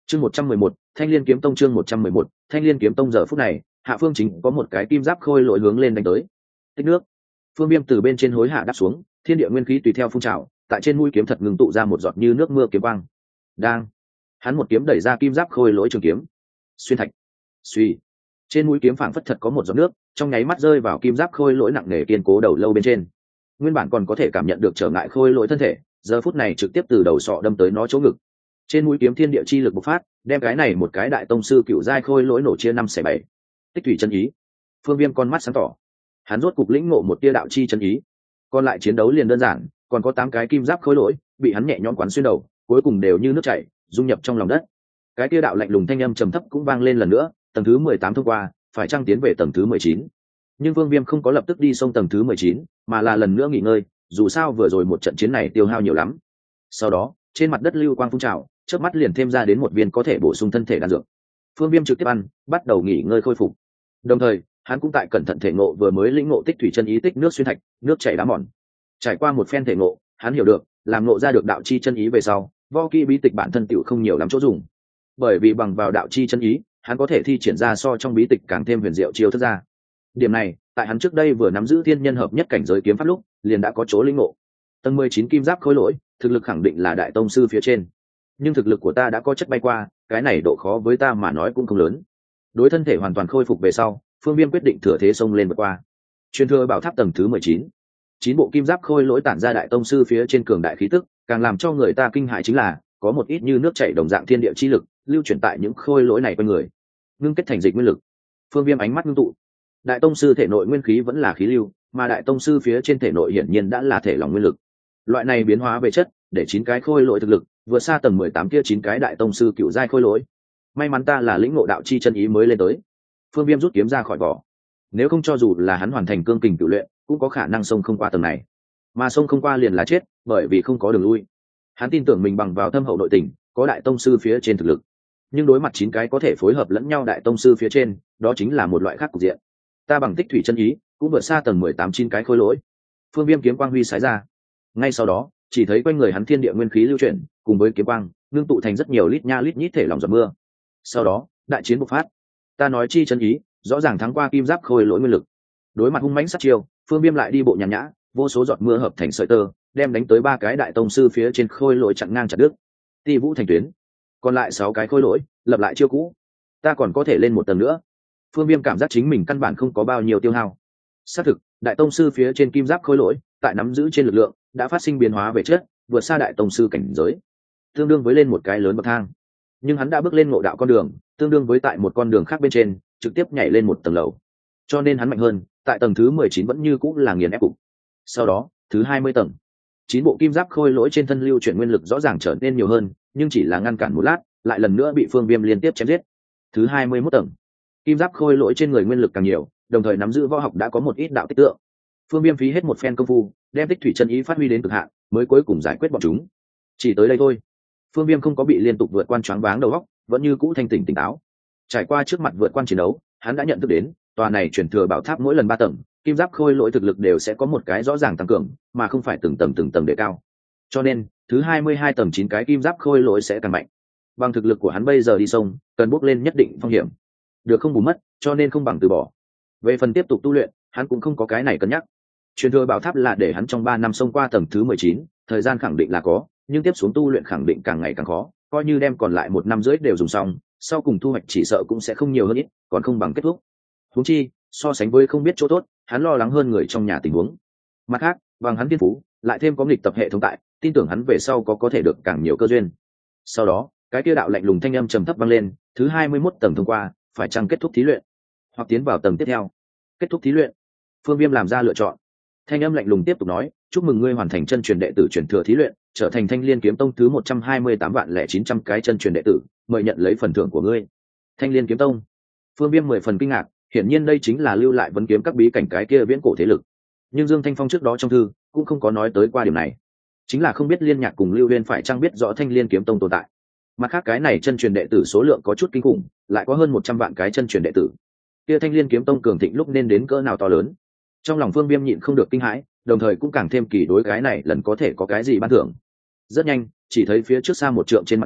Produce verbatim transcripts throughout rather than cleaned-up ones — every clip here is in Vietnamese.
chương một trăm mười một thanh liên kiếm tông chương một trăm mười một thanh liên kiếm tông giờ phút này hạ phương chính có một cái kim giáp khôi lỗi hướng lên đánh tới. Tích nước. Phương Viêm từ bên trên hối hạ đáp xuống, thiên địa nguyên khí tùy theo phun trào, tại trên mũi kiếm thật ngừng tụ ra một giọt như nước mưa kiếm quang. Đang, hắn một kiếm đẩy ra kim giáp khôi lỗi trường kiếm, xuyên thạch. Suy, trên mũi kiếm phảng phất thật có một giọt nước, trong nháy mắt rơi vào kim giáp khôi lỗi nặng nề kiên cố đầu lâu bên trên. Nguyên bản còn có thể cảm nhận được trở ngại khôi lỗi thân thể, giờ phút này trực tiếp từ đầu sọ đâm tới nó chỗ ngực. Trên mũi kiếm thiên địa chi lực bộc phát, đem cái này một cái đại tông sư cựu giai khôi lỗi nổ chia năm xẻ bảy. Tích thủy chân ý. Phương Viêm con mắt sáng tỏ, hắn rốt cục lĩnh ngộ một tia đạo chi chân ý. Còn lại chiến đấu liền đơn giản, còn có tám cái kim giáp khôi lỗi bị hắn nhẹ nhõm quán xuyên đầu, cuối cùng đều như nước chảy dung nhập trong lòng đất. Cái tia đạo lạnh lùng thanh âm trầm thấp cũng vang lên lần nữa, tầng thứ mười tám thông qua, phải chăng tiến về tầng thứ mười chín. Nhưng Phương Viêm không có lập tức đi xông tầng thứ mười chín, mà là lần nữa nghỉ ngơi, dù sao vừa rồi một trận chiến này tiêu hao nhiều lắm. Sau đó, trên mặt đất lưu quang phun trào, chớp mắt liền thêm ra đến một viên có thể bổ sung thân thể đan dược. Phương Viêm trực tiếp ăn, bắt đầu nghỉ ngơi khôi phục. Đồng thời, hắn cũng tại cẩn thận thể ngộ vừa mới lĩnh ngộ tích thủy chân ý tích nước xuyên thạch, nước chảy đá mòn. Trải qua một phen thể ngộ, hắn hiểu được, làm ngộ ra được đạo chi chân ý về sau, võ kỹ bí tịch bản thân tựu không nhiều lắm chỗ dùng. Bởi vì bằng vào đạo chi chân ý, hắn có thể thi triển ra so trong bí tịch càng thêm huyền diệu chiêu thức ra. Điểm này, tại hắn trước đây vừa nắm giữ thiên nhân hợp nhất cảnh giới kiếm pháp lúc, liền đã có chỗ lĩnh ngộ. Tầng mười chín kim giáp khôi lỗi, thực lực khẳng định là đại tông sư phía trên. Nhưng thực lực của ta đã có chất bay qua, cái này độ khó với ta mà nói cũng không lớn. Đối thân thể hoàn toàn khôi phục về sau, Phương Viêm quyết định thừa thế xông lên vượt qua. Truyền thừa bảo tháp tầng thứ mười chín. Chín bộ kim giáp khôi lỗi tản ra đại tông sư phía trên cường đại khí tức, càng làm cho người ta kinh hãi chính là, có một ít như nước chảy đồng dạng thiên địa chi lực, lưu chuyển tại những khôi lỗi này quanh người, ngưng kết thành dịch nguyên lực. Phương Viêm ánh mắt ngưng tụ. Đại tông sư thể nội nguyên khí vẫn là khí lưu, mà đại tông sư phía trên thể nội hiển nhiên đã là thể lòng nguyên lực. Loại này biến hóa về chất, để chín cái khôi lỗi thực lực vượt xa tầng mười tám kia chín cái đại tông sư cựu giai khôi lỗi. May mắn ta là lĩnh ngộ đạo chi chân ý mới lên tới. Phương Viêm rút kiếm ra khỏi vỏ. Nếu không cho dù là hắn hoàn thành cương kình cựu luyện, cũng có khả năng xông không qua tầng này. Mà xông không qua liền là chết, bởi vì không có đường lui. Hắn tin tưởng mình bằng vào thâm hậu nội tình, có đại tông sư phía trên thực lực. Nhưng đối mặt chín cái có thể phối hợp lẫn nhau đại tông sư phía trên, đó chính là một loại khác cục diện. Ta bằng tích thủy chân ý, cũng vượt xa tầng mười tám chín cái khôi lỗi. Phương Viêm kiếm quang huy sái ra. Ngay sau đó, chỉ thấy quanh người hắn thiên địa nguyên khí lưu chuyển, cùng với kiếm quang, ngưng tụ thành rất nhiều lít nha lít nhít thể lòng giọt mưa. Sau đó, đại chiến bộc phát. Ta nói chi chân ý, rõ ràng thắng qua kim giáp khôi lỗi nguyên lực. Đối mặt hung mãnh sát chiêu, Phương Viêm lại đi bộ nhàn nhã, vô số giọt mưa hợp thành sợi tơ, đem đánh tới ba cái đại tông sư phía trên khôi lỗi chặn ngang chặt đứt. Ti vũ thành tuyến. Còn lại sáu cái khôi lỗi, lập lại chiêu cũ. Ta còn có thể lên một tầng nữa. Phương Viêm cảm giác chính mình căn bản không có bao nhiêu tiêu hao. Xác thực, đại tông sư phía trên kim giáp khôi lỗi, tại nắm giữ trên lực lượng, đã phát sinh biến hóa về chất, vượt xa đại tông sư cảnh giới, tương đương với lên một cái lớn bậc thang. Nhưng hắn đã bước lên ngộ đạo con đường, tương đương với tại một con đường khác bên trên, trực tiếp nhảy lên một tầng lầu. Cho nên hắn mạnh hơn, tại tầng thứ mười chín vẫn như cũng là nghiền ép cục. Sau đó, thứ hai mươi tầng, chín bộ kim giáp khôi lỗi trên thân lưu chuyển nguyên lực rõ ràng trở nên nhiều hơn, nhưng chỉ là ngăn cản một lát, lại lần nữa bị Phương Viêm liên tiếp chém giết. Thứ hai mươi mốt tầng, kim giáp khôi lỗi trên người nguyên lực càng nhiều, đồng thời nắm giữ võ học đã có một ít đạo tích tượng. Phương Viêm phí hết một phen công phu, đem tích thủy chân ý phát huy đến cực hạn, mới cuối cùng giải quyết bọn chúng. Chỉ tới đây thôi. Phương Viêm không có bị liên tục vượt qua choáng váng đầu óc, vẫn như cũ thanh tỉnh tỉnh táo. Trải qua trước mặt vượt qua chiến đấu, hắn đã nhận thức đến, tòa này chuyển thừa bảo tháp mỗi lần ba tầng, kim giáp khôi lỗi thực lực đều sẽ có một cái rõ ràng tăng cường, mà không phải từng tầng từng tầng đề cao. Cho nên, thứ hai mươi hai tầng chín cái kim giáp khôi lỗi sẽ càng mạnh. Bằng thực lực của hắn bây giờ đi sông, cần bước lên nhất định phong hiểm. Được không bù mất, cho nên không bằng từ bỏ. Về phần tiếp tục tu luyện, hắn cũng không có cái này cân nhắc. Truyền thừa bảo tháp là để hắn trong ba năm xông qua tầng thứ mười chín, thời gian khẳng định là có, nhưng tiếp xuống tu luyện khẳng định càng ngày càng khó, coi như đem còn lại một năm rưỡi đều dùng xong, sau cùng thu hoạch chỉ sợ cũng sẽ không nhiều hơn ít, còn không bằng kết thúc. Huống chi, so sánh với không biết chỗ tốt, hắn lo lắng hơn người trong nhà tình huống. Mặt khác, bằng hắn thiên phú, lại thêm có nghịch tập hệ thống tại, tin tưởng hắn về sau có có thể được càng nhiều cơ duyên. Sau đó, cái kia đạo lạnh lùng thanh âm trầm thấp vang lên, thứ hai mươi mốt tầng thông qua, phải chăng kết thúc thí luyện, hoặc tiến vào tầng tiếp theo. Kết thúc thí luyện. Phương Viêm làm ra lựa chọn. Thanh âm lạnh lùng tiếp tục nói, chúc mừng ngươi hoàn thành chân truyền đệ tử truyền thừa thí luyện, trở thành Thanh Liên kiếm tông thứ một trăm hai mươi tám vạn lẻ chín trăm cái chân truyền đệ tử, mời nhận lấy phần thưởng của ngươi. Thanh Liên kiếm tông. Phương Viêm mười phần kinh ngạc, hiển nhiên đây chính là lưu lại vấn kiếm các bí cảnh cái kia viễn cổ thế lực. Nhưng Dương Thanh Phong trước đó trong thư cũng không có nói tới qua điểm này, chính là không biết Liên Nhạc cùng Lưu Uyên phải chăng biết rõ Thanh Liên kiếm tông tồn tại. Mặt khác cái này chân truyền đệ tử số lượng có chút kinh khủng, lại có hơn một trăm vạn cái chân truyền đệ tử. Kia Thanh Liên kiếm tông cường thịnh lúc nên đến cỡ nào to lớn. Trong lòng Phương Viêm nhịn không được kinh hãi, đồng thời cũng càng thêm kỳ đối cái này lần có thể có cái gì ban thưởng. Rất nhanh, chỉ thấy phía trước xa một trượng trên mặt đất,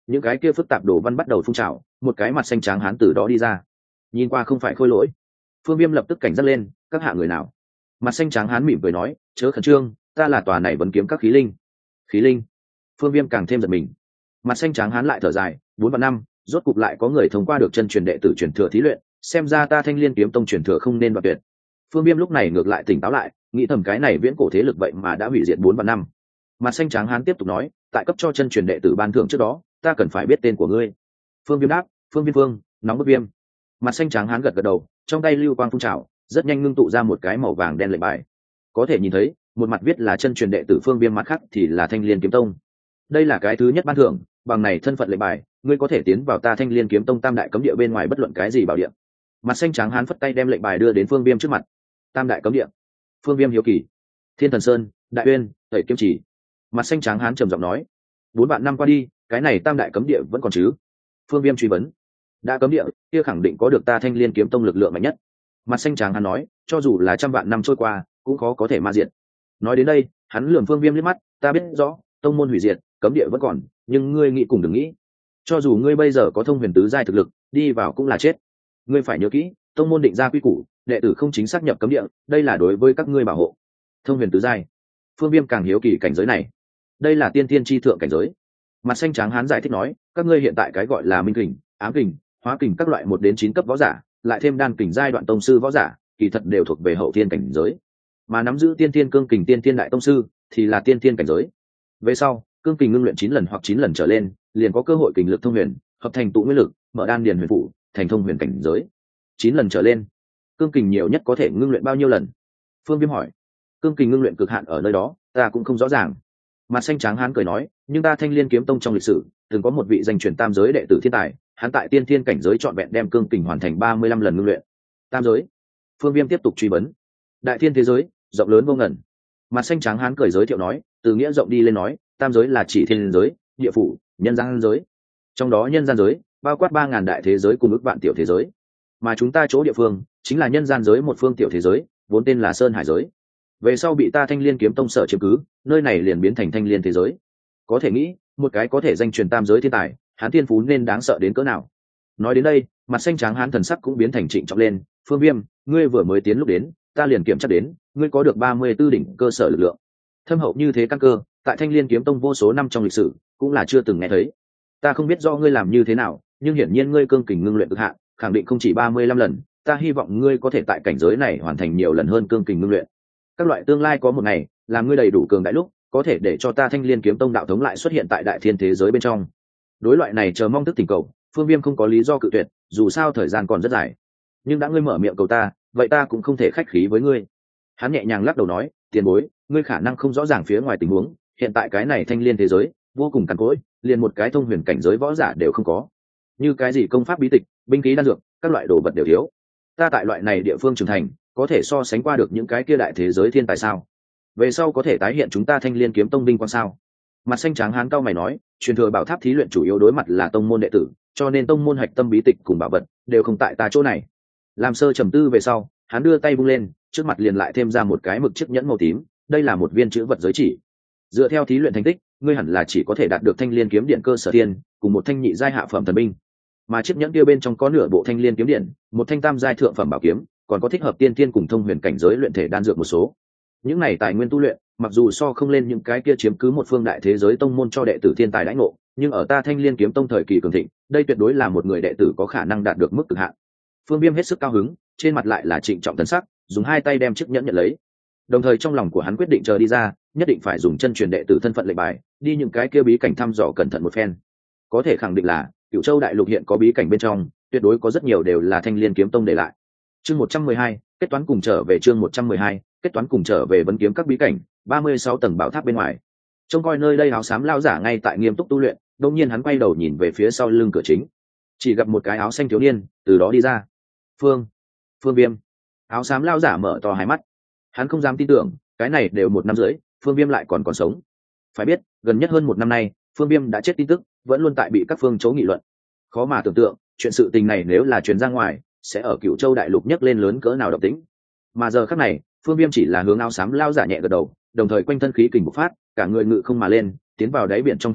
những cái kia phức tạp đồ văn bắt đầu phun trào, một cái mặt xanh trắng hán từ đó đi ra, nhìn qua không phải khôi lỗi. Phương Viêm lập tức cảnh giác lên, các hạ người nào? Mặt xanh trắng hán mỉm cười nói, chớ khẩn trương, ta là tòa này vấn kiếm các khí linh. Khí linh? Phương Viêm càng thêm giật mình. Mặt xanh trắng hán lại thở dài, bốn vạn năm, rốt cục lại có người thông qua được chân truyền đệ tử truyền thừa thí luyện, xem ra ta Thanh Liên kiếm tông truyền thừa không nên đoạt tuyệt. Phương Viêm lúc này ngược lại tỉnh táo lại, nghĩ thầm cái này viễn cổ thế lực vậy mà đã hủy diệt bốn vạn năm. Mặt xanh trắng hán tiếp tục nói, tại cấp cho chân truyền đệ tử ban thưởng trước đó, ta cần phải biết tên của ngươi. Phương Viêm đáp, Phương Viêm Phương, nóng bức viêm. Mặt xanh trắng hán gật gật đầu, trong tay lưu quang phun trào, rất nhanh ngưng tụ ra một cái màu vàng đen lệnh bài. Có thể nhìn thấy, một mặt viết là chân truyền đệ tử Phương Viêm, mặt khác thì là Thanh Liên kiếm tông. Đây là cái thứ nhất ban thưởng, bằng này thân phận lệnh bài, ngươi có thể tiến vào ta Thanh Liên kiếm tông tam đại cấm địa bên ngoài bất luận cái gì bảo địa. Mặt xanh trắng hán phất tay đem lệnh bài đưa đến Phương Viêm trước mặt. Tam đại cấm địa. Phương Viêm hiếu kỳ. Thiên Thần Sơn, Đại Uyên, Tẩy Kiếm Chỉ. Mặt xanh trắng hán trầm giọng nói, bốn vạn năm qua đi, cái này tam đại cấm địa vẫn còn chứ? Phương Viêm truy vấn. Đã cấm địa, kia khẳng định có được ta Thanh Liên kiếm tông lực lượng mạnh nhất. Mặt xanh trắng hán nói, cho dù là trăm vạn năm trôi qua, cũng khó có thể ma diệt. Nói đến đây, hắn lườm Phương Viêm liếc mắt, ta biết rõ, tông môn hủy diệt, cấm địa vẫn còn, nhưng ngươi nghĩ cùng đừng nghĩ. Cho dù ngươi bây giờ có thông huyền tứ giai thực lực, đi vào cũng là chết. Ngươi phải nhớ kỹ, tông môn định ra quy củ, đệ tử không chính xác nhập cấm địa, đây là đối với các ngươi bảo hộ. Thông huyền tứ giai. Phương Viêm càng hiếu kỳ cảnh giới này. Đây là tiên tiên chi thượng cảnh giới. Mặt xanh trắng hán giải thích nói, các ngươi hiện tại cái gọi là minh kình, ám kình, hóa kình các loại một đến chín cấp võ giả, lại thêm đan kình giai đoạn tông sư võ giả, kỳ thật đều thuộc về hậu thiên cảnh giới. Mà nắm giữ tiên tiên cương kình tiên tiên đại tông sư thì là tiên tiên cảnh giới. Về sau, cương kình ngưng luyện chín lần hoặc chín lần trở lên, liền có cơ hội kình lực thông huyền, hợp thành tụ nguyên lực, mở đan điền huyền phủ, thành thông huyền cảnh giới. chín lần trở lên, cương kình nhiều nhất có thể ngưng luyện bao nhiêu lần? Phương Viêm hỏi. Cương kình ngưng luyện cực hạn ở nơi đó, ta cũng không rõ ràng. Mặt xanh trắng hán cười nói, nhưng ta Thanh Liên kiếm tông trong lịch sử từng có một vị danh truyền tam giới đệ tử thiên tài, hắn tại tiên thiên cảnh giới trọn vẹn đem cương kình hoàn thành ba mươi lăm lần ngưng luyện. Tam giới? Phương Viêm tiếp tục truy vấn. Đại thiên thế giới, rộng lớn vô ngần. Mặt xanh trắng hán cười giới thiệu nói, từ nghĩa rộng đi lên nói, tam giới là chỉ thiên giới, địa phủ, nhân gian giới. Trong đó nhân gian giới bao quát ba ngàn đại thế giới cùng ước vạn tiểu thế giới, mà chúng ta chỗ địa phương chính là nhân gian giới một phương tiểu thế giới, vốn tên là Sơn Hải giới. Về sau bị ta Thanh Liên kiếm tông sở chiếm cứ, nơi này liền biến thành Thanh Liên thế giới. Có thể nghĩ, một cái có thể danh truyền tam giới thiên tài, hắn thiên phú nên đáng sợ đến cỡ nào. Nói đến đây, mặt xanh trắng hán thần sắc cũng biến thành trịnh trọng lên. Phương Viêm, ngươi vừa mới tiến lúc đến, ta liền kiểm tra đến, ngươi có được ba mươi tư đỉnh cơ sở lực lượng. Thâm hậu như thế căn cơ, tại Thanh Liên kiếm tông vô số năm trong lịch sử, cũng là chưa từng nghe thấy. Ta không biết do ngươi làm như thế nào, nhưng hiển nhiên ngươi cương kình ngưng luyện cực hạn, khẳng định không chỉ ba mươi lăm lần, ta hy vọng ngươi có thể tại cảnh giới này hoàn thành nhiều lần hơn cương kình ngưng luyện. Các loại tương lai có một ngày, làm ngươi đầy đủ cường đại lúc, có thể để cho ta Thanh Liên kiếm tông đạo thống lại xuất hiện tại đại thiên thế giới bên trong. Đối loại này chờ mong thức tình cầu, Phương Viêm không có lý do cự tuyệt, dù sao thời gian còn rất dài. Nhưng đã ngươi mở miệng cầu ta, vậy ta cũng không thể khách khí với ngươi. Hắn nhẹ nhàng lắc đầu nói, tiền bối, ngươi khả năng không rõ ràng phía ngoài tình huống, hiện tại cái này Thanh Liên thế giới vô cùng cằn cỗi, liền một cái thông huyền cảnh giới võ giả đều không có. Như cái gì công pháp bí tịch, binh khí đan dược, các loại đồ vật đều thiếu. Ta tại loại này địa phương trưởng thành, có thể so sánh qua được những cái kia đại thế giới thiên tài sao? Về sau có thể tái hiện chúng ta Thanh Liên kiếm tông vinh quang sao? Mặt xanh trắng hán cao mày nói, truyền thừa bảo tháp thí luyện chủ yếu đối mặt là tông môn đệ tử, cho nên tông môn hạch tâm bí tịch cùng bảo vật đều không tại ta chỗ này. Làm sơ trầm tư về sau, hắn đưa tay vung lên, trước mặt liền lại thêm ra một cái mực chiếc nhẫn màu tím, đây là một viên chữ vật giới chỉ. Dựa theo thí luyện thành tích, ngươi hẳn là chỉ có thể đạt được Thanh Liên kiếm điện cơ sở tiên, cùng một thanh nhị giai hạ phẩm thần binh. Mà chiếc nhẫn kia bên trong có nửa bộ Thanh Liên kiếm điện, một thanh tam giai thượng phẩm bảo kiếm, còn có thích hợp tiên tiên cùng thông huyền cảnh giới luyện thể đan dược một số. Những này tài nguyên tu luyện, mặc dù so không lên những cái kia chiếm cứ một phương đại thế giới tông môn cho đệ tử thiên tài đãi ngộ, nhưng ở ta Thanh Liên kiếm tông thời kỳ cường thịnh, đây tuyệt đối là một người đệ tử có khả năng đạt được mức cực hạn. Phương Viêm hết sức cao hứng, trên mặt lại là trịnh trọng thần sắc, dùng hai tay đem chiếc nhẫn nhận lấy. Đồng thời trong lòng của hắn quyết định chờ đi ra, nhất định phải dùng chân truyền đệ tử thân phận lệnh bài, đi những cái kia bí cảnh thăm dò cẩn thận một phen. Có thể khẳng định là, Cửu Châu đại lục hiện có bí cảnh bên trong, tuyệt đối có rất nhiều đều là Thanh Liên kiếm tông để lại. Chương một trăm mười hai, kết toán cùng trở về chương một trăm mười hai, kết toán cùng trở về vấn kiếm các bí cảnh, ba mươi sáu tầng bảo tháp bên ngoài. Trông coi nơi đây áo xám lão giả ngay tại nghiêm túc tu luyện, đột nhiên hắn quay đầu nhìn về phía sau lưng cửa chính, chỉ gặp một cái áo xanh thiếu niên từ đó đi ra. Phương, Phương Viêm. Áo xám lão giả mở to hai mắt, hắn không dám tin tưởng, cái này đều một năm rưỡi, Phương Viêm lại còn còn sống. Phải biết, gần nhất hơn một năm nay, Phương Viêm đã chết tin tức vẫn luôn tại bị các phương chấu nghị luận. Khó mà tưởng tượng, chuyện sự tình này nếu là truyền ra ngoài, sẽ ở Cửu Châu đại lục nhấc lên lớn cỡ nào động tĩnh. Mà giờ khắc này, Phương Viêm chỉ là hướng áo xám lao giả nhẹ gật đầu, đồng thời quanh thân khí kình bộc phát, cả người ngự không mà lên, tiến vào đáy biển trong thông đạo,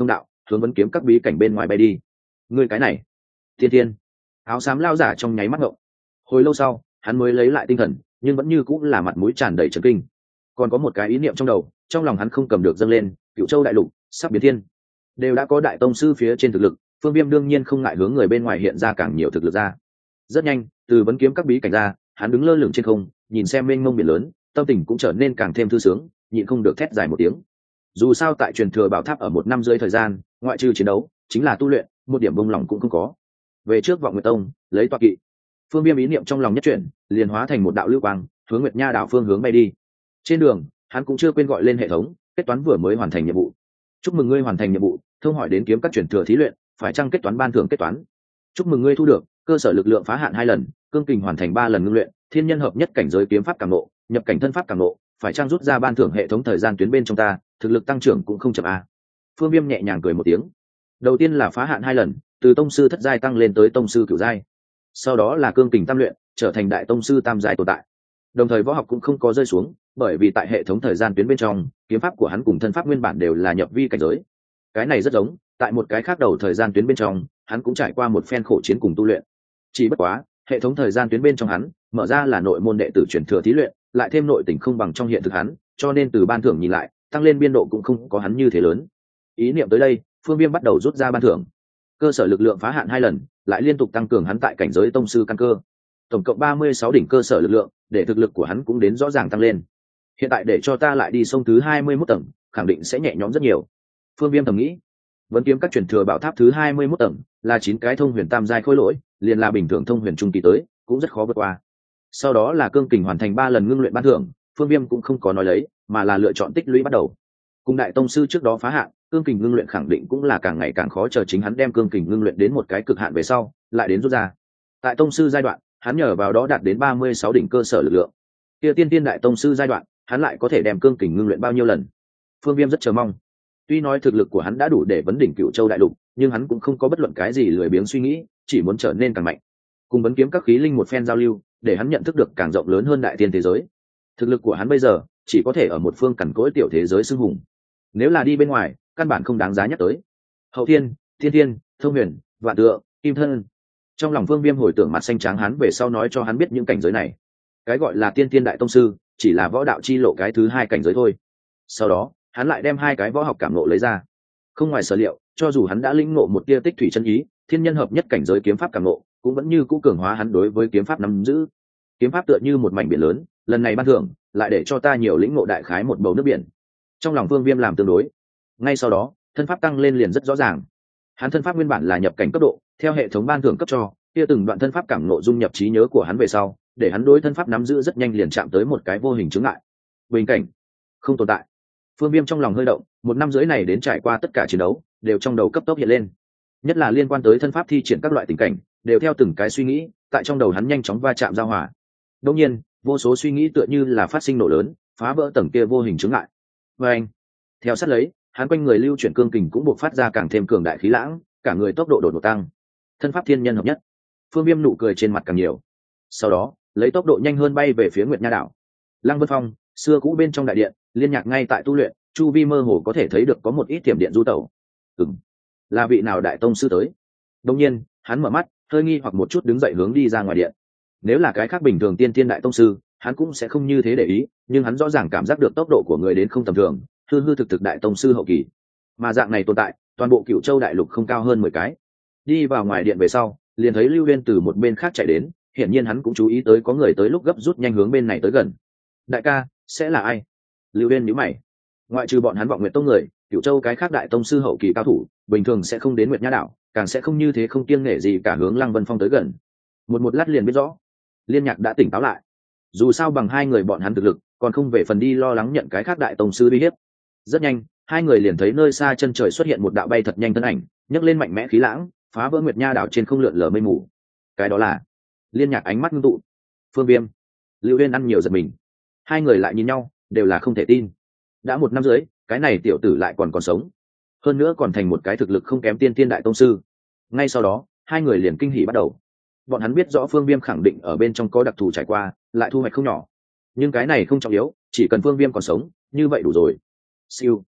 hướng vấn kiếm các bí cảnh bên ngoài bay đi. Ngươi cái này thiên thiên áo xám lao giả trong nháy mắt ngộng. Hồi lâu sau hắn mới lấy lại tinh thần, nhưng vẫn như cũng là mặt mũi tràn đầy trấn kinh. Còn có một cái ý niệm trong đầu, trong lòng hắn không cầm được dâng lên, Cựu Châu đại lục sắp biến thiên, đều đã có đại tông sư phía trên thực lực, Phương Viêm đương nhiên không ngại hướng người bên ngoài hiện ra càng nhiều thực lực ra. Rất nhanh, từ vấn kiếm các bí cảnh ra, hắn đứng lơ lửng trên không, nhìn xem mênh mông biển lớn, tâm tình cũng trở nên càng thêm thư sướng, nhịn không được thét dài một tiếng. Dù sao tại truyền thừa bảo tháp ở một năm rưỡi thời gian, ngoại trừ chiến đấu chính là tu luyện, một điểm bông lòng cũng không có. Về trước Vọng Nguyệt Tông, lấy tọa kỵ. Phương Viêm ý niệm trong lòng nhất chuyển, liền hóa thành một đạo lưu quang, hướng Nguyệt Nha đảo phương hướng bay đi. Trên đường, hắn cũng chưa quên gọi lên hệ thống, kết toán vừa mới hoàn thành nhiệm vụ. Chúc mừng ngươi hoàn thành nhiệm vụ, thông hỏi đến kiếm các truyền thừa thí luyện, phải chăng kết toán ban thưởng kết toán. Chúc mừng ngươi thu được cơ sở lực lượng phá hạn hai lần, cương kình hoàn thành ba lần ngưng luyện, thiên nhân hợp nhất cảnh giới kiếm pháp cảm nộ, nhập cảnh thân pháp cảm nộ, phải chăng rút ra ban thưởng hệ thống thời gian tuyến bên trong ta, thực lực tăng trưởng cũng không chậm a. Phương Viêm nhẹ nhàng cười một tiếng. Đầu tiên là phá hạn hai lần, từ tông sư thất giai tăng lên tới tông sư cửu giai. Sau đó là cương kình tam luyện, trở thành đại tông sư tam giai tồn tại. Đồng thời võ học cũng không có rơi xuống, bởi vì tại hệ thống thời gian tuyến bên trong, kiếm pháp của hắn cùng thân pháp nguyên bản đều là nhập vi cảnh giới. Cái này rất giống, tại một cái khác đầu thời gian tuyến bên trong, hắn cũng trải qua một phen khổ chiến cùng tu luyện. Chỉ bất quá, hệ thống thời gian tuyến bên trong hắn, mở ra là nội môn đệ tử truyền thừa thí luyện, lại thêm nội tình không bằng trong hiện thực hắn, cho nên từ ban thưởng nhìn lại, tăng lên biên độ cũng không có hắn như thế lớn. Ý niệm tới đây, Phương Viêm bắt đầu rút ra ban thưởng. Cơ sở lực lượng phá hạn hai lần, lại liên tục tăng cường hắn tại cảnh giới tông sư căn cơ. Tổng cộng ba mươi sáu đỉnh cơ sở lực lượng, để thực lực của hắn cũng đến rõ ràng tăng lên. Hiện tại để cho ta lại đi sông thứ hai mươi mốt tầng, khẳng định sẽ nhẹ nhõm rất nhiều. Phương Viêm thầm nghĩ. Vấn kiếm các truyền thừa bảo tháp thứ hai mươi mốt tầng, là chín cái thông huyền tam giai khối lỗi, liền là bình thường thông huyền trung kỳ tới, cũng rất khó vượt qua. Sau đó là cương kình hoàn thành ba lần ngưng luyện ban thưởng, Phương Viêm cũng không có nói lấy, mà là lựa chọn tích lũy bắt đầu. Cùng đại tông sư trước đó phá hạn, cương kình ngưng luyện khẳng định cũng là càng ngày càng khó, chờ chính hắn đem cương kình ngưng luyện đến một cái cực hạn về sau, lại đến rút ra. Tại tông sư giai đoạn, hắn nhờ vào đó đạt đến ba mươi sáu đỉnh cơ sở lực lượng. Kia tiên tiên đại tông sư giai đoạn, hắn lại có thể đem cương kình ngưng luyện bao nhiêu lần? Phương Viêm rất chờ mong. Tuy nói thực lực của hắn đã đủ để vấn đỉnh Cựu Châu đại lục, nhưng hắn cũng không có bất luận cái gì lười biếng suy nghĩ, chỉ muốn trở nên càng mạnh. Cùng vấn kiếm các khí linh một phen giao lưu, để hắn nhận thức được càng rộng lớn hơn đại tiên thế giới. Thực lực của hắn bây giờ chỉ có thể ở một phương cằn cỗi tiểu thế giới xưng hùng. Nếu là đi bên ngoài, căn bản không đáng giá nhắc tới. Hậu thiên, thiên thiên, thông huyền, vạn tượng, kim thân. Trong lòng Phương Viêm hồi tưởng mặt xanh trắng hắn về sau nói cho hắn biết những cảnh giới này. Cái gọi là tiên tiên đại tông sư, chỉ là võ đạo chi lộ cái thứ hai cảnh giới thôi. Sau đó, hắn lại đem hai cái võ học cảm nộ lấy ra. Không ngoài sở liệu, cho dù hắn đã lĩnh ngộ một tia tích thủy chân ý, thiên nhân hợp nhất cảnh giới kiếm pháp cảm nộ, cũng vẫn như cũ cường hóa hắn đối với kiếm pháp nắm giữ. Kiếm pháp tựa như một mảnh biển lớn, lần này ban thưởng lại để cho ta nhiều lĩnh ngộ đại khái một bầu nước biển. Trong lòng Phương Viêm làm tương đối. Ngay sau đó, thân pháp tăng lên liền rất rõ ràng. Hắn thân pháp nguyên bản là nhập cảnh cấp độ, theo hệ thống ban thưởng cấp cho, kia từng đoạn thân pháp cảm nộ dung nhập trí nhớ của hắn về sau, để hắn đối thân pháp nắm giữ rất nhanh liền chạm tới một cái vô hình chướng ngại. Bình cảnh không tồn tại. Phương Viêm trong lòng hơi động, một năm rưỡi này đến trải qua tất cả chiến đấu, đều trong đầu cấp tốc hiện lên. Nhất là liên quan tới thân pháp thi triển các loại tình cảnh, đều theo từng cái suy nghĩ, tại trong đầu hắn nhanh chóng va chạm giao hòa. Đột nhiên, vô số suy nghĩ tựa như là phát sinh nổ lớn, phá vỡ tầng kia vô hình chướng ngại. Và anh, theo sát lấy, hắn quanh người lưu chuyển cương kình cũng buộc phát ra càng thêm cường đại khí lãng, cả người tốc độ đột ngột tăng. Thân pháp thiên nhân hợp nhất. Phương Viêm nụ cười trên mặt càng nhiều. Sau đó, lấy tốc độ nhanh hơn bay về phía Nguyệt Nha đảo. Lăng Vân Phong, xưa cũ bên trong đại điện, Liên Nhạc ngay tại tu luyện, chu vi mơ hồ có thể thấy được có một ít tiềm điện du tẩu. Ừm, là vị nào đại tông sư tới? Đương nhiên, hắn mở mắt, hơi nghi hoặc một chút đứng dậy hướng đi ra ngoài điện. Nếu là cái khác bình thường tiên tiên đại tông sư, hắn cũng sẽ không như thế để ý, nhưng hắn rõ ràng cảm giác được tốc độ của người đến không tầm thường, hư hư thực thực đại tông sư hậu kỳ. Mà dạng này tồn tại, toàn bộ Cựu Châu đại lục không cao hơn mười cái. Đi vào ngoài điện về sau, liền thấy Lưu Uyên từ một bên khác chạy đến, hiển nhiên hắn cũng chú ý tới có người tới lúc gấp rút nhanh hướng bên này tới gần. Đại ca, sẽ là ai? Lưu Uyên nhíu mày. Ngoại trừ bọn hắn Vọng Nguyệt Tông người, Cựu Châu cái khác đại tông sư hậu kỳ cao thủ, bình thường sẽ không đến Nguyệt Nha đảo, càng sẽ không như thế không kiêng nể gì cả hướng Lăng Vân Phong tới gần. Một một lát liền biết rõ, Liên Nhạc đã tỉnh táo lại. Dù sao bằng hai người bọn hắn thực lực, còn không về phần đi lo lắng nhận cái khác đại tông sư uy hiếp. Rất nhanh, hai người liền thấy nơi xa chân trời xuất hiện một đạo bay thật nhanh thân ảnh, nhấc lên mạnh mẽ khí lãng, phá vỡ Nguyệt Nha đảo trên không lượn lờ mây mù. Cái đó là Liên Nhạc ánh mắt ngưng tụ. Phương Viêm, Lưu Uyên ăn nhiều giật mình. Hai người lại nhìn nhau, đều là không thể tin. Đã một năm rưỡi, cái này tiểu tử lại còn còn sống, hơn nữa còn thành một cái thực lực không kém tiên tiên đại tông sư. Ngay sau đó, hai người liền kinh hỉ bắt đầu. Bọn hắn biết rõ Phương Viêm khẳng định ở bên trong có đặc thù trải qua, lại thu hoạch không nhỏ. Nhưng cái này không trọng yếu, chỉ cần Phương Viêm còn sống, như vậy đủ rồi. Siêu.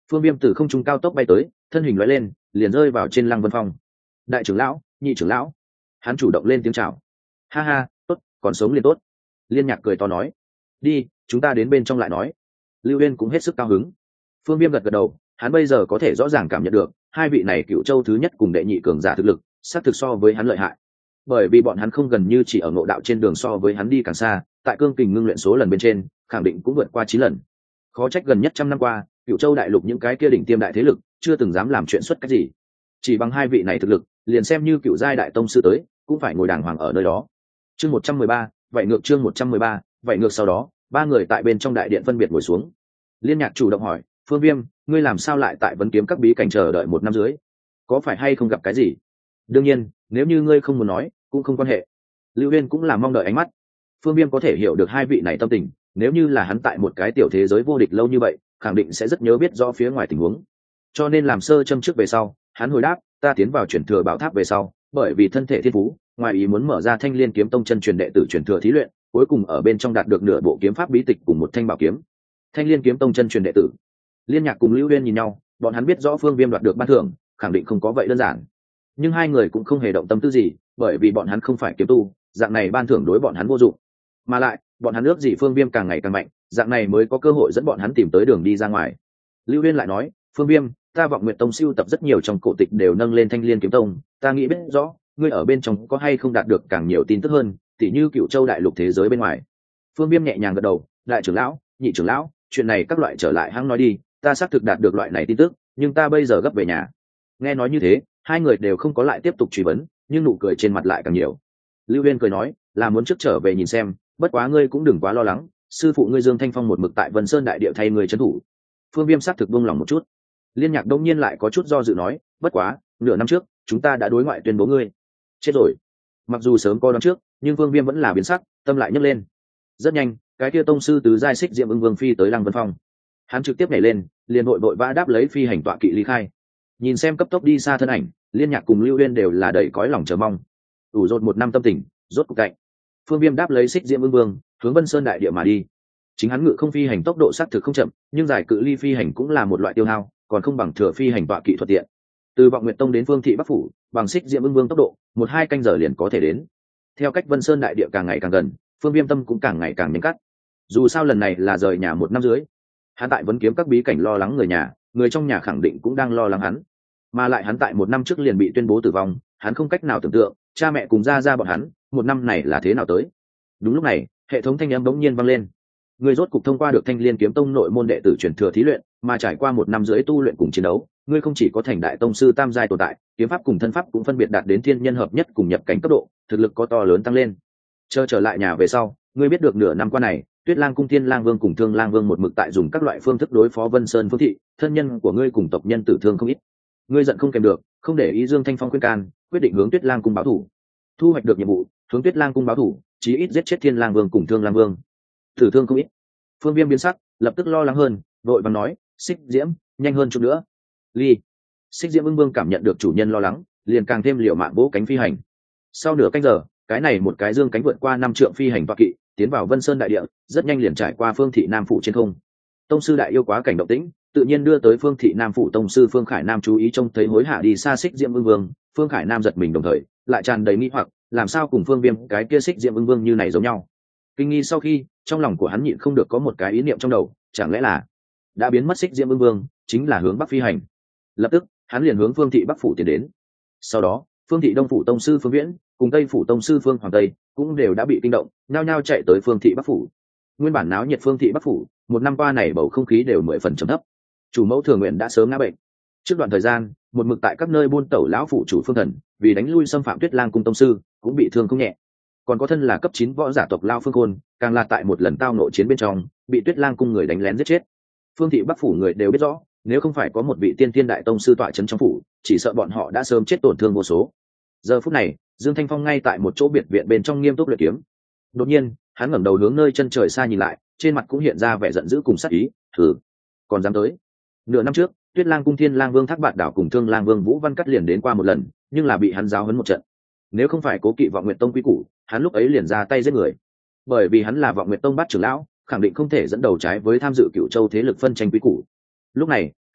Phương Viêm từ không trung cao tốc bay tới, thân hình lóe lên, liền rơi vào trên Lăng Vân Phong. Đại trưởng lão, nhị trưởng lão. Hắn chủ động lên tiếng chào. Ha ha, tốt, còn sống liền tốt. Liên Nhạc cười to nói. Đi, chúng ta đến bên trong lại nói. Lưu Uyên cũng hết sức cao hứng. Phương Viêm gật gật đầu, hắn bây giờ có thể rõ ràng cảm nhận được hai vị này Cựu Châu thứ nhất cùng đệ nhị cường giả thực lực, xác thực so với hắn lợi hại. Bởi vì bọn hắn không gần như chỉ ở ngộ đạo trên đường so với hắn đi càng xa, tại cương kình ngưng luyện số lần bên trên, khẳng định cũng vượt qua chín lần. Khó trách gần nhất trăm năm qua, Cựu Châu đại lục những cái kia đỉnh tiêm đại thế lực chưa từng dám làm chuyện xuất cách gì. Chỉ bằng hai vị này thực lực, liền xem như Cựu giai đại tông sư tới, cũng phải ngồi đàng hoàng ở nơi đó. Chương một trăm mười ba, vậy ngược chương một trăm mười ba, vậy ngược sau đó, ba người tại bên trong đại điện phân biệt ngồi xuống. Liên Nhạc chủ động hỏi, Phương Viêm, ngươi làm sao lại tại Vấn Kiếm các bí cảnh chờ đợi một năm dưới? Có phải hay không gặp cái gì? Đương nhiên, nếu như ngươi không muốn nói, cũng không quan hệ. Lưu Uyên cũng là mong đợi ánh mắt. Phương Viêm có thể hiểu được hai vị này tâm tình, nếu như là hắn tại một cái tiểu thế giới vô địch lâu như vậy, khẳng định sẽ rất nhớ biết rõ phía ngoài tình huống. Cho nên làm sơ châm trước về sau, hắn hồi đáp, ta tiến vào chuyển thừa bảo tháp về sau, bởi vì thân thể thiên phú, ngoài ý muốn mở ra Thanh Liên kiếm tông chân truyền đệ tử chuyển thừa thí luyện, cuối cùng ở bên trong đạt được nửa bộ kiếm pháp bí tịch cùng một thanh bảo kiếm. Thanh Liên kiếm tông chân truyền đệ tử. Liên Nhạc cùng Lưu Uyên nhìn nhau, bọn hắn biết rõ Phương Viêm đoạt được ban thưởng, khẳng định không có vậy đơn giản. Nhưng hai người cũng không hề động tâm tư gì, bởi vì bọn hắn không phải kiếm tu, dạng này ban thưởng đối bọn hắn vô dụng. Mà lại, bọn hắn ước gì Phương Viêm càng ngày càng mạnh, dạng này mới có cơ hội dẫn bọn hắn tìm tới đường đi ra ngoài. Lưu Uyên lại nói, Phương Viêm, ta Vọng Nguyệt Tông sưu tập rất nhiều trong cổ tịch đều nâng lên Thanh Liên kiếm tông, ta nghĩ biết rõ, ngươi ở bên trong có hay không đạt được càng nhiều tin tức hơn, tỉ như Cựu Châu đại lục thế giới bên ngoài. Phương Viêm nhẹ nhàng gật đầu, đại trưởng lão, nhị trưởng lão, chuyện này các loại trở lại hãng nói đi, ta xác thực đạt được loại này tin tức, nhưng ta bây giờ gấp về nhà. Nghe nói như thế, hai người đều không có lại tiếp tục truy vấn, nhưng nụ cười trên mặt lại càng nhiều. Lưu Uyên cười nói, là muốn trước trở về nhìn xem, bất quá ngươi cũng đừng quá lo lắng, sư phụ ngươi Dương Thanh Phong một mực tại Vân Sơn đại địa thay ngươi trấn thủ. Phương Viêm xác thực buông lòng một chút. Liên Nhạc đông nhiên lại có chút do dự nói, bất quá, nửa năm trước, chúng ta đã đối ngoại tuyên bố ngươi chết rồi. Mặc dù sớm có đoán trước, nhưng Phương Viêm vẫn là biến sắc, tâm lại nhấc lên. Rất nhanh, cái kia tông sư tứ giai Xích Diệm Ưng Vương phi tới Lăng Vân Phong. Hắn trực tiếp nhảy lên, liền vội vội vã đáp lấy phi hành tọa kỵ ly khai. Nhìn xem cấp tốc đi xa thân ảnh, Liên Nhạc cùng Lưu Uyên đều là đầy cõi lòng chờ mong. Đủ rốt một năm tâm tình, rốt cục cạnh. Phương Viêm đáp lấy Xích Diệm Ưng Vương, hướng Vân Sơn đại địa mà đi. Chính hắn ngự không phi hành tốc độ xác thực không chậm, nhưng dài cự ly phi hành cũng là một loại tiêu hao, còn không bằng thừa phi hành tọa kỵ thuận tiện. Từ Vọng Nguyệt Tông đến Phương Thị Bắc phủ, bằng Xích Diệm Ưng Vương tốc độ, một hai canh giờ liền có thể đến. Theo cách Vân Sơn đại địa càng ngày càng gần, Phương Viêm tâm cũng càng ngày càng nhanh cắt. Dù sao lần này là rời nhà một năm dưới, hắn tại Vấn Kiếm các bí cảnh lo lắng người nhà, người trong nhà khẳng định cũng đang lo lắng hắn. Mà lại hắn tại một năm trước liền bị tuyên bố tử vong, hắn không cách nào tưởng tượng, cha mẹ cùng ra ra bọn hắn, một năm này là thế nào tới. Đúng lúc này, hệ thống thanh âm bỗng nhiên vang lên. Người rốt cục thông qua được Thanh Liên kiếm tông nội môn đệ tử truyền thừa thí luyện, mà trải qua một năm rưỡi tu luyện cùng chiến đấu, ngươi không chỉ có thành đại tông sư tam giai tồn tại, kiếm pháp cùng thân pháp cũng phân biệt đạt đến thiên nhân hợp nhất cùng nhập cảnh cấp độ, thực lực có to lớn tăng lên. Chờ trở lại nhà về sau, ngươi biết được nửa năm qua này, Tuyết Lang cung Thiên Lang Vương cùng Thương Lang Vương một mực tại dùng các loại phương thức đối phó Vân Sơn Phương Thị, thân nhân của ngươi cùng tộc nhân tử thương không ít. Ngươi giận không kèm được, không để ý Dương Thanh Phong khuyên can, quyết định hướng Tuyết Lang cung báo thủ. Thu hoạch được nhiệm vụ, hướng Tuyết Lang cung báo thủ, chí ít giết chết Thiên Lang Vương cùng Thương Lang Vương. Tử thương không ít. Phương Viêm biến sắc, lập tức lo lắng hơn, vội vàng nói, Xích Diễm, nhanh hơn chút nữa. Ly. Xích Diễm Ưng Vương cảm nhận được chủ nhân lo lắng, liền càng thêm liều mạng vỗ cánh phi hành. Sau nửa canh giờ, cái này một cái dương cánh vượt qua năm trượng phi hành tọa kỵ, tiến vào Vân Sơn đại địa, rất nhanh liền trải qua Phương Thị Nam phủ trên không. Tông sư đại yêu quá cảnh động tĩnh, tự nhiên đưa tới Phương Thị Nam phủ tông sư Phương Khải Nam chú ý, trông thấy hối hả đi xa Xích Diễm Ưng Vương, Phương Khải Nam giật mình đồng thời, lại tràn đầy nghi hoặc, làm sao cùng Phương Viêm cái kia Xích Diễm Ưng Vương như này giống nhau. Kinh nghi sau khi, trong lòng của hắn nhịn không được có một cái ý niệm trong đầu, chẳng lẽ là đã biến mất Xích Diễm Ưng Vương, chính là hướng bắc phi hành. Lập tức, hắn liền hướng Phương Thị Bắc phủ tiến đến. Sau đó, Phương Thị Đông phủ tông sư Phương Viễn cùng Tây phủ tông sư Phương Hoàng Tây cũng đều đã bị kinh động, nhao nhao chạy tới Phương Thị Bắc phủ. Nguyên bản náo nhiệt Phương Thị Bắc phủ, một năm qua này bầu không khí đều mười phần trầm thấp. Chủ mẫu Thường Nguyện đã sớm ngã bệnh. Trước đoạn thời gian, một mực tại các nơi buôn tẩu lão phụ chủ Phương Thần, vì đánh lui xâm phạm Tuyết Lang cung tông sư, cũng bị thương không nhẹ. Còn có thân là cấp chín võ giả tộc Lao Phương Khôn, càng là tại một lần tao nội chiến bên trong, bị Tuyết Lang cung người đánh lén giết chết. Phương Thị Bắc phủ người đều biết rõ, nếu không phải có một vị tiên tiên đại tông sư tọa trấn trong phủ, chỉ sợ bọn họ đã sớm chết tổn thương vô số. Giờ phút này, Dương Thanh Phong ngay tại một chỗ biệt viện bên trong nghiêm túc luyện kiếm. Đột nhiên, hắn ngẩng đầu hướng nơi chân trời xa nhìn lại, trên mặt cũng hiện ra vẻ giận dữ cùng sát ý, thử, còn dám tới. Nửa năm trước, Tuyết Lang cung Thiên Lang Vương Thác Bạt Đảo cùng Thương Lang Vương Vũ Văn Cắt liền đến qua một lần, nhưng là bị hắn giáo huấn một trận. Nếu không phải cố kỵ Vọng Nguyệt Tông quý củ, hắn lúc ấy liền ra tay giết người. Bởi vì hắn là Vọng Nguyệt Tông bát trưởng lão, khẳng định không thể dẫn đầu trái với tham dự Cựu Châu thế lực phân tranh quý củ. Lúc này,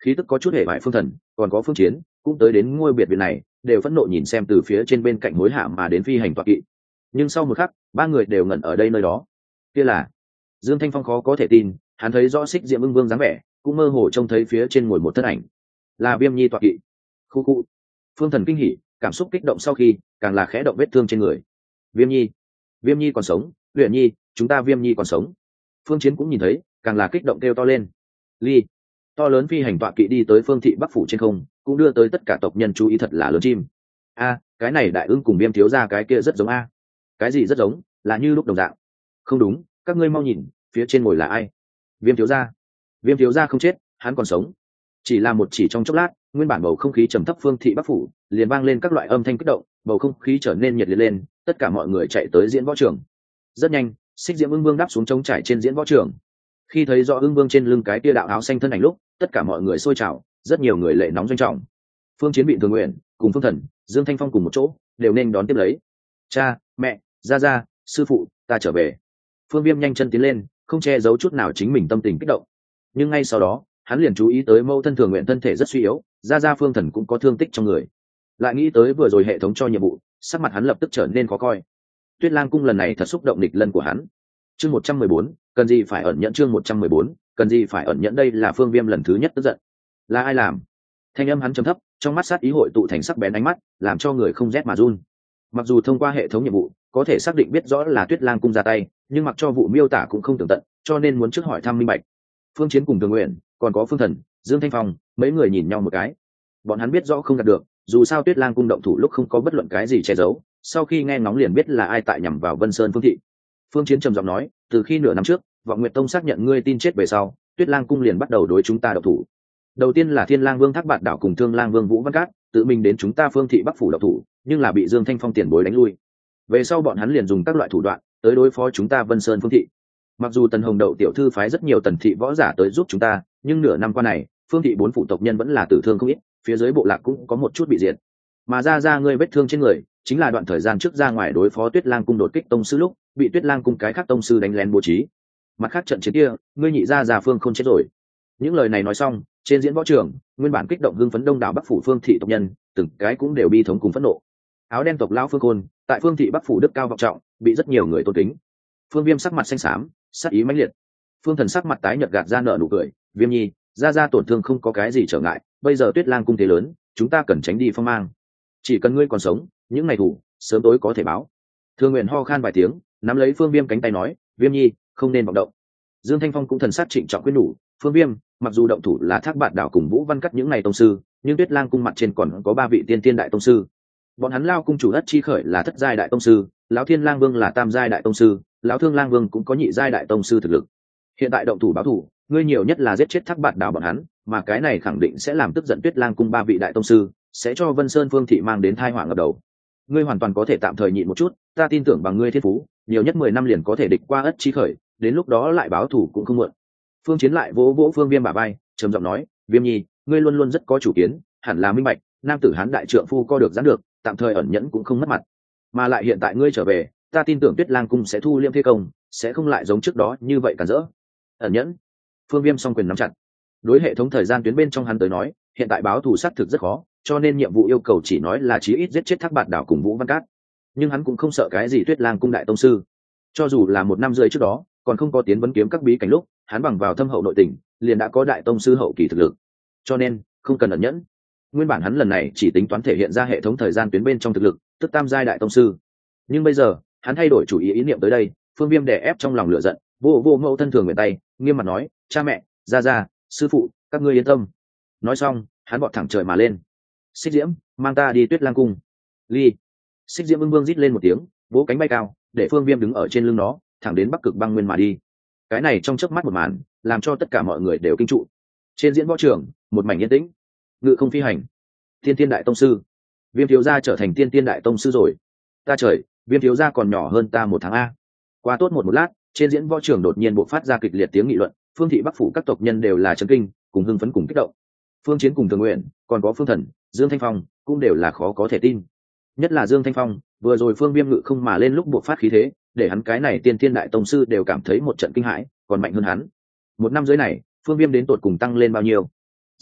khí tức có chút hề bại phương thần còn có phương chiến cũng tới đến ngôi biệt viện này, đều phẫn nộ nhìn xem từ phía trên bên cạnh hối hạ mà đến phi hành toạc kỵ. Nhưng sau một khắc ba người đều ngẩn ở đây nơi đó. Kia là Dương Thanh Phong khó có thể tin, hắn thấy rõ Xích Diễm Ưng Vương dáng vẻ, cũng mơ hồ trông thấy phía trên ngồi một thân ảnh, là Viêm Nhi toạc kỵ. Khu khu. Phương thần kinh hỉ, cảm xúc kích động sau khi càng là khẽ động vết thương trên người. Viêm Nhi, Viêm Nhi còn sống, Huyền Nhi, chúng ta Viêm Nhi còn sống. Phương Chiến cũng nhìn thấy, càng là kích động kêu to lên. Ly, to lớn phi hành tọa kỵ đi tới phương thị bắc phủ trên không, cũng đưa tới tất cả tộc nhân chú ý, thật là lớn chim. A, cái này đại ưng cùng Viêm thiếu gia cái kia rất giống a. Cái gì rất giống, là như lúc đồng dạng. Không đúng, các ngươi mau nhìn, phía trên ngồi là ai? Viêm thiếu gia. Viêm thiếu gia không chết, hắn còn sống. Chỉ là một chỉ trong chốc lát, nguyên bản bầu không khí trầm thấp phương thị bắc phủ liền vang lên các loại âm thanh kích động, bầu không khí trở nên nhiệt liệt lên, tất cả mọi người chạy tới diễn võ trường. Rất nhanh, Xích Diễm Ưng Vương đáp xuống trống trải trên diễn võ trường. Khi thấy rõ Ưng Vương trên lưng cái tia đạo áo xanh thân ảnh lúc, tất cả mọi người sôi trào, rất nhiều người lệ nóng doanh trọng. Phương Chiến bị Thường Nguyện cùng Phương Thần, Dương Thanh Phong cùng một chỗ, đều nên đón tiếp lấy. Cha, mẹ, gia gia, sư phụ, ta trở về. Phương Viêm nhanh chân tiến lên, không che giấu chút nào chính mình tâm tình kích động. Nhưng ngay sau đó, hắn liền chú ý tới mâu thân Thường Nguyện thân thể rất suy yếu, gia gia Phương Thần cũng có thương tích trong người. Lại nghĩ tới vừa rồi hệ thống cho nhiệm vụ, sắc mặt hắn lập tức trở nên khó coi. Tuyết Lang cung lần này thật xúc động địch lần của hắn. Chương một trăm mười bốn, cần gì phải ẩn nhẫn, chương một trăm mười bốn, cần gì phải ẩn nhẫn, đây là Phương Viêm lần thứ nhất tức giận. Là ai làm? Thanh âm hắn trầm thấp, trong mắt sát ý hội tụ thành sắc bén ánh mắt, làm cho người không rét mà run. Mặc dù thông qua hệ thống nhiệm vụ, có thể xác định biết rõ là Tuyết Lang cung ra tay, nhưng mặc cho vụ miêu tả cũng không tường tận, cho nên muốn trước hỏi thăm minh bạch. Phương Chiến cùng Thường Nguyện, còn có Phương Thần, Dương Thanh Phong, mấy người nhìn nhau một cái. Bọn hắn biết rõ không đạt được, dù sao Tuyết Lang cung động thủ lúc không có bất luận cái gì che giấu, sau khi nghe ngóng liền biết là ai tại nhằm vào Vân Sơn Phương thị. Phương Chiến trầm giọng nói, từ khi nửa năm trước Vọng Nguyệt Tông xác nhận ngươi tin chết về sau, Tuyết Lang cung liền bắt đầu đối chúng ta động thủ. Đầu tiên là Thiên Lang Vương Thác Bạt Đảo cùng Thương Lang Vương Vũ Văn Cát tự mình đến chúng ta Phương thị Bắc phủ động thủ, nhưng là bị Dương Thanh Phong tiền bối đánh lui. Về sau bọn hắn liền dùng các loại thủ đoạn tới đối phó chúng ta Vân Sơn Phương thị. Mặc dù Tần Hồng Đậu tiểu thư phái rất nhiều tần thị võ giả tới giúp chúng ta, nhưng nửa năm qua này, Phương thị bốn phụ tộc nhân vẫn là tử thương không ít, phía dưới bộ lạc cũng có một chút bị diệt. Mà ra ra ngươi vết thương trên người, chính là đoạn thời gian trước ra ngoài đối phó Tuyết Lang cung đột kích tông sư lúc, bị Tuyết Lang cung cái khác tông sư đánh lén bố trí. Mặt khác trận chiến kia, ngươi nhị gia già Phương không chết rồi. Những lời này nói xong, trên diễn võ trường, nguyên bản kích động hưng phấn đông đảo Bắc phủ Phương thị tộc nhân, từng cái cũng đều bi thống cùng phẫn nộ. Áo đen tộc lão Phương Khôn, tại Phương thị Bắc phủ đức cao vọng trọng, bị rất nhiều người tôn kính. Phương Viêm sắc mặt xanh xám, sắc ý mãnh liệt. Phương Thần sắc mặt tái nhợt gạt ra nở nụ cười, Viêm Nhi, gia gia tổn thương không có cái gì trở ngại, bây giờ Tuyết Lang cung thế lớn, chúng ta cần tránh đi phong mang. Chỉ cần ngươi còn sống, những ngày thủ sớm tối có thể báo. Thương Nguyện ho khan vài tiếng, nắm lấy Phương Viêm cánh tay nói, Viêm Nhi, không nên vọng động. Dương Thanh Phong cũng thần sắc trịnh trọng khuyên nhủ, Phương Viêm, mặc dù động thủ là Thác Bạt Đảo cùng Vũ Văn Cắt những ngày tông sư, nhưng Tuyết Lang cung mặt trên còn có ba vị tiên tiên đại tông sư. Bọn hắn Lao cung chủ Ất Chi Khởi là thất giai đại tông sư, lão Thiên Lang Vương là tam giai đại tông sư, lão Thương Lang Vương cũng có nhị giai đại tông sư thực lực. Hiện tại động thủ báo thủ, ngươi nhiều nhất là giết chết Thác Bạt Đảo bọn hắn, mà cái này khẳng định sẽ làm tức giận Tuyết Lang cung ba vị đại tông sư, sẽ cho Vân Sơn Phương thị mang đến tai họa ngập đầu. Ngươi hoàn toàn có thể tạm thời nhịn một chút, ta tin tưởng bằng ngươi thiên phú, nhiều nhất mười năm liền có thể địch qua Ất Chi Khởi, đến lúc đó lại báo thủ cũng không muộn. Phương Chiến lại vỗ vỗ Phương Viêm bả vai, trầm giọng nói, Viêm Nhi, ngươi luôn luôn rất có chủ kiến, hẳn là minh bạch, nam tử hán đại trượng phu co được giãn được, tạm thời ẩn nhẫn cũng không mất mặt. Mà lại hiện tại ngươi trở về, ta tin tưởng Tuyết Lang cung sẽ thu liêm thế công, sẽ không lại giống trước đó như vậy cản rỡ. Ẩn nhẫn. Phương Viêm song quyền nắm chặt. Đối hệ thống thời gian tuyến bên trong hắn tới nói, hiện tại báo thù sát thực rất khó, cho nên nhiệm vụ yêu cầu chỉ nói là chí ít giết chết Thác Bạt Đảo cùng Vũ Văn Cát. Nhưng hắn cũng không sợ cái gì Tuyết Lang cung đại tông sư. Cho dù là một năm rưỡi trước đó, còn không có tiến vấn kiếm các bí cảnh lúc, hắn bằng vào thâm hậu nội tình, liền đã có đại tông sư hậu kỳ thực lực. Cho nên, không cần ẩn nhẫn. Nguyên bản hắn lần này chỉ tính toán thể hiện ra hệ thống thời gian tuyến bên trong thực lực, tức tam giai đại tông sư. Nhưng bây giờ, hắn thay đổi chủ ý ý niệm tới đây, Phương Viêm đè ép trong lòng lửa giận, vô vô mẫu thân Thường Nguyện tay, nghiêm mặt nói, cha mẹ, gia gia, sư phụ, các ngươi yên tâm. Nói xong, hắn vọt thẳng trời mà lên. Xích Diễm, mang ta đi Tuyết Lang cung. Ly. Xích Diễm Ưng Vương rít lên một tiếng, vỗ cánh bay cao, để Phương Viêm đứng ở trên lưng nó, thẳng đến Bắc Cực băng nguyên mà đi. Cái này trong chớp mắt một màn, làm cho tất cả mọi người đều kinh trụ. Trên diễn võ trường, một mảnh yên tĩnh. Ngự không phi hành. Tiên tiên đại tông sư. Viêm thiếu gia trở thành tiên tiên đại tông sư rồi. Ta trời, Viêm thiếu gia còn nhỏ hơn ta một tháng a. Qua tốt một một lát, trên diễn võ trường đột nhiên bộc phát ra kịch liệt tiếng nghị luận, Phương thị Bắc phủ các tộc nhân đều là chấn kinh, cùng hưng phấn cùng kích động. Phương Chiến cùng Thường Nguyện, còn có Phương Thần, Dương Thanh Phong, cũng đều là khó có thể tin. Nhất là Dương Thanh Phong, vừa rồi Phương Viêm ngự không mà lên lúc bộc phát khí thế, để hắn cái này tiên tiên đại tông sư đều cảm thấy một trận kinh hãi, còn mạnh hơn hắn. Một năm dưới này, Phương Viêm đến tột cùng tăng lên bao nhiêu?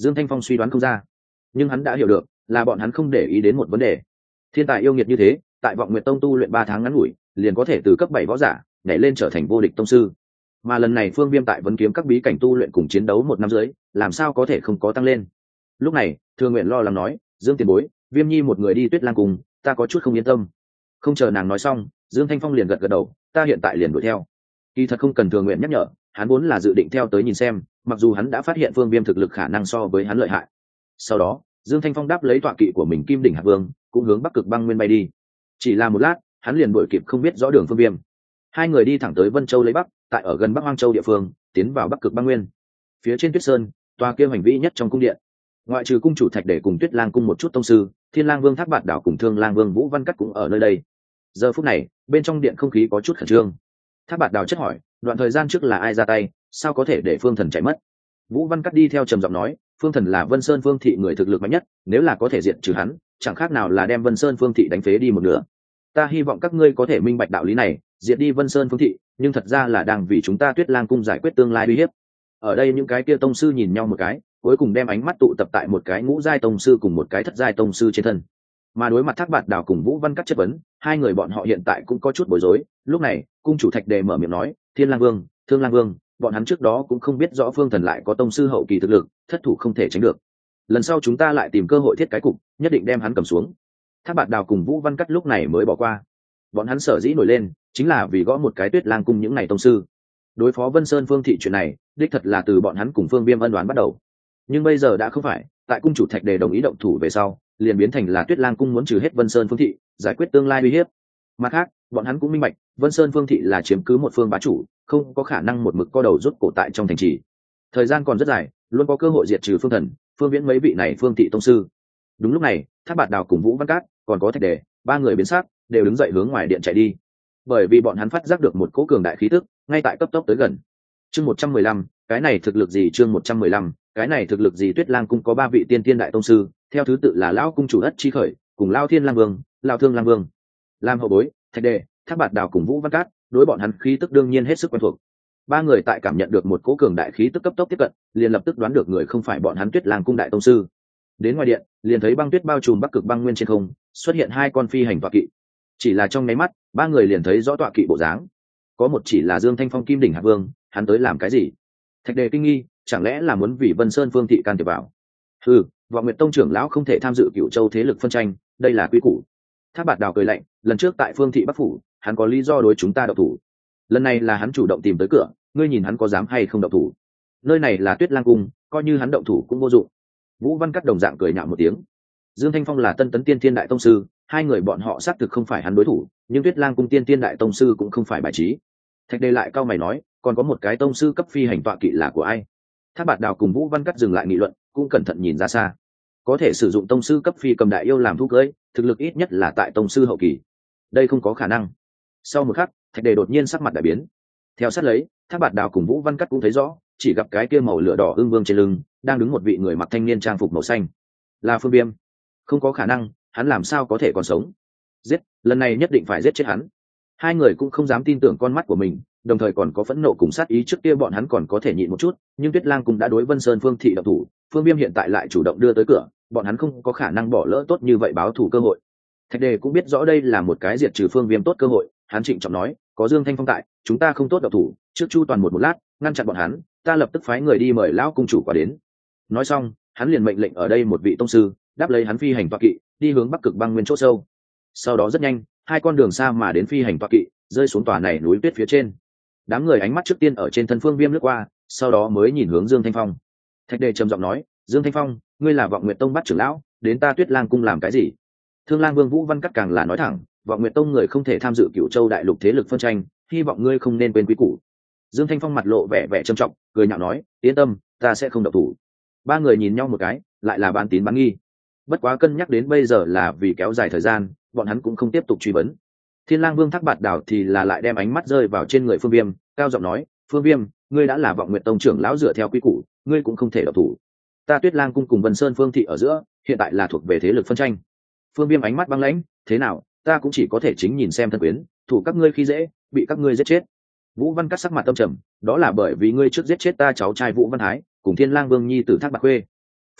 Dương Thanh Phong suy đoán không ra, nhưng hắn đã hiểu được là bọn hắn không để ý đến một vấn đề. Thiên tài yêu nghiệt như thế, tại Vọng Nguyệt Tông tu luyện ba tháng ngắn ngủi, liền có thể từ cấp bảy võ giả nhảy lên trở thành vô địch tông sư. Mà lần này Phương Viêm tại vấn kiếm các bí cảnh tu luyện cùng chiến đấu một năm dưới, làm sao có thể không có tăng lên. Lúc này, Thương Nguyện lo lắng nói, Dương tiền bối, Viêm Nhi một người đi Tuyết Lang cùng, ta có chút không yên tâm. Không chờ nàng nói xong, Dương Thanh Phong liền gật gật đầu, ta hiện tại liền đuổi theo. Kỳ thật không cần Thương Nguyện nhắc nhở, hắn vốn là dự định theo tới nhìn xem, mặc dù hắn đã phát hiện Phương Viêm thực lực khả năng so với hắn lợi hại. Sau đó, Dương Thanh Phong đáp lấy tọa kỵ của mình Kim Đỉnh Hạc Vương, cũng hướng Bắc Cực Băng Nguyên bay đi. Chỉ là một lát, hắn liền đuổi kịp không biết rõ đường Phương Viêm. Hai người đi thẳng tới Vân Châu lấy Bắc, tại ở gần Bắc Hoang Châu địa phương, tiến vào Bắc Cực Băng Nguyên. Phía trên Tuyết Sơn, tòa kia hành vĩ nhất trong cung điện, ngoại trừ cung chủ Thạch Để cùng Tuyết Lang cung một chút tông sư, Thiên Lang Vương Thác Bạt Đảo cùng Thương Lang Vương Vũ Văn Cắt cũng ở nơi đây. Giờ phút này, bên trong điện không khí có chút khẩn trương. Thác Bạt Đảo chất hỏi, đoạn thời gian trước là ai ra tay, sao có thể để Phương Thần chạy mất? Vũ Văn Cắt đi theo trầm giọng nói, Phương Thần là Vân Sơn Phương thị người thực lực mạnh nhất, nếu là có thể diệt trừ hắn, chẳng khác nào là đem Vân Sơn Phương thị đánh phế đi một nửa. Ta hy vọng các ngươi có thể minh bạch đạo lý này, diệt đi Vân Sơn Phương thị, nhưng thật ra là đang vì chúng ta Tuyết Lang cung giải quyết tương lai uy hiếp. Ở đây những cái kia tông sư nhìn nhau một cái, cuối cùng đem ánh mắt tụ tập tại một cái ngũ giai tông sư cùng một cái thất giai tông sư trên thân. Mà đối mặt Thác Bạt Đảo cùng Vũ Văn Cắt chất vấn, hai người bọn họ hiện tại cũng có chút bối rối. Lúc này, cung chủ Thạch Đề mở miệng nói, Thiên Lang Vương, Thương Lang Vương, bọn hắn trước đó cũng không biết rõ Phương Thần lại có tông sư hậu kỳ thực lực, thất thủ không thể tránh được. Lần sau chúng ta lại tìm cơ hội thiết cái cục, nhất định đem hắn cầm xuống. Thác Bạt Đảo cùng Vũ Văn Cắt lúc này mới bỏ qua. Bọn hắn sở dĩ nổi lên, chính là vì gõ một cái Tuyết Lang cung những ngày tông sư. Đối phó Vân Sơn Phương thị chuyện này, đích thật là từ bọn hắn cùng Phương Viêm ân đoán bắt đầu. Nhưng bây giờ đã không phải, tại cung chủ Thạch Đề đồng ý động thủ về sau, liền biến thành là Tuyết Lang cung muốn trừ hết Vân Sơn Phương thị, giải quyết tương lai uy hiếp. Mặt khác, bọn hắn cũng minh bạch, Vân Sơn Phương thị là chiếm cứ một phương bá chủ, không có khả năng một mực co đầu rút cổ tại trong thành trì. Thời gian còn rất dài, luôn có cơ hội diệt trừ Phương Thần, Phương Viễn mấy vị này Phương thị tông sư. Đúng lúc này, Thác Bạt Đảo cùng Vũ Văn Cát, còn có Thạch Đề, ba người biến sắc, đều đứng dậy hướng ngoài điện chạy đi. Bởi vì bọn hắn phát giác được một cỗ cường đại khí tức, ngay tại cấp tốc tới gần. Chương một trăm mười lăm, cái này thực lực gì? Chương một trăm mười lăm, cái này thực lực gì? Tuyết Lang cung có ba vị tiên tiên đại tông sư, theo thứ tự là lão cung chủ Ất Chi Khởi, cùng lão Thiên Lang Vương, lão Thương Lang Vương. Làm hậu bối, Thạch Đề, Thác Bạt Đảo cùng Vũ Văn Cát, đối bọn hắn khí tức đương nhiên hết sức quen thuộc. Ba người tại cảm nhận được một cỗ cường đại khí tức cấp tốc tiếp cận, liền lập tức đoán được người không phải bọn hắn Tuyết Lang cung đại tông sư. Đến ngoài điện, liền thấy băng tuyết bao trùm Bắc Cực Băng Nguyên trên không, xuất hiện hai con phi hành tọa kỵ. Chỉ là trong nháy mắt, ba người liền thấy rõ tọa kỵ bộ dáng. Có một chỉ là Dương Thanh Phong Kim Đỉnh Hạc Vương, hắn tới làm cái gì? Thạch Đề kinh nghi, chẳng lẽ là muốn vì Vân Sơn Phương thị can thiệp vào? Ừ, Vọng Nguyệt Tông trưởng lão không thể tham dự Cửu Châu thế lực phân tranh, đây là quy củ. Thác Bạt Đảo cười lạnh, lần trước tại Phương thị Bắc phủ, hắn có lý do đối chúng ta động thủ. Lần này là hắn chủ động tìm tới cửa, ngươi nhìn hắn có dám hay không động thủ? Nơi này là Tuyết Lang cung, coi như hắn động thủ cũng vô dụng. Vũ Văn Cắt đồng dạng cười nhạo một tiếng. Dương Thanh Phong là Tân Tấn Tiên Thiên đại tông sư, hai người bọn họ xác thực không phải hắn đối thủ, nhưng Tuyết Lang cung Tiên Thiên đại tông sư cũng không phải bài trí. Thạch Đề lại cao mày nói, còn có một cái tông sư cấp phi hành tọa kỵ là của ai? Thác Bạt Đảo cùng Vũ Văn Cắt dừng lại nghị luận, cũng cẩn thận nhìn ra xa. Có thể sử dụng tông sư cấp phi cầm đại yêu làm thú cưỡi, thực lực ít nhất là tại tông sư hậu kỳ. Đây không có khả năng. Sau một khắc, Thạch Đề đột nhiên sắc mặt đại biến. Theo sát lấy, Thác Bạt Đảo cùng Vũ Văn Cắt cũng thấy rõ, chỉ gặp cái kia màu lửa đỏ ưng vương trên lưng, đang đứng một vị người mặc thanh niên trang phục màu xanh. Là Phương Viêm. Không có khả năng, hắn làm sao có thể còn sống? Giết, lần này nhất định phải giết chết hắn. Hai người cũng không dám tin tưởng con mắt của mình, đồng thời còn có phẫn nộ cùng sát ý. Trước kia bọn hắn còn có thể nhịn một chút, nhưng Tuyết Lang cũng đã đối Vân Sơn Phương thị động thủ, Phương Viêm hiện tại lại chủ động đưa tới cửa, bọn hắn không có khả năng bỏ lỡ tốt như vậy báo thù cơ hội. Thạch Đề cũng biết rõ đây là một cái diệt trừ Phương Viêm tốt cơ hội, hắn trịnh trọng nói, có Dương Thanh Phong tại, chúng ta không tốt động thủ, trước chu toàn một một lát, ngăn chặn bọn hắn, ta lập tức phái người đi mời lão cung chủ qua đến. Nói xong, hắn liền mệnh lệnh ở đây một vị tông sư, đáp lấy hắn phi hành tọa kỵ, đi hướng Bắc Cực Băng Nguyên chỗ sâu. Sau đó rất nhanh, hai con đường xa mà đến phi hành tọa kỵ, rơi xuống tòa này núi tuyết phía trên. Đám người ánh mắt trước tiên ở trên thân Phương Viêm lướt qua, sau đó mới nhìn hướng Dương Thanh Phong. Thạch Đề trầm giọng nói, Dương Thanh Phong, ngươi là Vọng Nguyệt Tông bắt trưởng lão, đến ta Tuyết Lang cung làm cái gì? Thương Lang Vương Vũ Văn Cắt càng là nói thẳng, Vọng Nguyệt Tông người không thể tham dự Cửu Châu đại lục thế lực phân tranh, hy vọng ngươi không nên quên quý củ. Dương Thanh Phong mặt lộ vẻ vẻ trầm trọng, cười nhạo nói, yên tâm, ta sẽ không động thủ. Ba người nhìn nhau một cái, lại là bán tín bán nghi. Bất quá cân nhắc đến bây giờ là vì kéo dài thời gian, bọn hắn cũng không tiếp tục truy vấn. Thiên Lang Vương Thác Bạt Đảo thì là lại đem ánh mắt rơi vào trên người Phương Viêm, cao giọng nói, Phương Viêm, ngươi đã là Vọng Nguyệt Tông trưởng lão, dựa theo quy củ, ngươi cũng không thể động thủ. Ta Tuyết Lang cung cùng Vân Sơn Phương thị ở giữa, hiện tại là thuộc về thế lực phân tranh. Phương Viêm ánh mắt băng lãnh, thế nào, ta cũng chỉ có thể chính nhìn xem thân quyến, thủ các ngươi khi dễ, bị các ngươi giết chết. Vũ Văn Cắt sắc mặt tâm trầm, đó là bởi vì ngươi trước giết chết ta cháu trai Vũ Văn Thái, cùng Thiên Lang Vương nhi tử Thác Bạt Khuê.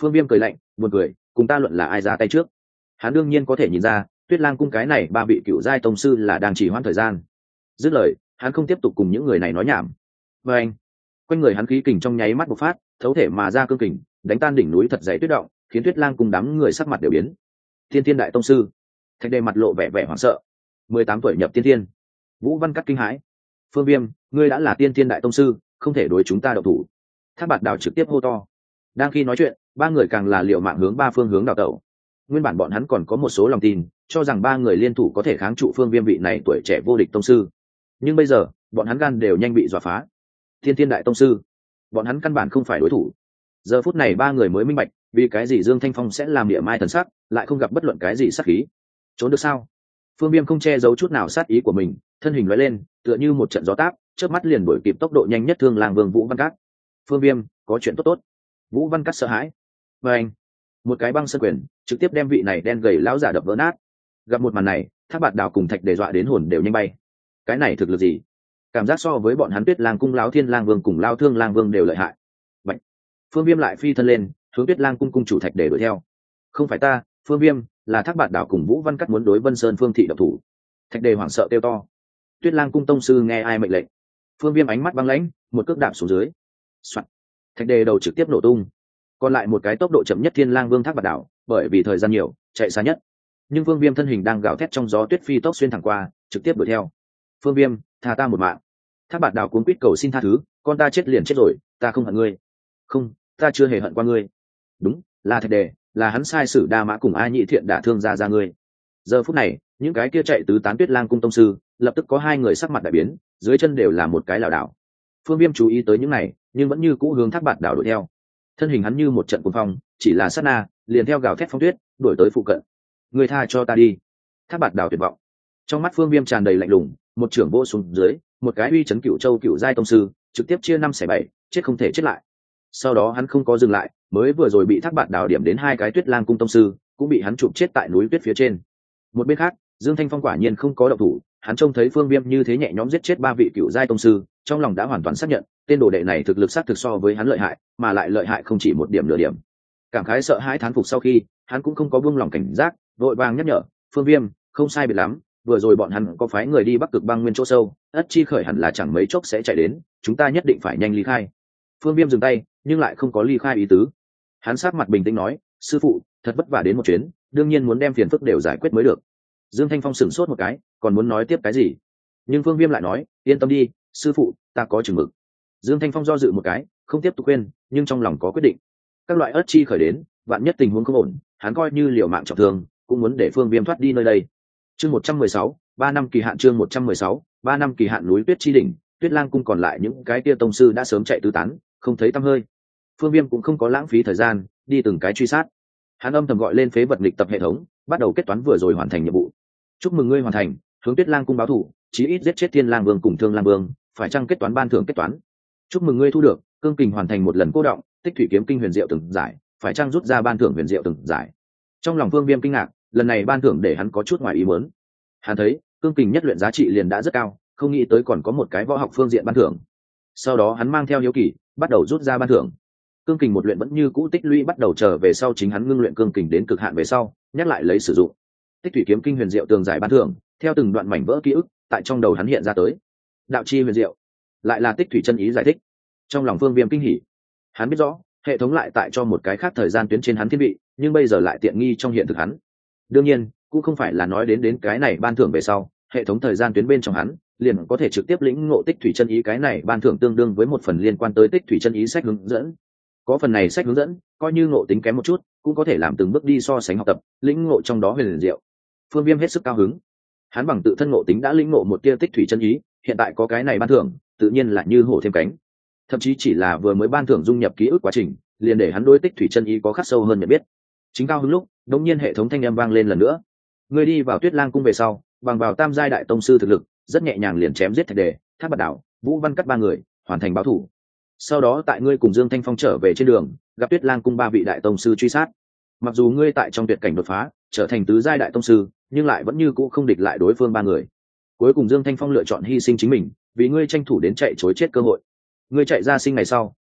Phương Viêm cười lạnh, buồn cười, cùng ta luận là ai ra tay trước. Hắn đương nhiên có thể nhìn ra, Tuyết Lang cung cái này ba vị cựu giai tông sư là đang trì hoãn thời gian. Dứt lời, hắn không tiếp tục cùng những người này nói nhảm. Và anh, quanh người hắn khí kình trong nháy mắt bộc phát, thấu thể mà ra cương kình, đánh tan đỉnh núi thật dày tuyết động, khiến Tuyết Lang cùng đám người sắc mặt đều biến. Thiên Thiên đại tông sư, Thạch Đề mặt lộ vẻ vẻ hoảng sợ. mười tám tuổi nhập tiên thiên. Vũ Văn Cắt kinh hãi. Phương Viêm, ngươi đã là tiên thiên đại tông sư, không thể đối chúng ta động thủ. Thác Bạt Đào trực tiếp hô to. Đang khi nói chuyện, ba người càng là liều mạng hướng ba phương hướng đào tẩu. Nguyên bản bọn hắn còn có một số lòng tin, cho rằng ba người liên thủ có thể kháng trụ Phương Viêm vị này tuổi trẻ vô địch tông sư. Nhưng bây giờ, bọn hắn gan đều nhanh bị dọa phá. Thiên Thiên đại tông sư, bọn hắn căn bản không phải đối thủ. Giờ phút này ba người mới minh bạch, vì cái gì Dương Thanh Phong sẽ làm địa mai thần sắc, lại không gặp bất luận cái gì sát khí. Trốn được sao? Phương Viêm không che giấu chút nào sát ý của mình, thân hình lóe lên, tựa như một trận gió táp, chớp mắt liền đuổi kịp tốc độ nhanh nhất Thương Lang Vương Vũ Văn Cát. Phương Viêm, có chuyện tốt tốt. Vũ Văn Cát sợ hãi. Và anh, một cái băng sơn quyền, trực tiếp đem vị này đen gầy lão giả đập vỡ nát. Gặp một màn này, Thác Bạt Đào cùng Thạch Đề dọa đến hồn đều nhanh bay. Cái này thực lực gì? Cảm giác so với bọn hắn Tuyết Lang cung lão Thiên Lang Vương cùng lão Thương Lang Vương đều lợi hại. Vậy, Phương Viêm lại phi thân lên, hướng Tuyết Lang cung cung chủ Thạch Đề đuổi theo. Không phải ta, Phương Viêm, là Thác Bạt Đào cùng Vũ Văn Cát muốn đối Vân Sơn Phương thị độc thủ. Thạch Đề hoảng sợ kêu to. Tuyết Lang cung tông sư nghe ai mệnh lệnh? Phương Viêm ánh mắt băng lãnh, một cước đạp xuống dưới. Soạt. Thạch Đề đầu trực tiếp nổ tung. Còn lại một cái tốc độ chậm nhất Thiên Lang Vương Thác Bạt Đào, bởi vì thời gian nhiều, chạy xa nhất. Nhưng Phương Viêm thân hình đang gào thét trong gió tuyết phi tốc xuyên thẳng qua, trực tiếp đuổi theo. Phương Viêm, tha ta một mạng. Thác Bạt Đào cuống quýt cầu xin tha thứ, con ta chết liền chết rồi, ta không hận ngươi. Không, ta chưa hề hận qua ngươi. Đúng, là Thạch Đề, là hắn sai sử Đa Mã cùng A Nhị Thiện đả thương ra ra ngươi. Giờ phút này, những cái kia chạy tứ tán Tuyết Lang cung tông sư, lập tức có hai người sắc mặt đại biến, dưới chân đều là một cái lảo đảo. Phương Viêm chú ý tới những này, nhưng vẫn như cũ hướng Thác Bạt Đào đuổi theo. Thân hình hắn như một trận cuồng phong, chỉ là sát na, liền theo gào thét phong tuyết, đuổi tới phụ cận. Người tha cho ta đi. Thác Bạt Đào tuyệt vọng. Trong mắt Phương Viêm tràn đầy lạnh lùng, một trưởng vô xuống dưới, một cái uy chấn cựu châu cựu giai tông sư, trực tiếp chia năm xẻ bảy, chết không thể chết lại. Sau đó hắn không có dừng lại, mới vừa rồi bị Thác Bạt Đào điểm đến hai cái Tuyết Lang cung tông sư, cũng bị hắn chụp chết tại núi tuyết phía trên. Một bên khác, Dương Thanh Phong quả nhiên không có động thủ, hắn trông thấy Phương Viêm như thế nhẹ nhõm giết chết ba vị cựu giai tông sư, trong lòng đã hoàn toàn xác nhận, tên đồ đệ này thực lực xác thực so với hắn lợi hại, mà lại lợi hại không chỉ một điểm nửa điểm. Cảm khái sợ hãi thán phục sau khi, hắn cũng không có buông lòng cảnh giác, vội vàng nhắc nhở, Phương Viêm, không sai biệt lắm, vừa rồi bọn hắn có phái người đi Bắc Cực băng nguyên chỗ sâu, ất chi khởi hẳn là chẳng mấy chốc sẽ chạy đến, chúng ta nhất định phải nhanh ly khai. Phương Viêm dừng tay, nhưng lại không có ly khai ý tứ. Hắn sát mặt bình tĩnh nói, sư phụ, thật vất vả đến một chuyến, đương nhiên muốn đem phiền phức đều giải quyết mới được. Dương Thanh Phong sửng sốt một cái, còn muốn nói tiếp cái gì, nhưng Phương Viêm lại nói, yên tâm đi, sư phụ, ta có chừng mực. Dương Thanh Phong do dự một cái, không tiếp tục khuyên, nhưng trong lòng có quyết định. Các loại ất chi khởi đến, vạn nhất tình huống không ổn, hắn coi như liều mạng trọng thương, cũng muốn để Phương Viêm thoát đi nơi đây. Chương một trăm mười sáu, ba năm kỳ hạn chương một trăm mười sáu, ba năm kỳ hạn núi Tuyết chi đỉnh, Tuyết Lang cung còn lại những cái kia tông sư đã sớm chạy tứ tán, không thấy tăm hơi. Phương Viêm cũng không có lãng phí thời gian, đi từng cái truy sát. Hắn âm thầm gọi lên phế vật lịch tập hệ thống, bắt đầu kết toán vừa rồi hoàn thành nhiệm vụ. Chúc mừng ngươi hoàn thành, hướng Tuyết Lang cung báo thù, chí ít giết chết Thiên Lang Vương cùng Thương Lang Vương, phải chăng kết toán ban thưởng kết toán. Chúc mừng ngươi thu được cương kình hoàn thành một lần cô động, tích thủy kiếm kinh huyền diệu từng giải, phải chăng rút ra ban thưởng huyền diệu từng giải. Trong lòng Phương Viêm kinh ngạc, lần này ban thưởng để hắn có chút ngoài ý muốn. Hắn thấy cương kình nhất luyện giá trị liền đã rất cao, không nghĩ tới còn có một cái võ học phương diện ban thưởng. Sau đó hắn mang theo hiếu kỳ, bắt đầu rút ra ban thưởng. Cương kình một luyện vẫn như cũ tích lũy bắt đầu trở về sau chính hắn ngưng luyện cương kình đến cực hạn về sau, nhắc lại lấy sử dụng. Tích thủy kiếm kinh huyền diệu tường giải ban thưởng, theo từng đoạn mảnh vỡ ký ức, tại trong đầu hắn hiện ra tới. Đạo chi huyền diệu, lại là tích thủy chân ý giải thích. Trong lòng Phương Viêm kinh hỉ, hắn biết rõ hệ thống lại tại cho một cái khác thời gian tuyến trên hắn thiên vị, nhưng bây giờ lại tiện nghi trong hiện thực hắn. Đương nhiên cũng không phải là nói đến đến cái này ban thưởng về sau, hệ thống thời gian tuyến bên trong hắn liền có thể trực tiếp lĩnh ngộ tích thủy chân ý, cái này ban thưởng tương đương với một phần liên quan tới tích thủy chân ý sách hướng dẫn. Có phần này sách hướng dẫn, coi như ngộ tính kém một chút, cũng có thể làm từng bước đi so sánh học tập, lĩnh ngộ trong đó huyền diệu. Phương Viêm hết sức cao hứng, hắn bằng tự thân ngộ tính đã lĩnh ngộ một tia tích thủy chân ý, hiện tại có cái này ban thưởng, tự nhiên là như hổ thêm cánh. Thậm chí chỉ là vừa mới ban thưởng dung nhập ký ức quá trình, liền để hắn đối tích thủy chân ý có khắc sâu hơn nhận biết. Chính cao hứng lúc, đột nhiên hệ thống thanh âm vang lên lần nữa. Người đi vào Tuyết Lang cung về sau, bằng vào tam giai đại tông sư thực lực, rất nhẹ nhàng liền chém giết Thạch Đề, Thác Bạt Đào, Vũ Văn Cát ba người, hoàn thành báo thủ. Sau đó tại ngươi cùng Dương Thanh Phong trở về trên đường, gặp Tuyết Lang cung ba vị đại tông sư truy sát. Mặc dù ngươi tại trong tuyệt cảnh đột phá, trở thành tứ giai đại tông sư, nhưng lại vẫn như cũ không địch lại đối phương ba người. Cuối cùng Dương Thanh Phong lựa chọn hy sinh chính mình, vì ngươi tranh thủ đến chạy trối chết cơ hội. Ngươi chạy ra sinh ngày sau,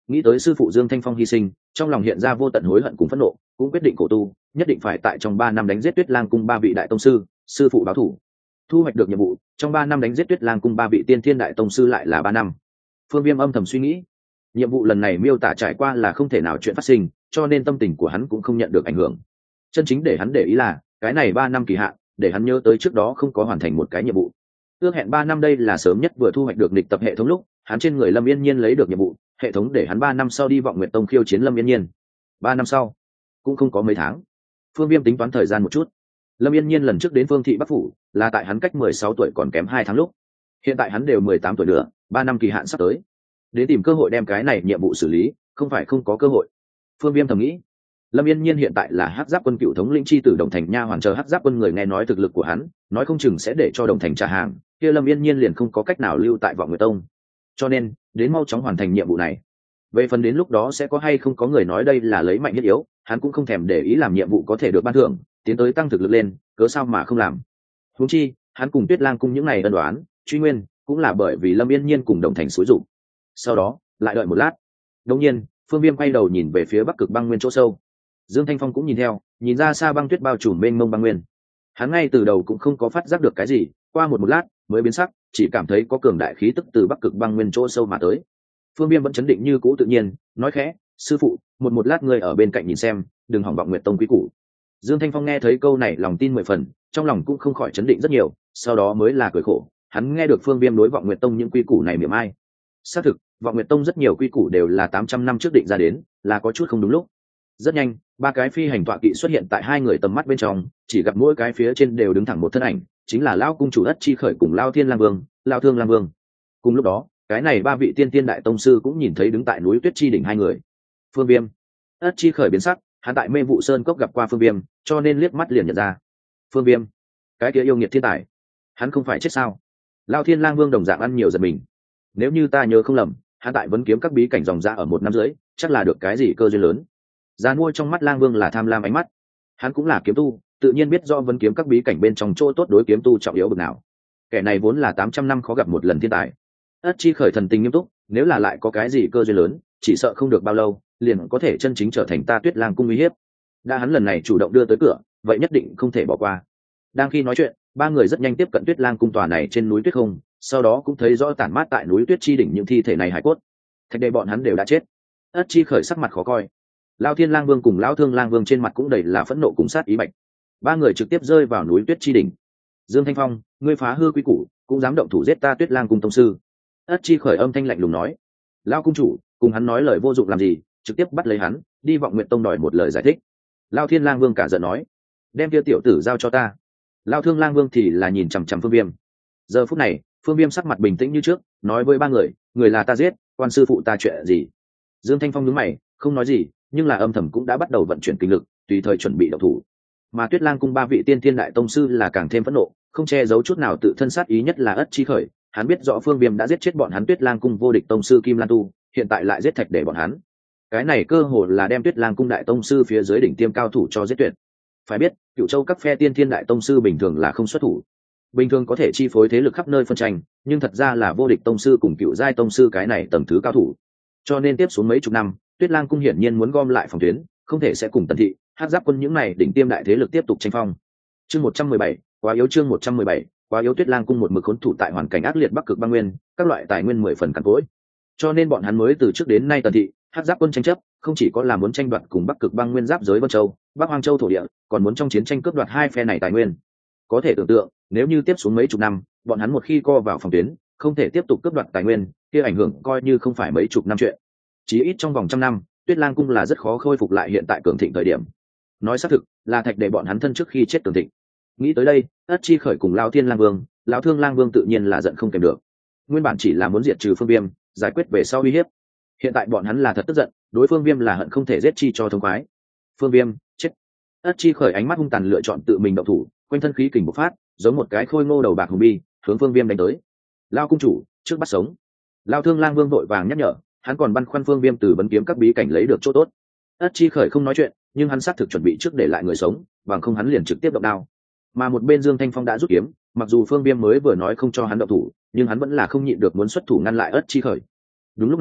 nghĩ tới sư phụ Dương Thanh Phong hy sinh, trong lòng hiện ra vô tận hối hận cùng phẫn nộ, cũng quyết định cổ tu nhất định phải tại trong ba năm đánh giết Tuyết Lang cung ba vị đại tông sư, sư phụ báo thủ. Thu hoạch được nhiệm vụ, trong ba năm đánh giết Tuyết Lang cung ba vị tiên thiên đại tông sư lại là ba năm. Phương Viêm âm thầm suy nghĩ, nhiệm vụ lần này miêu tả trải qua là không thể nào chuyện phát sinh, cho nên tâm tình của hắn cũng không nhận được ảnh hưởng. Chân chính để hắn để ý là cái này ba năm kỳ hạn, để hắn nhớ tới trước đó không có hoàn thành một cái nhiệm vụ. Ước hẹn ba năm đây là sớm nhất vừa thu hoạch được nghịch tập hệ thống lúc, hắn trên người Lâm Yên Nhiên lấy được nhiệm vụ, hệ thống để hắn ba năm sau đi Vọng Nguyệt Tông khiêu chiến Lâm Yên Nhiên. Ba năm sau, cũng không có mấy tháng. Phương Viêm tính toán thời gian một chút. Lâm Yên Nhiên lần trước đến Phương thị Bắc phủ, là tại hắn cách mười sáu tuổi còn kém hai tháng lúc. Hiện tại hắn đều mười tám tuổi nữa, ba năm kỳ hạn sắp tới. Đến tìm cơ hội đem cái này nhiệm vụ xử lý, không phải không có cơ hội. Phương Viêm thầm nghĩ. Lâm Yên Nhiên hiện tại là Hắc Giáp quân cựu thống lĩnh chi tử Đồng Thành nha hoàn, chờ Hắc Giáp quân người nghe nói thực lực của hắn, nói không chừng sẽ để cho Đồng Thành trả hàng, kia Lâm Yên Nhiên liền không có cách nào lưu tại Vọng Nguyệt Tông. Cho nên, đến mau chóng hoàn thành nhiệm vụ này. Về phần đến lúc đó sẽ có hay không có người nói đây là lấy mạnh nhất yếu, hắn cũng không thèm để ý, làm nhiệm vụ có thể được ban thưởng, tiến tới tăng thực lực lên, cớ sao mà không làm. Huống chi, hắn cùng Tuyết Lang cung những này ân đoán, truy nguyên, cũng là bởi vì Lâm Yên Nhiên cùng Đồng Thành xúi dụng. Sau đó, lại đợi một lát. Đột nhiên, Phương Viêm quay đầu nhìn về phía Bắc Cực băng nguyên chỗ sâu. Dương Thanh Phong cũng nhìn theo, nhìn ra xa băng tuyết bao trùm mênh mông băng nguyên. Hắn ngay từ đầu cũng không có phát giác được cái gì, qua một một lát mới biến sắc, chỉ cảm thấy có cường đại khí tức từ Bắc Cực băng nguyên chỗ sâu mà tới. Phương Viêm vẫn chấn định như cũ tự nhiên, nói khẽ, sư phụ, một một lát ngươi ở bên cạnh nhìn xem, đừng hỏng Vọng Nguyệt Tông quý củ. Dương Thanh Phong nghe thấy câu này lòng tin mười phần, trong lòng cũng không khỏi chấn định rất nhiều, sau đó mới là cười khổ, hắn nghe được Phương Viêm đối Vọng Nguyệt Tông những quy củ này miệng ai. Xác thực, Vọng Nguyệt Tông rất nhiều quy củ đều là tám trăm năm trước định ra đến, là có chút không đúng lúc. Rất nhanh, ba cái phi hành tọa kỵ xuất hiện tại hai người tầm mắt bên trong, chỉ gặp mỗi cái phía trên đều đứng thẳng một thân ảnh, chính là lão cung chủ Ất Chi Khởi cùng Lão Thiên Lang Vương, Lão Thương Lang Vương. Cùng lúc đó, cái này ba vị tiên tiên đại tông sư cũng nhìn thấy đứng tại núi Tuyết Chi đỉnh hai người. Phương Viêm. Ất Chi Khởi biến sắc, hắn tại Mê Vụ Sơn cốc gặp qua Phương Viêm, cho nên liếc mắt liền nhận ra. Phương Viêm, cái kia yêu nghiệt thiên tài, hắn không phải chết sao? Lão Thiên Lang Vương đồng dạng ăn nhiều giật mình. Nếu như ta nhớ không lầm, hắn tại vấn kiếm các bí cảnh dòng ra ở một năm rưỡi, chắc là được cái gì cơ duyên lớn. Giàn mua trong mắt Lang Vương là tham lam ánh mắt. Hắn cũng là kiếm tu, tự nhiên biết do vấn kiếm các bí cảnh bên trong chỗ tốt đối kiếm tu trọng yếu bực nào. Kẻ này vốn là tám trăm năm khó gặp một lần thiên tài. Ất Chi Khởi thần tình nghiêm túc, nếu là lại có cái gì cơ duyên lớn, chỉ sợ không được bao lâu, liền có thể chân chính trở thành ta Tuyết Lang cung uy hiếp. Đã hắn lần này chủ động đưa tới cửa, vậy nhất định không thể bỏ qua. Đang khi nói chuyện, ba người rất nhanh tiếp cận Tuyết Lang cung tòa này trên núi tuyết không, sau đó cũng thấy rõ tản mát tại núi Tuyết Chi đỉnh những thi thể này hải cốt. Thạch Đề bọn hắn đều đã chết. Ất Chi Khởi sắc mặt khó coi. Lão Thiên Lang Vương cùng Lão Thương Lang Vương trên mặt cũng đầy là phẫn nộ cùng sát ý bạch. Ba người trực tiếp rơi vào núi Tuyết Chi đỉnh. Dương Thanh Phong, ngươi phá hư quy củ, cũng dám động thủ giết ta Tuyết Lang cung tông sư. Ất Chi Khởi âm thanh lạnh lùng nói. Lão cung chủ, cùng hắn nói lời vô dụng làm gì, trực tiếp bắt lấy hắn, đi Vọng Nguyệt Tông đòi một lời giải thích. Lão Thiên Lang Vương cả giận nói. Đem kia tiểu tử giao cho ta. Lão Thương Lang Vương thì là nhìn chằm chằm Phương Viêm. Giờ phút này, Phương Viêm sắc mặt bình tĩnh như trước, nói với ba người, người là ta giết, quan sư phụ ta chuyện gì? Dương Thanh Phong nhướng mày, không nói gì, nhưng là âm thầm cũng đã bắt đầu vận chuyển kinh lực, tùy thời chuẩn bị động thủ. Mà Tuyết Lang cung ba vị tiên thiên đại tông sư là càng thêm phẫn nộ, không che giấu chút nào tự thân sát ý, nhất là Ất Chi Khởi, hắn biết rõ Phương Viêm đã giết chết bọn hắn Tuyết Lang cung vô địch tông sư Kim Lan Tu, hiện tại lại giết Thạch Để bọn hắn. Cái này cơ hồ là đem Tuyết Lang cung đại tông sư phía dưới đỉnh tiêm cao thủ cho giết tuyệt. Phải biết, Cửu Châu các phe tiên thiên đại tông sư bình thường là không xuất thủ, bình thường có thể chi phối thế lực khắp nơi phân tranh, nhưng thật ra là vô địch tông sư cùng cựu giai tông sư cái này tầng thứ cao thủ. Cho nên tiếp xuống mấy chục năm, Tuyết Lang cung hiển nhiên muốn gom lại phòng tuyến, không thể sẽ cùng Tần thị, Hắc Giáp quân những này đỉnh tiêm đại thế lực tiếp tục tranh phong. Chương một trăm mười bảy, quá yếu chương một trăm mười bảy, quá yếu Tuyết Lang cung một mực khốn thủ tại hoàn cảnh ác liệt Bắc Cực băng nguyên, các loại tài nguyên mười phần cằn cỗi. Cho nên bọn hắn mới từ trước đến nay Tần thị, Hắc Giáp quân tranh chấp, không chỉ có là muốn tranh đoạt cùng Bắc Cực băng nguyên giáp giới Vân Châu, Bắc Hoang Châu thổ địa, còn muốn trong chiến tranh cướp đoạt hai phe này tài nguyên. Có thể tưởng tượng, nếu như tiếp xuống mấy chục năm, bọn hắn một khi co vào phòng tuyến, không thể tiếp tục cướp đoạt tài nguyên, kia ảnh hưởng coi như không phải mấy chục năm chuyện. Chí ít trong vòng trăm năm, Tuyết Lang cung là rất khó khôi phục lại hiện tại cường thịnh thời điểm. Nói xác thực, là Thạch Để bọn hắn thân trước khi chết cường thịnh. Nghĩ tới đây, Ất Chi Khởi cùng Lão Thiên Lang Vương, Lão Thương Lang Vương tự nhiên là giận không kèm được. Nguyên bản chỉ là muốn diệt trừ Phương Viêm, giải quyết về sau uy hiếp. Hiện tại bọn hắn là thật tức giận, đối Phương Viêm là hận không thể giết chi cho thông khoái. Phương Viêm, chết. Ất Chi Khởi ánh mắt hung tàn lựa chọn tự mình động thủ, quanh thân khí kình bộc phát, giống một cái khôi ngô đầu bạc hùng bi, hướng Phương Viêm đánh tới. Lão cung chủ, trước bắt sống. Lão Thương Lang Vương vội vàng nhắc nhở, hắn còn băn khoăn Phương Viêm từ vấn kiếm các bí cảnh lấy được chỗ tốt. Ất Chi Khởi không nói chuyện, nhưng hắn xác thực chuẩn bị trước để lại người sống, bằng không hắn liền trực tiếp động đao. Mà một bên Dương Thanh Phong đã rút kiếm, mặc dù Phương Viêm mới vừa nói không cho hắn động thủ, nhưng hắn vẫn là không nhịn được muốn xuất thủ ngăn lại Ất Chi Khởi. Đúng lúc này,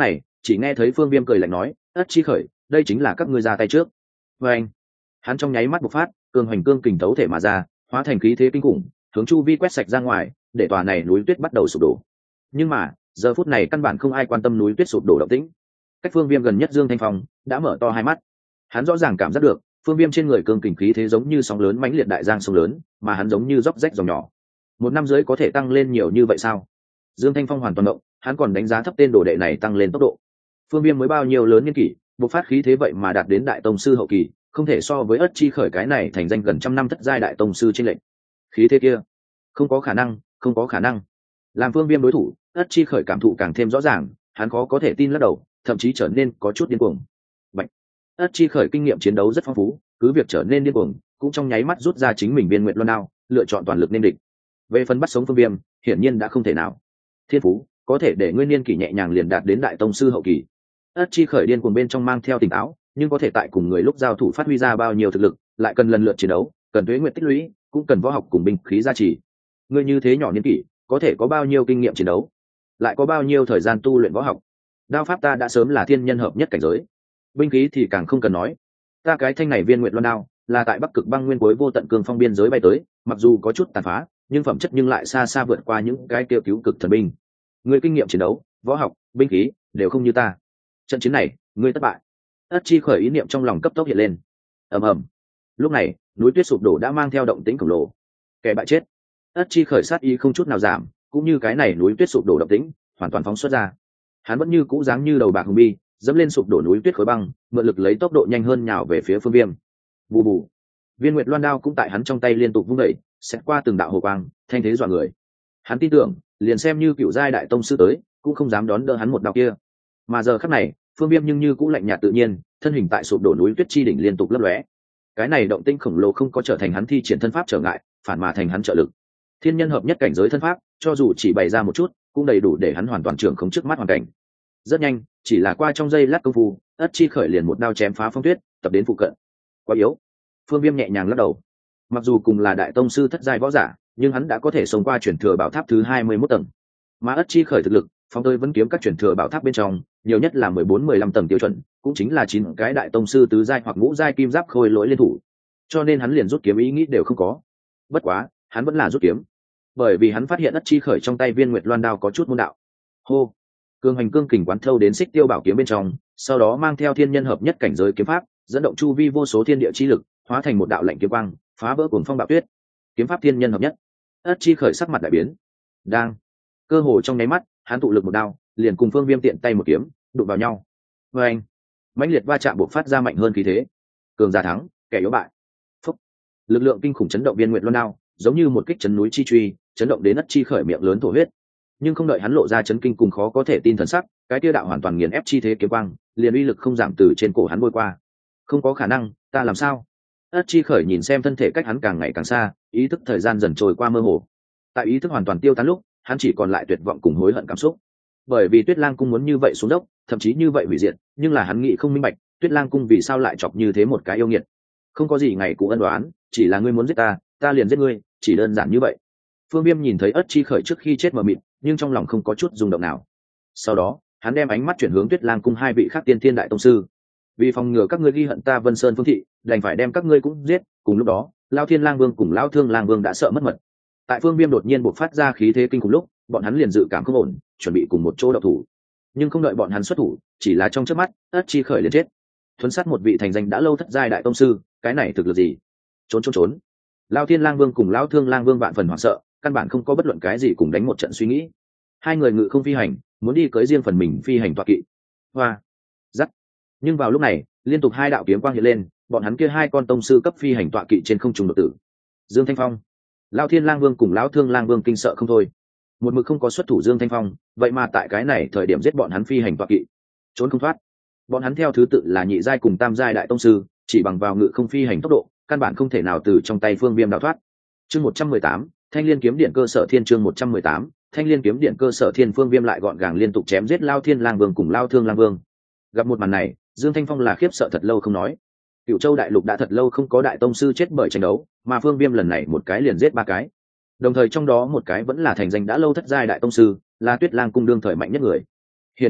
chỉ nghe thấy Phương Viêm cười lạnh nói, ất chi khởi, đây chính là các ngươi ra tay trước. Và anh, hắn trong nháy mắt bộc phát, cường hoành cương kình tấu thể mà ra, hóa thành khí thế kinh khủng, hướng chu vi quét sạch ra ngoài, để tòa này núi tuyết bắt đầu sụp đổ. Nhưng mà giờ phút này căn bản không ai quan tâm núi tuyết sụp đổ động tĩnh. Cách Phương Viêm gần nhất Dương Thanh Phong đã mở to hai mắt, hắn rõ ràng cảm giác được Phương Viêm trên người cương kình khí thế giống như sóng lớn mãnh liệt đại giang sông lớn, mà hắn giống như róc rách dòng nhỏ. Một năm dưới có thể tăng lên nhiều như vậy sao? Dương Thanh Phong hoàn toàn động, hắn còn đánh giá thấp tên đồ đệ này tăng lên tốc độ. Phương Viêm mới bao nhiêu lớn niên kỷ, bộc phát khí thế vậy mà đạt đến đại tông sư hậu kỳ, không thể so với ất chi khởi cái này thành danh gần trăm năm thất giai đại tông sư trên lệnh. Khí thế kia, không có khả năng, không có khả năng. Làm Phương Viêm đối thủ, ất chi khởi cảm thụ càng thêm rõ ràng, hắn khó có thể tin lắc đầu, thậm chí trở nên có chút điên cuồng. Bạch. ất chi khởi kinh nghiệm chiến đấu rất phong phú, cứ việc trở nên điên cuồng, cũng trong nháy mắt rút ra chính mình viên nguyện luân đao, lựa chọn toàn lực nên địch. Về phần bắt sống Phương Viêm, hiển nhiên đã không thể nào. Thiên phú có thể để nguyên niên kỷ nhẹ nhàng liền đạt đến đại tông sư hậu kỳ. ất chi khởi điên cuồng bên trong mang theo tỉnh táo, nhưng có thể tại cùng người lúc giao thủ phát huy ra bao nhiêu thực lực, lại cần lần lượt chiến đấu, cần tuế nguyện tích lũy, cũng cần võ học cùng binh khí gia trì. Người như thế nhỏ niên kỷ, có thể có bao nhiêu kinh nghiệm chiến đấu, lại có bao nhiêu thời gian tu luyện võ học. Đao pháp ta đã sớm là thiên nhân hợp nhất cảnh giới, binh khí thì càng không cần nói. Ta cái thanh này viên nguyện loan đao là tại Bắc Cực băng nguyên cuối vô tận cương phong biên giới bay tới, mặc dù có chút tàn phá, nhưng phẩm chất nhưng lại xa xa vượt qua những cái kêu cứu cực thần binh. Người kinh nghiệm chiến đấu, võ học, binh khí đều không như ta. Trận chiến này, ngươi thất bại. ất chi khởi ý niệm trong lòng cấp tốc hiện lên. Ầm ầm. Lúc này, núi tuyết sụp đổ đã mang theo động tĩnh khổng lồ. Kẻ bại chết. ất chi khởi sát ý không chút nào giảm, cũng như cái này núi tuyết sụp đổ động tĩnh hoàn toàn phóng xuất ra. Hắn vẫn như cũ dáng như đầu bạc hùng bi, dẫm lên sụp đổ núi tuyết khối băng, mượn lực lấy tốc độ nhanh hơn nhào về phía Phương Viêm. Bù bù. Viên nguyệt loan đao cũng tại hắn trong tay liên tục vung đẩy, xét qua từng đạo hồ quang, thanh thế dọa người. Hắn tin tưởng, liền xem như cựu giai đại tông sư tới, cũng không dám đón đỡ hắn một đao kia. Mà giờ khắc này, Phương Viêm nhưng như cũng lạnh nhạt tự nhiên, thân hình tại sụp đổ núi tuyết chi đỉnh liên tục lấp lóe. Cái này động tĩnh khổng lồ không có trở thành hắn thi triển thân pháp trở ngại, phản mà thành hắn trợ lực. Thiên nhân hợp nhất cảnh giới thân pháp, cho dù chỉ bày ra một chút, cũng đầy đủ để hắn hoàn toàn trưởng không trước mắt hoàn cảnh. Rất nhanh, chỉ là qua trong giây lát công phu, ất chi khởi liền một đao chém phá phong tuyết, tập đến phụ cận. Quá yếu. Phương Viêm nhẹ nhàng lắc đầu. Mặc dù cùng là đại tông sư thất giai võ giả, nhưng hắn đã có thể sống qua chuyển thừa bảo tháp thứ hai mươi mốt tầng. Mà ất chi khởi thực lực, phong tôi vẫn kiếm các chuyển thừa bảo tháp bên trong, nhiều nhất là mười bốn mười lăm tầng tiêu chuẩn, cũng chính là chín cái đại tông sư tứ giai hoặc ngũ giai kim giáp khôi lỗi liên thủ. Cho nên hắn liền rút kiếm ý nghĩ đều không có. Bất quá, hắn vẫn là rút kiếm, bởi vì hắn phát hiện ất chi khởi trong tay viên nguyệt loan đao có chút môn đạo. Hô. Cương hành cương kình quán thâu đến xích tiêu bảo kiếm bên trong, sau đó mang theo thiên nhân hợp nhất cảnh giới kiếm pháp, dẫn động chu vi vô số thiên địa chi lực, hóa thành một đạo lạnh kiếm quang, phá vỡ cuồng phong bạo tuyết. Kiếm pháp thiên nhân hợp nhất. ất chi khởi sắc mặt đại biến. Đang cơ hồ trong nháy mắt, hắn tụ lực một đao, liền cùng Phương Viêm tiện tay một kiếm đụng vào nhau. Và anh, mãnh liệt va chạm bộc phát ra mạnh hơn khí thế. Cường giả thắng, kẻ yếu bại. Phúc. Lực lượng kinh khủng chấn động viên nguyệt loan đao, giống như một kích chấn núi chi truy, chấn động đến ất chi khởi miệng lớn thổ huyết. Nhưng không đợi hắn lộ ra chấn kinh cùng khó có thể tin thần sắc, cái tiêu đạo hoàn toàn nghiền ép chi thế kiếm quang, liền uy lực không giảm từ trên cổ hắn bôi qua. Không có khả năng, ta làm sao? ất chi khởi nhìn xem thân thể cách hắn càng ngày càng xa, ý thức thời gian dần trôi qua mơ hồ. Tại ý thức hoàn toàn tiêu tán lúc, hắn chỉ còn lại tuyệt vọng cùng hối hận cảm xúc. Bởi vì Tuyết Lang cung muốn như vậy xuống dốc, thậm chí như vậy hủy diệt, nhưng là hắn nghĩ không minh bạch, Tuyết Lang cung vì sao lại chọc như thế một cái yêu nghiệt. Không có gì ngày cũ ân đoán, chỉ là ngươi muốn giết ta, ta liền giết ngươi, chỉ đơn giản như vậy. Phương Viêm nhìn thấy ất chi khởi trước khi chết mờ mịt, nhưng trong lòng không có chút rung động nào. Sau đó, hắn đem ánh mắt chuyển hướng Tuyết Lang cung hai vị khác tiên thiên đại tông sư. Vì phòng ngừa các ngươi ghi hận ta Vân Sơn Phương thị, đành phải đem các ngươi cũng giết. Cùng lúc đó, Lao Thiên Lang Vương cùng Lao Thương Lang Vương đã sợ mất mật. Tại Phương Viêm đột nhiên bộc phát ra khí thế kinh khủng lúc, bọn hắn liền dự cảm không ổn, chuẩn bị cùng một chỗ động thủ. Nhưng không đợi bọn hắn xuất thủ, chỉ là trong chớp mắt, ất chi khởi liền chết. Thuấn sát một vị thành danh đã lâu thất giai đại tông sư, cái này thực lực gì? Trốn trốn trốn. Lao Thiên Lang Vương cùng Lao Thương Lang Vương vạn phần hoảng sợ, căn bản không có bất luận cái gì cùng đánh một trận suy nghĩ. Hai người ngự không phi hành, muốn đi cưới riêng phần mình phi hành tọa kỵ. Hoa. Dắt. Nhưng vào lúc này, liên tục hai đạo kiếm quang hiện lên, bọn hắn kia hai con tông sư cấp phi hành tọa kỵ trên không trung đột tử. Dương Thanh Phong, Lão Thiên Lang Vương cùng Lão Thương Lang Vương kinh sợ không thôi. Một mực không có xuất thủ Dương Thanh Phong, vậy mà tại cái này thời điểm giết bọn hắn phi hành tọa kỵ, trốn không thoát. Bọn hắn theo thứ tự là nhị giai cùng tam giai đại tông sư, chỉ bằng vào ngự không phi hành tốc độ, căn bản không thể nào từ trong tay Phương Viêm đào thoát. Chương một trăm mười tám, Thanh Liên kiếm điện cơ sở thiên chương một trăm mười tám, Thanh Liên kiếm điện cơ sở thiên. Phương Viêm lại gọn gàng liên tục chém giết Lão Thiên Lang Vương cùng Lão Thương Lang Vương. Gặp một màn này, Dương Thanh Phong là khiếp sợ thật lâu không nói. Cửu Châu đại lục đã thật lâu không có đại tông sư chết bởi tranh đấu, mà Phương Viêm lần này một cái liền giết ba cái. Đồng thời trong đó một cái vẫn là thành danh đã lâu thất giai đại tông sư, là Tuyết Lang cung đương thời mạnh nhất người. Hiển nhiên,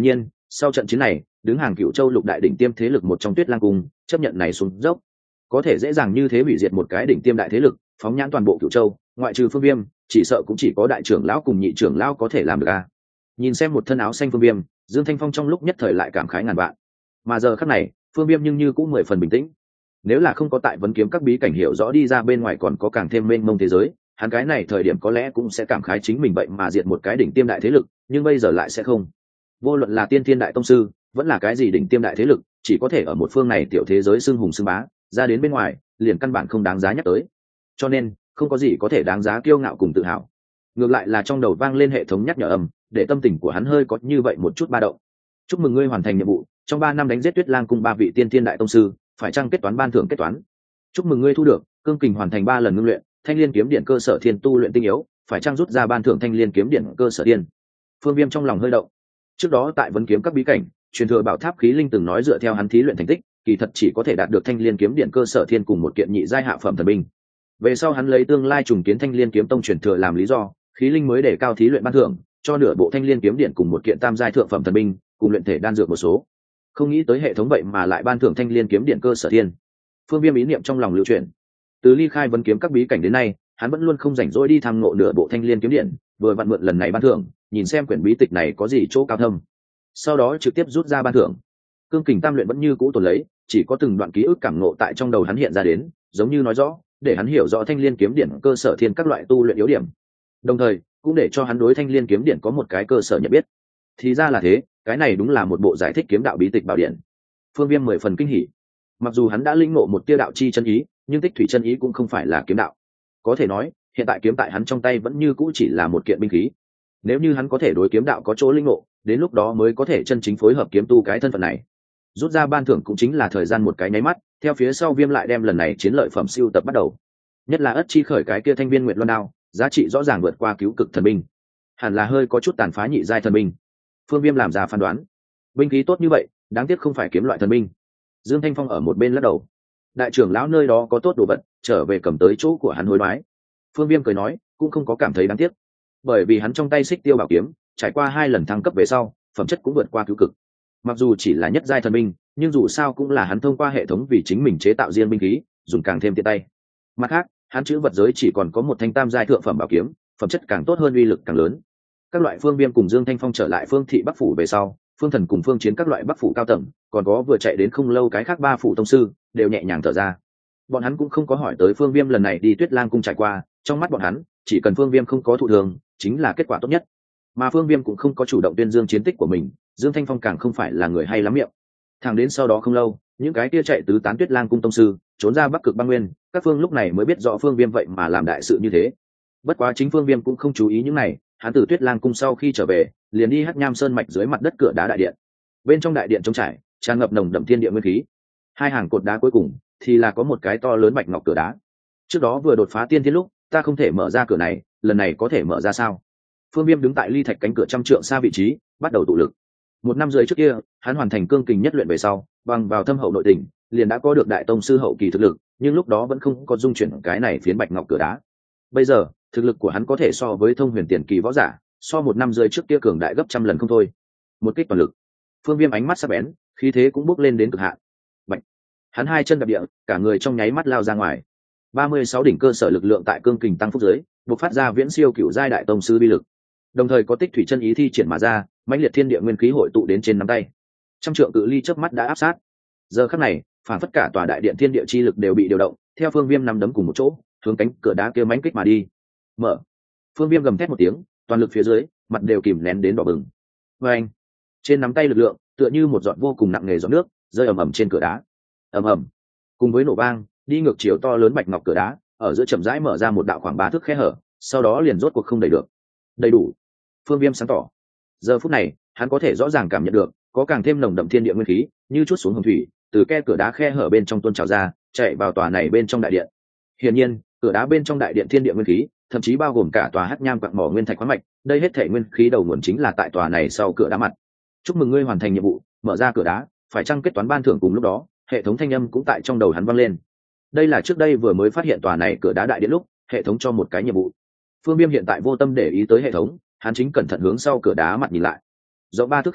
Sau trận chiến này, đứng hàng Cựu Châu lục đại đỉnh tiêm thế lực một trong Tuyết Lang Cung chấp nhận này xuống dốc, có thể dễ dàng như thế hủy diệt một cái đỉnh tiêm đại thế lực, phóng nhãn toàn bộ Cựu Châu, ngoại trừ Phương Viêm, chỉ sợ cũng chỉ có đại trưởng lão cùng nhị trưởng lão có thể làm được a. Nhìn xem một thân áo xanh Phương Viêm, Dương Thanh Phong trong lúc nhất thời lại cảm khái ngàn vạn. Mà giờ khắc này, Phương Viêm nhưng như cũng mười phần bình tĩnh. Nếu là không có tại vấn kiếm các bí cảnh hiểu rõ đi ra bên ngoài còn có càng thêm mênh mông thế giới, hắn cái này thời điểm có lẽ cũng sẽ cảm khái chính mình vậy mà diệt một cái đỉnh tiêm đại thế lực, nhưng bây giờ lại sẽ không. Vô luận là tiên thiên đại tông sư, vẫn là cái gì đỉnh tiêm đại thế lực, chỉ có thể ở một phương này tiểu thế giới xưng hùng xưng bá, ra đến bên ngoài, liền căn bản không đáng giá nhắc tới. Cho nên, không có gì có thể đáng giá kiêu ngạo cùng tự hào. Ngược lại là trong đầu vang lên hệ thống nhắc nhở âm, để tâm tình của hắn hơi có như vậy một chút ba động. Chúc mừng ngươi hoàn thành nhiệm vụ, trong ba năm đánh giết Tuyết Lang Cung ba vị tiên thiên đại tông sư, phải chăng kết toán ban thưởng kết toán. Chúc mừng ngươi thu được cương kình hoàn thành ba lần ngưng luyện, Thanh Liên kiếm điện cơ sở thiên tu luyện tinh yếu, phải chăng rút ra ban thưởng Thanh Liên kiếm điện cơ sở tiên. Phương Viêm trong lòng hơi động. Trước đó tại vấn kiếm các bí cảnh, truyền thừa bảo tháp khí linh từng nói dựa theo hắn thí luyện thành tích, kỳ thật chỉ có thể đạt được Thanh Liên kiếm điện cơ sở thiên cùng một kiện nhị giai hạ phẩm thần binh. Về sau hắn lấy tương lai trùng kiến Thanh Liên kiếm tông truyền thừa làm lý do, khí linh mới để cao thí luyện ban thưởng, cho nửa bộ Thanh Liên kiếm điện cùng một kiện tam giai thượng phẩm thần binh, cùng luyện thể đan dược một số. Không nghĩ tới hệ thống vậy mà lại ban thưởng Thanh Liên kiếm điện cơ sở thiên. Phương Viêm ý niệm trong lòng lưu chuyển. Từ ly khai vấn kiếm các bí cảnh đến nay, hắn vẫn luôn không rảnh rỗi đi thăm ngộ nửa bộ Thanh Liên kiếm điện, vừa vặn mượn lần này ban thưởng, nhìn xem quyển bí tịch này có gì chỗ cao thâm. Sau đó trực tiếp rút ra ban thưởng. Cương kình tam luyện vẫn như cũ tồn lấy, chỉ có từng đoạn ký ức cảm ngộ tại trong đầu hắn hiện ra đến, giống như nói rõ, để hắn hiểu rõ Thanh Liên kiếm điện cơ sở thiên các loại tu luyện yếu điểm. Đồng thời, cũng để cho hắn đối Thanh Liên kiếm điện có một cái cơ sở nhận biết. Thì ra là thế, cái này đúng là một bộ giải thích kiếm đạo bí tịch bảo điện. Phương Viêm mười phần kinh hỉ. Mặc dù hắn đã linh ngộ một tia đạo chi chân ý, nhưng tích thủy chân ý cũng không phải là kiếm đạo. Có thể nói, hiện tại kiếm tại hắn trong tay vẫn như cũ chỉ là một kiện binh khí. Nếu như hắn có thể đối kiếm đạo có chỗ linh ngộ, đến lúc đó mới có thể chân chính phối hợp kiếm tu cái thân phận này. Rút ra ban thưởng cũng chính là thời gian một cái nháy mắt, theo phía sau Viêm lại đem lần này chiến lợi phẩm siêu tập bắt đầu. Nhất là ất chi khởi cái kia thanh viên nguyệt luân đao, giá trị rõ ràng vượt qua cứu cực thần binh. Hẳn là hơi có chút tàn phá nhị giai thần binh. Phương Viêm làm ra phán đoán. Binh khí tốt như vậy, đáng tiếc không phải kiếm loại thần binh. Dương Thanh Phong ở một bên lắc đầu. Đại trưởng lão nơi đó có tốt đồ vật, trở về cầm tới chỗ của hắn hối đoái. Phương Viêm cười nói, cũng không có cảm thấy đáng tiếc, bởi vì hắn trong tay xích tiêu bảo kiếm, trải qua hai lần thăng cấp về sau, phẩm chất cũng vượt qua cứu cực. Mặc dù chỉ là nhất giai thần binh, nhưng dù sao cũng là hắn thông qua hệ thống vì chính mình chế tạo riêng binh khí, dùng càng thêm tiện tay. Mặt khác, hắn chữ vật giới chỉ còn có một thanh tam giai thượng phẩm bảo kiếm, phẩm chất càng tốt hơn, uy lực càng lớn. Các loại Phương Viêm cùng Dương Thanh Phong trở lại Phương thị Bắc phủ về sau, Phương Thần cùng Phương Chiến các loại Bắc phủ cao tầng, còn có vừa chạy đến không lâu cái khác ba phủ tông sư, đều nhẹ nhàng thở ra. Bọn hắn cũng không có hỏi tới Phương Viêm lần này đi Tuyết Lang cung trải qua, trong mắt bọn hắn, chỉ cần Phương Viêm không có thụ thường, chính là kết quả tốt nhất. Mà Phương Viêm cũng không có chủ động tuyên dương chiến tích của mình, Dương Thanh Phong càng không phải là người hay lắm miệng. Thẳng đến sau đó không lâu, những cái kia chạy tứ tán Tuyết Lang cung tông sư, trốn ra Bắc Cực băng nguyên, các phương lúc này mới biết rõ Phương Viêm vậy mà làm đại sự như thế. Bất quá chính Phương Viêm cũng không chú ý những này, hắn từ Tuyết Lang cung sau khi trở về, liền đi Hắc Nham Sơn mạch dưới mặt đất cửa đá đại điện. Bên trong đại điện trống trải, tràn ngập nồng đậm thiên địa nguyên khí. Hai hàng cột đá cuối cùng thì là có một cái to lớn bạch ngọc cửa đá. Trước đó vừa đột phá tiên thiên lúc, ta không thể mở ra cửa này, lần này có thể mở ra sao? Phương Viêm đứng tại ly thạch cánh cửa trăm trượng xa vị trí, bắt đầu tụ lực. Một năm rưỡi trước kia, hắn hoàn thành cương kình nhất luyện về sau, bằng vào thâm hậu nội tình, liền đã có được đại tông sư hậu kỳ thực lực, nhưng lúc đó vẫn không có dung chuyển cái này phiến bạch ngọc cửa đá. Bây giờ, thực lực của hắn có thể so với thông huyền tiền kỳ võ giả, so một năm rưỡi trước kia cường đại gấp trăm lần không thôi. Một kích toàn lực. Phương Viêm ánh mắt sắc bén, khí thế cũng bốc lên đến cực hạn. Bạch. Hắn hai chân đạp địa, cả người trong nháy mắt lao ra ngoài. ba mươi sáu đỉnh cơ sở lực lượng tại cương kình tăng phúc dưới, bộc phát ra viễn siêu cửu giai đại tông sư bi lực. Đồng thời có tích thủy chân ý thi triển mà ra, mãnh liệt thiên địa nguyên khí hội tụ đến trên nắm tay. Trăm trượng cự ly chớp mắt đã áp sát. Giờ khắc này, phản phất cả tòa đại điện thiên địa chi lực đều bị điều động, theo Phương Viêm nắm đấm cùng một chỗ, hướng cánh cửa đá kia mãnh kích mà đi. Mở. Phương Viêm gầm thét một tiếng, toàn lực phía dưới, mặt đều kìm nén đến đỏ bừng. Và anh, trên nắm tay lực lượng, tựa như một giọt vô cùng nặng nề giọt nước, rơi ầm ầm trên cửa đá. Ầm ầm. Cùng với nổ vang, đi ngược chiều to lớn bạch ngọc cửa đá, ở giữa chậm rãi mở ra một đạo khoảng ba thước khe hở, sau đó liền rốt cuộc không đầy được. Đầy đủ. Phương Viêm sáng tỏ. Giờ phút này, hắn có thể rõ ràng cảm nhận được, có càng thêm nồng đậm thiên địa nguyên khí, như chút xuống hồng thủy, từ khe cửa đá khe hở bên trong tuôn trào ra, chạy vào tòa này bên trong đại điện. Hiển nhiên, cửa đá bên trong đại điện thiên địa nguyên khí, thậm chí bao gồm cả tòa Hắc Nham quặng mỏ nguyên thạch khoáng mạch, đây hết thảy nguyên khí đầu nguồn chính là tại tòa này sau cửa đá mặt. Chúc mừng ngươi hoàn thành nhiệm vụ, mở ra cửa đá, phải chăng kết toán ban thưởng. Cùng lúc đó, hệ thống thanh âm cũng tại trong đầu hắn vang lên. Đây là trước đây vừa mới phát hiện tòa này cửa đá đại điện lúc, hệ thống cho một cái nhiệm vụ. Phương Viêm hiện tại vô tâm để ý tới hệ thống, hắn chính cẩn thận hướng sau cửa đá mặt nhìn lại. Rộng ba thước khe cửa,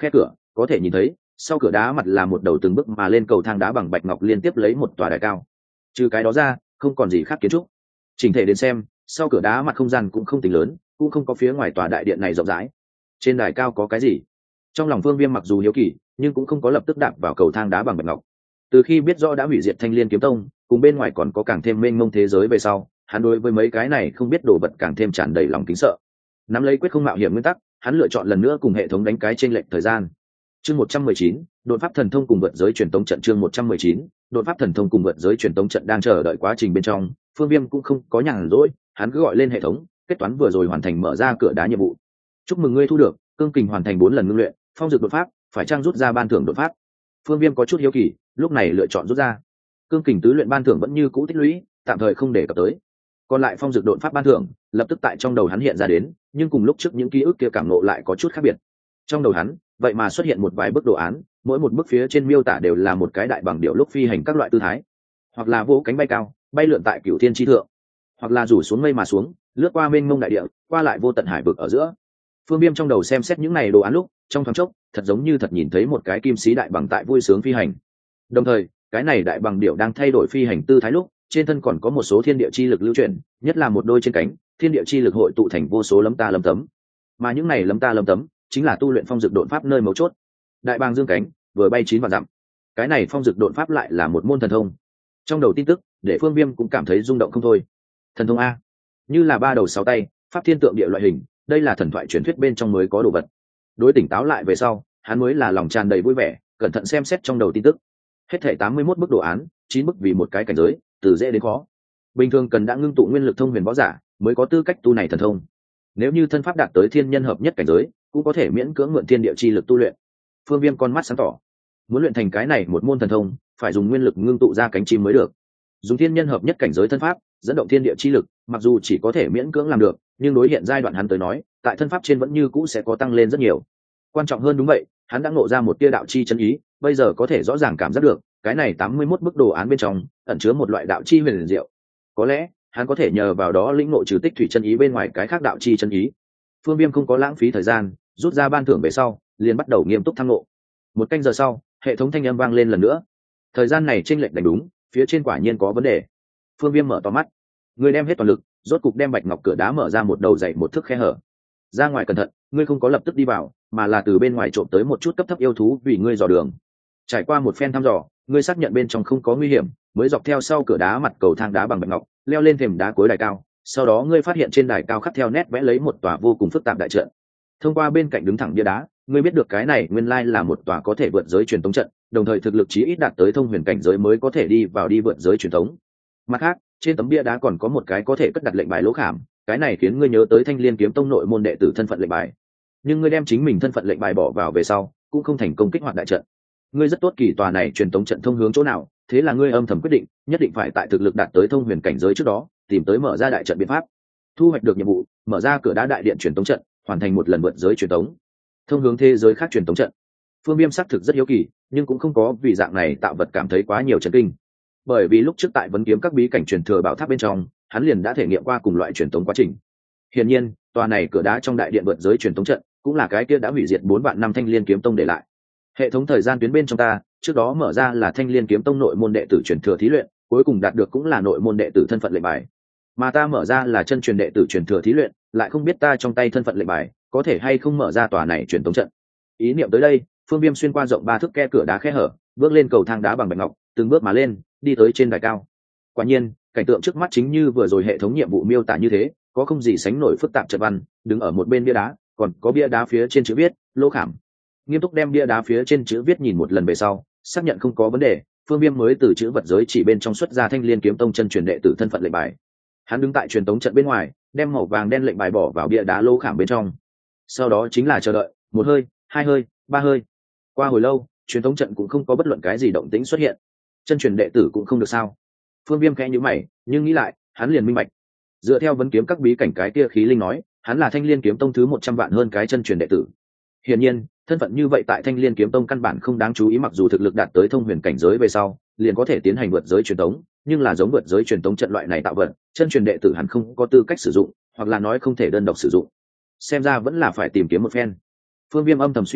có thể nhìn thấy sau cửa đá mặt là một đầu từng bước mà lên cầu thang đá bằng bạch ngọc liên tiếp lấy một tòa đài cao. Trừ cái đó ra không còn gì khác kiến trúc. Chỉnh thể đến xem, sau cửa đá mặt không gian cũng không tính lớn, cũng không có phía ngoài tòa đại điện này rộng rãi. Trên đài cao có cái gì? Trong lòng Phương Viêm mặc dù hiếu kỳ, nhưng cũng không có lập tức đạp vào cầu thang đá bằng bạch ngọc. Từ khi biết rõ đã hủy diệt Thanh Liên Kiếm Tông, cùng bên ngoài còn có càng thêm mênh mông thế giới về sau, hắn đối với mấy cái này không biết đồ vật càng thêm tràn đầy lòng kính sợ. Nắm lấy quyết không mạo hiểm nguyên tắc, hắn lựa chọn lần nữa cùng hệ thống đánh cái chênh lệch thời gian. Chương một trăm mười chín, đột pháp thần thông cùng vượt giới truyền tống trận. Chương một trăm mười chín, đột pháp thần thông cùng vượt giới truyền tống trận. Đang chờ đợi quá trình bên trong, Phương Viêm cũng không có nhàn rỗi, hắn cứ gọi lên hệ thống, kết toán vừa rồi hoàn thành mở ra cửa đá nhiệm vụ. Chúc mừng ngươi thu được cương kình hoàn thành bốn lần ngưng luyện, phong dược đột pháp, phải trang rút ra ban thưởng đột pháp. Phương Viêm có chút hiếu kỳ, lúc này lựa chọn rút ra. Cương kình tứ luyện ban thưởng vẫn như cũ tích lũy, tạm thời không để cập tới. Còn lại phong dược đột pháp ban thưởng, lập tức tại trong đầu hắn hiện ra đến, nhưng cùng lúc trước những ký ức kia cảm ngộ lại có chút khác biệt. Trong đầu hắn, vậy mà xuất hiện một vài bức đồ án, mỗi một bức phía trên miêu tả đều là một cái đại bằng điệu lúc phi hành các loại tư thái, hoặc là vỗ cánh bay cao, bay lượn tại cửu thiên chi thượng, hoặc là rủ xuống mây mà xuống, lướt qua mênh mông đại địa, qua lại vô tận hải vực ở giữa. Phương Viêm trong đầu xem xét những này đồ án lúc, trong thoáng chốc, thật giống như thật nhìn thấy một cái kim sĩ đại bằng tại vui sướng phi hành. Đồng thời, cái này đại bằng điệu đang thay đổi phi hành tư thái lúc, trên thân còn có một số thiên địa chi lực lưu chuyển, nhất là một đôi trên cánh, thiên địa chi lực hội tụ thành vô số lấm ta lấm tấm. Mà những này lấm ta lấm tấm, chính là tu luyện phong dược độn pháp nơi mấu chốt. Đại bàng dương cánh, vừa bay chín vạn dặm. Cái này phong dược độn pháp lại là một môn thần thông. Trong đầu tin tức, để Phương Viêm cũng cảm thấy rung động không thôi. Thần thông a, như là ba đầu sáu tay, pháp thiên tượng địa loại hình, đây là thần thoại truyền thuyết bên trong mới có đồ vật. Đối tỉnh táo lại về sau, hắn mới là lòng tràn đầy vui vẻ, cẩn thận xem xét trong đầu tin tức. Hết thảy tám mươi mốt bức đồ án, chín bức vì một cái cảnh giới, từ dễ đến khó. Bình thường cần đã ngưng tụ nguyên lực thông huyền võ giả, mới có tư cách tu này thần thông. Nếu như thân pháp đạt tới thiên nhân hợp nhất cảnh giới, cũng có thể miễn cưỡng mượn thiên địa chi lực tu luyện. Phương Viêm con mắt sáng tỏ, muốn luyện thành cái này một môn thần thông, phải dùng nguyên lực ngưng tụ ra cánh chim mới được. Dùng thiên nhân hợp nhất cảnh giới thân pháp, dẫn động thiên địa chi lực, mặc dù chỉ có thể miễn cưỡng làm được, nhưng đối hiện giai đoạn hắn tới nói, tại thân pháp trên vẫn như cũ sẽ có tăng lên rất nhiều. Quan trọng hơn đúng vậy, hắn đã ngộ ra một tia đạo chi chân ý, bây giờ có thể rõ ràng cảm giác được, cái này tám mươi mốt bức đồ án bên trong ẩn chứa một loại đạo chi huyền diệu. Có lẽ, hắn có thể nhờ vào đó lĩnh ngộ trừ tích thủy chân ý bên ngoài cái khác đạo chi chân ý. Phương Viêm không có lãng phí thời gian, rút ra ban thưởng về sau, liền bắt đầu nghiêm túc thăng ngộ. Một canh giờ sau, hệ thống thanh âm vang lên lần nữa. Thời gian này chênh lệch đánh đúng, phía trên quả nhiên có vấn đề. Phương Viêm mở to mắt, người đem hết toàn lực, rốt cục đem bạch ngọc cửa đá mở ra một đầu dày một thước khe hở. Ra ngoài cẩn thận, ngươi không có lập tức đi vào, mà là từ bên ngoài trộm tới một chút cấp thấp yêu thú vì ngươi dò đường. Trải qua một phen thăm dò, ngươi xác nhận bên trong không có nguy hiểm, mới dọc theo sau cửa đá mặt cầu thang đá bằng bạch ngọc, leo lên thềm đá cuối đài cao. Sau đó ngươi phát hiện trên đài cao khắc theo nét vẽ lấy một tòa vô cùng phức tạp đại trận. Thông qua bên cạnh đứng thẳng bia đá, ngươi biết được cái này nguyên lai là một tòa có thể vượt giới truyền tống trận, đồng thời thực lực chí ít đạt tới thông huyền cảnh giới mới có thể đi vào đi vượt giới truyền tống. Mặt khác, trên tấm bia đá còn có một cái có thể cất đặt lệnh bài lỗ khảm, cái này khiến ngươi nhớ tới Thanh Liên Kiếm Tông nội môn đệ tử thân phận lệnh bài. Nhưng ngươi đem chính mình thân phận lệnh bài bỏ vào về sau, cũng không thành công kích hoạt đại trận. Ngươi rất tốt kỳ tòa này truyền tống trận thông hướng chỗ nào, thế là ngươi âm thầm quyết định, nhất định phải tại thực lực đạt tới thông huyền cảnh giới trước đó, tìm tới mở ra đại trận biện pháp. Thu hoạch được nhiệm vụ, mở ra cửa đá đại điện truyền tống trận, hoàn thành một lần vượt giới truyền tống, thông hướng thế giới khác truyền tống trận. Phương Viêm xác thực rất hiếu kỳ, nhưng cũng không có vì dạng này tạo vật cảm thấy quá nhiều chấn kinh. Bởi vì lúc trước tại vấn kiếm các bí cảnh truyền thừa bảo tháp bên trong, hắn liền đã thể nghiệm qua cùng loại truyền tống quá trình. Hiển nhiên, tòa này cửa đá trong đại điện vượt giới truyền tống trận, cũng là cái kia đã hủy diệt bốn vạn năm Thanh Liên Kiếm Tông để lại. Hệ thống thời gian tuyến bên trong ta, trước đó mở ra là Thanh Liên Kiếm Tông nội môn đệ tử truyền thừa thí luyện, cuối cùng đạt được cũng là nội môn đệ tử thân phận lệnh bài. Mà ta mở ra là chân truyền đệ tử truyền thừa thí luyện, lại không biết ta trong tay thân phận lệnh bài có thể hay không mở ra tòa này truyền tống trận. Ý niệm tới đây, Phương Viêm xuyên qua rộng ba thước khe cửa đá khe hở, bước lên cầu thang đá bằng bạch ngọc, từng bước mà lên, đi tới trên đài cao. Quả nhiên, cảnh tượng trước mắt chính như vừa rồi hệ thống nhiệm vụ miêu tả như thế, có không gì sánh nổi phức tạp trận văn, đứng ở một bên bia đá, còn có bia đá phía trên chữ viết lỗ khảm. Nghiêm túc đem bia đá phía trên chữ viết nhìn một lần về sau, xác nhận không có vấn đề, Phương Viêm mới từ chữ vật giới chỉ bên trong xuất ra Thanh Liên Kiếm Tông chân truyền đệ tử thân phận lệnh bài. Hắn đứng tại truyền tống trận bên ngoài, đem màu vàng đen lệnh bài bỏ vào bia đá lỗ khảm bên trong. Sau đó chính là chờ đợi, một hơi, hai hơi, ba hơi. Qua hồi lâu, truyền tống trận cũng không có bất luận cái gì động tĩnh xuất hiện. Chân truyền đệ tử cũng không được sao? Phương Viêm khẽ nhíu mày, nhưng nghĩ lại, hắn liền minh bạch. Dựa theo vấn kiếm các bí cảnh cái kia khí linh nói, hắn là Thanh Liên Kiếm Tông thứ một trăm vạn hơn cái chân truyền đệ tử. Hiển nhiên, thân phận như vậy tại Thanh Liên Kiếm Tông căn bản không đáng chú ý, mặc dù thực lực đạt tới thông huyền cảnh giới về sau, liền có thể tiến hành vượt giới truyền tống, nhưng là giống vượt giới truyền tống trận loại này tạo vật, chân truyền đệ tử hắn không có tư cách sử dụng, hoặc là nói không thể đơn độc sử dụng. Xem ra vẫn là phải tìm kiếm một phen. Phương Viêm âm thầm suy nghĩ,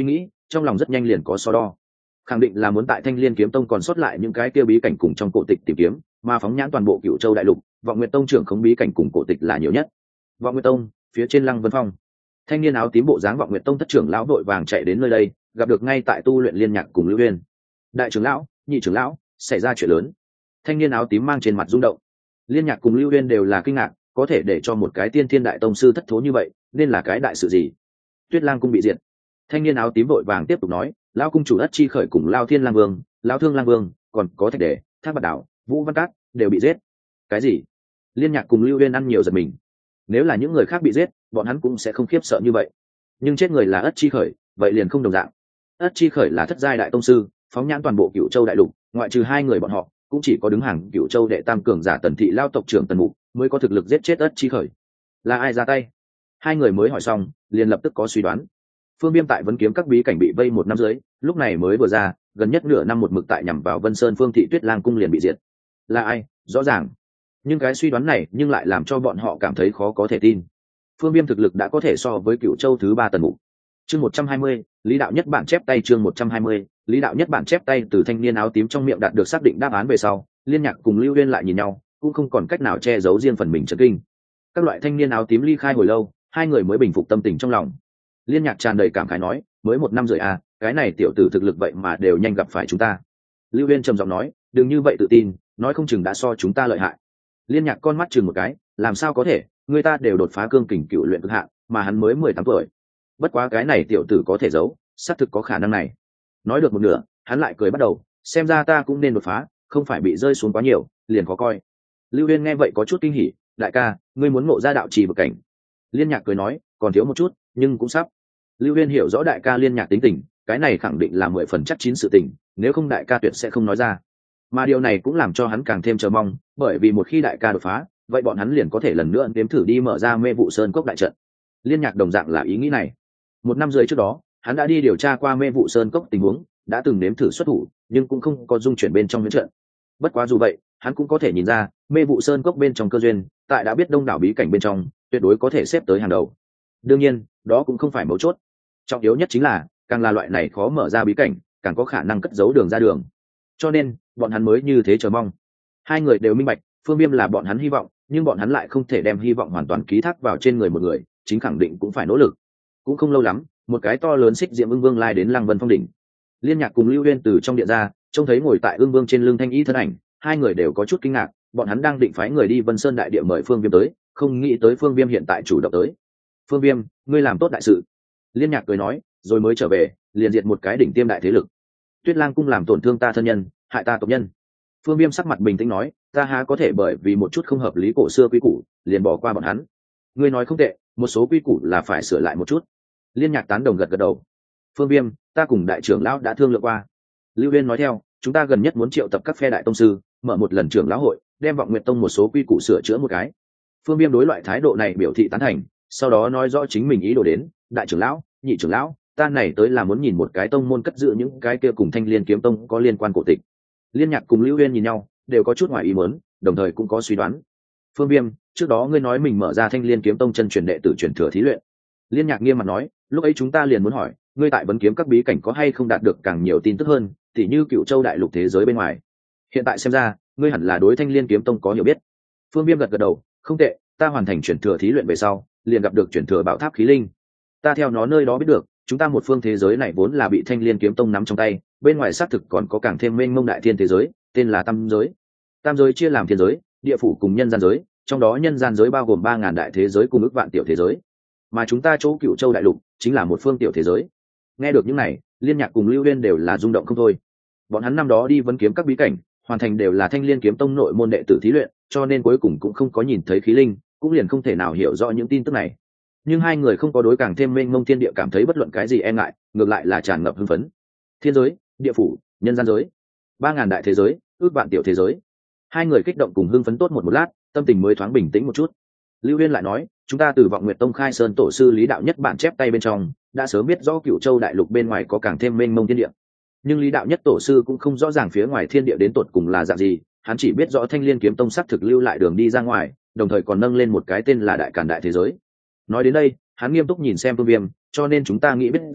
trong lòng rất nhanh liền có so đo, khẳng định là muốn tại Thanh Liên kiếm tông còn sót lại những cái kia bí cảnh cùng trong cổ tịch tìm kiếm, mà phóng nhãn toàn bộ Cửu Châu đại lục, Vọng Nguyệt tông trưởng khống bí cảnh cùng cổ tịch là nhiều nhất. Vọng Nguyệt tông phía trên Lăng Vân Phong, thanh niên áo tím bộ dáng Vọng Nguyệt tông thất trưởng lão vội vàng chạy đến nơi đây, gặp được ngay tại tu luyện Liên Nhạc cùng Lưu Uyên. Đại trưởng lão, nhị trưởng lão, xảy ra chuyện lớn. Thanh niên áo tím mang trên mặt rung động. Liên Nhạc cùng Lưu Uyên đều là kinh ngạc, có thể để cho một cái tiên thiên đại tông sư thất thố như vậy, nên là cái đại sự gì? Tuyết Lang cung bị diệt. Thanh niên áo tím vội vàng tiếp tục nói, lão cung chủ Ất Chi Khởi cùng Lao Thiên Lang Vương, Lão Thương Lang Vương, còn có Thạch Đề, Thác Bạt Đảo, Vũ Văn Cát đều bị giết. Cái gì? Liên Nhạc cùng Lưu Uyên ăn nhiều giật mình. Nếu là những người khác bị giết, bọn hắn cũng sẽ không khiếp sợ như vậy. Nhưng chết người là Ất Chi Khởi, vậy liền không đồng dạng. Ất Chi Khởi là thất giai đại tông sư, phóng nhãn toàn bộ Cửu Châu đại lục, ngoại trừ hai người bọn họ, cũng chỉ có đứng hàng Cửu Châu đệ tam cường giả Tần Thị Lao tộc trưởng Tần Mục mới có thực lực giết chết Ất Chi Khởi. Là ai ra tay? Hai người mới hỏi xong, liền lập tức có suy đoán. Phương Viêm tại Vân Kiếm các bí cảnh bị vây một năm dưới, lúc này mới vừa ra, gần nhất nửa năm một mực tại nhằm vào Vân Sơn Phương Thị Tuyết Lang cung liền bị diệt. Là ai? Rõ ràng. Nhưng cái suy đoán này nhưng lại làm cho bọn họ cảm thấy khó có thể tin. Phương Viêm thực lực đã có thể so với Cửu Châu thứ ba Tần Mục. Chương một trăm hai mươi, Lý đạo nhất bản chép tay chương một trăm hai mươi, Lý đạo nhất bản chép tay từ thanh niên áo tím trong miệng đạt được xác định đáp án về sau, Liên Nhạc cùng Lưu Uyên lại nhìn nhau, cũng không còn cách nào che giấu riêng phần mình chấn kinh. Các loại thanh niên áo tím ly khai hồi lâu, hai người mới bình phục tâm tình trong lòng. Liên Nhạc tràn đầy cảm khái nói, mới một năm rồi à, cái này tiểu tử thực lực vậy mà đều nhanh gặp phải chúng ta. Lưu Uyên trầm giọng nói, đừng như vậy tự tin, nói không chừng đã so chúng ta lợi hại. Liên Nhạc con mắt chừng một cái, làm sao có thể, người ta đều đột phá cương kình cựu luyện cực hạn, mà hắn mới mười tám tuổi. Bất quá cái này tiểu tử có thể giấu, xác thực có khả năng này. Nói được một nửa, hắn lại cười bắt đầu, xem ra ta cũng nên đột phá, không phải bị rơi xuống quá nhiều, liền khó coi. Lưu Uyên nghe vậy có chút kinh hỉ, đại ca, ngươi muốn ngộ ra đạo trì bậc cảnh. Liên Nhạc cười nói, còn thiếu một chút, nhưng cũng sắp. Lưu Uyên hiểu rõ đại ca Liên Nhạc tính tình, cái này khẳng định là mười phần chắc chín sự tình, nếu không đại ca tuyệt sẽ không nói ra. Mà điều này cũng làm cho hắn càng thêm chờ mong, bởi vì một khi đại ca đột phá, vậy bọn hắn liền có thể lần nữa nếm thử đi mở ra Mê Vụ Sơn Cốc đại trận. Liên Nhạc đồng dạng là ý nghĩ này. Một năm rưỡi trước đó, hắn đã đi điều tra qua Mê Vụ Sơn Cốc tình huống, đã từng nếm thử xuất thủ, nhưng cũng không có dung chuyển bên trong huyễn trận. Bất quá dù vậy, hắn cũng có thể nhìn ra, Mê Vụ Sơn Cốc bên trong cơ duyên, tại đã biết đông đảo bí cảnh bên trong, tuyệt đối có thể xếp tới hàng đầu. Đương nhiên, đó cũng không phải mấu chốt. Trọng yếu nhất chính là, càng là loại này khó mở ra bí cảnh, càng có khả năng cất giấu đường ra đường. Cho nên, bọn hắn mới như thế chờ mong. Hai người đều minh bạch, Phương Viêm là bọn hắn hy vọng, nhưng bọn hắn lại không thể đem hy vọng hoàn toàn ký thác vào trên người một người, chính khẳng định cũng phải nỗ lực. Cũng không lâu lắm, một cái to lớn xích diệm ưng vương lai đến Lăng Vân Phong đỉnh. Liên Nhạc cùng Lưu Uyên từ trong điện ra, trông thấy ngồi tại ưng vương trên lưng thanh y thân ảnh, hai người đều có chút kinh ngạc, bọn hắn đang định phái người đi Vân Sơn đại địa mời Phương Viêm tới, không nghĩ tới Phương Viêm hiện tại chủ động tới. Phương Viêm, ngươi làm tốt đại sự. Liên Nhạc cười nói, rồi mới trở về, liền diệt một cái đỉnh tiêm đại thế lực. Tuyết Lang cung làm tổn thương ta thân nhân, hại ta tộc nhân. Phương Viêm sắc mặt bình tĩnh nói, ta há có thể bởi vì một chút không hợp lý cổ xưa quy củ, liền bỏ qua bọn hắn. Ngươi nói không tệ, một số quy củ là phải sửa lại một chút. Liên Nhạc tán đồng gật gật đầu. Phương Viêm, ta cùng đại trưởng lão đã thương lượng qua. Lưu Uyên nói theo, chúng ta gần nhất muốn triệu tập các phe đại tông sư, mở một lần trưởng lão hội, đem Vọng Nguyệt tông một số quy củ sửa chữa một cái. Phương Viêm đối loại thái độ này biểu thị tán thành, sau đó nói rõ chính mình ý đồ đến, đại trưởng lão, nhị trưởng lão, ta này tới là muốn nhìn một cái tông môn cất giữ những cái kia cùng Thanh Liên kiếm tông có liên quan cổ tịch. Liên Nhạc cùng Lưu Uyên nhìn nhau, đều có chút ngoài ý muốn, đồng thời cũng có suy đoán. Phương Viêm, trước đó ngươi nói mình mở ra Thanh Liên kiếm tông chân truyền đệ tử truyền thừa thí luyện. Liên Nhạc nghiêm mặt nói, lúc ấy chúng ta liền muốn hỏi, ngươi tại Vấn Kiếm các bí cảnh có hay không đạt được càng nhiều tin tức hơn, tỉ như Cựu Châu đại lục thế giới bên ngoài. Hiện tại xem ra, ngươi hẳn là đối Thanh Liên kiếm tông có hiểu biết. Phương Viêm gật gật đầu, không tệ, ta hoàn thành truyền thừa thí luyện về sau, liền gặp được truyền thừa bảo tháp khí linh. Ta theo nó nơi đó biết được, chúng ta một phương thế giới này vốn là bị Thanh Liên kiếm tông nắm trong tay, bên ngoài xác thực còn có càng thêm mênh mông đại thiên thế giới, tên là Tam giới. Tam giới chia làm thiên giới, địa phủ cùng nhân gian giới, trong đó nhân gian giới bao gồm ba ngàn đại thế giới cùng ước vạn tiểu thế giới. Mà chúng ta chỗ Cựu Châu đại lục chính là một phương tiểu thế giới. Nghe được những này, Liên Nhạc cùng Lưu Uyên đều là rung động không thôi. Bọn hắn năm đó đi Vấn Kiếm các bí cảnh, hoàn thành đều là Thanh Liên kiếm tông nội môn đệ tử thí luyện, cho nên cuối cùng cũng không có nhìn thấy khí linh, cũng liền không thể nào hiểu rõ những tin tức này. Nhưng hai người không có đối càng thêm mênh mông thiên địa cảm thấy bất luận cái gì e ngại, ngược lại là tràn ngập hưng phấn. Thiên giới, địa phủ, nhân gian giới, ba ngàn đại thế giới, ước vạn tiểu thế giới. Hai người kích động cùng hưng phấn tốt một một lát, tâm tình mới thoáng bình tĩnh một chút. Lưu Uyên lại nói, chúng ta từ Vọng Nguyệt tông khai sơn tổ sư Lý đạo nhất bản chép tay bên trong, đã sớm biết rõ Cựu Châu đại lục bên ngoài có càng thêm mênh mông thiên địa. Nhưng Lý đạo nhất tổ sư cũng không rõ ràng phía ngoài thiên địa đến tột cùng là dạng gì, hắn chỉ biết rõ Thanh Liên kiếm tông xác thực lưu lại đường đi ra ngoài, đồng thời còn nâng lên một cái tên là Đại Càn đại thế giới. Nói đến đây, hắn nghiêm túc nhìn xem Phương Viêm, cho nên chúng ta nghĩ biết rõ,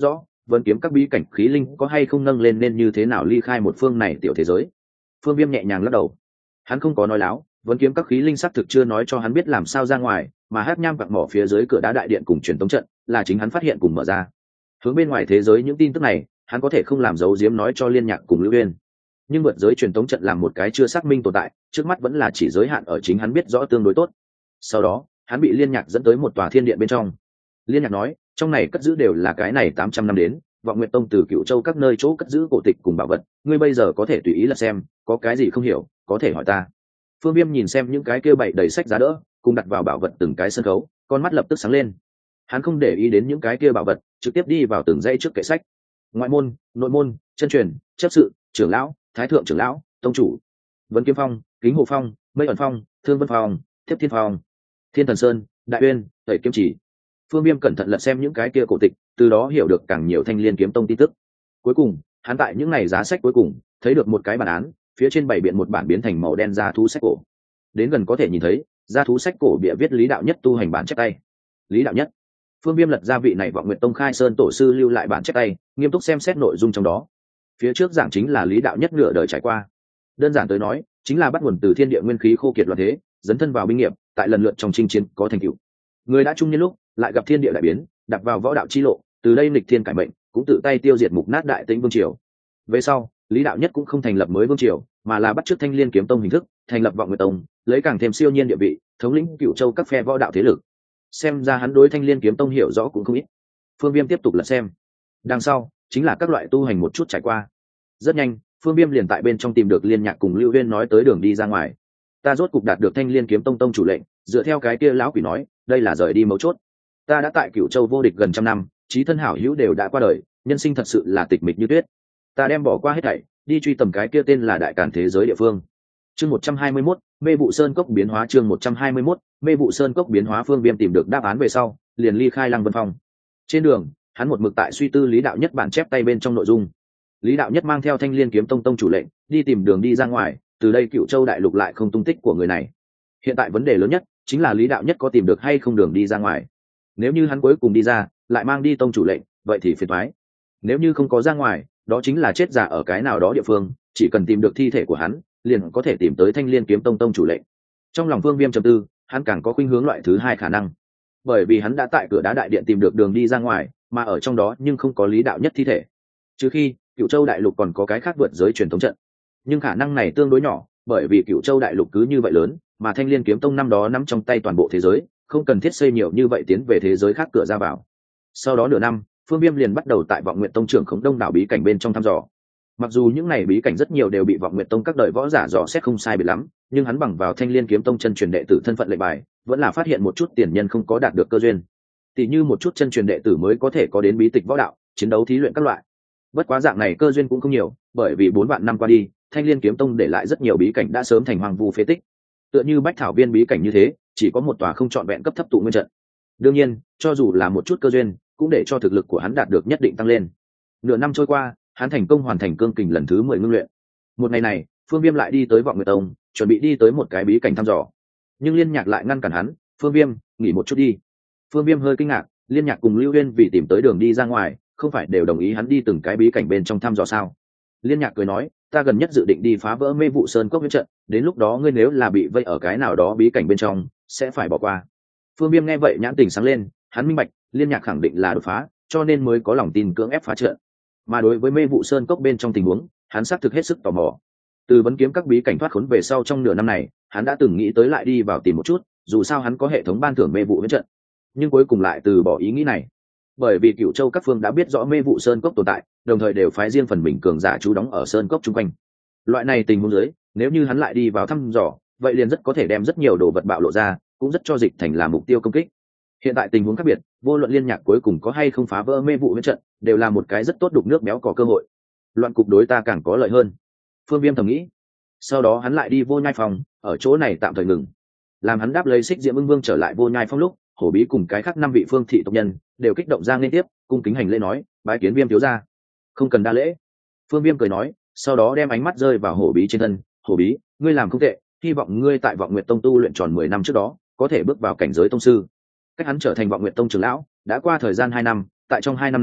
vẫn kiếm các bí cảnh khí linh có hay không nâng lên nên như thế nào ly khai một phương này tiểu thế giới. Phương Viêm nhẹ nhàng lắc đầu, hắn không có nói láo, vẫn kiếm các khí linh xác thực chưa nói cho hắn biết làm sao ra ngoài, mà hát nham vạc mỏ phía dưới cửa đá đại điện cùng truyền tống trận là chính hắn phát hiện cùng mở ra. Hướng bên ngoài thế giới những tin tức này hắn có thể không làm giấu giếm nói cho Liên Nhạc cùng Lưu Uyên, nhưng vượt giới truyền tống trận làm một cái chưa xác minh tồn tại, trước mắt vẫn là chỉ giới hạn ở chính hắn biết rõ tương đối tốt. Sau đó hắn bị Liên Nhạc dẫn tới một tòa thiên điện bên trong. Liên Nhạc nói trong này cất giữ đều là cái này tám trăm năm đến Vọng Nguyệt Tông từ Cựu Châu các nơi chỗ cất giữ cổ tịch cùng bảo vật, ngươi bây giờ có thể tùy ý là xem, có cái gì không hiểu có thể hỏi ta. Phương Viêm nhìn xem những cái kia bày đầy sách giá đỡ cùng đặt vào bảo vật từng cái sân khấu, con mắt lập tức sáng lên. Hắn không để ý đến những cái kia bảo vật, trực tiếp đi vào từng dãy trước kệ sách. Ngoại môn, nội môn, chân truyền, chấp sự, trưởng lão, thái thượng trưởng lão, tông chủ, Vân Kiếm Phong, Kính Hồ Phong, Mây ẩn Phong, Thương Vân Phong, Tiếp Thiên Phong, Thiên Thần Sơn, Đại Uyên, Tẩy Kiếm Chỉ. Phương Viêm cẩn thận lật xem những cái kia cổ tịch, từ đó hiểu được càng nhiều Thanh Liên Kiếm Tông tin tức. Cuối cùng, hắn tại những ngày giá sách cuối cùng thấy được một cái bản án, phía trên bày biện một bản biến thành màu đen da thú sách cổ. Đến gần có thể nhìn thấy, da thú sách cổ bìa viết Lý Đạo Nhất tu hành bản chép tay. Lý Đạo Nhất. Phương Viêm lật ra vị này Vọng Nguyệt Tông khai sơn tổ sư lưu lại bản chép tay, nghiêm túc xem xét nội dung trong đó. Phía trước giảng chính là Lý Đạo Nhất nửa đời trải qua. Đơn giản tới nói, chính là bắt nguồn từ thiên địa nguyên khí khô kiệt loạn thế, dấn thân vào binh nghiệp, tại lần lượt trong chinh chiến có thành tựu. Người đã trung niên lúc, lại gặp thiên địa đại biến, đặt vào võ đạo chi lộ, từ đây nghịch thiên cải mệnh, cũng tự tay tiêu diệt mục nát Đại Tĩnh vương triều. Về sau, Lý Đạo Nhất cũng không thành lập mới vương triều, mà là bắt chước Thanh Liên Kiếm Tông hình thức, thành lập Vọng Nguyệt Tông, lấy càng thêm siêu nhiên địa vị, thống lĩnh Cửu Châu các phe võ đạo thế lực. Xem ra hắn đối Thanh Liên Kiếm Tông hiểu rõ cũng không ít. Phương Viêm tiếp tục lật xem. Đằng sau chính là các loại tu hành một chút trải qua. Rất nhanh, Phương Viêm liền tại bên trong tìm được Liên Nhạc cùng Lưu Uyên nói tới đường đi ra ngoài. Ta rốt cục đạt được Thanh Liên Kiếm Tông tông chủ lệnh, dựa theo cái kia lão quỷ nói, đây là rời đi mấu chốt. Ta đã tại Cửu Châu vô địch gần trăm năm, chí thân hảo hữu đều đã qua đời, nhân sinh thật sự là tịch mịch như tuyết. Ta đem bỏ qua hết thảy, đi truy tầm cái kia tên là Đại Càn thế giới địa phương. Chương một trăm hai mươi mốt, Mê vụ Sơn cốc biến hóa. Chương một trăm hai mươi mốt, Mê vụ Sơn cốc biến hóa. Phương Viêm tìm được đáp án về sau, liền ly khai Lăng Vân Phong. Trên đường, hắn một mực tại suy tư Lý Đạo Nhất bản chép tay bên trong nội dung. Lý Đạo Nhất mang theo Thanh Liên Kiếm Tông tông chủ lệnh, đi tìm đường đi ra ngoài, từ đây Cựu Châu đại lục lại không tung tích của người này. Hiện tại vấn đề lớn nhất chính là Lý Đạo Nhất có tìm được hay không đường đi ra ngoài. Nếu như hắn cuối cùng đi ra, lại mang đi tông chủ lệnh, vậy thì phiền toái. Nếu như không có ra ngoài, đó chính là chết giả ở cái nào đó địa phương, chỉ cần tìm được thi thể của hắn, liền có thể tìm tới Thanh Liên Kiếm Tông tông chủ lệnh. Trong lòng Phương Viêm trầm tư, hắn càng có khuynh hướng loại thứ hai khả năng, bởi vì hắn đã tại cửa đá đại điện tìm được đường đi ra ngoài, mà ở trong đó nhưng không có Lý Đạo Nhất thi thể. Trừ khi Cựu Châu đại lục còn có cái khác vượt giới truyền thống trận, nhưng khả năng này tương đối nhỏ, bởi vì Cựu Châu đại lục cứ như vậy lớn, mà Thanh Liên Kiếm Tông năm đó nắm trong tay toàn bộ thế giới, không cần thiết xây nhiều như vậy tiến về thế giới khác cửa ra vào. Sau đó nửa năm, Phương Viêm liền bắt đầu tại Vọng Nguyệt Tông trưởng khống đông đảo bí cảnh bên trong thăm dò. Mặc dù những này bí cảnh rất nhiều đều bị Vọng Nguyệt Tông các đời võ giả dò xét không sai biệt lắm, nhưng hắn bằng vào Thanh Liên Kiếm Tông chân truyền đệ tử thân phận lệnh bài, vẫn là phát hiện một chút tiền nhân không có đạt được cơ duyên. Tỷ như một chút chân truyền đệ tử mới có thể có đến bí tịch võ đạo, chiến đấu thí luyện các loại. Bất quá dạng này cơ duyên cũng không nhiều, bởi vì bốn vạn năm qua đi, Thanh Liên Kiếm Tông để lại rất nhiều bí cảnh đã sớm thành hoang vu phế tích. Tựa như Bách Thảo Viên bí cảnh như thế, chỉ có một tòa không trọn vẹn cấp thấp tụ nguyên trận. Đương nhiên, cho dù là một chút cơ duyên, cũng để cho thực lực của hắn đạt được nhất định tăng lên. Nửa năm trôi qua, hắn thành công hoàn thành cương kình lần thứ mười ngưng luyện. Một ngày này, Phương Viêm lại đi tới Vọng Nguyệt Tông, chuẩn bị đi tới một cái bí cảnh thăm dò. Nhưng Liên Nhạc lại ngăn cản hắn, "Phương Viêm, nghỉ một chút đi." Phương Viêm hơi kinh ngạc, Liên Nhạc cùng Lưu Uyên vì tìm tới đường đi ra ngoài, không phải đều đồng ý hắn đi từng cái bí cảnh bên trong thăm dò sao? Liên Nhạc cười nói, "Ta gần nhất dự định đi phá vỡ Mê vụ Sơn cốc huyễn trận, đến lúc đó ngươi nếu là bị vây ở cái nào đó bí cảnh bên trong, sẽ phải bỏ qua." Phương Viêm nghe vậy nhãn tình sáng lên, hắn minh bạch, Liên Nhạc khẳng định là đột phá, cho nên mới có lòng tin cưỡng ép phá trận. Mà đối với Mê vụ Sơn cốc bên trong tình huống, hắn xác thực hết sức tò mò. Từ vấn kiếm các bí cảnh thoát khốn về sau trong nửa năm này, hắn đã từng nghĩ tới lại đi vào tìm một chút, dù sao hắn có hệ thống ban thưởng mê vụ huyễn trận, nhưng cuối cùng lại từ bỏ ý nghĩ này. Bởi vì Cửu Châu các phương đã biết rõ Mê vụ Sơn cốc tồn tại, đồng thời đều phái riêng phần mình cường giả trú đóng ở sơn cốc chung quanh. Loại này tình huống dưới, nếu như hắn lại đi vào thăm dò, vậy liền rất có thể đem rất nhiều đồ vật bạo lộ ra, cũng rất cho dịch thành là mục tiêu công kích. Hiện tại tình huống khác biệt, vô luận Liên Nhạc cuối cùng có hay không phá vỡ mê vụ huyễn trận, đều là một cái rất tốt đục nước béo có cơ hội. Loạn cục đối ta càng có lợi hơn, Phương Viêm thầm nghĩ. Sau đó hắn lại đi Vô Nhai Phòng, ở chỗ này tạm thời ngừng. Làm hắn đáp lấy Xích Diễm Ưng Vương trở lại Vô Nhai Phong lúc, Hổ Bí cùng cái khác năm vị phương thị tộc nhân đều kích động ra liên tiếp, cung kính hành lễ nói, bái kiến Viêm thiếu gia. Không cần đa lễ. Phương Viêm cười nói, sau đó đem ánh mắt rơi vào Hổ Bí trên thân, Hổ Bí, ngươi làm không tệ, hy vọng ngươi tại Vọng Nguyệt Tông tu luyện tròn mười năm trước đó, có thể bước vào cảnh giới tông sư. Cách hắn trở thành Vọng Nguyệt Tông trưởng lão, đã qua thời gian hai năm, tại trong hai năm này,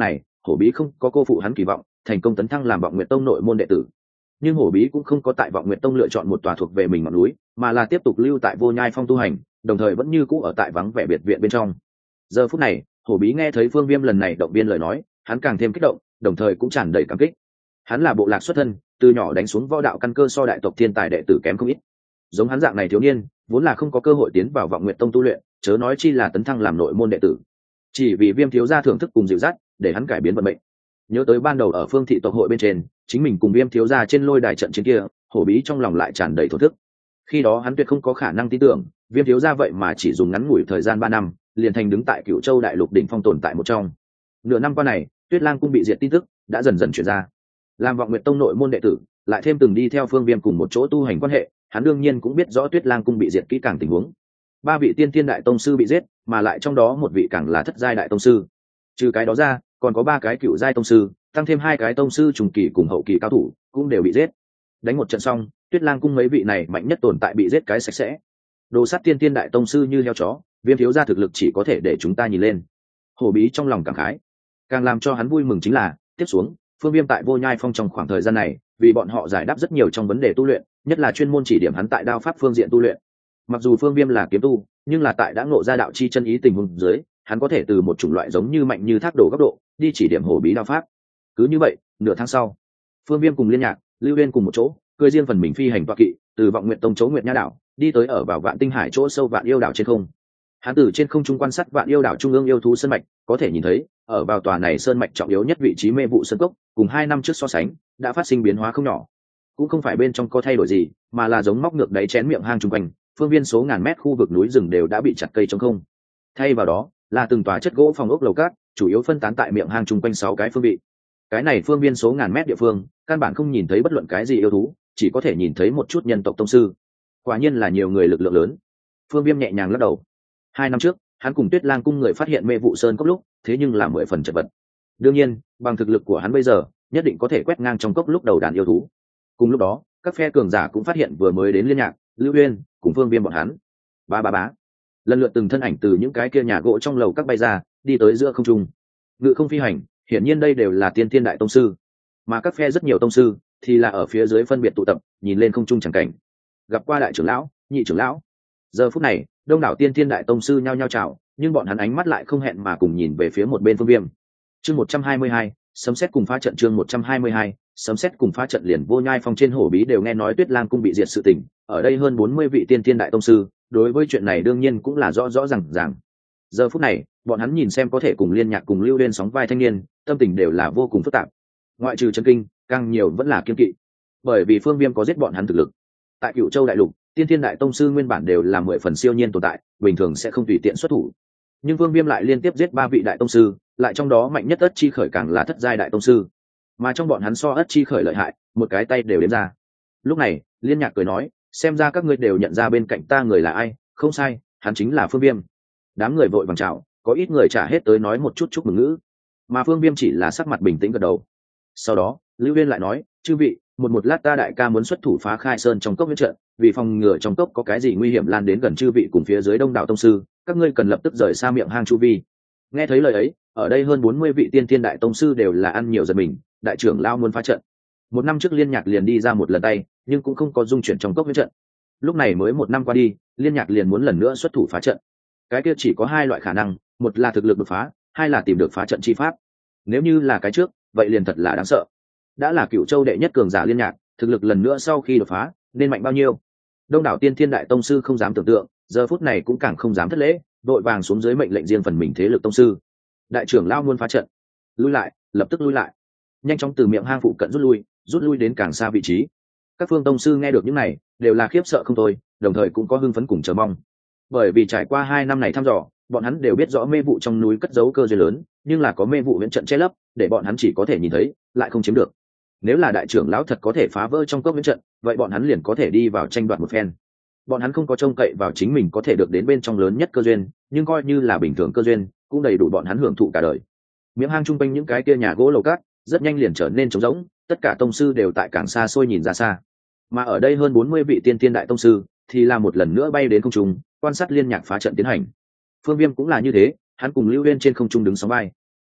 hổ bí không có cô phụ hắn kỳ vọng, thành công tấn thăng làm vọng nguyệt tông nội môn đệ tử. Nhưng hổ bí cũng không có tại vọng nguyệt tông lựa chọn một tòa thuộc về mình ngọn núi, mà là tiếp tục lưu tại vô nhai phong tu hành, đồng thời vẫn như cũ ở tại vắng vẻ biệt viện bên trong. Giờ phút này, hổ bí nghe thấy Phương Viêm lần này động viên lời nói, hắn càng thêm kích động, đồng thời cũng tràn đầy cảm kích. Hắn là bộ lạc xuất thân, từ nhỏ đánh xuống võ đạo căn cơ so đại tộc thiên tài đệ tử kém không ít. Giống hắn dạng này thiếu niên, vốn là không có cơ hội tiến vào vọng nguyệt tông tu luyện, chớ nói chi là tấn thăng làm nội môn đệ tử. Chỉ vì Viêm thiếu gia thưởng thức cùng dịu dắt, để hắn cải biến vận mệnh. Nhớ tới ban đầu ở Phương thị tộc hội bên trên, chính mình cùng Viêm thiếu gia trên lôi đài trận chiến kia, hổ bí trong lòng lại tràn đầy thổ thức. Khi đó hắn tuyệt không có khả năng tin tưởng, Viêm thiếu gia vậy mà chỉ dùng ngắn ngủi thời gian ba năm, liền thành đứng tại Cửu Châu đại lục đỉnh phong tồn tại một trong. Nửa năm qua này, Tuyết Lang cung bị diệt tin tức đã dần dần truyền ra. Làm vọng nguyệt tông nội môn đệ tử, lại thêm từng đi theo Phương Viêm cùng một chỗ tu hành quan hệ, hắn đương nhiên cũng biết rõ Tuyết Lang cung bị diệt kỹ càng tình huống. Ba vị tiên thiên đại tông sư bị giết, mà lại trong đó một vị càng là thất giai đại tông sư. Trừ cái đó ra, còn có ba cái cựu giai tông sư, tăng thêm hai cái tông sư trùng kỳ cùng hậu kỳ cao thủ, cũng đều bị giết. Đánh một trận xong, Tuyết Lang cung mấy vị này mạnh nhất tồn tại bị giết cái sạch sẽ. Đồ sắt tiên thiên đại tông sư như heo chó, Viêm thiếu gia thực lực chỉ có thể để chúng ta nhìn lên. Hổ bí trong lòng cảm khái. Càng làm cho hắn vui mừng chính là, tiếp xuống, Phương Viêm tại Vô Nhai Phong trong khoảng thời gian này, vì bọn họ giải đáp rất nhiều trong vấn đề tu luyện, nhất là chuyên môn chỉ điểm hắn tại đao pháp phương diện tu luyện. Mặc dù Phương Viêm là kiếm tu, nhưng là tại đã ngộ ra đạo chi chân ý tình huống dưới, hắn có thể từ một chủng loại giống như mạnh như thác đổ góc độ, đi chỉ điểm hổ bí đao pháp. Cứ như vậy, nửa tháng sau, Phương Viêm cùng Liên Nhạc, Lưu Uyên cùng một chỗ, cưỡi riêng phần mình phi hành toa kỵ, từ Vọng Nguyệt Tông chỗ Nguyệt Nha đảo, đi tới ở vào Vạn Tinh Hải chỗ sâu Vạn Yêu đảo trên không. Hắn từ trên không trung quan sát Vạn Yêu đảo trung ương yêu thú sơn mạch, có thể nhìn thấy, ở vào tòa này sơn mạch trọng yếu nhất vị trí mê vụ sơn cốc, cùng hai năm trước so sánh, đã phát sinh biến hóa không nhỏ. Cũng không phải bên trong có thay đổi gì, mà là giống móc ngược đáy chén miệng hang trung quanh, phương viên số ngàn mét khu vực núi rừng đều đã bị chặt cây trống không. Thay vào đó, là từng tòa chất gỗ phòng ốc lầu cát, chủ yếu phân tán tại miệng hang trung quanh sáu cái phương vị. Cái này phương viên số ngàn mét địa phương, căn bản không nhìn thấy bất luận cái gì yêu thú, chỉ có thể nhìn thấy một chút nhân tộc tông sư. Quả nhiên là nhiều người lực lượng lớn. Phương Viêm nhẹ nhàng lắc đầu. Hai năm trước, hắn cùng Tuyết Lang cung người phát hiện mê vụ sơn cốc lúc, thế nhưng là mười phần chật vật. Đương nhiên, bằng thực lực của hắn bây giờ, nhất định có thể quét ngang trong cốc lúc đầu đàn yêu thú. Cùng lúc đó, các phe cường giả cũng phát hiện vừa mới đến Liên Nhạc, Lưu Uyên cùng Phương Viêm bọn hắn. Ba ba bá. Lần lượt từng thân ảnh từ những cái kia nhà gỗ trong lầu các bay ra, đi tới giữa không trung. Ngự không phi hành, hiển nhiên đây đều là tiên thiên đại tông sư. Mà các phe rất nhiều tông sư thì là ở phía dưới phân biệt tụ tập, nhìn lên không trung chẳng cảnh. Gặp qua đại trưởng lão, nhị trưởng lão. Giờ phút này, đông đảo tiên thiên đại tông sư nhao nhao chào, nhưng bọn hắn ánh mắt lại không hẹn mà cùng nhìn về phía một bên Phương Viêm. Chương một trăm hai mươi hai, sấm sét cùng phá trận chương một trăm hai mươi hai, sấm sét cùng phá trận liền Vô Nhai Phong trên hổ bí đều nghe nói Tuyết Lang cung bị diệt sự tình, ở đây hơn bốn mươi vị tiên thiên đại tông sư, đối với chuyện này đương nhiên cũng là rõ rõ ràng ràng. Giờ phút này, bọn hắn nhìn xem có thể cùng Liên Nhạc cùng Lưu Uyên sóng vai thanh niên, tâm tình đều là vô cùng phức tạp. Ngoại trừ chấn kinh, càng nhiều vẫn là kiên kỵ. Bởi vì Phương Viêm có giết bọn hắn thực lực. Tại Cửu Châu đại lục, tiên thiên đại tông sư nguyên bản đều là mười phần siêu nhiên tồn tại, bình thường sẽ không tùy tiện xuất thủ. Nhưng Phương Viêm lại liên tiếp giết ba vị đại tông sư, lại trong đó mạnh nhất Ất Chi Khởi càng là thất giai đại tông sư. Mà trong bọn hắn so Ất Chi Khởi lợi hại, một cái tay đều đếm ra. Lúc này, Liên Nhạc cười nói, xem ra các ngươi đều nhận ra bên cạnh ta người là ai, không sai, hắn chính là Phương Viêm. Đám người vội vàng chào, có ít người trả hết tới nói một chút chúc mừng ngữ, mà Phương Viêm chỉ là sắc mặt bình tĩnh gật đầu. Sau đó, Lưu Uyên lại nói, chư vị, một một lát ta đại ca muốn xuất thủ phá khai sơn trong cốc huyễn trận, vì phòng ngừa trong cốc có cái gì nguy hiểm lan đến gần chư vị cùng phía dưới đông đảo tông sư, các ngươi cần lập tức rời xa miệng hang chu vi. Nghe thấy lời ấy, ở đây hơn bốn mươi vị tiên thiên đại tông sư đều là ăn nhiều giật mình, đại trưởng lao muốn phá trận. Một năm trước Liên Nhạc liền đi ra một lần tay, nhưng cũng không có dung chuyển trong cốc huyễn trận. Lúc này mới một năm qua đi, Liên Nhạc liền muốn lần nữa xuất thủ phá trận. Cái kia chỉ có hai loại khả năng, một là thực lực đột phá, hai là tìm được phá trận chi pháp. Nếu như là cái trước, vậy liền thật là đáng sợ. Đã là Cửu Châu đệ nhất cường giả Liên Nhạc, thực lực lần nữa sau khi đột phá, nên mạnh bao nhiêu? Đông đảo tiên thiên đại tông sư không dám tưởng tượng, giờ phút này cũng càng không dám thất lễ, đội vàng xuống dưới mệnh lệnh riêng phần mình thế lực tông sư. Đại trưởng lao muốn phá trận, lui lại, lập tức lui lại. Nhanh chóng từ miệng hang phụ cận rút lui, rút lui đến càng xa vị trí. Các phương tông sư nghe được những này, đều là khiếp sợ không thôi, đồng thời cũng có hưng phấn cùng chờ mong. Bởi vì trải qua hai năm này thăm dò, bọn hắn đều biết rõ mê vụ trong núi cất giấu cơ duyên lớn, nhưng là có mê vụ viễn trận che lấp, để bọn hắn chỉ có thể nhìn thấy, lại không chiếm được. Nếu là đại trưởng lão thật có thể phá vỡ trong cốc viễn trận, vậy bọn hắn liền có thể đi vào tranh đoạt một phen. Bọn hắn không có trông cậy vào chính mình có thể được đến bên trong lớn nhất cơ duyên, nhưng coi như là bình thường cơ duyên, cũng đầy đủ bọn hắn hưởng thụ cả đời. Miếng hang chung quanh những cái kia nhà gỗ lầu cát, rất nhanh liền trở nên trống rỗng, tất cả tông sư đều tại càng xa xôi nhìn ra xa. Mà ở đây hơn bốn mươi vị tiên tiên đại tông sư, thì là một lần nữa bay đến không trung, quan sát Liên Nhạc phá trận tiến hành. Phương Viêm cũng là như thế, hắn cùng Lưu Uyên trên không trung đứng sóng vai.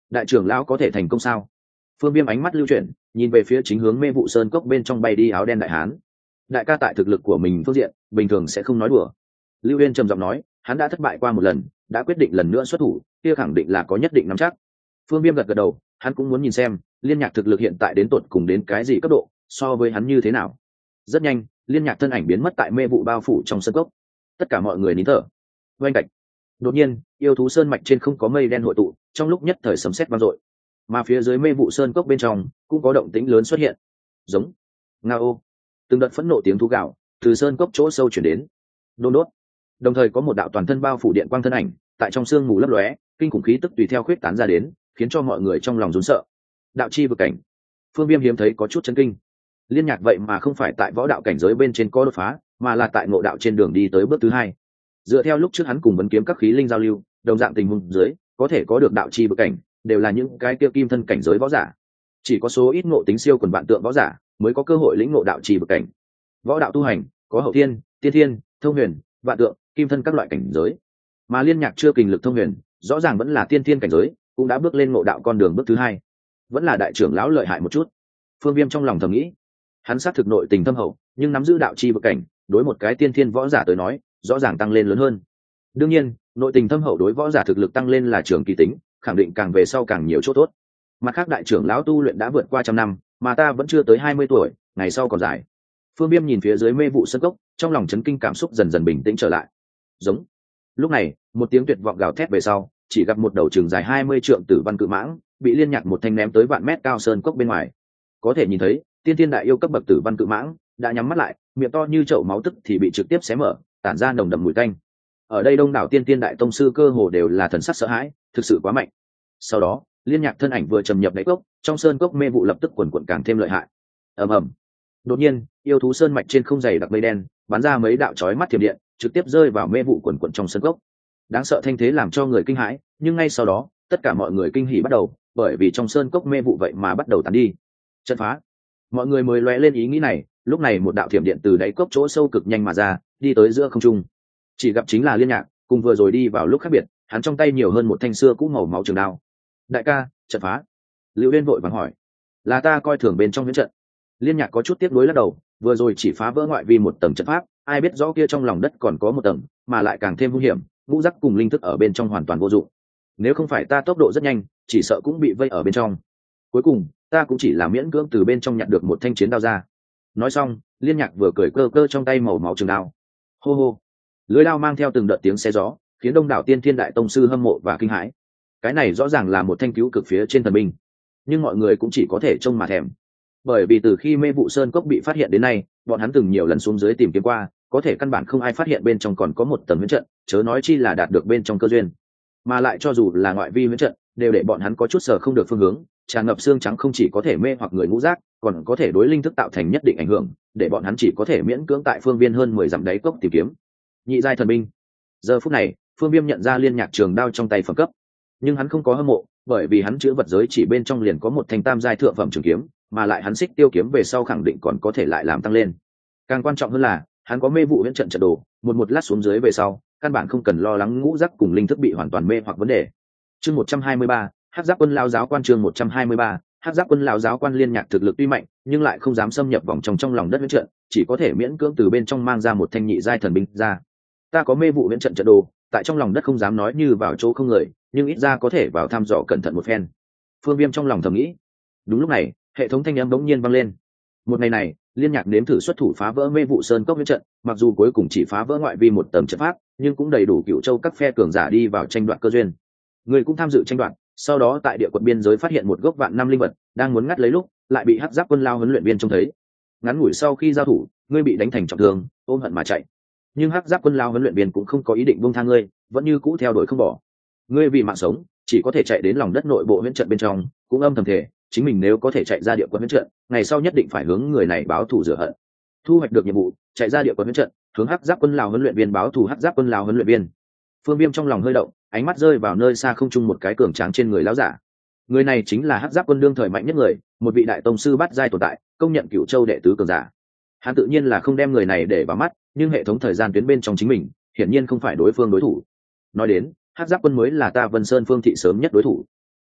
đại trưởng lão có thể thành công sao? Phương Viêm ánh mắt lưu chuyển, nhìn về phía chính hướng mê vụ sơn cốc bên trong bay đi áo đen đại hán. Đại ca tại thực lực của mình phương diện bình thường sẽ không nói đùa. Lưu Uyên trầm giọng nói, hắn đã thất bại qua một lần, đã quyết định lần nữa xuất thủ, kia khẳng định là có nhất định nắm chắc. Phương Viêm gật gật đầu, hắn cũng muốn nhìn xem Liên Nhạc thực lực hiện tại đến tột cùng đến cái gì cấp độ, so với hắn như thế nào. Rất nhanh, Liên Nhạc thân ảnh biến mất tại mê vụ bao phủ trong sơn cốc. Tất cả mọi người nín thở. Oanh cạch. Đột nhiên, yêu thú sơn mạch trên không có mây đen hội tụ, trong lúc nhất thời sấm sét vang dội. Mà phía dưới mê vụ sơn cốc bên trong cũng có động tĩnh lớn xuất hiện. Giống. Ngao. Từng đợt phẫn nộ tiếng thú gào từ sơn cốc chỗ sâu chuyển đến. Đôn đốt. Đồng thời có một đạo toàn thân bao phủ điện quang thân ảnh tại trong sương mù lấp lóe, kinh khủng khí tức tùy theo khuyết tán ra đến, khiến cho mọi người trong lòng run sợ. Đạo chi vực cảnh. Phương Viêm hiếm thấy có chút chấn kinh. Liên Nhạc vậy mà không phải tại võ đạo cảnh giới bên trên có đột phá, mà là tại ngộ đạo trên đường đi tới bước thứ hai. Dựa theo lúc trước hắn cùng vấn kiếm các khí linh giao lưu, đồng dạng tình huống dưới có thể có được đạo chi vực cảnh đều là những cái tiêu kim thân cảnh giới võ giả. Chỉ có số ít ngộ tính siêu quần vạn tượng võ giả mới có cơ hội lĩnh ngộ đạo chi vực cảnh. Võ đạo tu hành có hậu thiên, tiên thiên, thông huyền, vạn tượng, kim thân các loại cảnh giới. Mà Liên Nhạc chưa kinh lực thông huyền, rõ ràng vẫn là tiên thiên cảnh giới, cũng đã bước lên ngộ đạo con đường bước thứ hai. Vẫn là đại trưởng lão lợi hại một chút. Phương Viêm trong lòng thầm nghĩ. Hắn sát thực nội tình thâm hậu, nhưng nắm giữ đạo chi vực cảnh, đối một cái tiên thiên võ giả tới nói, rõ ràng tăng lên lớn hơn. Đương nhiên, nội tình thâm hậu đối võ giả thực lực tăng lên là trường kỳ tính, khẳng định càng về sau càng nhiều chỗ tốt. Mặt khác đại trưởng lão tu luyện đã vượt qua trăm năm, mà ta vẫn chưa tới hai mươi tuổi, ngày sau còn dài. Phương Viêm nhìn phía dưới mê vụ sân cốc, trong lòng chấn kinh cảm xúc dần dần bình tĩnh trở lại. Giống. Lúc này, một tiếng tuyệt vọng gào thét về sau, chỉ gặp một đầu trường dài hai mươi trượng tử văn cự mãng, bị Liên Nhạc một thanh ném tới vạn mét cao sơn cốc bên ngoài. Có thể nhìn thấy, tiên thiên đại yêu cấp bậc tử văn cự mãng đã nhắm mắt lại, miệng to như chậu máu tức thì bị trực tiếp xé mở, tản ra nồng đậm mùi tanh. Ở đây đông đảo tiên tiên đại tông sư cơ hồ đều là thần sắc sợ hãi, thực sự quá mạnh. Sau đó, Liên Nhạc thân ảnh vừa trầm nhập đáy cốc, trong sơn cốc mê vụ lập tức quần quần càng thêm lợi hại. Ầm ầm. Đột nhiên, yêu thú sơn mạch trên không dày đặc mây đen, bắn ra mấy đạo chói mắt thiểm điện, trực tiếp rơi vào mê vụ quần quần trong sơn cốc. Đáng sợ thanh thế làm cho người kinh hãi, nhưng ngay sau đó, tất cả mọi người kinh hỉ bắt đầu, bởi vì trong sơn cốc mê vụ vậy mà bắt đầu tán đi. Trận phá. Mọi người mới lóe lên ý nghĩ này, lúc này một đạo thiểm điện từ đáy cốc chỗ sâu cực nhanh mà ra, đi tới giữa không trung. Chỉ gặp chính là Liên Nhạc, cùng vừa rồi đi vào lúc khác biệt, hắn trong tay nhiều hơn một thanh xưa cũ màu máu trường đao. Đại ca, trận phá. Lưu Uyên vội vàng hỏi. Là ta coi thường bên trong huyễn trận. Liên Nhạc có chút tiếc nuối lắc đầu, vừa rồi chỉ phá vỡ ngoại vi một tầng trận pháp, ai biết rõ kia trong lòng đất còn có một tầng, mà lại càng thêm nguy hiểm, ngũ giác cùng linh thức ở bên trong hoàn toàn vô dụng. Nếu không phải ta tốc độ rất nhanh, chỉ sợ cũng bị vây ở bên trong. Cuối cùng, ta cũng chỉ là miễn cưỡng từ bên trong nhặt được một thanh chiến đao ra. Nói xong, Liên Nhạc vừa cười cơ cơ trong tay màu máu trường đao. Hô hô. Lưỡi đao mang theo từng đợt tiếng xé gió, khiến đông đảo tiên thiên đại tông sư hâm mộ và kinh hãi. Cái này rõ ràng là một thanh cứu cực phía trên thần binh, nhưng mọi người cũng chỉ có thể trông mà thèm. Bởi vì từ khi mê vụ sơn cốc bị phát hiện đến nay, bọn hắn từng nhiều lần xuống dưới tìm kiếm qua, có thể căn bản không ai phát hiện bên trong còn có một tầng huyễn trận, chớ nói chi là đạt được bên trong cơ duyên. Mà lại cho dù là ngoại vi huyễn trận, đều để bọn hắn có chút sở không được phương hướng, tràn ngập xương trắng không chỉ có thể mê hoặc người ngũ giác, còn có thể đối linh thức tạo thành nhất định ảnh hưởng, để bọn hắn chỉ có thể miễn cưỡng tại phương viên hơn mười dặm đáy cốc tìm kiếm. Nhị giai thần binh. Giờ phút này, Phương Viêm nhận ra Liên Nhạc trường đao trong tay phẩm cấp, nhưng hắn không có hâm mộ, bởi vì hắn chứa vật giới chỉ bên trong liền có một thanh tam giai thượng phẩm trường kiếm, mà lại hắn xích tiêu kiếm về sau khẳng định còn có thể lại làm tăng lên. Càng quan trọng hơn là, hắn có mê vụ huyễn trận trận đồ, một một lát xuống dưới về sau, căn bản không cần lo lắng ngũ giác cùng linh thức bị hoàn toàn mê hoặc vấn đề. Chương một trăm hai mươi ba, Hắc Giáp Quân lão giáo quan chương một trăm hai mươi ba, Hắc Giáp Quân lão giáo quan. Liên Nhạc thực lực tuy mạnh, nhưng lại không dám xâm nhập vòng trong trong lòng đất huyễn trận, chỉ có thể miễn cưỡng từ bên trong mang ra một thanh nhị giai thần binh ra. Ta có mê vụ huyễn trận trận đồ, tại trong lòng đất không dám nói như vào chỗ không người, nhưng ít ra có thể vào thăm dò cẩn thận một phen. Phương Viêm trong lòng thầm nghĩ. Đúng lúc này, hệ thống thanh âm bỗng nhiên vang lên. Một ngày này, Liên Nhạc nếm thử xuất thủ phá vỡ mê vụ sơn cốc huyễn trận, mặc dù cuối cùng chỉ phá vỡ ngoại vi một tầng trận pháp, nhưng cũng đầy đủ Cửu Châu các phe cường giả đi vào tranh đoạt cơ duyên. Người cũng tham dự tranh đoạt, sau đó tại địa quận biên giới phát hiện một gốc vạn năm linh vật, đang muốn ngắt lấy lúc, lại bị Hắc Giáp Quân lao huấn luyện viên trông thấy. Ngắn ngủi sau khi giao thủ, ngươi bị đánh thành trọng thương, ôm hận mà chạy. Nhưng Hắc Giáp Quân lao huấn luyện viên cũng không có ý định buông tha ngươi, vẫn như cũ theo đuổi không bỏ. Ngươi vì mạng sống, chỉ có thể chạy đến lòng đất nội bộ huyễn trận bên trong, cũng âm thầm thể, chính mình nếu có thể chạy ra địa quận huyễn trận, ngày sau nhất định phải hướng người này báo thù rửa hận. Thu hoạch được nhiệm vụ, chạy ra địa quận huyễn trận, hướng Hắc Giáp Quân lao huấn luyện viên báo thù. Hắc Giáp Quân lao huấn luyện viên. Phương Viêm trong lòng hơi động, ánh mắt rơi vào nơi xa không trung một cái cường tráng trên người lão giả. Người này chính là Hắc Giáp Quân đương thời mạnh nhất người, một vị đại tông sư bát giai tồn tại, công nhận Cửu Châu đệ tứ cường giả. Hắn tự nhiên là không đem người này để vào mắt, nhưng hệ thống thời gian tuyến bên trong chính mình, hiển nhiên không phải đối phương đối thủ. Nói đến, Hắc Giáp Quân mới là ta Vân Sơn Phương thị sớm nhất đối thủ.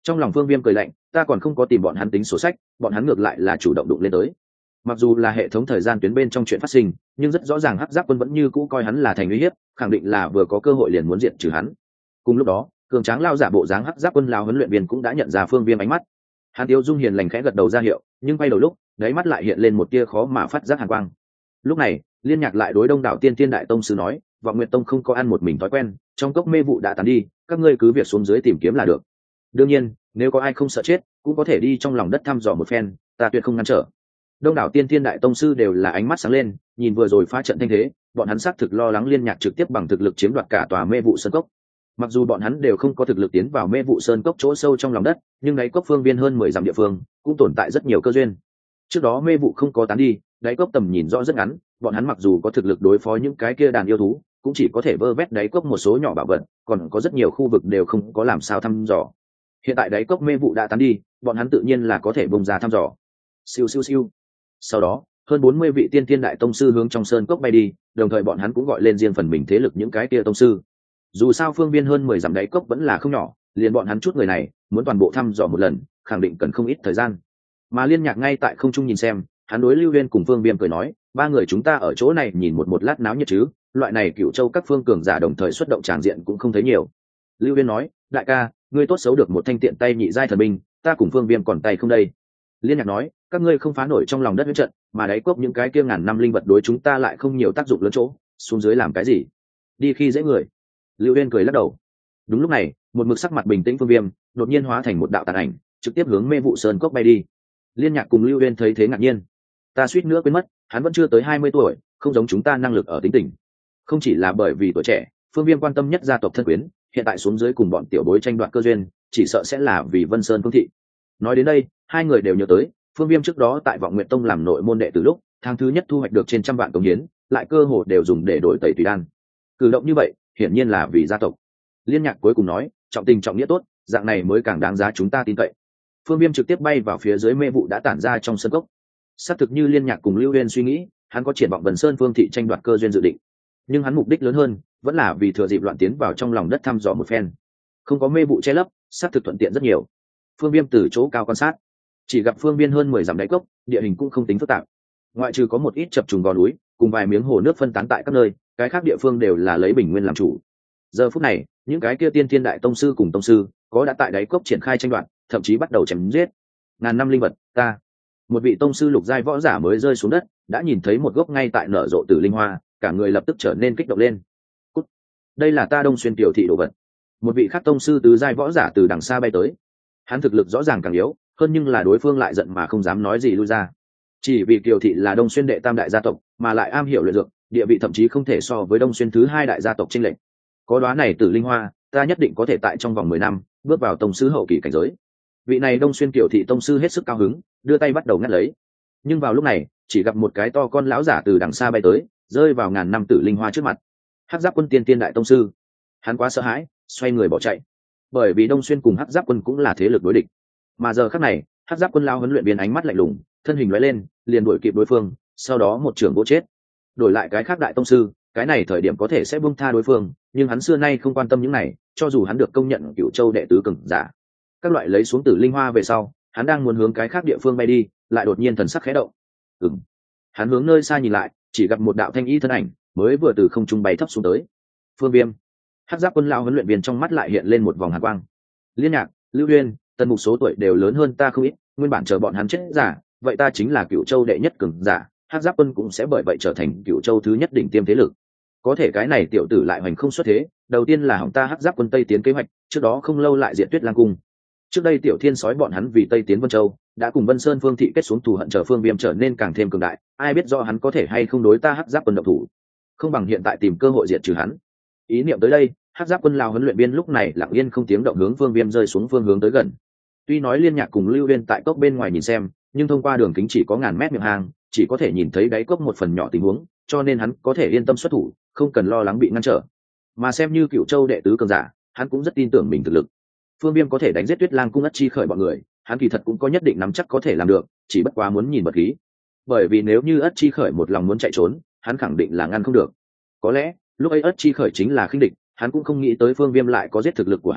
Trong lòng Phương Viêm cười lạnh, ta còn không có tìm bọn hắn tính sổ sách, bọn hắn ngược lại là chủ động đụng lên tới. Mặc dù là hệ thống thời gian tuyến bên trong chuyện phát sinh, nhưng rất rõ ràng Hắc Giáp Quân vẫn như cũ coi hắn là thành uy hiếp, khẳng định là vừa có cơ hội liền muốn diệt trừ hắn. Cùng lúc đó, cường tráng lao giả bộ dáng Hắc Giáp Quân lao huấn luyện viên cũng đã nhận ra Phương Viêm ánh mắt. Hàn Tiêu Dung hiền lành khẽ gật đầu ra hiệu, nhưng quay đầu lúc, đáy mắt lại hiện lên một tia khó mà phát giác hàn quang. Lúc này, Liên Nhạc lại đối Đông đảo Tiên Tiên Đại Tông sư nói, Vọng Nguyệt Tông không có ăn một mình thói quen, trong cốc mê vụ đã tàn đi, các ngươi cứ việc xuống dưới tìm kiếm là được. Đương nhiên, nếu có ai không sợ chết, cũng có thể đi trong lòng đất thăm dò một phen, ta tuyệt không ngăn trở. Đông đảo Tiên Tiên Đại Tông sư đều là ánh mắt sáng lên, nhìn vừa rồi phá trận thanh thế, bọn hắn xác thực lo lắng Liên Nhạc trực tiếp bằng thực lực chiếm đoạt cả tòa mê vụ sơn cốc. Mặc dù bọn hắn đều không có thực lực tiến vào mê vụ sơn cốc chỗ sâu trong lòng đất, nhưng đáy cốc phương viên hơn mười dặm địa phương cũng tồn tại rất nhiều cơ duyên. Trước đó mê vụ không có tán đi, đáy cốc tầm nhìn rõ rất ngắn, bọn hắn mặc dù có thực lực đối phó những cái kia đàn yêu thú, cũng chỉ có thể vơ vét đáy cốc một số nhỏ bảo vật, còn có rất nhiều khu vực đều không có làm sao thăm dò. Hiện tại đáy cốc mê vụ đã tán đi, bọn hắn tự nhiên là có thể bung ra thăm dò. Siêu siêu siêu. Sau đó, hơn bốn mươi vị tiên tiên đại tông sư hướng trong sơn cốc bay đi, đồng thời bọn hắn cũng gọi lên riêng phần mình thế lực những cái kia tông sư. Dù sao phương viên hơn mười dặm đáy cốc vẫn là không nhỏ, liền bọn hắn chút người này muốn toàn bộ thăm dò một lần, khẳng định cần không ít thời gian. Mà Liên Nhạc ngay tại không trung nhìn xem, hắn đối Lưu Uyên cùng Phương Viêm cười nói, ba người chúng ta ở chỗ này nhìn một một lát náo nhiệt chứ, loại này Cửu Châu các phương cường giả đồng thời xuất động tràng diện cũng không thấy nhiều. Lưu Uyên nói, đại ca, ngươi tốt xấu được một thanh tiện tay nhị giai thần binh, ta cùng Phương Viêm còn tay không đây. Liên Nhạc nói, các ngươi không phá nổi trong lòng đất huyết trận, mà đáy cốc những cái kia ngàn năm linh vật đối chúng ta lại không nhiều tác dụng lớn chỗ, xuống dưới làm cái gì? Đi khi dễ người. Lưu Uyên cười lắc đầu. Đúng lúc này, một mực sắc mặt bình tĩnh Phương Viêm đột nhiên hóa thành một đạo tàn ảnh, trực tiếp hướng mê vụ sơn cốc bay đi. Liên Nhạc cùng Lưu Uyên thấy thế ngạc nhiên. Ta suýt nữa quên mất, hắn vẫn chưa tới hai mươi tuổi, không giống chúng ta năng lực ở tính tình. Không chỉ là bởi vì tuổi trẻ, Phương Viêm quan tâm nhất gia tộc thân quyến, hiện tại xuống dưới cùng bọn tiểu bối tranh đoạt cơ duyên, chỉ sợ sẽ là vì Vân Sơn Phương thị. Nói đến đây, hai người đều nhớ tới, Phương Viêm trước đó tại Vọng Nguyệt Tông làm nội môn đệ từ lúc, tháng thứ nhất thu hoạch được trên trăm vạn công hiến, lại cơ hồ đều dùng để đổi tẩy tùy đan. Cử động như vậy, hiển nhiên là vì gia tộc. Liên Nhạc cuối cùng nói, trọng tình trọng nghĩa tốt, dạng này mới càng đáng giá chúng ta tin cậy. Phương Viêm trực tiếp bay vào phía dưới mê vụ đã tản ra trong sân cốc. Xác thực như Liên Nhạc cùng Lưu Uyên suy nghĩ, hắn có triển vọng Vân Sơn Phương thị tranh đoạt cơ duyên dự định, nhưng hắn mục đích lớn hơn vẫn là vì thừa dịp loạn tiến vào trong lòng đất thăm dò một phen. Không có mê vụ che lấp, xác thực thuận tiện rất nhiều. Phương Viêm từ chỗ cao quan sát, chỉ gặp phương viên hơn mười dặm đáy cốc, địa hình cũng không tính phức tạp. Ngoại trừ có một ít chập trùng gò núi, cùng vài miếng hồ nước phân tán tại các nơi, cái khác địa phương đều là lấy bình nguyên làm chủ. Giờ phút này, những cái kia tiên thiên đại tông sư cùng tông sư, có đã tại đáy cốc triển khai tranh đoạt, thậm chí bắt đầu chém giết. Ngàn năm linh vật, ta. Một vị tông sư lục giai võ giả mới rơi xuống đất, đã nhìn thấy một gốc ngay tại nở rộ tử linh hoa, cả người lập tức trở nên kích động lên. Cút. Đây là ta Đông Xuyên tiểu thị đồ vật. Một vị khác tông sư tứ giai võ giả từ đằng xa bay tới. Hắn thực lực rõ ràng càng yếu, hơn nhưng là đối phương lại giận mà không dám nói gì lui ra. Chỉ vì Kiều thị là Đông Xuyên đệ tam đại gia tộc, mà lại am hiểu luyện dược, địa vị thậm chí không thể so với Đông Xuyên thứ hai đại gia tộc chênh lệch. Có đóa này tử linh hoa, ta nhất định có thể tại trong vòng mười năm bước vào tông sư hậu kỳ cảnh giới. Vị này Đông Xuyên Kiều thị tông sư hết sức cao hứng, đưa tay bắt đầu ngắt lấy. Nhưng vào lúc này, chỉ gặp một cái to con lão giả từ đằng xa bay tới, rơi vào ngàn năm tử linh hoa trước mặt. Hắc Giáp Quân tiên tiên đại tông sư. Hắn quá sợ hãi, xoay người bỏ chạy. Bởi vì Đông Xuyên cùng Hắc Giáp Quân cũng là thế lực đối địch. Mà giờ khắc này, Hắc Giáp Quân lao huấn luyện viên ánh mắt lạnh lùng, thân hình lóe lên, liền đuổi kịp đối phương, sau đó một trường vỗ chết. Đổi lại cái khác đại tông sư, cái này thời điểm có thể sẽ buông tha đối phương, nhưng hắn xưa nay không quan tâm những này, cho dù hắn được công nhận Cửu Châu đệ tứ cường giả. Các loại lấy xuống tử linh hoa về sau, hắn đang muốn hướng cái khác địa phương bay đi, lại đột nhiên thần sắc khẽ động. Ừm. Hắn hướng nơi xa nhìn lại, chỉ gặp một đạo thanh y thân ảnh, mới vừa từ không trung bay thấp xuống tới. Phương Viêm. Hắc Giáp Quân lao huấn luyện viên trong mắt lại hiện lên một vòng hàn quang. Liên Nhạc, Lưu Uyên, Tần Mục số tuổi đều lớn hơn ta không ít, nguyên bản chờ bọn hắn chết giả, vậy ta chính là Cửu Châu đệ nhất cường giả, Hắc Giáp Quân cũng sẽ bởi vậy trở thành Cửu Châu thứ nhất đỉnh tiêm thế lực. Có thể cái này tiểu tử lại hoành không xuất thế, đầu tiên là hỏng ta Hắc Giáp Quân Tây tiến kế hoạch, trước đó không lâu lại diệt Tuyết Lang cung. Trước đây Tiểu Thiên sói bọn hắn vì Tây tiến Vân Châu, đã cùng Vân Sơn Phương thị kết xuống thù hận, chờ Phương Viêm trở nên càng thêm cường đại, ai biết do hắn có thể hay không đối ta Hắc Giáp Quân động thủ. Không bằng hiện tại tìm cơ hội diệt trừ hắn. Ý niệm tới đây, Hắc Giáp Quân lao huấn luyện viên lúc này lặng yên không tiếng động hướng Phương Viêm rơi xuống phương hướng tới gần. Tuy nói Liên Nhạc cùng Lưu Uyên tại cốc bên ngoài nhìn xem, nhưng thông qua đường kính chỉ có ngàn mét miệng hang, chỉ có thể nhìn thấy đáy cốc một phần nhỏ tình huống, cho nên hắn có thể yên tâm xuất thủ, không cần lo lắng bị ngăn trở. Mà xem như Cửu Châu đệ tứ cường giả, hắn cũng rất tin tưởng mình thực lực. Phương Viêm có thể đánh giết Tuyết Lang cung ất chi khởi bọn người, hắn kỳ thật cũng có nhất định nắm chắc có thể làm được, chỉ bất quá muốn nhìn vật khí. Bởi vì nếu như ất chi khởi một lòng muốn chạy trốn, hắn khẳng định là ngăn không được. Có lẽ lúc ấy ất chi khởi chính là khinh địch, hắn cũng không nghĩ tới Phương Viêm lại có giết thực lực của hắn,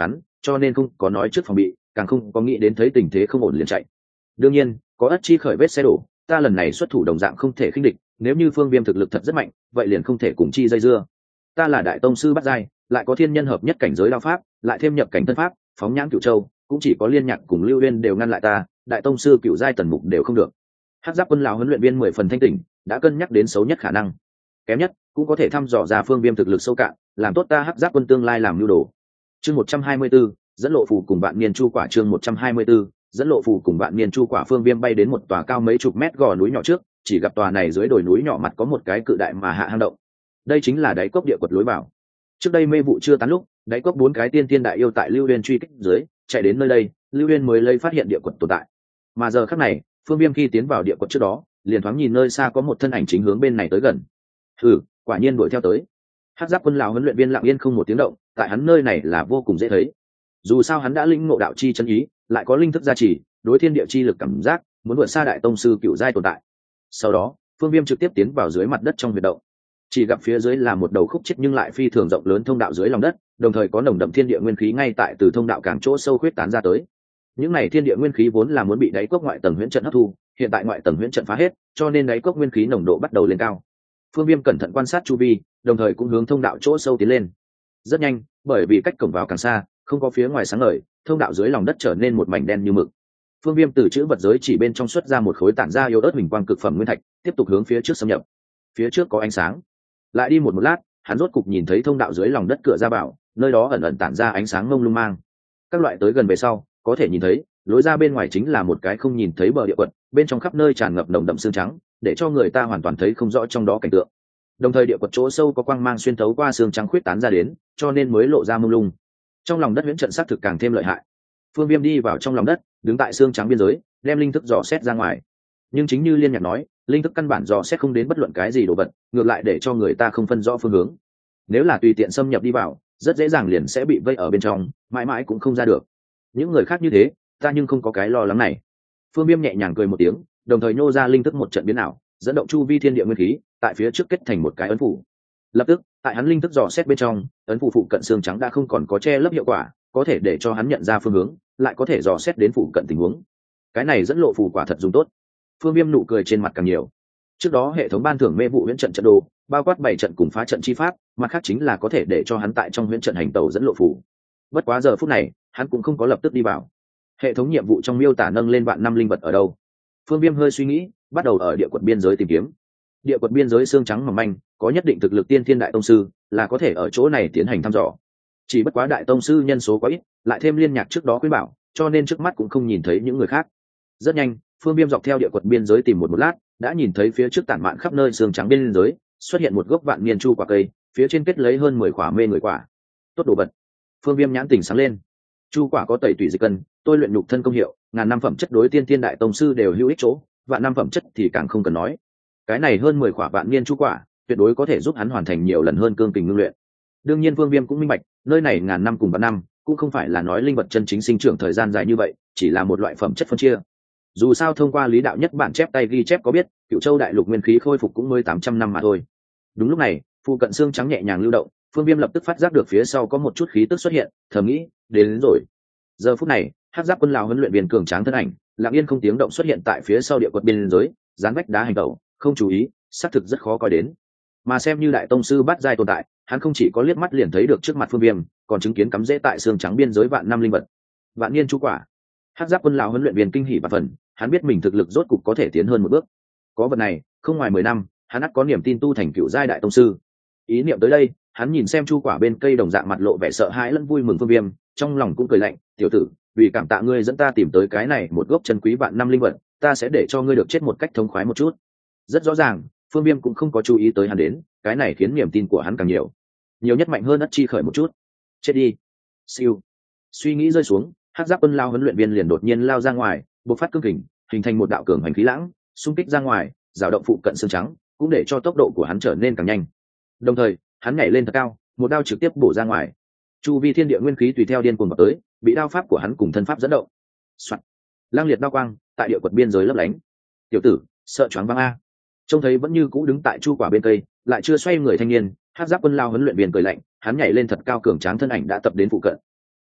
cho nên không có nói trước phòng bị, càng không có nghĩ đến thấy tình thế không ổn liền chạy. Đương nhiên có ất chi khởi vết xe đổ, ta lần này xuất thủ đồng dạng không thể khinh địch, nếu như Phương Viêm thực lực thật rất mạnh vậy liền không thể cùng chi dây dưa. Ta là đại tông sư bắt giai, lại có thiên nhân hợp nhất cảnh giới đao pháp, lại thêm nhập cảnh thân pháp phóng nhãn cựu châu, cũng chỉ có liên nhạc cùng Lưu Uyên đều ngăn lại ta, đại tông sư cựu giai tần mục đều không được. Hắc Giáp Quân lão huấn luyện viên mười phần thanh tỉnh, đã cân nhắc đến xấu nhất khả năng, kém nhất cũng có thể thăm dò ra Phương Viêm thực lực sâu cạn, làm tốt ta Hắc Giáp Quân tương lai làm nhu đồ. Chương một trăm hai mươi 124, dẫn lộ phù cùng vạn niên chu quả. Chương một trăm hai mươi 124, dẫn lộ phù cùng vạn niên chu quả. Phương Viêm bay đến một tòa cao mấy chục mét gò núi nhỏ trước, chỉ gặp tòa này dưới đồi núi nhỏ mặt có một cái cự đại mà hạ hang động. Đây chính là đáy cốc địa quật lối vào. Trước đây mê vụ chưa tán lúc, đáy cốc bốn cái tiên tiên đại yêu tại Lưu Uyên truy kích dưới, chạy đến nơi đây, Lưu Uyên mới lấy phát hiện địa quật tồn tại. Mà giờ khắc này, Phương Viêm khi tiến vào địa quật trước đó, liền thoáng nhìn nơi xa có một thân ảnh chính hướng bên này tới gần. Hừ, quả nhiên đuổi theo tới. Hắc Giáp Quân lão huấn luyện viên lặng yên không một tiếng động, tại hắn nơi này là vô cùng dễ thấy. Dù sao hắn đã linh ngộ đạo chi chân ý, lại có linh thức gia trì, đối thiên địa chi lực cảm giác, muốn vượt xa đại tông sư cựu giai tồn tại. Sau đó, Phương Viêm trực tiếp tiến vào dưới mặt đất trong huyệt động. Chỉ gặp phía dưới là một đầu khúc chết nhưng lại phi thường rộng lớn thông đạo dưới lòng đất, đồng thời có nồng đậm thiên địa nguyên khí ngay tại từ thông đạo càng chỗ sâu khuyết tán ra tới. Những này thiên địa nguyên khí vốn là muốn bị đáy cốc ngoại tầng huyễn trận hấp thu, hiện tại ngoại tầng huyễn trận phá hết, cho nên đáy cốc nguyên khí nồng độ bắt đầu lên cao. Phương Viêm cẩn thận quan sát chu vi, đồng thời cũng hướng thông đạo chỗ sâu tiến lên. Rất nhanh, bởi vì cách cổng vào càng xa, không có phía ngoài sáng ngời, thông đạo dưới lòng đất trở nên một mảnh đen như mực. Phương Viêm từ chữ vật giới chỉ bên trong xuất ra một khối tản ra yếu ớt huỳnh quang cực phẩm nguyên thạch, tiếp tục hướng phía trước xâm nhập. Phía trước có ánh sáng. Lại đi một một lát, hắn rốt cục nhìn thấy thông đạo dưới lòng đất cửa ra vào, nơi đó ẩn ẩn tản ra ánh sáng mông lung mang. Các loại tới gần về sau, có thể nhìn thấy, lối ra bên ngoài chính là một cái không nhìn thấy bờ địa quật, bên trong khắp nơi tràn ngập nồng đậm xương trắng, để cho người ta hoàn toàn thấy không rõ trong đó cảnh tượng. Đồng thời địa quật chỗ sâu có quang mang xuyên thấu qua xương trắng khuyết tán ra đến, cho nên mới lộ ra mông lung. Trong lòng đất huyễn trận sát thực càng thêm lợi hại. Phương Viêm đi vào trong lòng đất, đứng tại xương trắng biên giới, đem linh thức dò xét ra ngoài. Nhưng chính như Liên Nhạc nói, linh thức căn bản dò xét không đến bất luận cái gì đồ vật, ngược lại để cho người ta không phân rõ phương hướng. Nếu là tùy tiện xâm nhập đi vào, rất dễ dàng liền sẽ bị vây ở bên trong, mãi mãi cũng không ra được. Những người khác như thế, ta nhưng không có cái lo lắng này. Phương Viêm nhẹ nhàng cười một tiếng, đồng thời nhô ra linh thức một trận biến ảo, dẫn động chu vi thiên địa nguyên khí, tại phía trước kết thành một cái ấn phủ. Lập tức, tại hắn linh thức dò xét bên trong, ấn phủ phụ cận xương trắng đã không còn có che lấp hiệu quả, có thể để cho hắn nhận ra phương hướng, lại có thể dò xét đến phụ cận tình huống. Cái này dẫn lộ phù quả thật dùng tốt. Phương Viêm nụ cười trên mặt càng nhiều. Trước đó hệ thống ban thưởng mê vụ huyễn trận trận đồ, bao quát bảy trận cùng phá trận chi pháp, mặt khác chính là có thể để cho hắn tại trong huyễn trận hành tẩu dẫn lộ phù. Bất quá giờ phút này, hắn cũng không có lập tức đi vào. Hệ thống nhiệm vụ trong miêu tả nâng lên vạn năm linh vật ở đâu. Phương Viêm hơi suy nghĩ, bắt đầu ở địa quật biên giới tìm kiếm. Địa quật biên giới xương trắng mỏng manh, có nhất định thực lực tiên thiên đại tông sư, là có thể ở chỗ này tiến hành thăm dò. Chỉ bất quá đại tông sư nhân số quá ít, lại thêm Liên Nhạc trước đó khuyên bảo, cho nên trước mắt cũng không nhìn thấy những người khác. Rất nhanh, Phương Viêm dọc theo địa quật biên giới tìm một một lát, đã nhìn thấy phía trước tản mạn khắp nơi xương trắng biên giới, xuất hiện một gốc vạn niên chu quả cây, phía trên kết lấy hơn mười quả mê người quả. Tốt đồ vật. Phương Viêm nhãn tỉnh sáng lên. Chu quả có tẩy tủy dịch cân, tôi luyện nhục thân công hiệu, ngàn năm phẩm chất đối tiên thiên đại tông sư đều hữu ích chỗ, vạn năm phẩm chất thì càng không cần nói. Cái này hơn mười quả vạn niên chu quả, tuyệt đối có thể giúp hắn hoàn thành nhiều lần hơn cương kình ngưng luyện. Đương nhiên Vương Viêm cũng minh bạch, nơi này ngàn năm cùng vạn năm, cũng không phải là nói linh vật chân chính sinh trưởng thời gian dài như vậy, chỉ là một loại phẩm chất phân chia. Dù sao thông qua lý đạo nhất bản chép tay ghi chép có biết, Cựu Châu đại lục nguyên khí khôi phục cũng mới tám trăm năm mà thôi. Đúng lúc này, phụ cận xương trắng nhẹ nhàng lưu động, Phương Viêm lập tức phát giác được phía sau có một chút khí tức xuất hiện, thầm nghĩ, đến, đến rồi. Giờ phút này, Hắc Giáp Quân lão huấn luyện viên cường tráng thân ảnh, lặng yên không tiếng động xuất hiện tại phía sau địa quật biên giới, dán vách đá hành tẩu, không chú ý, xác thực rất khó coi đến. Mà xem như đại tông sư bát giai tồn tại, hắn không chỉ có liếc mắt liền thấy được trước mặt Phương Viêm, còn chứng kiến cắm rễ tại xương trắng biên giới vạn năm linh vật, vạn niên chu quả. Hắc Giáp Quân lão huấn luyện viên kinh hỉ và phần, hắn biết mình thực lực rốt cục có thể tiến hơn một bước. Có vật này, không ngoài mười năm, hắn ắt có niềm tin tu thành cựu giai đại tông sư. Ý niệm tới đây, hắn nhìn xem chu quả bên cây đồng dạng mặt lộ vẻ sợ hãi lẫn vui mừng Phương Viêm, trong lòng cũng cười lạnh, tiểu tử, vì cảm tạ ngươi dẫn ta tìm tới cái này một gốc chân quý vạn năm linh vật, ta sẽ để cho ngươi được chết một cách thống khoái một chút. Rất rõ ràng, Phương Viêm cũng không có chú ý tới hắn đến, cái này khiến niềm tin của hắn càng nhiều. Nhiều nhất mạnh hơn ất chi khởi một chút. Chết đi. Siêu. Suy nghĩ rơi xuống, Hắc Giáp Quân lao huấn luyện viên liền đột nhiên lao ra ngoài, bộc phát cương kình, hình thành một đạo cường hành khí lãng, xung kích ra ngoài, dao động phụ cận xương trắng, cũng để cho tốc độ của hắn trở nên càng nhanh. Đồng thời, hắn nhảy lên thật cao, một đao trực tiếp bổ ra ngoài. Chu vi thiên địa nguyên khí tùy theo điên cuồng vào tới, bị đao pháp của hắn cùng thân pháp dẫn động. Soạt. Lang liệt đao quang, tại địa quật biên giới lấp lánh. Tiểu tử, sợ choáng váng a. Trông thấy vẫn như cũ đứng tại chu quả bên cây, lại chưa xoay người thanh niên, Hắc Giáp Quân lao huấn luyện viên cười lạnh, hắn nhảy lên thật cao cường tráng thân ảnh đã tập đến phụ cận.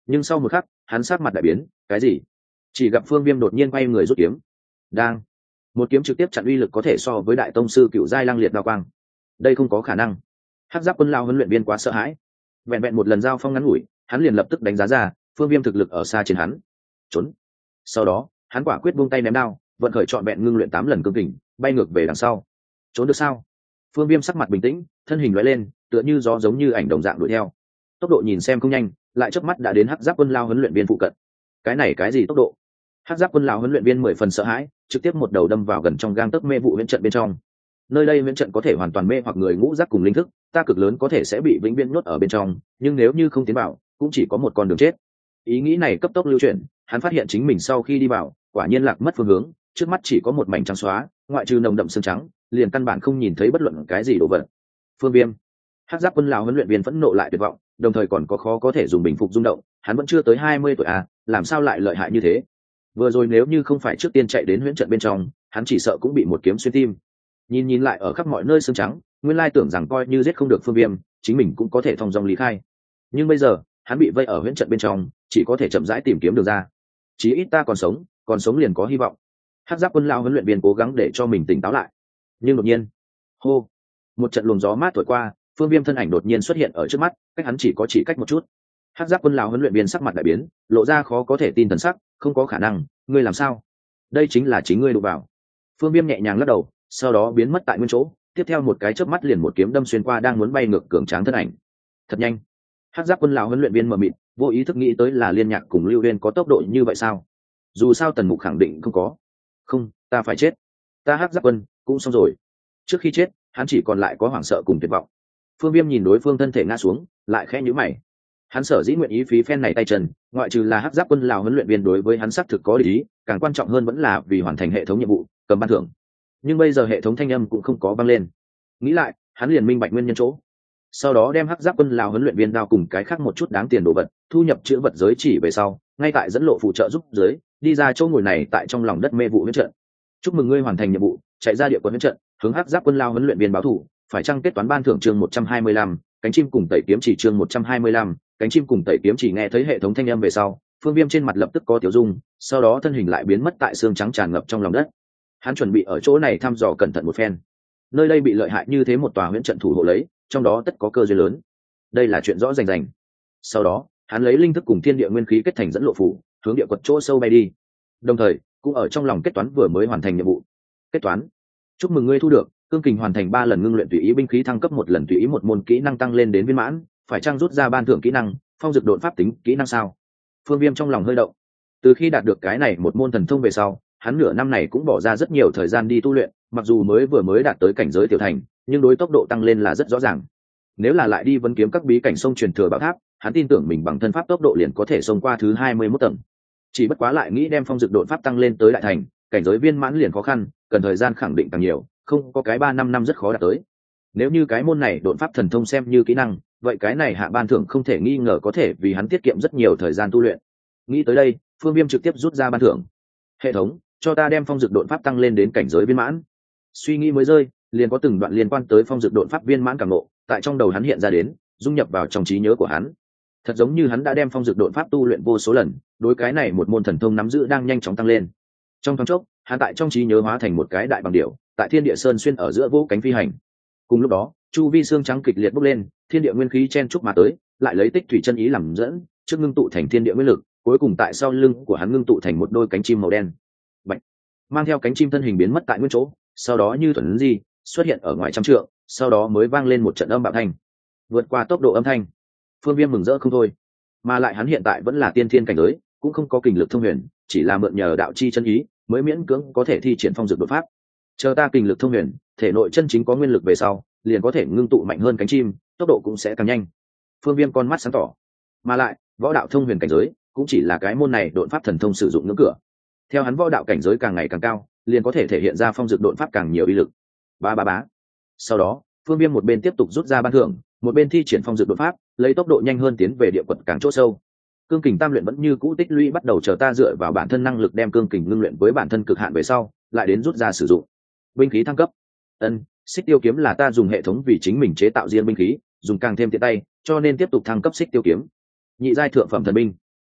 nhưng sau một khắc hắn sát mặt đại biến. Cái gì? Chỉ gặp Phương Viêm đột nhiên quay người rút kiếm, đang một kiếm trực tiếp chặn uy lực có thể so với đại tông sư cựu giai lăng liệt đao quang. Đây không có khả năng. Hắc Giáp Quân Lao huấn luyện viên quá sợ hãi, vẹn vẹn một lần giao phong ngắn ngủi, hắn liền lập tức đánh giá ra Phương Viêm thực lực ở xa trên hắn. Trốn. Sau đó hắn quả quyết buông tay ném đao, vận khởi trọn vẹn ngưng luyện tám lần cương kình, bay ngược về đằng sau. Trốn được sao? Phương Viêm sắc mặt bình tĩnh, thân hình lóe lên, tựa như gió giống như ảnh đồng dạng đuổi theo. Tốc độ nhìn xem không nhanh, lại chớp mắt đã đến Hắc Giáp Quân Lao huấn luyện viên phụ cận. Cái này cái gì tốc độ? Hắc Giáp Quân Lao huấn luyện viên mười phần sợ hãi, trực tiếp một đầu đâm vào gần trong gang tấc mê vụ huyễn trận bên trong. Nơi đây huyễn trận có thể hoàn toàn mê hoặc người ngũ giác cùng linh thức, ta cực lớn có thể sẽ bị vĩnh viễn nhốt ở bên trong, nhưng nếu như không tiến vào, cũng chỉ có một con đường chết. Ý nghĩ này cấp tốc lưu chuyển, hắn phát hiện chính mình sau khi đi vào, quả nhiên lạc mất phương hướng, trước mắt chỉ có một mảnh trắng xóa, ngoại trừ nồng đậm sương trắng, liền căn bản không nhìn thấy bất luận cái gì đồ vật. Phương Viêm. Hắc Giáp Quân Lão huấn luyện viên phẫn nộ lại tuyệt vọng, đồng thời còn có khó có thể dùng bình phục rung động, hắn vẫn chưa tới hai mươi tuổi à, làm sao lại lợi hại như thế? Vừa rồi nếu như không phải trước tiên chạy đến huyễn trận bên trong, hắn chỉ sợ cũng bị một kiếm xuyên tim. Nhìn nhìn lại ở khắp mọi nơi sương trắng, nguyên lai tưởng rằng coi như giết không được Phương Viêm, chính mình cũng có thể thông dong lý khai. Nhưng bây giờ, hắn bị vây ở huyễn trận bên trong, chỉ có thể chậm rãi tìm kiếm đường ra. Chí ít ta còn sống, còn sống liền có hy vọng. Hắc Giáp Quân Lão huấn luyện viên cố gắng để cho mình tỉnh táo lại. Nhưng đột nhiên, hô, một trận luồng gió mát thổi qua, Phương Viêm thân ảnh đột nhiên xuất hiện ở trước mắt, cách hắn chỉ có chỉ cách một chút. Hắc Giáp Quân Lão huấn luyện viên sắc mặt đại biến, lộ ra khó có thể tin thần sắc, không có khả năng, ngươi làm sao? Đây chính là chính ngươi đụng vào. Phương Viêm nhẹ nhàng lắc đầu, sau đó biến mất tại nguyên chỗ, tiếp theo một cái chớp mắt liền một kiếm đâm xuyên qua đang muốn bay ngược cường tráng thân ảnh. Thật nhanh. Hắc Giáp Quân Lão huấn luyện viên mờ mịt, vô ý thức nghĩ tới là Liên Nhạc cùng Lưu Uyên có tốc độ như vậy sao? Dù sao Tần Mục khẳng định không có. Không, ta phải chết. Ta Hắc Giáp Quân cũng xong rồi. Trước khi chết, hắn chỉ còn lại có hoảng sợ cùng tuyệt vọng. Phương Viêm nhìn đối phương thân thể ngã xuống, lại khẽ nhíu mày. Hắn sở dĩ nguyện ý phí phen này tay chân, ngoại trừ là Hắc Giáp Quân Lào huấn luyện viên đối với hắn xác thực có lý, càng quan trọng hơn vẫn là vì hoàn thành hệ thống nhiệm vụ, cầm ban thưởng. Nhưng bây giờ hệ thống thanh âm cũng không có vang lên. Nghĩ lại, hắn liền minh bạch nguyên nhân chỗ. Sau đó đem Hắc Giáp Quân Lào huấn luyện viên đao cùng cái khác một chút đáng tiền đồ vật, thu nhập chữ vật giới chỉ về sau, ngay tại dẫn lộ phụ trợ giúp dưới, đi ra chỗ ngồi này tại trong lòng đất mê vụ huyễn trận. Chúc mừng ngươi hoàn thành nhiệm vụ, chạy ra địa quân huyễn trận, hướng Hắc Giáp Quân Lào huấn luyện viên báo thù, phải chăng kết toán ban thưởng chương một trăm hai mươi lăm, cánh chim cùng tẩy kiếm chỉ chương một trăm hai mươi lăm, cánh chim cùng tẩy kiếm chỉ nghe thấy hệ thống thanh âm về sau, Phương Viêm trên mặt lập tức có tiểu dung, sau đó thân hình lại biến mất tại xương trắng tràn ngập trong lòng đất. Hắn chuẩn bị ở chỗ này thăm dò cẩn thận một phen. Nơi đây bị lợi hại như thế một tòa huyễn trận thủ hộ lấy, trong đó tất có cơ duyên lớn. Đây là chuyện rõ rành rành. Sau đó, hắn lấy linh thức cùng thiên địa nguyên khí kết thành dẫn lộ phủ, hướng địa quật chỗ sâu bay đi. Đồng thời, cũng ở trong lòng kết toán vừa mới hoàn thành nhiệm vụ. Kết toán. Chúc mừng ngươi thu được cương kình hoàn thành ba lần ngưng luyện tùy ý binh khí thăng cấp một lần tùy ý một môn kỹ năng tăng lên đến viên mãn, phải trang rút ra ban thưởng kỹ năng phong dực độn pháp tính kỹ năng sao? Phương Viêm trong lòng hơi động. Từ khi đạt được cái này một môn thần thông về sau, hắn nửa năm này cũng bỏ ra rất nhiều thời gian đi tu luyện, mặc dù mới vừa mới đạt tới cảnh giới tiểu thành, nhưng đối tốc độ tăng lên là rất rõ ràng. Nếu là lại đi vấn kiếm các bí cảnh sông truyền thừa bảo tháp, hắn tin tưởng mình bằng thân pháp tốc độ liền có thể xông qua thứ hai mươi mốt tầng. Chỉ bất quá lại nghĩ đem phong dực độn pháp tăng lên tới đại thành, cảnh giới viên mãn liền khó khăn, cần thời gian khẳng định càng nhiều, không có cái ba năm năm rất khó đạt tới. Nếu như cái môn này độn pháp thần thông xem như kỹ năng, vậy cái này hạ ban thưởng không thể nghi ngờ có thể vì hắn tiết kiệm rất nhiều thời gian tu luyện. Nghĩ tới đây, Phương Viêm trực tiếp rút ra ban thưởng. Hệ thống, cho ta đem phong dực độn pháp tăng lên đến cảnh giới viên mãn. Suy nghĩ mới rơi, liền có từng đoạn liên quan tới phong dực độn pháp viên mãn cảm ngộ, tại trong đầu hắn hiện ra đến, dung nhập vào trong trí nhớ của hắn. Thật giống như hắn đã đem phong dực độn pháp tu luyện vô số lần, đối cái này một môn thần thông nắm giữ đang nhanh chóng tăng lên. Trong thoáng chốc, hắn tại trong trí nhớ hóa thành một cái đại bằng điểu, tại thiên địa sơn xuyên ở giữa vũ cánh phi hành. Cùng lúc đó, chu vi xương trắng kịch liệt bốc lên, thiên địa nguyên khí chen chúc mà tới, lại lấy tích thủy chân ý làm dẫn, trước ngưng tụ thành thiên địa nguyên lực, cuối cùng tại sau lưng của hắn ngưng tụ thành một đôi cánh chim màu đen. Bạch, mang theo cánh chim thân hình biến mất tại nguyên chỗ, sau đó như thuần di xuất hiện ở ngoài trăm trượng, sau đó mới vang lên một trận âm bạo thanh, vượt qua tốc độ âm thanh. Phương Viêm mừng rỡ không thôi, mà lại hắn hiện tại vẫn là tiên thiên cảnh giới, cũng không có kình lực thông huyền, chỉ là mượn nhờ đạo chi chân ý mới miễn cưỡng có thể thi triển phong dực đột pháp. Chờ ta kình lực thông huyền, thể nội chân chính có nguyên lực về sau, liền có thể ngưng tụ mạnh hơn cánh chim, tốc độ cũng sẽ càng nhanh. Phương Viêm con mắt sáng tỏ, mà lại võ đạo thông huyền cảnh giới cũng chỉ là cái môn này đột pháp thần thông sử dụng ngưỡng cửa. Theo hắn võ đạo cảnh giới càng ngày càng cao, liền có thể thể hiện ra phong dực đột pháp càng nhiều uy lực. Ba ba bá. Sau đó, Phương Viêm một bên tiếp tục rút ra ban thưởng, một bên thi triển phong dực đột pháp, lấy tốc độ nhanh hơn tiến về địa quật càng chỗ sâu. Cương kình tam luyện vẫn như cũ tích lũy bắt đầu, chờ ta dựa vào bản thân năng lực đem cương kình ngưng luyện với bản thân cực hạn về sau, lại đến rút ra sử dụng. Binh khí thăng cấp. Ân, xích tiêu kiếm là ta dùng hệ thống vì chính mình chế tạo riêng binh khí, dùng càng thêm tiện tay, cho nên tiếp tục thăng cấp xích tiêu kiếm. Nhị giai thượng phẩm thần binh.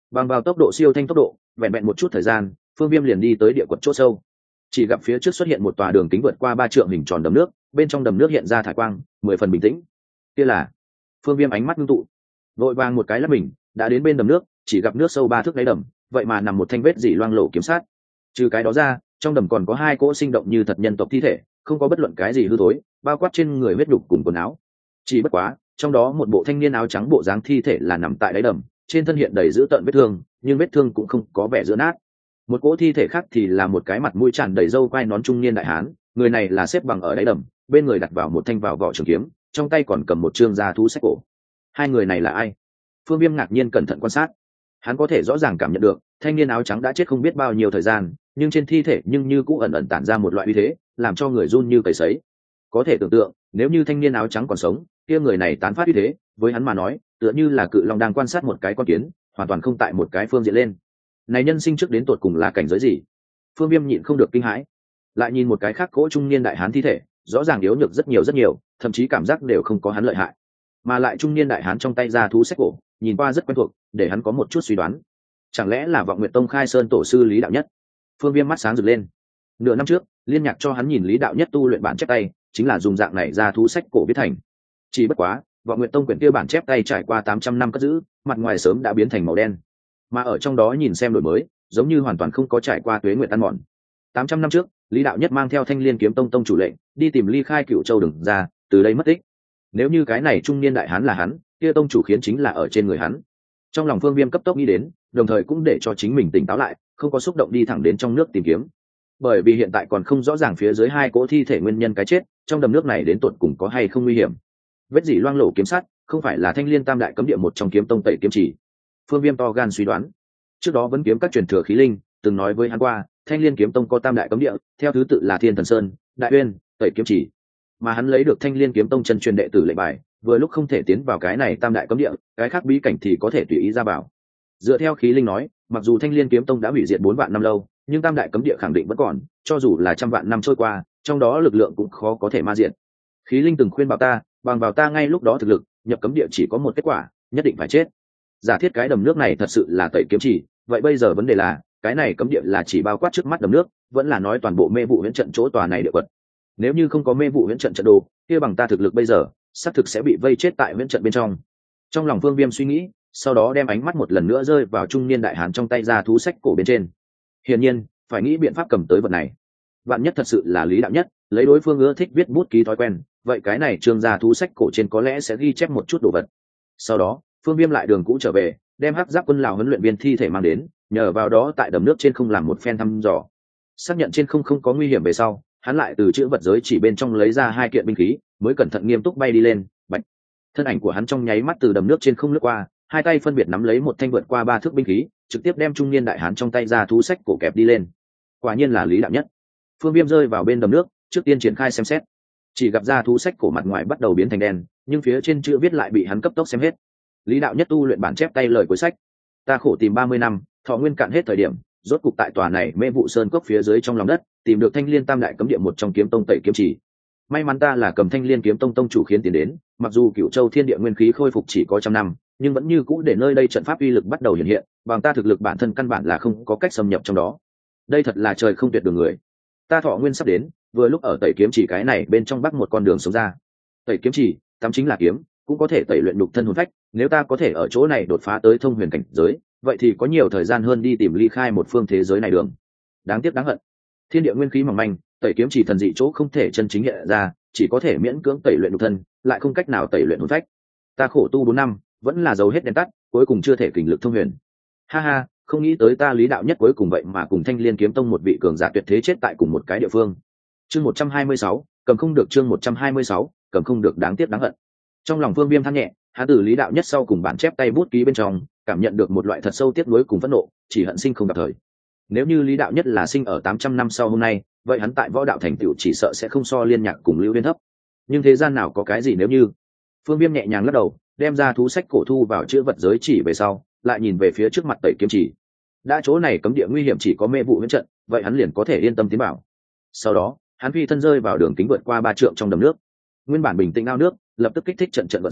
bằng vào tốc độ siêu thanh tốc độ, vẹn vẹn một chút thời gian, Phương Viêm liền đi tới địa quật chỗ sâu. Chỉ gặp phía trước xuất hiện một tòa đường kính vượt qua ba trượng hình tròn đầm nước, bên trong đầm nước hiện ra thải quang, mười phần bình tĩnh. Kia là Phương Viêm ánh mắt ngưng tụ, vội vàng một cái lắp mình, đã đến bên đầm nước, chỉ gặp nước sâu ba thước đáy đầm, vậy mà nằm một thanh vết dỉ loang lổ kiếm sát. Trừ cái đó ra, trong đầm còn có hai cỗ sinh động như thật nhân tộc thi thể, không có bất luận cái gì hư thối, bao quát trên người huyết đục cùng quần áo. Chỉ bất quá, trong đó một bộ thanh niên áo trắng bộ dáng thi thể là nằm tại đáy đầm, trên thân hiện đầy dữ tợn vết thương, nhưng vết thương cũng không có vẻ dữa nát. Một cỗ thi thể khác thì là một cái mặt mũi tràn đầy râu quai nón trung niên đại hán, người này là xếp bằng ở đáy đầm, bên người đặt vào một thanh vào vỏ trường kiếm, trong tay còn cầm một trương da thú sách cổ. Hai người này là ai? Phương Viêm ngạc nhiên cẩn thận quan sát, hắn có thể rõ ràng cảm nhận được thanh niên áo trắng đã chết không biết bao nhiêu thời gian, nhưng trên thi thể nhưng như cũng ẩn ẩn tản ra một loại uy thế, làm cho người run như cầy sấy. Có thể tưởng tượng, nếu như thanh niên áo trắng còn sống, kia người này tán phát uy thế, với hắn mà nói, tựa như là cự long đang quan sát một cái con kiến, hoàn toàn không tại một cái phương diện lên. Này nhân sinh trước đến tột cùng là cảnh giới gì? Phương Viêm nhịn không được kinh hãi. Lại nhìn một cái khác cỗ trung niên đại hán thi thể, rõ ràng yếu nhược rất nhiều rất nhiều, thậm chí cảm giác đều không có hắn lợi hại. Mà lại trung niên đại hán trong tay ra thú sách cổ, nhìn qua rất quen thuộc, để hắn có một chút suy đoán. Chẳng lẽ là Vọng Nguyệt Tông khai sơn tổ sư Lý Đạo Nhất? Phương Viêm mắt sáng rực lên. Nửa năm trước, Liên Nhạc cho hắn nhìn Lý Đạo Nhất tu luyện bản chép tay, chính là dùng dạng này ra thú sách cổ viết thành. Chỉ bất quá, Vọng Nguyệt Tông quyển kia bản chép tay trải qua tám trăm năm cất giữ, mặt ngoài sớm đã biến thành màu đen. Mà ở trong đó nhìn xem đổi mới, giống như hoàn toàn không có trải qua tuế nguyệt ăn mòn. tám trăm năm trước, Lý Đạo Nhất mang theo Thanh Liên Kiếm Tông tông chủ lệnh, đi tìm Ly Khai Cửu Châu đừng ra, từ đây mất tích. Nếu như cái này trung niên đại hán là hắn, kia tông chủ khiến chính là ở trên người hắn. Trong lòng Phương Viêm cấp tốc nghĩ đến, đồng thời cũng để cho chính mình tỉnh táo lại, không có xúc động đi thẳng đến trong nước tìm kiếm. Bởi vì hiện tại còn không rõ ràng phía dưới hai cỗ thi thể nguyên nhân cái chết, trong đầm nước này đến tột cùng có hay không nguy hiểm. Vết dỉ loang lổ kiếm sắt, không phải là Thanh Liên Tam đại cấm địa một trong kiếm tông Tẩy Kiếm Chỉ. Phương Viêm to gan suy đoán. Trước đó vẫn kiếm các truyền thừa khí linh, từng nói với hắn qua, Thanh Liên kiếm tông có tam đại cấm địa, theo thứ tự là Thiên Thần Sơn, Đại Uyên, Tẩy Kiếm Chỉ. Mà hắn lấy được Thanh Liên kiếm tông chân truyền đệ tử lệnh bài, vừa lúc không thể tiến vào cái này tam đại cấm địa, cái khác bí cảnh thì có thể tùy ý ra vào. Dựa theo khí linh nói, mặc dù Thanh Liên kiếm tông đã hủy diệt bốn vạn năm lâu, nhưng tam đại cấm địa khẳng định vẫn còn, cho dù là trăm vạn năm trôi qua, trong đó lực lượng cũng khó có thể ma diệt. Khí linh từng khuyên bảo ta, bằng vào ta ngay lúc đó thực lực, nhập cấm địa chỉ có một kết quả, nhất định phải chết. Giả thiết cái đầm nước này thật sự là Tẩy Kiếm Chỉ, vậy bây giờ vấn đề là, cái này cấm địa là chỉ bao quát trước mắt đầm nước, vẫn là nói toàn bộ mê vụ huyễn trận chỗ tòa này địa quật. Nếu như không có mê vụ huyễn trận trận đồ, kia bằng ta thực lực bây giờ, xác thực sẽ bị vây chết tại huyễn trận bên trong. Trong lòng Phương Viêm suy nghĩ, sau đó đem ánh mắt một lần nữa rơi vào trung niên đại hán trong tay ra thú sách cổ bên trên. Hiển nhiên, phải nghĩ biện pháp cầm tới vật này. Vạn nhất thật sự là Lý Đạo Nhất, lấy đối phương ưa thích viết bút ký thói quen, vậy cái này trương ra thú sách cổ trên có lẽ sẽ ghi chép một chút đồ vật. Sau đó, Phương Viêm lại đường cũ trở về, đem Hắc Giáp Quân Lào huấn luyện viên thi thể mang đến, nhờ vào đó tại đầm nước trên không làm một phen thăm dò. Xác nhận trên không không có nguy hiểm về sau, hắn lại từ chữ vật giới chỉ bên trong lấy ra hai kiện binh khí, mới cẩn thận nghiêm túc bay đi lên. Bạch. Thân ảnh của hắn trong nháy mắt từ đầm nước trên không lướt qua, hai tay phân biệt nắm lấy một thanh vượt qua ba thước binh khí, trực tiếp đem trung niên đại hán trong tay ra thú sách cổ kẹp đi lên. Quả nhiên là Lý Đạo Nhất. Phương Viêm rơi vào bên đầm nước, trước tiên triển khai xem xét. Chỉ gặp ra thú sách cổ mặt ngoài bắt đầu biến thành đen, nhưng phía trên chữ viết lại bị hắn cấp tốc xem hết. Lý Đạo Nhất tu luyện bản chép tay lời cuối sách. Ta khổ tìm ba mươi năm, thọ nguyên cạn hết thời điểm, rốt cục tại tòa này mê vụ sơn cốc phía dưới trong lòng đất, tìm được Thanh Liên Tam đại cấm địa một trong kiếm tông Tẩy Kiếm Chỉ. May mắn ta là cầm Thanh Liên kiếm tông tông chủ khiến tiền đến, mặc dù Cửu Châu thiên địa nguyên khí khôi phục chỉ có trăm năm, nhưng vẫn như cũ để nơi đây trận pháp uy lực bắt đầu hiện hiện, bằng ta thực lực bản thân căn bản là không có cách xâm nhập trong đó. Đây thật là trời không tuyệt đường người. Ta thọ nguyên sắp đến, vừa lúc ở Tẩy Kiếm Chỉ cái này bên trong bắc một con đường sống ra. Tẩy Kiếm Chỉ, tám chính là kiếm, cũng có thể tẩy luyện nhục thân hồn phách, nếu ta có thể ở chỗ này đột phá tới thông huyền cảnh giới, vậy thì có nhiều thời gian hơn đi tìm ly khai một phương thế giới này đường. Đáng tiếc đáng hận, thiên địa nguyên khí mỏng manh, Tẩy Kiếm Chỉ thần dị chỗ không thể chân chính hiện ra, chỉ có thể miễn cưỡng tẩy luyện nhục thân, lại không cách nào tẩy luyện hồn phách. Ta khổ tu bốn năm, vẫn là dầu hết đèn tắt, cuối cùng chưa thể kình lực thông huyền. Ha ha, không nghĩ tới ta Lý Đạo Nhất cuối cùng vậy mà cùng Thanh Liên kiếm tông một vị cường giả tuyệt thế chết tại cùng một cái địa phương. Chương một trăm hai mươi sáu, cầm không được. Chương một trăm hai mươi sáu, cầm không được. Đáng tiếc đáng hận. Trong lòng Phương Viêm than nhẹ, hắn từ Lý Đạo Nhất sau cùng bản chép tay bút ký bên trong, cảm nhận được một loại thật sâu tiếc nuối cùng phẫn nộ, chỉ hận sinh không gặp thời. Nếu như Lý Đạo Nhất là sinh ở tám trăm năm sau hôm nay, vậy hắn tại võ đạo thành tựu chỉ sợ sẽ không so Liên Nhạc cùng Lưu Viên thấp. Nhưng thế gian nào có cái gì nếu như. Phương Viêm nhẹ nhàng lắc đầu, đem ra thú sách cổ thu vào chữ vật giới chỉ về sau, lại nhìn về phía trước mặt Tẩy Kiếm Chỉ. Đã chỗ này cấm địa nguy hiểm chỉ có mê vụ huyễn trận, vậy hắn liền có thể yên tâm tiến bảo. Sau đó, hắn phi thân rơi vào đường kính vượt qua ba trượng trong đầm nước. Nguyên bản bình tĩnh ao nước, lập tức kích thích trận trận gợn sóng,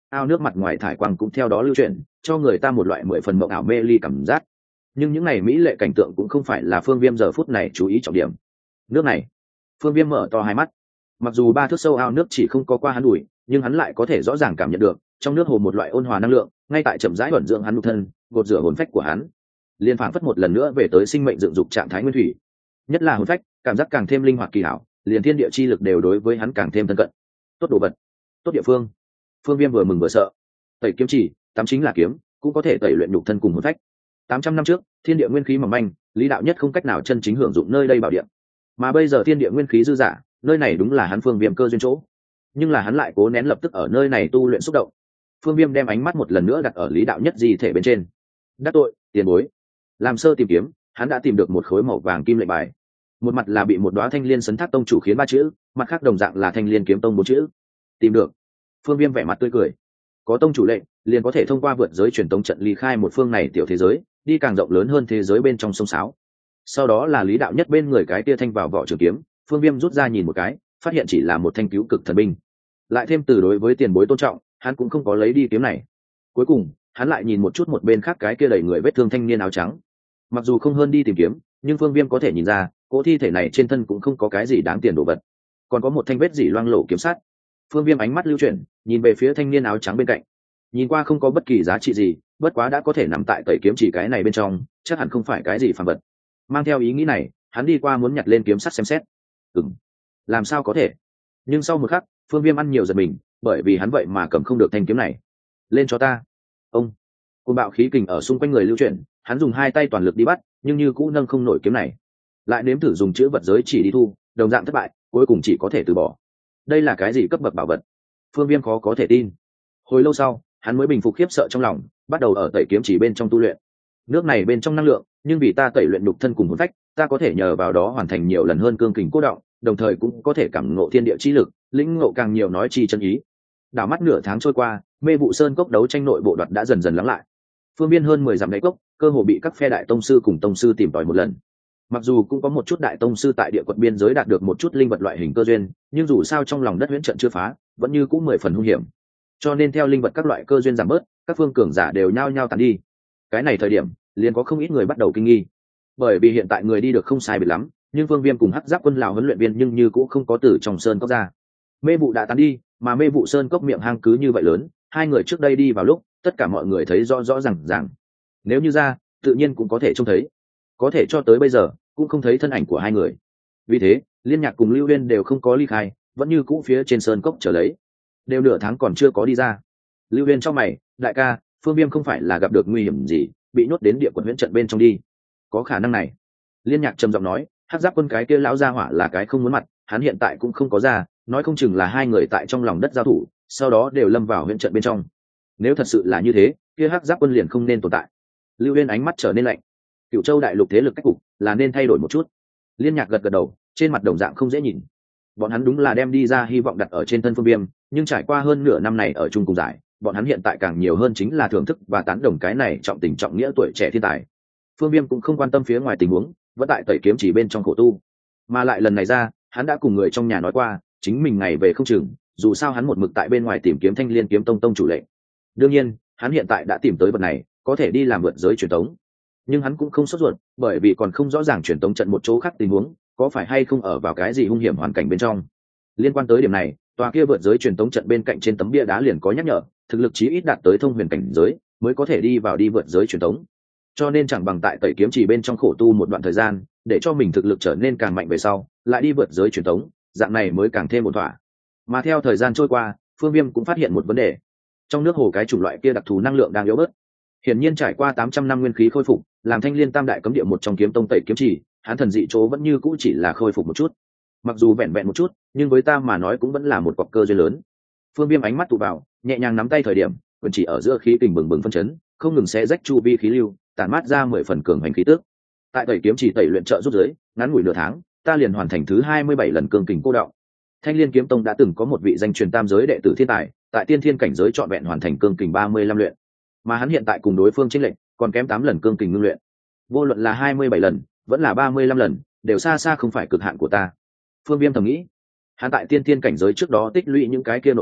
ao nước mặt ngoài thải quang cũng theo đó lưu chuyển, cho người ta một loại mười phần mộng ảo mê ly cảm giác. Nhưng những này mỹ lệ cảnh tượng cũng không phải là Phương Viêm giờ phút này chú ý trọng điểm. Nước này, Phương Viêm mở to hai mắt. Mặc dù ba thước sâu ao nước chỉ không có qua hắn đùi, nhưng hắn lại có thể rõ ràng cảm nhận được trong nước hồ một loại ôn hòa năng lượng, ngay tại chậm rãi thuần dưỡng hắn nhục thân, gột rửa hồn phách của hắn. Liên phảng phất một lần nữa về tới sinh mệnh dựng dục trạng thái nguyên thủy. Nhất là hồn phách, cảm giác càng thêm linh hoạt kỳ hảo, liền thiên địa chi lực đều đối với hắn càng thêm thân cận. Tốt đồ vật, tốt địa phương. Phương Viêm vừa mừng vừa sợ. Tẩy kiếm chỉ, tám chính là kiếm, cũng có thể tẩy luyện nhục thân cùng hồn phách. tám trăm năm trước, thiên địa nguyên khí mỏng manh, Lý đạo nhất không cách nào chân chính hưởng dụng nơi đây bảo địa. Mà bây giờ thiên địa nguyên khí dư dả, nơi này đúng là hắn Phương Viêm cơ duyên chỗ. Nhưng là hắn lại cố nén lập tức ở nơi này tu luyện xúc động. Phương Viêm đem ánh mắt một lần nữa đặt ở Lý đạo nhất di thể bên trên. Đắc tội, tiền bối. Làm sơ tìm kiếm, hắn đã tìm được một khối màu vàng kim lệnh bài. Một mặt là bị một đóa thanh liên sấn thác tông chủ khiến ba chữ, mặt khác đồng dạng là thanh liên kiếm tông bốn chữ. Tìm được. Phương Viêm vẻ mặt tươi cười. Có tông chủ lệnh, liền có thể thông qua vượt giới truyền tống trận ly khai một phương này tiểu thế giới, đi càng rộng lớn hơn thế giới bên trong sông sáo. Sau đó là Lý đạo nhất bên người cái kia thanh vào vỏ trường kiếm, Phương Viêm rút ra nhìn một cái, phát hiện chỉ là một thanh cứu cực thần binh. Lại thêm từ đối với tiền bối tôn trọng, hắn cũng không có lấy đi kiếm này. Cuối cùng, hắn lại nhìn một chút một bên khác cái kia đầy người vết thương thanh niên áo trắng. Mặc dù không hơn đi tìm kiếm, nhưng Phương Viêm có thể nhìn ra, cỗ thi thể này trên thân cũng không có cái gì đáng tiền đồ vật, còn có một thanh vết dỉ loang lổ kiếm sắt. Phương Viêm ánh mắt lưu chuyển, nhìn về phía thanh niên áo trắng bên cạnh. Nhìn qua không có bất kỳ giá trị gì, bất quá đã có thể nằm tại tẩy kiếm chỉ cái này bên trong, chắc hẳn không phải cái gì phàm vật. Mang theo ý nghĩ này, hắn đi qua muốn nhặt lên kiếm sắt xem xét. Ừm, làm sao có thể? Nhưng sau một khắc, Phương Viêm ăn nhiều giật mình, bởi vì hắn vậy mà cầm không được thanh kiếm này. Lên cho ta. Ông. Cơn bạo khí kình ở xung quanh người lưu chuyển, hắn dùng hai tay toàn lực đi bắt, nhưng như cũ nâng không nổi kiếm này. Lại nếm thử dùng chữ vật giới chỉ đi thu, đồng dạng thất bại, cuối cùng chỉ có thể từ bỏ. Đây là cái gì cấp bậc bảo vật? Phương Viêm khó có thể tin. Hồi lâu sau, hắn mới bình phục khiếp sợ trong lòng, bắt đầu ở tẩy kiếm chỉ bên trong tu luyện. Nước này bên trong năng lượng, nhưng vì ta tẩy luyện nhục thân cùng hồn phách, ta có thể nhờ vào đó hoàn thành nhiều lần hơn cương kình cố động, đồng thời cũng có thể cảm ngộ thiên địa chi lực, lĩnh ngộ càng nhiều nói chi chân ý. Đảo mắt nửa tháng trôi qua, Mê Vụ Sơn cốc đấu tranh nội bộ đoạt đã dần dần lắng lại. Phương Viên hơn mười dặm đáy cốc, cơ hồ bị các phe đại tông sư cùng tông sư tìm tòi một lần. Mặc dù cũng có một chút đại tông sư tại địa quận biên giới đạt được một chút linh vật loại hình cơ duyên, nhưng dù sao trong lòng đất huyễn trận chưa phá, vẫn như cũng mười phần hung hiểm. Cho nên theo linh vật các loại cơ duyên giảm bớt, các phương cường giả đều nhao nhao tàn đi. Cái này thời điểm, liền có không ít người bắt đầu kinh nghi. Bởi vì hiện tại người đi được không sai biệt lắm, nhưng Vương Viêm cùng Hắc Giáp quân Lào huấn luyện viên nhưng như cũng không có từ trong sơn cốc ra. Mê vụ đã tán đi, mà Mê vụ sơn cốc miệng hang cứ như vậy lớn, hai người trước đây đi vào lúc, tất cả mọi người thấy rõ rõ ràng ràng. Nếu như ra, tự nhiên cũng có thể trông thấy. Có thể cho tới bây giờ, cũng không thấy thân ảnh của hai người. Vì thế, Liên Nhạc cùng Lưu Uyên đều không có ly khai, vẫn như cũ phía trên sơn cốc chờ lấy. Đều nửa tháng còn chưa có đi ra. Lưu Uyên trong mày, đại ca, Phương Viêm không phải là gặp được nguy hiểm gì, bị nhốt đến địa quận huyễn trận bên trong đi. Có khả năng này. Liên Nhạc trầm giọng nói, Hắc Giáp quân cái kia lão gia hỏa là cái không muốn mặt, hắn hiện tại cũng không có ra, nói không chừng là hai người tại trong lòng đất giao thủ, sau đó đều lâm vào huyễn trận bên trong. Nếu thật sự là như thế, kia Hắc Giáp quân liền không nên tồn tại. Lưu Uyên ánh mắt trở nên lạnh. Cửu Châu đại lục thế lực cách cục là nên thay đổi một chút. Liên Nhạc gật gật đầu, trên mặt đồng dạng không dễ nhìn. Bọn hắn đúng là đem đi ra hy vọng đặt ở trên thân Phương Viêm, nhưng trải qua hơn nửa năm này ở chung cùng giải, bọn hắn hiện tại càng nhiều hơn chính là thưởng thức và tán đồng cái này trọng tình trọng nghĩa tuổi trẻ thiên tài. Phương Viêm cũng không quan tâm phía ngoài tình huống, vẫn tại tẩy kiếm chỉ bên trong khổ tu. Mà lại lần này ra, hắn đã cùng người trong nhà nói qua, chính mình ngày về không chừng, dù sao hắn một mực tại bên ngoài tìm kiếm Thanh Liên kiếm tông tông chủ lệnh. Đương nhiên, hắn hiện tại đã tìm tới vật này, có thể đi làm vượt giới truyền tống. Nhưng hắn cũng không sốt ruột, bởi vì còn không rõ ràng truyền tống trận một chỗ khác tình huống, có phải hay không ở vào cái gì hung hiểm hoàn cảnh bên trong. Liên quan tới điểm này, tòa kia vượt giới truyền tống trận bên cạnh trên tấm bia đá liền có nhắc nhở, thực lực chí ít đạt tới thông huyền cảnh giới, mới có thể đi vào đi vượt giới truyền tống. Cho nên chẳng bằng tại tẩy kiếm chỉ bên trong khổ tu một đoạn thời gian, để cho mình thực lực trở nên càng mạnh về sau, lại đi vượt giới truyền tống, dạng này mới càng thêm ổn thỏa. Mà theo thời gian trôi qua, Phương Viêm cũng phát hiện một vấn đề. Trong nước hồ cái chủng loại kia đặc thù năng lượng đang yếu bớt. Hiển nhiên trải qua tám trăm năm nguyên khí khôi phục, làm Thanh Liên Tam đại cấm địa một trong kiếm tông tẩy kiếm chỉ, hắn thần dị chỗ vẫn như cũ chỉ là khôi phục một chút. Mặc dù vẹn vẹn một chút, nhưng với ta mà nói cũng vẫn là một cọc cơ duyên lớn. Phương Viêm ánh mắt tụ vào, nhẹ nhàng nắm tay thời điểm, quyền chỉ ở giữa khí kình bừng bừng phân chấn, không ngừng xé rách chu vi khí lưu, tản mát ra mười phần cường hành khí tước. Tại tẩy kiếm chỉ tẩy luyện trợ rút dưới, ngắn ngủi nửa tháng, ta liền hoàn thành thứ hai mươi bảy lần cường kình cô đạo. Thanh Liên kiếm tông đã từng có một vị danh truyền tam giới đệ tử thiên tài, tại tiên thiên cảnh giới trọn vẹn hoàn thành cường kình ba mươi lăm luyện. Mà hắn hiện tại cùng đối phương chênh lệch, còn kém tám lần cường kình ngưng luyện. Vô luận là hai mươi bảy lần, vẫn là ba mươi lăm lần, đều xa xa không phải cực hạn của ta. Phương Viêm thầm nghĩ, hắn tại tiên thiên cảnh giới trước đó tích lũy những cái kia nội tình,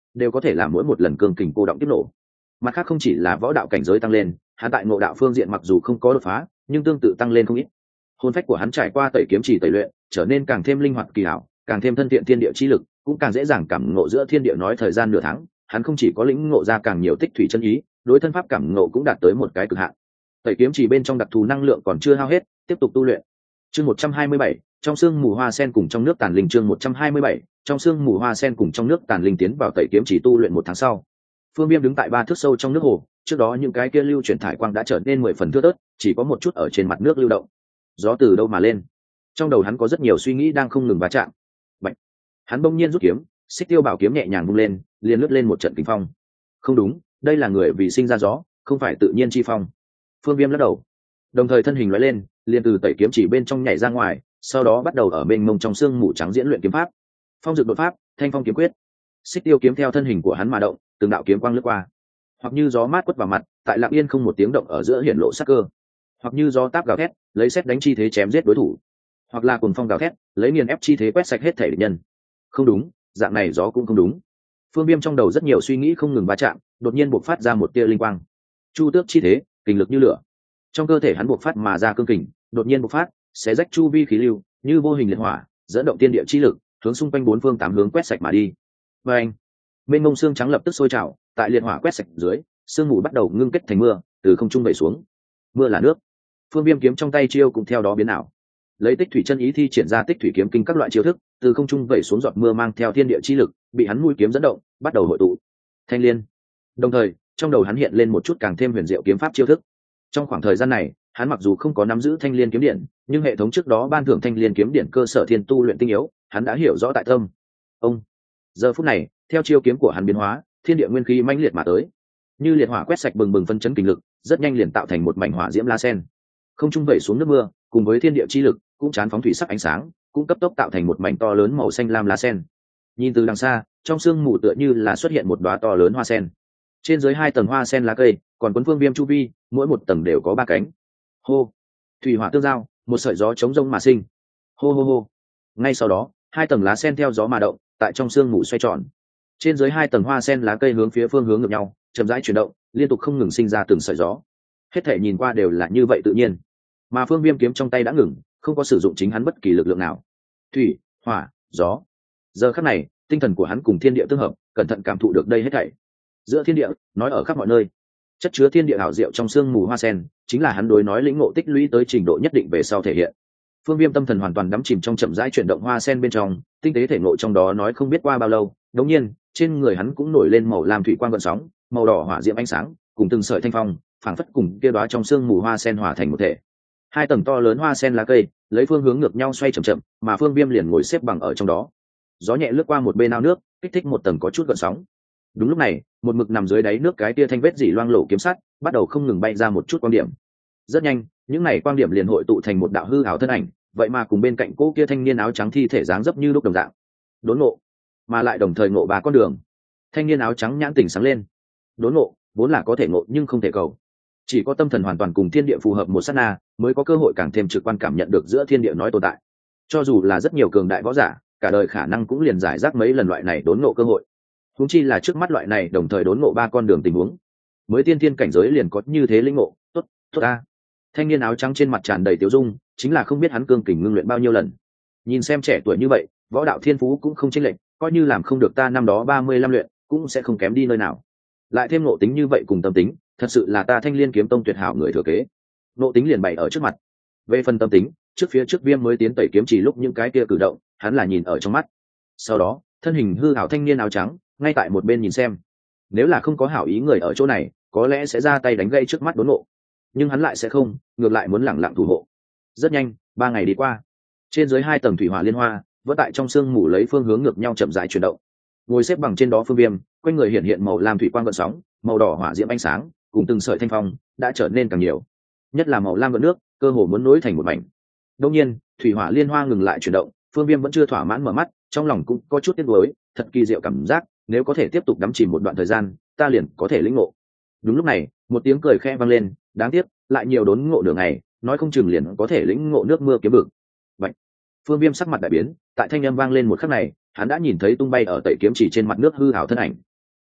đều có thể làm mỗi một lần cương kình cô động tiếp nổ. Mặt khác không chỉ là võ đạo cảnh giới tăng lên, hắn tại ngộ đạo phương diện mặc dù không có đột phá, nhưng tương tự tăng lên không ít. Hồn phách của hắn trải qua tẩy kiếm chỉ tẩy luyện, trở nên càng thêm linh hoạt kỳ hảo, càng thêm thân thiện thiên địa chi lực, cũng càng dễ dàng cảm ngộ giữa thiên địa. Nói thời gian nửa tháng, hắn không chỉ có lĩnh ngộ ra càng nhiều tích thủy chân ý, đối thân pháp cảm ngộ cũng đạt tới một cái cực hạn. Tẩy kiếm chỉ bên trong đặc thù năng lượng còn chưa hao hết, tiếp tục tu luyện. Chương một trăm hai mươi bảy, trong xương mù hoa sen cùng trong nước tàn linh. Chương một trăm hai mươi bảy, trong xương mù hoa sen cùng trong nước tàn linh. Tiến vào tẩy kiếm chỉ tu luyện một tháng sau, Phương Viêm đứng tại ba thước sâu trong nước hồ, trước đó những cái kia lưu chuyển thải quang đã trở nên mười phần thưa thớt, chỉ có một chút ở trên mặt nước lưu động. Gió từ đâu mà lên? Trong đầu hắn có rất nhiều suy nghĩ đang không ngừng va chạm. Bạch. Hắn bỗng nhiên rút kiếm, xích tiêu bảo kiếm nhẹ nhàng vung lên, liền lướt lên một trận kình phong. Không đúng, đây là người vì sinh ra gió, không phải tự nhiên chi phong. Phương Viêm lắc đầu, đồng thời thân hình lóe lên, liền từ tẩy kiếm chỉ bên trong nhảy ra ngoài, sau đó bắt đầu ở bên mông trong xương mù trắng diễn luyện kiếm pháp. Phong dược đột pháp, thanh phong kiếm quyết. Xích tiêu kiếm theo thân hình của hắn mà động, từng đạo kiếm quang lướt qua, hoặc như gió mát quất vào mặt, tại lặng yên không một tiếng động ở giữa hiển lộ sắc cơ, hoặc như gió táp gào thét, lấy xét đánh chi thế chém giết đối thủ, hoặc là cuồng phong gào thét, lấy nghiền ép chi thế quét sạch hết thể địch nhân. Không đúng, dạng này gió cũng không đúng. Phương Viêm trong đầu rất nhiều suy nghĩ không ngừng va chạm, đột nhiên bộc phát ra một tia linh quang. Chu tước chi thế, kình lực như lửa. Trong cơ thể hắn bộc phát mà ra cương kình, đột nhiên bộc phát, xé rách chu vi khí lưu, như vô hình liệt hỏa, dẫn động tiên địa chi lực, hướng xung quanh bốn phương tám hướng quét sạch mà đi. Và anh, mênh mông xương trắng lập tức sôi trào, tại liệt hỏa quét sạch dưới, sương mù bắt đầu ngưng kết thành mưa, từ không trung vẩy xuống. Mưa là nước. Phương Viêm kiếm trong tay chiêu cũng theo đó biến ảo, lấy tích thủy chân ý thi triển ra tích thủy kiếm kinh các loại chiêu thức, từ không trung vẩy xuống giọt mưa mang theo thiên địa chi lực, bị hắn mũi kiếm dẫn động, bắt đầu hội tụ. Thanh liên. Đồng thời, trong đầu hắn hiện lên một chút càng thêm huyền diệu kiếm pháp chiêu thức. Trong khoảng thời gian này, hắn mặc dù không có nắm giữ thanh liên kiếm điện, nhưng hệ thống trước đó ban thưởng thanh liên kiếm điện cơ sở thiên tu luyện tinh yếu, hắn đã hiểu rõ tại tâm. Ông. Giờ phút này, theo chiêu kiếm của hắn biến hóa, thiên địa nguyên khí mãnh liệt mà tới, như liệt hỏa quét sạch bừng bừng phân chấn kinh lực, rất nhanh liền tạo thành một mảnh hỏa diễm la sen. Không trung vẩy xuống nước mưa, cùng với thiên địa chi lực, cũng chán phóng thủy sắc ánh sáng, cũng cấp tốc tạo thành một mảnh to lớn màu xanh lam lá sen. Nhìn từ đằng xa, trong sương mù tựa như là xuất hiện một đóa to lớn hoa sen. Trên dưới hai tầng hoa sen lá cây, còn cuốn Phương Viêm chu vi, mỗi một tầng đều có ba cánh. Hô, thủy hỏa tương giao, một sợi gió chống rông mà sinh. Hô hô hô. Ngay sau đó, hai tầng lá sen theo gió mà động, tại trong sương mù xoay tròn. Trên dưới hai tầng hoa sen lá cây hướng phía phương hướng ngược nhau, chậm rãi chuyển động, liên tục không ngừng sinh ra từng sợi gió. Hết thể nhìn qua đều là như vậy tự nhiên, mà Phương Viêm kiếm trong tay đã ngừng, không có sử dụng chính hắn bất kỳ lực lượng nào. Thủy, hỏa, gió. Giờ khắc này, tinh thần của hắn cùng thiên địa tương hợp, cẩn thận cảm thụ được đây hết thảy. Giữa thiên địa, nói ở khắp mọi nơi, chất chứa thiên địa ảo diệu trong sương mù hoa sen, chính là hắn đối nói lĩnh ngộ tích lũy tới trình độ nhất định về sau thể hiện. Phương Viêm tâm thần hoàn toàn đắm chìm trong chậm rãi chuyển động hoa sen bên trong, tinh tế thể ngộ trong đó nói không biết qua bao lâu, đống nhiên, trên người hắn cũng nổi lên màu lam thủy quang gợn sóng, màu đỏ hỏa diễm ánh sáng, cùng từng sợi thanh phong, phảng phất cùng kia đóa trong sương mù hoa sen hòa thành một thể. Hai tầng to lớn hoa sen lá cây, lấy phương hướng ngược nhau xoay chậm chậm, mà Phương Viêm liền ngồi xếp bằng ở trong đó. Gió nhẹ lướt qua một bên ao nước, kích thích một tầng có chút gợn sóng. Đúng lúc này, một mực nằm dưới đáy nước cái tia thanh vết dỉ loang lổ kiếm sắt, bắt đầu không ngừng bay ra một chút quang điểm. Rất nhanh, những này quang điểm liền hội tụ thành một đạo hư ảo thân ảnh, vậy mà cùng bên cạnh cô kia thanh niên áo trắng thi thể dáng dấp như lúc đồng dạng. Đốn ngộ, mà lại đồng thời ngộ ba con đường. Thanh niên áo trắng nhãn tỉnh sáng lên. Đốn ngộ, vốn là có thể ngộ nhưng không thể cầu. Chỉ có tâm thần hoàn toàn cùng thiên địa phù hợp một sát na, mới có cơ hội càng thêm trực quan cảm nhận được giữa thiên địa nói tồn tại. Cho dù là rất nhiều cường đại võ giả, cả đời khả năng cũng liền giải rác mấy lần loại này đốn ngộ cơ hội. Huống chi là trước mắt loại này đồng thời đốn ngộ ba con đường tình huống. Mới tiên thiên cảnh giới liền có như thế linh ngộ, tốt, tốt a. Thanh niên áo trắng trên mặt tràn đầy tiêu dung, chính là không biết hắn cương kình ngưng luyện bao nhiêu lần. Nhìn xem trẻ tuổi như vậy, võ đạo thiên phú cũng không chênh lệch, coi như làm không được ta năm đó ba mươi lăm luyện, cũng sẽ không kém đi nơi nào. Lại thêm ngộ tính như vậy cùng tâm tính, thật sự là ta Thanh Liên kiếm tông tuyệt hảo người thừa kế. Ngộ tính liền bày ở trước mặt. Về phần tâm tính, trước phía trước Viêm mới tiến tẩy kiếm chỉ lúc những cái kia cử động, hắn là nhìn ở trong mắt. Sau đó, thân hình hư hảo thanh niên áo trắng, ngay tại một bên nhìn xem. Nếu là không có hảo ý người ở chỗ này, có lẽ sẽ ra tay đánh gây trước mắt đốn ngộ. Nhưng hắn lại sẽ không, ngược lại muốn lẳng lặng thủ hộ. Rất nhanh, ba ngày đi qua, trên dưới hai tầng thủy hỏa liên hoa vẫn tại trong sương mù lấy phương hướng ngược nhau chậm rãi chuyển động. Ngồi xếp bằng trên đó Phương Viêm, quanh người hiện hiện màu lam thủy quang gợn sóng, màu đỏ hỏa diễm ánh sáng, cùng từng sợi thanh phong đã trở nên càng nhiều. Nhất là màu lam gợn nước, cơ hồ muốn nối thành một mảnh. Đương nhiên, thủy hỏa liên hoa ngừng lại chuyển động, Phương Viêm vẫn chưa thỏa mãn mở mắt, trong lòng cũng có chút tiếc nuối, thật kỳ diệu cảm giác, nếu có thể tiếp tục đắm chìm một đoạn thời gian, ta liền có thể lĩnh ngộ. Đúng lúc này, một tiếng cười khẽ vang lên, đáng tiếc, lại nhiều đốn ngộ nửa ngày, nói không chừng liền có thể lĩnh ngộ nước mưa kiếm vực. Vậy, Phương Viêm sắc mặt đại biến, tại thanh âm vang lên một khắc này, hắn đã nhìn thấy tung bay ở tẩy kiếm chỉ trên mặt nước hư ảo thân ảnh.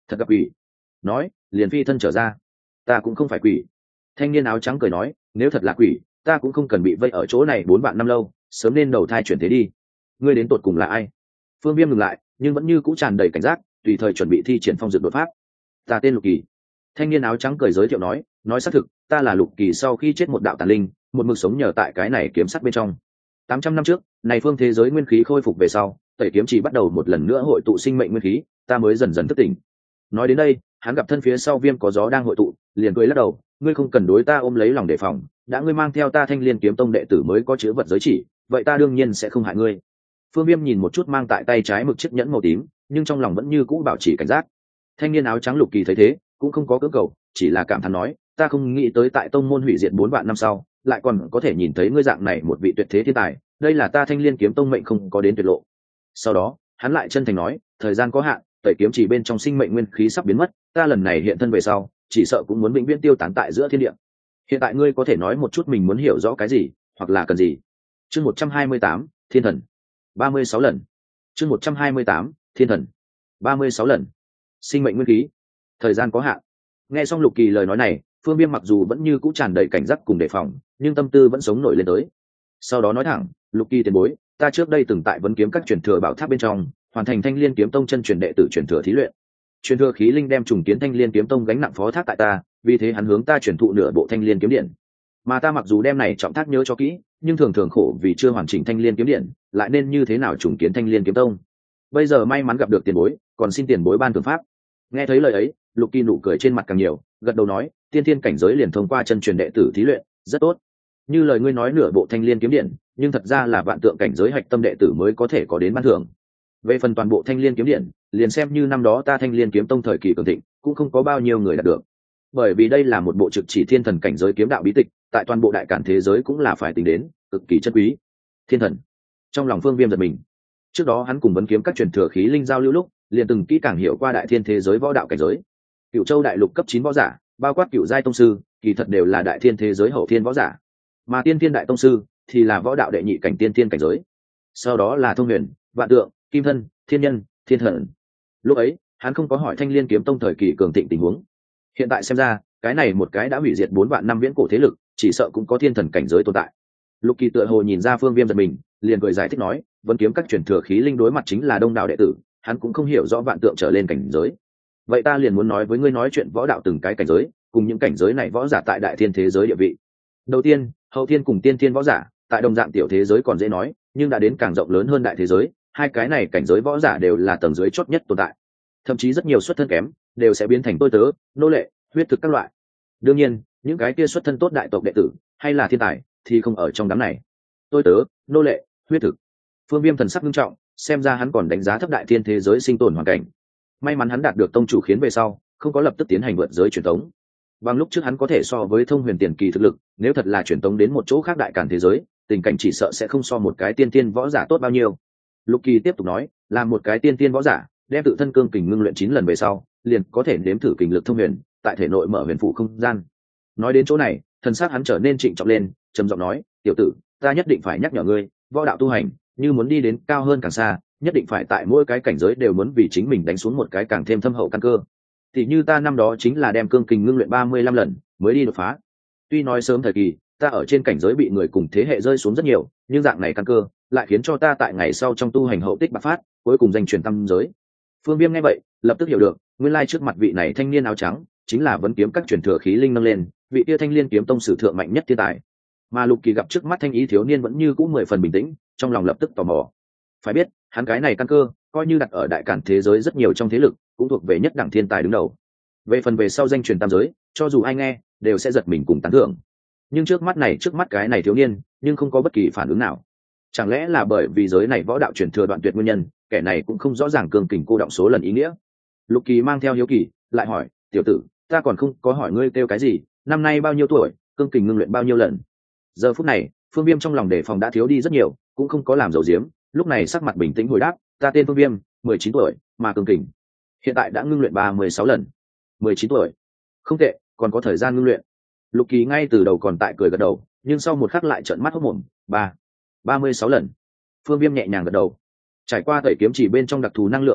thật gặp quỷ. Nói liền phi thân trở ra. Ta cũng không phải quỷ. Thanh niên áo trắng cười nói, nếu thật là quỷ ta cũng không cần bị vây ở chỗ này bốn vạn năm lâu, sớm nên đầu thai chuyển thế đi. Ngươi đến tột cùng là ai? Phương Viêm ngừng lại nhưng vẫn như cũ tràn đầy cảnh giác, tùy thời chuẩn bị thi triển phong dược đột pháp. Ta tên Lục Kỳ. Thanh niên áo trắng cười giới thiệu nói, nói xác thực ta là Lục Kỳ sau khi chết một đạo tàn linh, một mực sống nhờ tại cái này kiếm sắt bên trong. Tám trăm năm trước này phương thế giới nguyên khí khôi phục về sau, tẩy kiếm chỉ bắt đầu một lần nữa hội tụ sinh mệnh nguyên khí, ta mới dần dần thức tỉnh. Nói đến đây hắn gặp thân phía sau Viêm có gió đang hội tụ, liền cười lắc đầu, ngươi không cần đối ta ôm lấy lòng đề phòng, đã ngươi mang theo ta Thanh Liên kiếm tông đệ tử mới có chữ vật giới chỉ, vậy ta đương nhiên sẽ không hại ngươi. Phương Viêm nhìn một chút mang tại tay trái mực chiếc nhẫn màu tím, nhưng trong lòng vẫn như cũ bảo trì cảnh giác. Thanh niên áo trắng Lục Kỳ thấy thế cũng không có cưỡng cầu, chỉ là cảm thán nói, ta không nghĩ tới tại tông môn hủy diệt bốn vạn năm sau lại còn có thể nhìn thấy ngươi dạng này một vị tuyệt thế thiên tài, đây là ta Thanh Liên kiếm tông mệnh không có đến tuyệt lộ. Sau đó hắn lại chân thành nói, thời gian có hạn, tẩy kiếm chỉ bên trong sinh mệnh nguyên khí sắp biến mất, ta lần này hiện thân về sau chỉ sợ cũng muốn vĩnh viễn tiêu tán tại giữa thiên địa. Hiện tại ngươi có thể nói một chút mình muốn hiểu rõ cái gì hoặc là cần gì? Chương một trăm hai mươi tám, thiên thần ba mươi sáu lần. Chương một trăm hai mươi tám, thiên thần ba mươi sáu lần. Sinh mệnh nguyên khí, thời gian có hạn. Nghe xong Lục Kỳ lời nói này, Phương Viêm mặc dù vẫn như cũ tràn đầy cảnh giác cùng đề phòng, nhưng tâm tư vẫn sống nổi lên tới. Sau đó nói thẳng, Lục Kỳ tiền bối, ta trước đây từng tại vấn kiếm các truyền thừa bảo tháp bên trong hoàn thành Thanh Liên kiếm tông chân truyền đệ tử truyền thừa thí luyện. Truyền thừa khí linh đem trùng kiến Thanh Liên kiếm tông gánh nặng phó thác tại ta, vì thế hắn hướng ta truyền thụ nửa bộ Thanh Liên kiếm điện. Mà ta mặc dù đem này trọng thác nhớ cho kỹ, nhưng thường thường khổ vì chưa hoàn chỉnh Thanh Liên kiếm điện, lại nên như thế nào trùng kiến Thanh Liên kiếm tông. Bây giờ may mắn gặp được tiền bối, còn xin tiền bối ban thưởng pháp. Nghe thấy lời ấy, Lục Kỳ nụ cười trên mặt càng nhiều, gật đầu nói, tiên thiên cảnh giới liền thông qua chân truyền đệ tử thí luyện, rất tốt. Như lời ngươi nói nửa bộ Thanh Liên kiếm điện, nhưng thật ra là vạn tượng cảnh giới hạch tâm đệ tử mới có thể có đến ban thưởng. Về phần toàn bộ Thanh Liên kiếm điện, liền xem như năm đó ta Thanh Liên kiếm tông thời kỳ cường thịnh, cũng không có bao nhiêu người đạt được. Bởi vì đây là một bộ trực chỉ thiên thần cảnh giới kiếm đạo bí tịch, tại toàn bộ đại cản thế giới cũng là phải tính đến cực kỳ chất quý. Thiên thần, trong lòng Phương Viêm giật mình. Trước đó hắn cùng vấn kiếm các truyền thừa khí linh giao lưu lúc, liền từng kỹ càng hiểu qua đại thiên thế giới võ đạo cảnh giới. Cửu Châu đại lục cấp chín võ giả, bao quát cửu giai tông sư, kỳ thật đều là đại thiên thế giới hậu thiên võ giả. Mà tiên thiên đại tông sư thì là võ đạo đệ nhị cảnh tiên thiên cảnh giới. Sau đó là thông huyền, vạn tượng, kim thân, thiên nhân, thiên thần. Lúc ấy hắn không có hỏi Thanh Liên kiếm tông thời kỳ cường thịnh tình huống. Hiện tại xem ra, cái này một cái đã hủy diệt bốn vạn năm viễn cổ thế lực, chỉ sợ cũng có thiên thần cảnh giới tồn tại. Lục Kỳ tựa hồ nhìn ra Phương Viêm giật mình, liền cười giải thích nói, vấn kiếm các truyền thừa khí linh đối mặt chính là đông đảo đệ tử, hắn cũng không hiểu rõ vạn tượng trở lên cảnh giới. Vậy ta liền muốn nói với ngươi nói chuyện võ đạo từng cái cảnh giới, cùng những cảnh giới này võ giả tại đại thiên thế giới địa vị. Đầu tiên, hậu thiên cùng tiên thiên võ giả, tại đồng dạng tiểu thế giới còn dễ nói, nhưng đã đến càng rộng lớn hơn đại thế giới, hai cái này cảnh giới võ giả đều là tầng dưới chót nhất tồn tại. Thậm chí rất nhiều xuất thân kém, đều sẽ biến thành tôi tớ, nô lệ, huyết thực các loại. Đương nhiên, những cái kia xuất thân tốt đại tộc đệ tử, hay là thiên tài, thì không ở trong đám này. Tôi tớ, nô lệ, huyết thực. Phương Viêm thần sắc nghiêm trọng, xem ra hắn còn đánh giá thấp đại thiên thế giới sinh tồn hoàn cảnh. May mắn hắn đạt được tông chủ khiến về sau, không có lập tức tiến hành vượt giới truyền tống. Bằng lúc trước hắn có thể so với thông huyền tiền kỳ thực lực, nếu thật là truyền tống đến một chỗ khác đại càn thế giới, tình cảnh chỉ sợ sẽ không so một cái tiên tiên võ giả tốt bao nhiêu. Lục Kỳ tiếp tục nói, là một cái tiên tiên võ giả, đem tự thân cương kình ngưng luyện chín lần về sau, liền có thể nếm thử kình lực thông huyền, tại thể nội mở huyền phủ không gian. Nói đến chỗ này, thần sắc hắn trở nên trịnh trọng lên, trầm giọng nói, tiểu tử, ta nhất định phải nhắc nhở ngươi, võ đạo tu hành, như muốn đi đến cao hơn càng xa, nhất định phải tại mỗi cái cảnh giới đều muốn vì chính mình đánh xuống một cái càng thêm thâm hậu căn cơ. Thì như ta năm đó chính là đem cương kình ngưng luyện ba mươi lăm lần mới đi đột phá. Tuy nói sớm thời kỳ, ta ở trên cảnh giới bị người cùng thế hệ rơi xuống rất nhiều, nhưng dạng này căn cơ lại khiến cho ta tại ngày sau trong tu hành hậu tích bạc phát, cuối cùng danh truyền tam giới. Phương Viêm nghe vậy, lập tức hiểu được, nguyên lai trước mặt vị này thanh niên áo trắng, chính là vấn kiếm các truyền thừa khí linh nâng lên, vị kia Thanh Liên kiếm tông sử thượng mạnh nhất thiên tài. Mà Lục Kỳ gặp trước mắt thanh ý thiếu niên vẫn như cũ mười phần bình tĩnh, trong lòng lập tức tò mò. Phải biết, hắn cái này căn cơ, coi như đặt ở đại cản thế giới rất nhiều trong thế lực, cũng thuộc về nhất đẳng thiên tài đứng đầu. Về phần về sau danh truyền tam giới, cho dù ai nghe, đều sẽ giật mình cùng tán thưởng. Nhưng trước mắt này, trước mắt cái này thiếu niên, nhưng không có bất kỳ phản ứng nào. Chẳng lẽ là bởi vì giới này võ đạo truyền thừa đoạn tuyệt nguyên nhân, kẻ này cũng không rõ ràng cường kình cô động số lần ý nghĩa. Lục Kỳ mang theo hiếu kỳ, lại hỏi, tiểu tử, ta còn không có hỏi ngươi kêu cái gì, năm nay bao nhiêu tuổi, cương kình ngưng luyện bao nhiêu lần? Giờ phút này, Phương Viêm trong lòng đề phòng đã thiếu đi rất nhiều, cũng không có làm dầu diếm, lúc này sắc mặt bình tĩnh hồi đáp, ta tên Phương Viêm, mười chín tuổi, mà cương kình hiện tại đã ngưng luyện ba mươi sáu lần. mười chín tuổi, không tệ, còn có thời gian ngưng luyện. Lục Kỳ ngay từ đầu còn tại cười gật đầu, nhưng sau một khắc lại trợn mắt hốt mồm, ba ba mươi sáu lần. Phương Viêm nhẹ nhàng gật đầu. Trải qua tẩy kiếm chỉ bên trong đặc thù năng lượng tẩy luyện,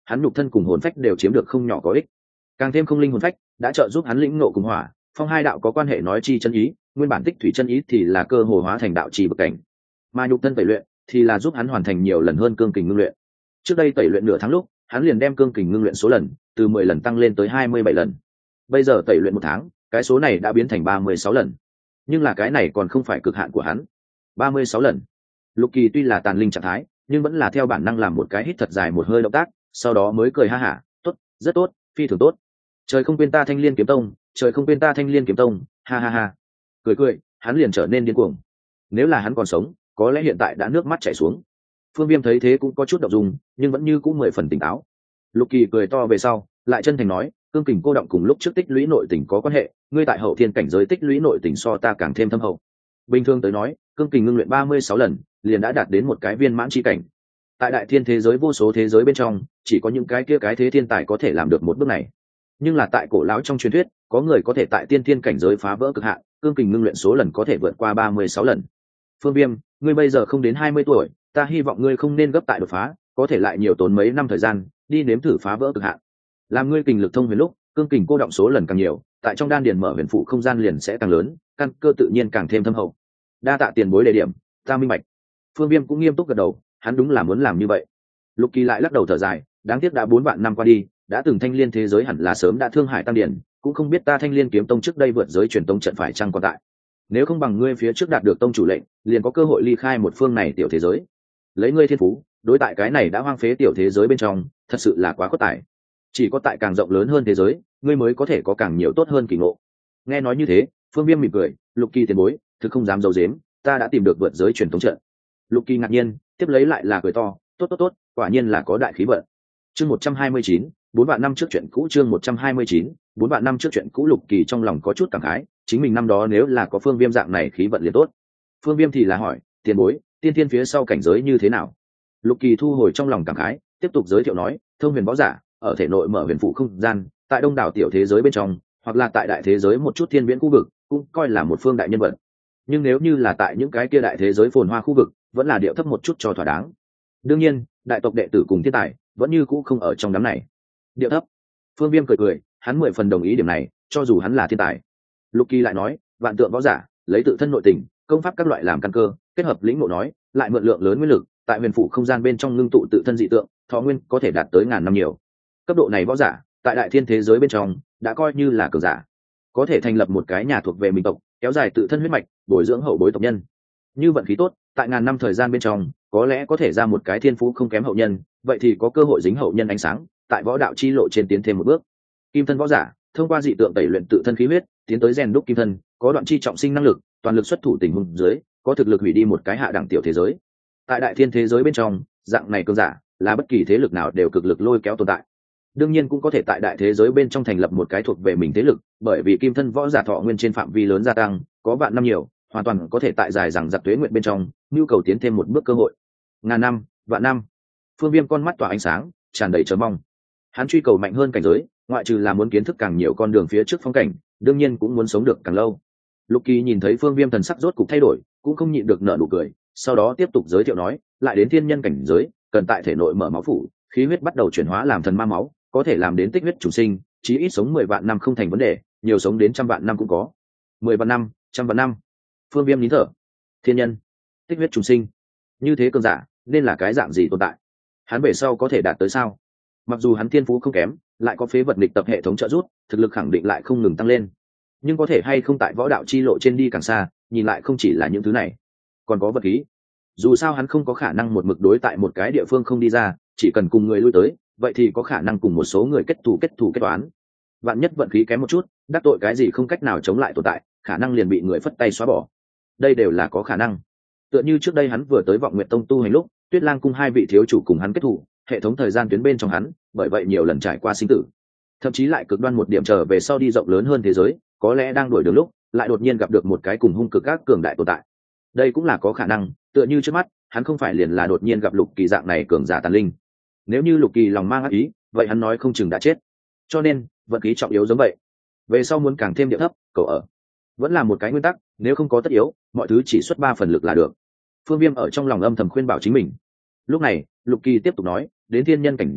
hắn nhục thân cùng hồn phách đều chiếm được không nhỏ có ích. Càng thêm không linh hồn phách đã trợ giúp hắn lĩnh ngộ cùng hỏa phong hai đạo có quan hệ nói chi chân ý, nguyên bản tích thủy chân ý thì là cơ hồ hóa thành đạo trì bậc cảnh, mà nhục thân tẩy luyện thì là giúp hắn hoàn thành nhiều lần hơn cương kình ngưng luyện. Trước đây tẩy luyện nửa tháng lúc, hắn liền đem cương kình ngưng luyện số lần từ mười lần tăng lên tới hai mươi bảy lần. Bây giờ tẩy luyện một tháng, cái số này đã biến thành ba mươi sáu lần. Nhưng là cái này còn không phải cực hạn của hắn. ba mươi sáu lần. Lục Kỳ tuy là tàn linh trạng thái, nhưng vẫn là theo bản năng làm một cái hít thật dài một hơi động tác, sau đó mới cười ha hả, "Tốt, rất tốt, phi thường tốt. Trời không quên ta Thanh Liên kiếm tông, trời không quên ta Thanh Liên kiếm tông, ha ha ha." Cười cười, hắn liền trở nên điên cuồng. Nếu là hắn còn sống, có lẽ hiện tại đã nước mắt chảy xuống. Phương Viêm thấy thế cũng có chút động dung, nhưng vẫn như cũng mười phần tỉnh táo. Lục Kỳ cười to về sau, lại chân thành nói, cương kình cô động cùng lúc trước tích lũy nội tình có quan hệ, ngươi tại hậu thiên cảnh giới tích lũy nội tình so ta càng thêm thâm hậu. Bình thường tới nói, cương kình ngưng luyện ba mươi sáu lần, liền đã đạt đến một cái viên mãn chi cảnh. Tại đại thiên thế giới vô số thế giới bên trong, chỉ có những cái kia cái thế thiên tài có thể làm được một bước này. Nhưng là tại cổ lão trong truyền thuyết, có người có thể tại tiên thiên cảnh giới phá vỡ cực hạn, cương kình ngưng luyện số lần có thể vượt qua ba mươi sáu lần. Phương Viêm, ngươi bây giờ không đến hai mươi tuổi, ta hy vọng ngươi không nên gấp tại đột phá, có thể lại nhiều tốn mấy năm thời gian, đi nếm thử phá vỡ cực hạn. Làm ngươi kình lực thông huyền lúc, cương kình cô động số lần càng nhiều, tại trong đan điền mở huyền phụ không gian liền sẽ càng lớn, căn cơ tự nhiên càng thêm thâm hậu. Đa tạ tiền bối đề điểm, ta minh bạch. Phương Viêm cũng nghiêm túc gật đầu, hắn đúng là muốn làm như vậy. Lục Kỳ lại lắc đầu thở dài, đáng tiếc đã bốn vạn năm qua đi, đã từng Thanh Liên thế giới hẳn là sớm đã thương hại tăng điển, cũng không biết ta Thanh Liên kiếm tông trước đây vượt giới truyền tông trận phải chăng còn tại. Nếu không bằng ngươi phía trước đạt được tông chủ lệnh, liền có cơ hội ly khai một phương này tiểu thế giới. Lấy ngươi thiên phú, đối tại cái này đã hoang phế tiểu thế giới bên trong, thật sự là quá có tài. Chỉ có tại càng rộng lớn hơn thế giới, ngươi mới có thể có càng nhiều tốt hơn kỳ ngộ. Nghe nói như thế, Phương Viêm mỉm cười, Lục Kỳ tiền bối, thực không dám giấu giếm, ta đã tìm được vượt giới truyền tống trận. Lục Kỳ ngạc nhiên, tiếp lấy lại là cười to, tốt tốt tốt, quả nhiên là có đại khí vận. Chương một trăm hai mươi chín, bốn vạn năm trước chuyện cũ chương một trăm hai mươi chín, bốn vạn năm trước chuyện cũ. Lục Kỳ trong lòng có chút cảm khái, chính mình năm đó nếu là có Phương Viêm dạng này khí vận liền tốt. Phương Viêm thì là hỏi, tiền bối, tiên thiên phía sau cảnh giới như thế nào? Lục Kỳ thu hồi trong lòng cảm khái, tiếp tục giới thiệu nói, thông huyền võ giả, ở thể nội mở huyền phụ không gian, tại đông đảo tiểu thế giới bên trong, hoặc là tại đại thế giới một chút thiên viễn khu vực, cũng coi là một phương đại nhân vật. Nhưng nếu như là tại những cái kia đại thế giới phồn hoa khu vực, vẫn là điệu thấp một chút cho thỏa đáng. Đương nhiên, đại tộc đệ tử cùng thiên tài, vẫn như cũ không ở trong đám này. Điệu thấp. Phương Viêm cười cười, hắn mười phần đồng ý điểm này, cho dù hắn là thiên tài. Lục Kỳ lại nói, vạn tượng võ giả, lấy tự thân nội tình, công pháp các loại làm căn cơ, kết hợp lĩnh ngộ nói, lại mượn lượng lớn nguyên lực, tại huyền phủ không gian bên trong ngưng tụ tự thân dị tượng, thọ nguyên có thể đạt tới ngàn năm nhiều. Cấp độ này võ giả, tại đại thiên thế giới bên trong, đã coi như là cường giả, có thể thành lập một cái nhà thuộc về mình tộc, kéo dài tự thân huyết mạch, bồi dưỡng hậu bối tộc nhân. Như vận khí tốt, tại ngàn năm thời gian bên trong, có lẽ có thể ra một cái thiên phú không kém hậu nhân, vậy thì có cơ hội dính hậu nhân ánh sáng, tại võ đạo chi lộ trên tiến thêm một bước. Kim thân võ giả, thông qua dị tượng tẩy luyện tự thân khí huyết, tiến tới rèn đúc kim thân, có đoạn chi trọng sinh năng lực, toàn lực xuất thủ tình huống dưới, có thực lực hủy đi một cái hạ đẳng tiểu thế giới. Tại đại thiên thế giới bên trong, dạng này cường giả, là bất kỳ thế lực nào đều cực lực lôi kéo tồn tại. Đương nhiên cũng có thể tại đại thế giới bên trong thành lập một cái thuộc về mình thế lực, bởi vì kim thân võ giả thọ nguyên trên phạm vi lớn gia tăng, có vạn năm nhiều, hoàn toàn có thể tại dài rằng giặc tuế nguyện bên trong, nhu cầu tiến thêm một bước cơ hội. Ngàn năm, vạn năm. Phương Viêm con mắt tỏa ánh sáng, tràn đầy chờ mong. Hắn truy cầu mạnh hơn cảnh giới, ngoại trừ là muốn kiến thức càng nhiều con đường phía trước phong cảnh, đương nhiên cũng muốn sống được càng lâu. Lục Kỳ nhìn thấy Phương Viêm thần sắc rốt cục thay đổi, cũng không nhịn được nở nụ cười, sau đó tiếp tục giới thiệu nói, lại đến thiên nhân cảnh giới, cần tại thể nội mở máu phủ, khí huyết bắt đầu chuyển hóa làm thần ma máu, có thể làm đến tích huyết chủ sinh, chí ít sống mười vạn năm không thành vấn đề, nhiều sống đến trăm vạn năm cũng có. Mười vạn năm, trăm vạn năm. Phương Viêm nín thở. Thiên nhân, tích huyết trùng sinh, như thế cường giả, nên là cái dạng gì tồn tại? Hắn về sau có thể đạt tới sao? Mặc dù hắn thiên phú không kém, lại có phế vật nghịch tập hệ thống trợ giúp, thực lực khẳng định lại không ngừng tăng lên. Nhưng có thể hay không tại võ đạo chi lộ trên đi càng xa, nhìn lại không chỉ là những thứ này, còn có vật khí. Dù sao hắn không có khả năng một mực đối tại một cái địa phương không đi ra, chỉ cần cùng người lui tới, vậy thì có khả năng cùng một số người kết thù kết thù kết toán. Vạn nhất vận khí kém một chút, đắc tội cái gì không cách nào chống lại tồn tại, khả năng liền bị người phất tay xóa bỏ. Đây đều là có khả năng. Tựa như trước đây hắn vừa tới Vọng Nguyệt Tông tu hành lúc, Tuyết Lang cung hai vị thiếu chủ cùng hắn kết thù, hệ thống thời gian tuyến bên trong hắn, bởi vậy nhiều lần trải qua sinh tử. Thậm chí lại cực đoan một điểm trở về sau đi rộng lớn hơn thế giới, có lẽ đang đuổi đường lúc, lại đột nhiên gặp được một cái cùng hung cực các cường đại tồn tại. Đây cũng là có khả năng, tựa như trước mắt, hắn không phải liền là đột nhiên gặp Lục Kỳ dạng này cường giả tàn linh. Nếu như Lục Kỳ lòng mang ác ý, vậy hắn nói không chừng đã chết. Cho nên, vận khí trọng yếu giống vậy. Về sau muốn càng thêm địa thấp, cậu ở. Vẫn là một cái nguyên tắc, nếu không có tất yếu, mọi thứ chỉ xuất ba phần lực là được. Phương Viêm ở trong lòng âm thầm khuyên bảo chính mình. Lúc này, Lục Kỳ tiếp tục nói, đến thiên nhân cảnh giới,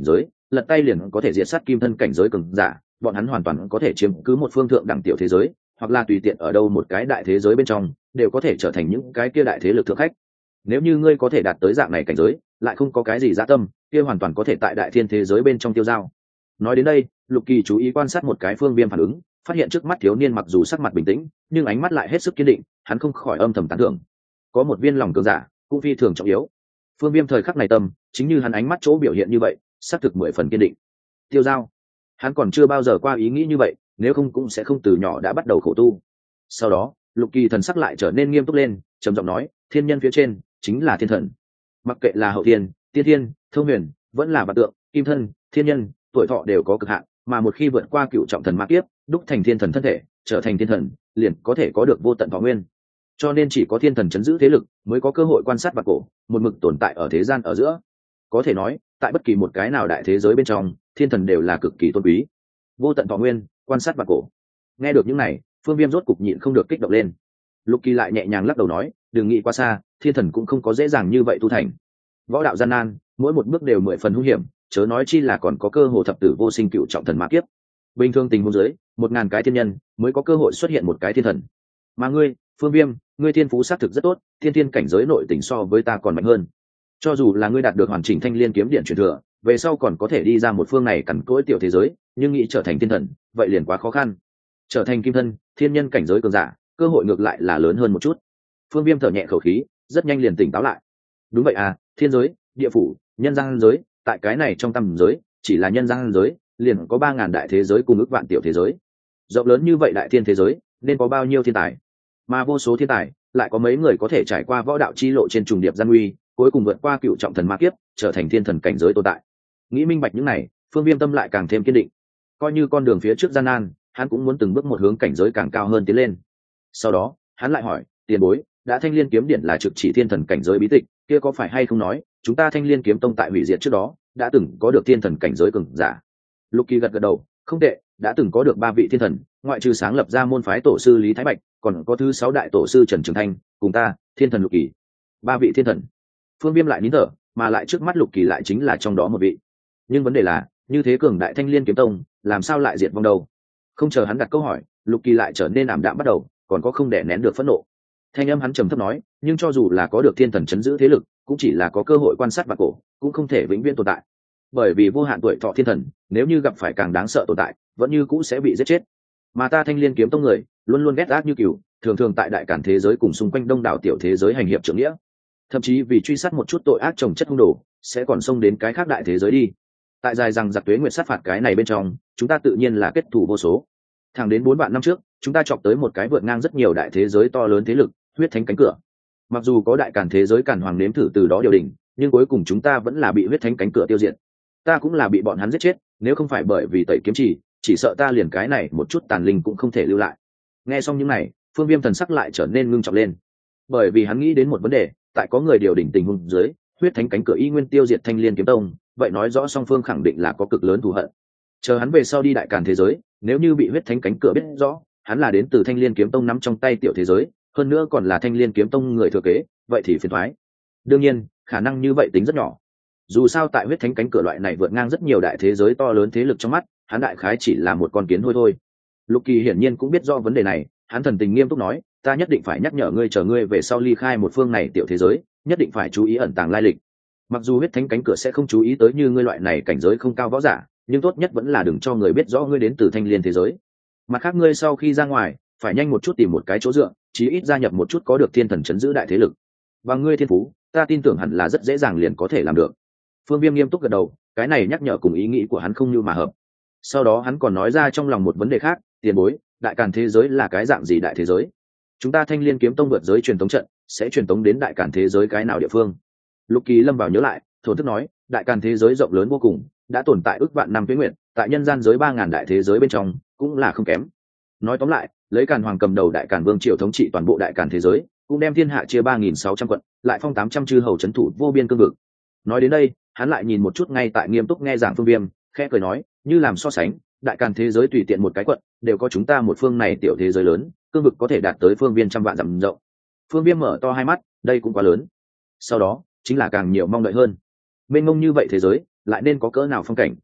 lật tay liền có thể diệt sát kim thân cảnh giới cường giả, bọn hắn hoàn toàn có thể chiếm cứ một phương thượng đẳng tiểu thế giới, hoặc là tùy tiện ở đâu một cái đại thế giới bên trong đều có thể trở thành những cái kia đại thế lực thượng khách. Nếu như ngươi có thể đạt tới dạng này cảnh giới, lại không có cái gì dã tâm, kia hoàn toàn có thể tại đại thiên thế giới bên trong tiêu dao. Nói đến đây, Lục Kỳ chú ý quan sát một cái Phương Viêm phản ứng, phát hiện trước mắt thiếu niên mặc dù sắc mặt bình tĩnh, nhưng ánh mắt lại hết sức kiên định, hắn không khỏi âm thầm tán thưởng. Có một viên lòng cường giả, cũng phi thường trọng yếu. Phương Viêm thời khắc này tâm, chính như hắn ánh mắt chỗ biểu hiện như vậy, xác thực mười phần kiên định. Tiêu dao, hắn còn chưa bao giờ qua ý nghĩ như vậy, nếu không cũng sẽ không từ nhỏ đã bắt đầu khổ tu. Sau đó, Lục Kỳ thần sắc lại trở nên nghiêm túc lên, trầm giọng nói, thiên nhân phía trên chính là thiên thần. Mặc kệ là hậu thiên, tiên thiên, thông huyền, vẫn là vạn tượng, kim thân, thiên nhân, tuổi thọ đều có cực hạn, mà một khi vượt qua cựu trọng thần ma kiếp, đúc thành thiên thần thân thể, trở thành thiên thần, liền có thể có được vô tận thọ nguyên. Cho nên chỉ có thiên thần chấn giữ thế lực, mới có cơ hội quan sát vạn cổ, một mực tồn tại ở thế gian ở giữa. Có thể nói, tại bất kỳ một cái nào đại thế giới bên trong, thiên thần đều là cực kỳ tôn quý. Vô tận thọ nguyên, quan sát vạn cổ. Nghe được những này, Phương Viêm rốt cục nhịn không được kích động lên. Lục Kỳ lại nhẹ nhàng lắc đầu nói, đừng nghĩ quá xa, thiên thần cũng không có dễ dàng như vậy tu thành. Võ đạo gian nan, mỗi một bước đều mười phần hung hiểm, chớ nói chi là còn có cơ hội thập tử vô sinh cựu trọng thần ma kiếp. Bình thường tình huống dưới, một ngàn cái thiên nhân mới có cơ hội xuất hiện một cái thiên thần. Mà ngươi, Phương Viêm, ngươi thiên phú xác thực rất tốt, thiên thiên cảnh giới nội tình so với ta còn mạnh hơn. Cho dù là ngươi đạt được hoàn chỉnh Thanh Liên kiếm điện truyền thừa, về sau còn có thể đi ra một phương này cằn cỗi tiểu thế giới, nhưng nghĩ trở thành thiên thần, vậy liền quá khó khăn. Trở thành kim thân, thiên nhân cảnh giới cường giả, cơ hội ngược lại là lớn hơn một chút. Phương Viêm thở nhẹ khẩu khí, rất nhanh liền tỉnh táo lại. Đúng vậy à, thiên giới, địa phủ, nhân gian giới, tại cái này trong tầm giới, chỉ là nhân gian giới, liền có ba ngàn đại thế giới cùng ước vạn tiểu thế giới. Rộng lớn như vậy đại thiên thế giới, nên có bao nhiêu thiên tài? Mà vô số thiên tài, lại có mấy người có thể trải qua võ đạo chi lộ trên trùng điệp gian nguy, cuối cùng vượt qua cựu trọng thần ma kiếp, trở thành thiên thần cảnh giới tồn tại. Nghĩ minh bạch những này, Phương Viêm tâm lại càng thêm kiên định. Coi như con đường phía trước gian nan, hắn cũng muốn từng bước một hướng cảnh giới càng cao hơn tiến lên. Sau đó, hắn lại hỏi, tiền bối, đã Thanh Liên kiếm điện là trực chỉ thiên thần cảnh giới bí tịch, kia có phải hay không nói, chúng ta Thanh Liên kiếm tông tại hủy diệt trước đó, đã từng có được thiên thần cảnh giới cường giả? Lục Kỳ gật gật đầu, không tệ, đã từng có được ba vị thiên thần, ngoại trừ sáng lập ra môn phái tổ sư Lý Thái Bạch, còn có thứ sáu đại tổ sư Trần Trường Thanh, cùng ta, thiên thần Lục Kỳ. Ba vị thiên thần. Phương Viêm lại nín thở, mà lại trước mắt Lục Kỳ lại chính là trong đó một vị. Nhưng vấn đề là, như thế cường đại Thanh Liên kiếm tông, làm sao lại diệt vong đâu? Không chờ hắn đặt câu hỏi, Lục Kỳ lại trở nên ảm đạm bắt đầu, còn có không đè nén được phẫn nộ. Thanh âm hắn trầm thấp nói, nhưng cho dù là có được thiên thần chấn giữ thế lực, cũng chỉ là có cơ hội quan sát vạn cổ, cũng không thể vĩnh viễn tồn tại. Bởi vì vô hạn tuổi thọ thiên thần, nếu như gặp phải càng đáng sợ tồn tại, vẫn như cũ sẽ bị giết chết. Mà ta Thanh Liên kiếm tông người, luôn luôn ghét ác như cừu, thường thường tại đại cản thế giới cùng xung quanh đông đảo tiểu thế giới hành hiệp trưởng nghĩa, thậm chí vì truy sát một chút tội ác trồng chất hung đồ, sẽ còn xông đến cái khác đại thế giới đi. Tại dài rằng giặc tuế nguyệt sát phạt cái này bên trong, chúng ta tự nhiên là kết thù vô số. Thẳng đến bốn vạn năm trước, chúng ta chọc tới một cái vượt ngang rất nhiều đại thế giới to lớn thế lực, huyết thánh cánh cửa. Mặc dù có đại càn thế giới càn hoàng nếm thử từ đó điều đình, nhưng cuối cùng chúng ta vẫn là bị huyết thánh cánh cửa tiêu diệt. Ta cũng là bị bọn hắn giết chết, nếu không phải bởi vì tẩy kiếm chỉ, chỉ sợ ta liền cái này một chút tàn linh cũng không thể lưu lại. Nghe xong những này, Phương Viêm thần sắc lại trở nên ngưng trọng lên, bởi vì hắn nghĩ đến một vấn đề, tại có người điều đình tình huống dưới, huyết thánh cánh cửa y nguyên tiêu diệt Thanh Liên kiếm tông, vậy nói rõ song phương khẳng định là có cực lớn thù hận. Chờ hắn về sau đi đại càn thế giới, nếu như bị huyết thánh cánh cửa biết rõ hắn là đến từ Thanh Liên kiếm tông nắm trong tay tiểu thế giới, hơn nữa còn là Thanh Liên kiếm tông người thừa kế, vậy thì phiền toái. Đương nhiên, khả năng như vậy tính rất nhỏ. Dù sao tại huyết thánh cánh cửa loại này vượt ngang rất nhiều đại thế giới to lớn thế lực trong mắt, hắn đại khái chỉ là một con kiến hôi thôi. Lục Kỳ hiển nhiên cũng biết rõ vấn đề này, hắn thần tình nghiêm túc nói, ta nhất định phải nhắc nhở ngươi, chờ ngươi về sau ly khai một phương này tiểu thế giới, nhất định phải chú ý ẩn tàng lai lịch. Mặc dù huyết thánh cánh cửa sẽ không chú ý tới như ngươi loại này cảnh giới không cao võ giả, nhưng tốt nhất vẫn là đừng cho người biết rõ ngươi đến từ Thanh Liên thế giới. Mặt khác, ngươi sau khi ra ngoài, phải nhanh một chút tìm một cái chỗ dựa, chí ít gia nhập một chút có được thiên thần chấn giữ đại thế lực. Và ngươi thiên phú, ta tin tưởng hẳn là rất dễ dàng liền có thể làm được. Phương Viêm nghiêm túc gật đầu, cái này nhắc nhở cùng ý nghĩ của hắn không như mà hợp. Sau đó hắn còn nói ra trong lòng một vấn đề khác, tiền bối, đại càn thế giới là cái dạng gì đại thế giới? Chúng ta Thanh Liên kiếm tông vượt giới truyền tống trận, sẽ truyền tống đến đại càn thế giới cái nào địa phương? Lục Kỳ lâm vào nhớ lại, thổ thức nói, đại càn thế giới rộng lớn vô cùng, đã tồn tại ước vạn năm tuế nguyệt, tại nhân gian giới ba ngàn đại thế giới bên trong, cũng là không kém. Nói tóm lại, lấy Càn Hoàng cầm đầu đại càn vương triều thống trị toàn bộ đại càn thế giới, cũng đem thiên hạ chia ba nghìn sáu trăm quận, lại phong tám trăm chư hầu trấn thủ vô biên cương vực. Nói đến đây, hắn lại nhìn một chút ngay tại nghiêm túc nghe giảng Phương Viêm, khẽ cười nói, như làm so sánh, đại càn thế giới tùy tiện một cái quận, đều có chúng ta một phương này tiểu thế giới lớn, cương vực có thể đạt tới phương viên trăm vạn dặm rộng. Phương Viêm mở to hai mắt, đây cũng quá lớn. Sau đó, chính là càng nhiều mong đợi hơn. Mênh mông như vậy thế giới, lại nên có cỡ nào phong cảnh?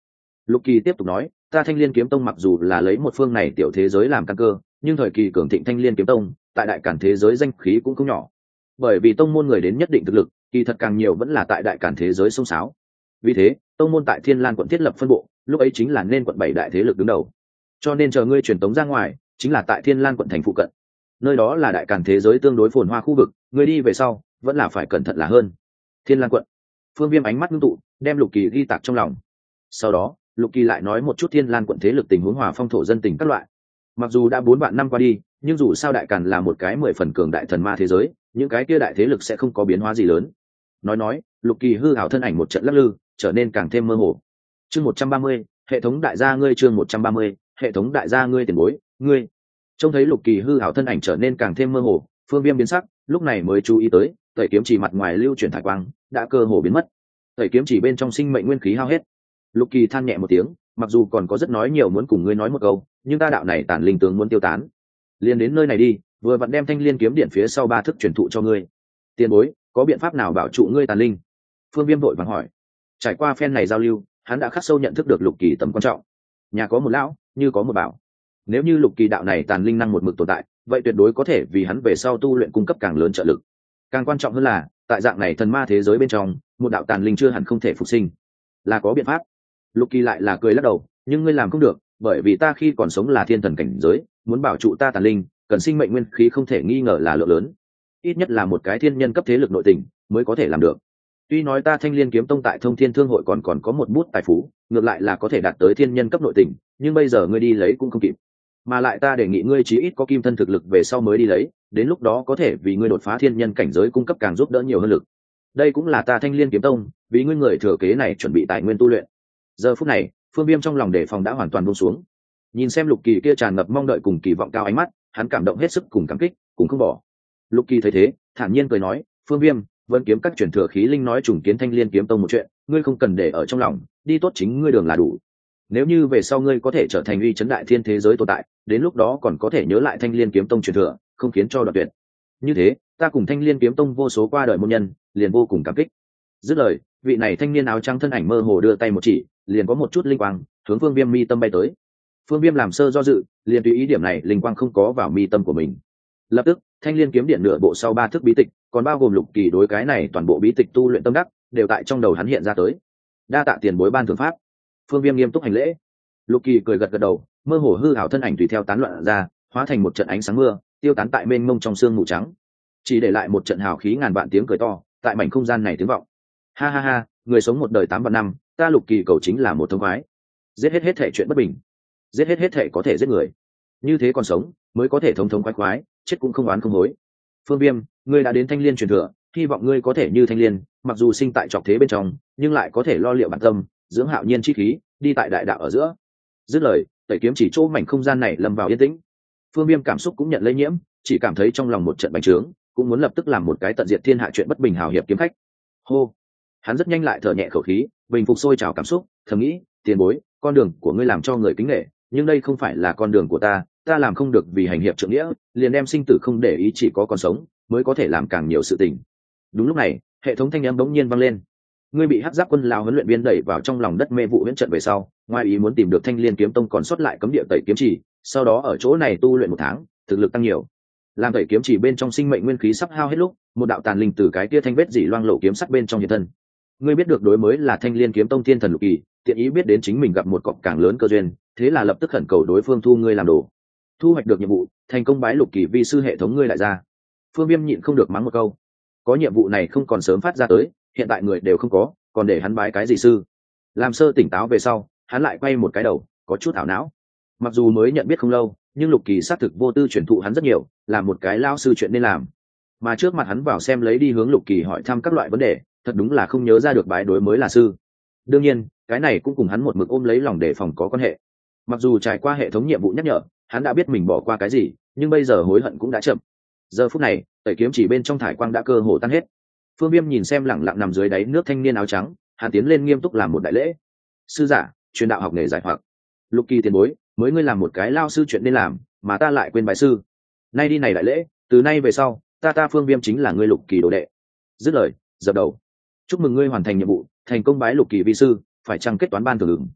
Lục Kỳ tiếp tục nói, ta Thanh Liên kiếm tông mặc dù là lấy một phương này tiểu thế giới làm căn cơ, nhưng thời kỳ cường thịnh Thanh Liên kiếm tông tại đại cản thế giới danh khí cũng không nhỏ, bởi vì tông môn người đến nhất định thực lực, kỳ thật càng nhiều vẫn là tại đại cản thế giới sông sáo. Vì thế tông môn tại Thiên Lan quận thiết lập phân bộ, lúc ấy chính là nên quận bảy đại thế lực đứng đầu, cho nên chờ ngươi truyền tống ra ngoài chính là tại Thiên Lan quận thành phụ cận, nơi đó là đại càn thế giới tương đối phồn hoa khu vực, ngươi đi về sau vẫn là phải cẩn thận là hơn. Thiên Lan quận. Phương Viêm ánh mắt ngưng tụ, đem Lục Kỳ ghi tạc trong lòng. Sau đó Lục Kỳ lại nói một chút Thiên Lan quận thế lực tình huống, hòa phong thổ dân tình các loại. Mặc dù đã bốn vạn năm qua đi, nhưng dù sao đại càn là một cái mười phần cường đại thần ma thế giới, những cái kia đại thế lực sẽ không có biến hóa gì lớn. Nói nói Lục Kỳ hư ảo thân ảnh một trận lắc lư, trở nên càng thêm mơ hồ. Chương một trăm ba mươi, hệ thống đại gia ngươi. Chương một trăm ba mươi, hệ thống đại gia ngươi. Tiền bối, ngươi. Trông thấy Lục Kỳ hư ảo thân ảnh trở nên càng thêm mơ hồ, Phương Viêm biến sắc, lúc này mới chú ý tới tẩy kiếm chỉ mặt ngoài lưu chuyển thải quang đã cơ hồ biến mất, tẩy kiếm chỉ bên trong sinh mệnh nguyên khí hao hết. Lục Kỳ than nhẹ một tiếng, mặc dù còn có rất nói nhiều muốn cùng ngươi nói một câu, nhưng ta đạo này tản linh tướng muốn tiêu tán, liền đến nơi này đi, vừa vặn đem Thanh Liên kiếm điện phía sau ba thức truyền thụ cho ngươi. Tiền bối, có biện pháp nào bảo trụ ngươi tàn linh? Phương Viêm vội vàng hỏi. Trải qua phen này giao lưu, hắn đã khắc sâu nhận thức được Lục Kỳ tầm quan trọng. Nhà có một lão, như có một bảo. Nếu như Lục Kỳ đạo này tàn linh năng một mực tồn tại, vậy tuyệt đối có thể vì hắn về sau tu luyện cung cấp càng lớn trợ lực. Càng quan trọng hơn là, tại dạng này thần ma thế giới bên trong, một đạo tàn linh chưa hẳn không thể phục sinh. Là có biện pháp. Lục Kỳ lại là cười lắc đầu, nhưng ngươi làm không được, bởi vì ta khi còn sống là thiên thần cảnh giới, muốn bảo trụ ta tàn linh, cần sinh mệnh nguyên khí không thể nghi ngờ là lượng lớn, ít nhất là một cái thiên nhân cấp thế lực nội tình mới có thể làm được. Tuy nói ta Thanh Liên kiếm tông tại Thông Thiên Thương hội còn còn có một bút tài phú, ngược lại là có thể đạt tới thiên nhân cấp nội tình, nhưng bây giờ ngươi đi lấy cũng không kịp. Mà lại ta đề nghị ngươi chí ít có kim thân thực lực về sau mới đi lấy, đến lúc đó có thể vì ngươi đột phá thiên nhân cảnh giới cung cấp càng giúp đỡ nhiều hơn lực. Đây cũng là ta Thanh Liên kiếm tông vì ngươi người thừa kế này chuẩn bị tài nguyên tu luyện. Giờ phút này, Phương Viêm trong lòng đề phòng đã hoàn toàn buông xuống. Nhìn xem Lục Kỳ kia tràn ngập mong đợi cùng kỳ vọng cao ánh mắt, hắn cảm động hết sức cùng cảm kích, cũng không bỏ. Lục Kỳ thấy thế, thản nhiên cười nói, Phương Viêm, Vân kiếm các truyền thừa khí linh nói trùng kiến Thanh Liên kiếm tông một chuyện, ngươi không cần để ở trong lòng, đi tốt chính ngươi đường là đủ. Nếu như về sau ngươi có thể trở thành uy chấn đại thiên thế giới tồn tại, đến lúc đó còn có thể nhớ lại Thanh Liên kiếm tông truyền thừa, không khiến cho đoạt tuyệt. Như thế, ta cùng Thanh Liên kiếm tông vô số qua đời môn nhân, liền vô cùng cảm kích. Dứt lời, vị này thanh niên áo trắng thân ảnh mơ hồ đưa tay một chỉ, liền có một chút linh quang hướng Phương Viêm mi tâm bay tới. Phương Viêm làm sơ do dự, liền tùy ý điểm này linh quang không có vào mi tâm của mình. Lập tức, Thanh Liên kiếm điện nửa bộ sau ba thức bí tịch, còn bao gồm Lục Kỳ đối cái này toàn bộ bí tịch tu luyện tâm đắc, đều tại trong đầu hắn hiện ra tới. Đa tạ tiền bối ban thưởng pháp. Phương Viêm nghiêm túc hành lễ. Lục Kỳ cười gật gật đầu, mơ hồ hư ảo thân ảnh tùy theo tán loạn ra, hóa thành một trận ánh sáng mưa, tiêu tán tại mênh mông trong sương mù trắng, chỉ để lại một trận hào khí ngàn vạn tiếng cười to tại mảnh không gian này tiếng vọng. Ha ha ha, người sống một đời tám vạn năm, ta Lục Kỳ cầu chính là một thông khoái, giết hết hết thể chuyện bất bình, giết hết hết thể có thể giết người, như thế còn sống mới có thể thống thống khoái khoái, chết cũng không oán không hối. Phương Viêm, ngươi đã đến Thanh Liên truyền thừa, hy vọng ngươi có thể như Thanh Liên, mặc dù sinh tại trọc thế bên trong, nhưng lại có thể lo liệu bản tâm, dưỡng hạo nhiên chi khí, đi tại đại đạo ở giữa. Dứt lời, tẩy kiếm chỉ chỗ mảnh không gian này lâm vào yên tĩnh. Phương Viêm cảm xúc cũng nhận lây nhiễm, chỉ cảm thấy trong lòng một trận bành trướng, cũng muốn lập tức làm một cái tận diệt thiên hạ chuyện bất bình hào hiệp kiếm khách. Hô, hắn rất nhanh lại thở nhẹ khẩu khí, bình phục sôi trào cảm xúc, thầm nghĩ, tiền bối, con đường của ngươi làm cho người kính nể, nhưng đây không phải là con đường của ta, ta làm không được vì hành hiệp trượng nghĩa, liền đem sinh tử không để ý, chỉ có còn sống mới có thể làm càng nhiều sự tình. Đúng lúc này, hệ thống thanh âm bỗng nhiên vang lên. Ngươi bị hắc giáp quân lao huấn luyện viên đẩy vào trong lòng đất mê vụ huyễn trận về sau, ngoài ý muốn tìm được Thanh Liên kiếm tông còn sót lại cấm địa tẩy kiếm chỉ, sau đó ở chỗ này tu luyện một tháng, thực lực tăng nhiều. Làm tẩy kiếm chỉ bên trong sinh mệnh nguyên khí sắp hao hết lúc, một đạo tàn linh từ cái kia thanh vết dỉ loang lộ kiếm sắc bên trong hiện thân. Ngươi biết được đối mới là Thanh Liên kiếm tông thiên thần Lục Kỳ, tiện ý biết đến chính mình gặp một cọc càng lớn cơ duyên, thế là lập tức khẩn cầu đối phương thu ngươi làm đồ. Thu hoạch được nhiệm vụ, thành công bái Lục Kỳ vi sư hệ thống ngươi lại ra. Phương Viêm nhịn không được mắng một câu. Có nhiệm vụ này không còn sớm phát ra tới, hiện tại người đều không có, còn để hắn bái cái gì sư? Làm sơ tỉnh táo về sau, hắn lại quay một cái đầu, có chút ảo não. Mặc dù mới nhận biết không lâu, nhưng Lục Kỳ xác thực vô tư truyền thụ hắn rất nhiều, là một cái lao sư chuyện nên làm. Mà trước mặt hắn vào xem lấy đi hướng Lục Kỳ hỏi thăm các loại vấn đề, thật đúng là không nhớ ra được bái đối mới là sư. Đương nhiên, cái này cũng cùng hắn một mực ôm lấy lòng đề phòng có quan hệ. Mặc dù trải qua hệ thống nhiệm vụ nhắc nhở, hắn đã biết mình bỏ qua cái gì, nhưng bây giờ hối hận cũng đã chậm. Giờ phút này, tẩy kiếm chỉ bên trong thải quang đã cơ hồ tan hết. Phương Viêm nhìn xem lẳng lặng nằm dưới đáy nước thanh niên áo trắng, hắn tiến lên nghiêm túc làm một đại lễ. Sư giả, truyền đạo học nghề giải hoặc. Lục Kỳ tiền bối, mới ngươi làm một cái lao sư chuyện nên làm, mà ta lại quên bài sư. Nay đi này đại lễ, từ nay về sau, ta ta Phương Viêm chính là ngươi Lục Kỳ đồ đệ. Dứt lời, dập đầu. Chúc mừng ngươi hoàn thành nhiệm vụ, thành công bái Lục Kỳ vi sư, phải chăng kết toán ban thưởng ứng.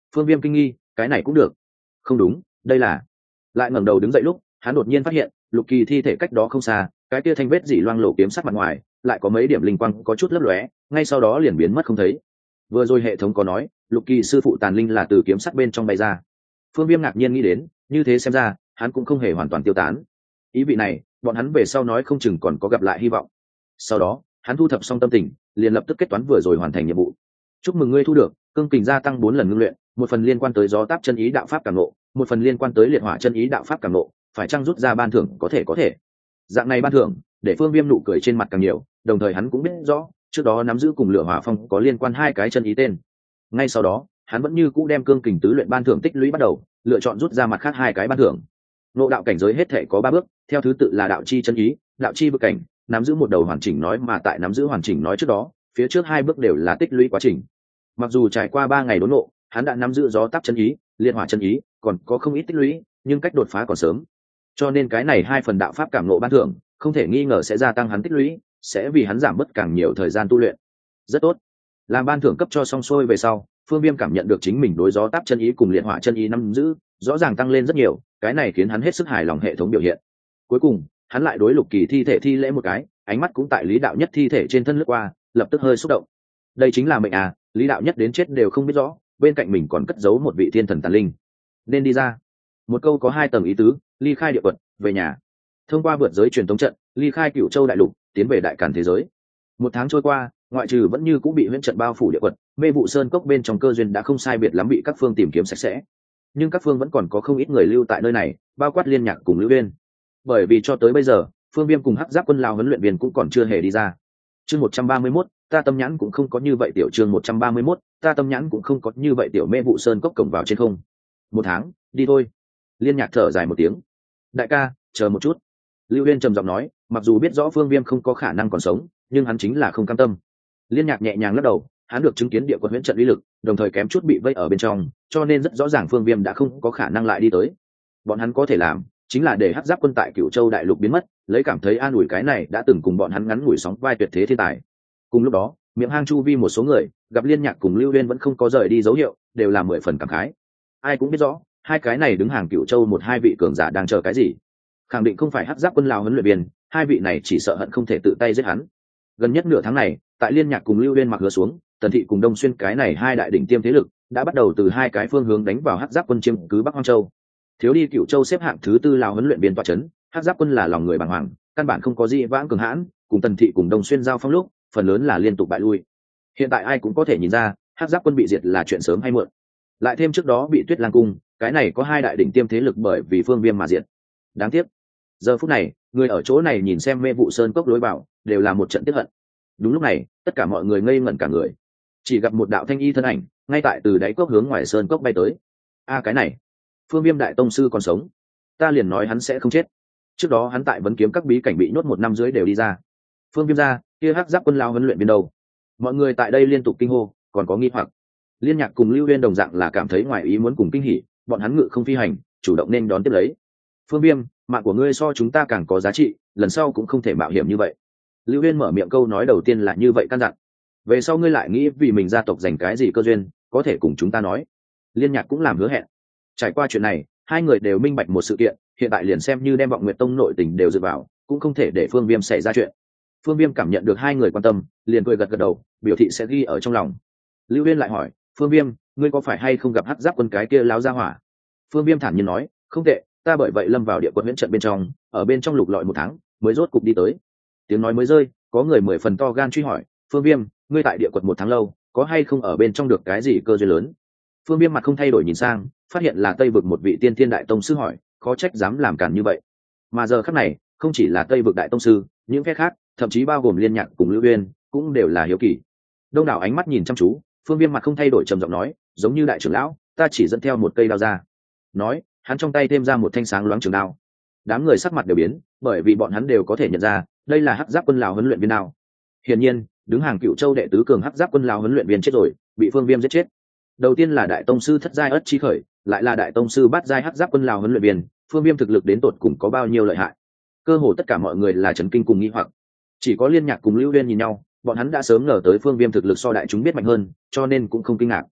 Phương Viêm kinh nghi, cái này cũng được? Không đúng, đây là... Lại ngẩng đầu đứng dậy lúc, hắn đột nhiên phát hiện, Lục Kỳ thi thể cách đó không xa, cái kia thanh vết dỉ loang lổ kiếm sắc mặt ngoài, lại có mấy điểm linh quang có chút lấp lóe, ngay sau đó liền biến mất không thấy. Vừa rồi hệ thống có nói, Lục Kỳ sư phụ tàn linh là từ kiếm sắc bên trong bay ra. Phương Viêm ngạc nhiên nghĩ đến, như thế xem ra, hắn cũng không hề hoàn toàn tiêu tán. Ý vị này, bọn hắn về sau nói không chừng còn có gặp lại hy vọng. Sau đó, hắn thu thập xong tâm tình, liền lập tức kết toán vừa rồi hoàn thành nhiệm vụ. Chúc mừng ngươi thu được cương kình gia tăng bốn lần ngưng luyện, một phần liên quan tới gió táp chân ý đạo pháp cảm ngộ, một phần liên quan tới liệt hỏa chân ý đạo pháp cảm ngộ, phải chăng rút ra ban thưởng có thể có thể. Dạng này ban thưởng, để Phương Viêm nụ cười trên mặt càng nhiều, đồng thời hắn cũng biết rõ, trước đó nắm giữ cùng lửa hỏa phong có liên quan hai cái chân ý tên. Ngay sau đó, hắn vẫn như cũ đem cương kình tứ luyện ban thưởng tích lũy bắt đầu, lựa chọn rút ra mặt khác hai cái ban thưởng. Ngộ đạo cảnh giới hết thể có ba bước, theo thứ tự là đạo chi chân ý, đạo chi vực cảnh, nắm giữ một đầu hoàn chỉnh nói, mà tại nắm giữ hoàn chỉnh nói trước đó, phía trước hai bước đều là tích lũy quá trình. Mặc dù trải qua ba ngày đốn ngộ, hắn đã nắm giữ gió táp chân ý, liệt hỏa chân ý, còn có không ít tích lũy, nhưng cách đột phá còn sớm. Cho nên cái này hai phần đạo pháp cảm ngộ ban thưởng, không thể nghi ngờ sẽ gia tăng hắn tích lũy, sẽ vì hắn giảm bớt càng nhiều thời gian tu luyện. Rất tốt. Làm ban thưởng cấp cho xong xuôi về sau, Phương Viêm cảm nhận được chính mình đối gió táp chân ý cùng liệt hỏa chân ý nắm giữ, rõ ràng tăng lên rất nhiều, cái này khiến hắn hết sức hài lòng hệ thống biểu hiện. Cuối cùng, hắn lại đối Lục Kỳ thi thể thi lễ một cái, ánh mắt cũng tại Lý Đạo Nhất thi thể trên thân lướt qua, lập tức hơi xúc động. Đây chính là mệnh à, Lý Đạo Nhất đến chết đều không biết rõ, bên cạnh mình còn cất giấu một vị thiên thần tàn linh. Nên đi ra. Một câu có hai tầng ý tứ, ly khai địa quật, về nhà. Thông qua vượt giới truyền tống trận, ly khai Cửu Châu đại lục, tiến về đại càn thế giới. Một tháng trôi qua, ngoại trừ vẫn như cũng bị huyễn trận bao phủ địa quật, mê vụ sơn cốc bên trong cơ duyên đã không sai biệt lắm bị các phương tìm kiếm sạch sẽ. Nhưng các phương vẫn còn có không ít người lưu tại nơi này, bao quát Liên Nhạc cùng Lưu Uyên. Bởi vì cho tới bây giờ, Phương Viêm cùng Hắc Giáp Quân Lao huấn luyện viên cũng còn chưa hề đi ra. Chương một trăm ba mươi mốt, ta tâm nhãn cũng không có như vậy tiểu chương một trăm ba mươi mốt, ta tâm nhãn cũng không có như vậy tiểu mê vụ sơn cốc cổng vào trên không. Một tháng, đi thôi. Liên Nhạc thở dài một tiếng. Đại ca, chờ một chút. Lưu Uyên trầm giọng nói, mặc dù biết rõ Phương Viêm không có khả năng còn sống, nhưng hắn chính là không cam tâm. Liên Nhạc nhẹ nhàng lắc đầu, hắn được chứng kiến địa quật huyễn trận uy lực, đồng thời kém chút bị vây ở bên trong, cho nên rất rõ ràng Phương Viêm đã không có khả năng lại đi tới. Bọn hắn có thể làm, chính là để Hắc Giáp Quân tại Cửu Châu đại lục biến mất, lấy cảm thấy an ủi cái này đã từng cùng bọn hắn ngắn ngủi sóng vai tuyệt thế thiên tài. Cùng lúc đó, miệng hang chu vi một số người gặp Liên Nhạc cùng Lưu Uyên vẫn không có rời đi dấu hiệu, đều là mười phần cảm khái. Ai cũng biết rõ, hai cái này đứng hàng Cửu Châu một hai vị cường giả đang chờ cái gì. Khẳng định không phải Hắc Giáp Quân Lao huấn luyện viên, hai vị này chỉ sợ hận không thể tự tay giết hắn. Gần nhất nửa tháng này, tại Liên Nhạc cùng Lưu Uyên mặc hứa xuống, Tần Thị cùng Đông Xuyên cái này hai đại đỉnh tiêm thế lực đã bắt đầu từ hai cái phương hướng đánh vào Hắc Giáp Quân chiếm cứ Bắc Hoang Châu. Thiếu đi Cửu Châu xếp hạng thứ tư Lao huấn luyện viên tọa chấn, Hắc Giáp Quân là lòng người bàng hoàng, căn bản không có gì vãng cường hãn, cùng Tần Thị cùng Đông Xuyên giao phong lúc, phần lớn là liên tục bại lui. Hiện tại ai cũng có thể nhìn ra, Hắc Giáp Quân bị diệt là chuyện sớm hay muộn. Lại thêm trước đó bị Tuyết Lang cung, cái này có hai đại đỉnh tiêm thế lực bởi vì Phương Viêm mà diệt. Đáng tiếc. Giờ phút này, người ở chỗ này nhìn xem mê vụ sơn cốc lối vào, đều là một trận tiếc hận. Đúng lúc này, tất cả mọi người ngây ngẩn cả người. Chỉ gặp một đạo thanh y thân ảnh, ngay tại từ đáy cốc hướng ngoài sơn cốc bay tới. A cái này, Phương Viêm đại tông sư còn sống. Ta liền nói hắn sẽ không chết. Trước đó hắn tại vấn kiếm các bí cảnh bị nhốt một năm dưới đều đi ra. Phương Viêm ra, kia Hắc Giáp Quân Lao huấn luyện viên đâu? Mọi người tại đây liên tục kinh hô, còn có nghi hoặc. Liên Nhạc cùng Lưu Uyên đồng dạng là cảm thấy ngoài ý muốn cùng kinh hỉ, bọn hắn ngự không phi hành, chủ động nên đón tiếp lấy. Phương Viêm, mạng của ngươi so chúng ta càng có giá trị, lần sau cũng không thể mạo hiểm như vậy. Lưu Uyên mở miệng câu nói đầu tiên là như vậy căn dặn. Về sau ngươi lại nghĩ vì mình gia tộc giành cái gì cơ duyên, có thể cùng chúng ta nói. Liên Nhạc cũng làm hứa hẹn. Trải qua chuyện này, hai người đều minh bạch một sự kiện, hiện tại liền xem như đem Vọng Nguyệt Tông nội tình đều dựa vào, cũng không thể để Phương Viêm xảy ra chuyện. Phương Viêm cảm nhận được hai người quan tâm, liền cười gật gật đầu, biểu thị sẽ ghi ở trong lòng. Lưu Uyên lại hỏi, Phương Viêm, ngươi có phải hay không gặp Hắc Giáp Quân cái kia láo ra hỏa? Phương Viêm thản nhiên nói, không tệ, ta bởi vậy lâm vào địa quật huyễn trận bên trong, ở bên trong lục lọi một tháng, mới rốt cục đi tới. Tiếng nói mới rơi, có người mười phần to gan truy hỏi, Phương Viêm, ngươi tại địa quật một tháng lâu, có hay không ở bên trong được cái gì cơ duyên lớn? Phương Viêm mặt không thay đổi nhìn sang, phát hiện là Tây vực một vị tiên thiên đại tông sư hỏi, khó trách dám làm càn như vậy. Mà giờ khắc này, không chỉ là Tây vực đại tông sư, những phe khác, thậm chí bao gồm Liên Nhạc cùng Lưu Uyên, cũng đều là hiếu kỳ. Đông đảo ánh mắt nhìn chăm chú, Phương Viêm mặt không thay đổi trầm giọng nói, giống như đại trưởng lão, ta chỉ dẫn theo một cây đao ra. Nói, hắn trong tay thêm ra một thanh sáng loáng trường đao. Đám người sắc mặt đều biến, bởi vì bọn hắn đều có thể nhận ra, đây là Hắc Giáp Quân Lào huấn luyện viên nào. Hiển nhiên, đứng hàng Cửu Châu đệ tứ cường Hắc Giáp Quân Lào huấn luyện viên chết rồi, bị Phương Viêm giết chết. Đầu tiên là đại tông sư thất giai ất chi khởi, lại là đại tông sư bát giai Hắc Giáp Quân Lào huấn luyện viên, Phương Viêm thực lực đến tột cùng có bao nhiêu lợi hại. Cơ hồ tất cả mọi người là chấn kinh cùng nghi hoặc. Chỉ có Liên Nhạc cùng Lưu Uyên nhìn nhau, bọn hắn đã sớm ngờ tới Phương Viêm thực lực so đại chúng biết mạnh hơn, cho nên cũng không kinh ngạc.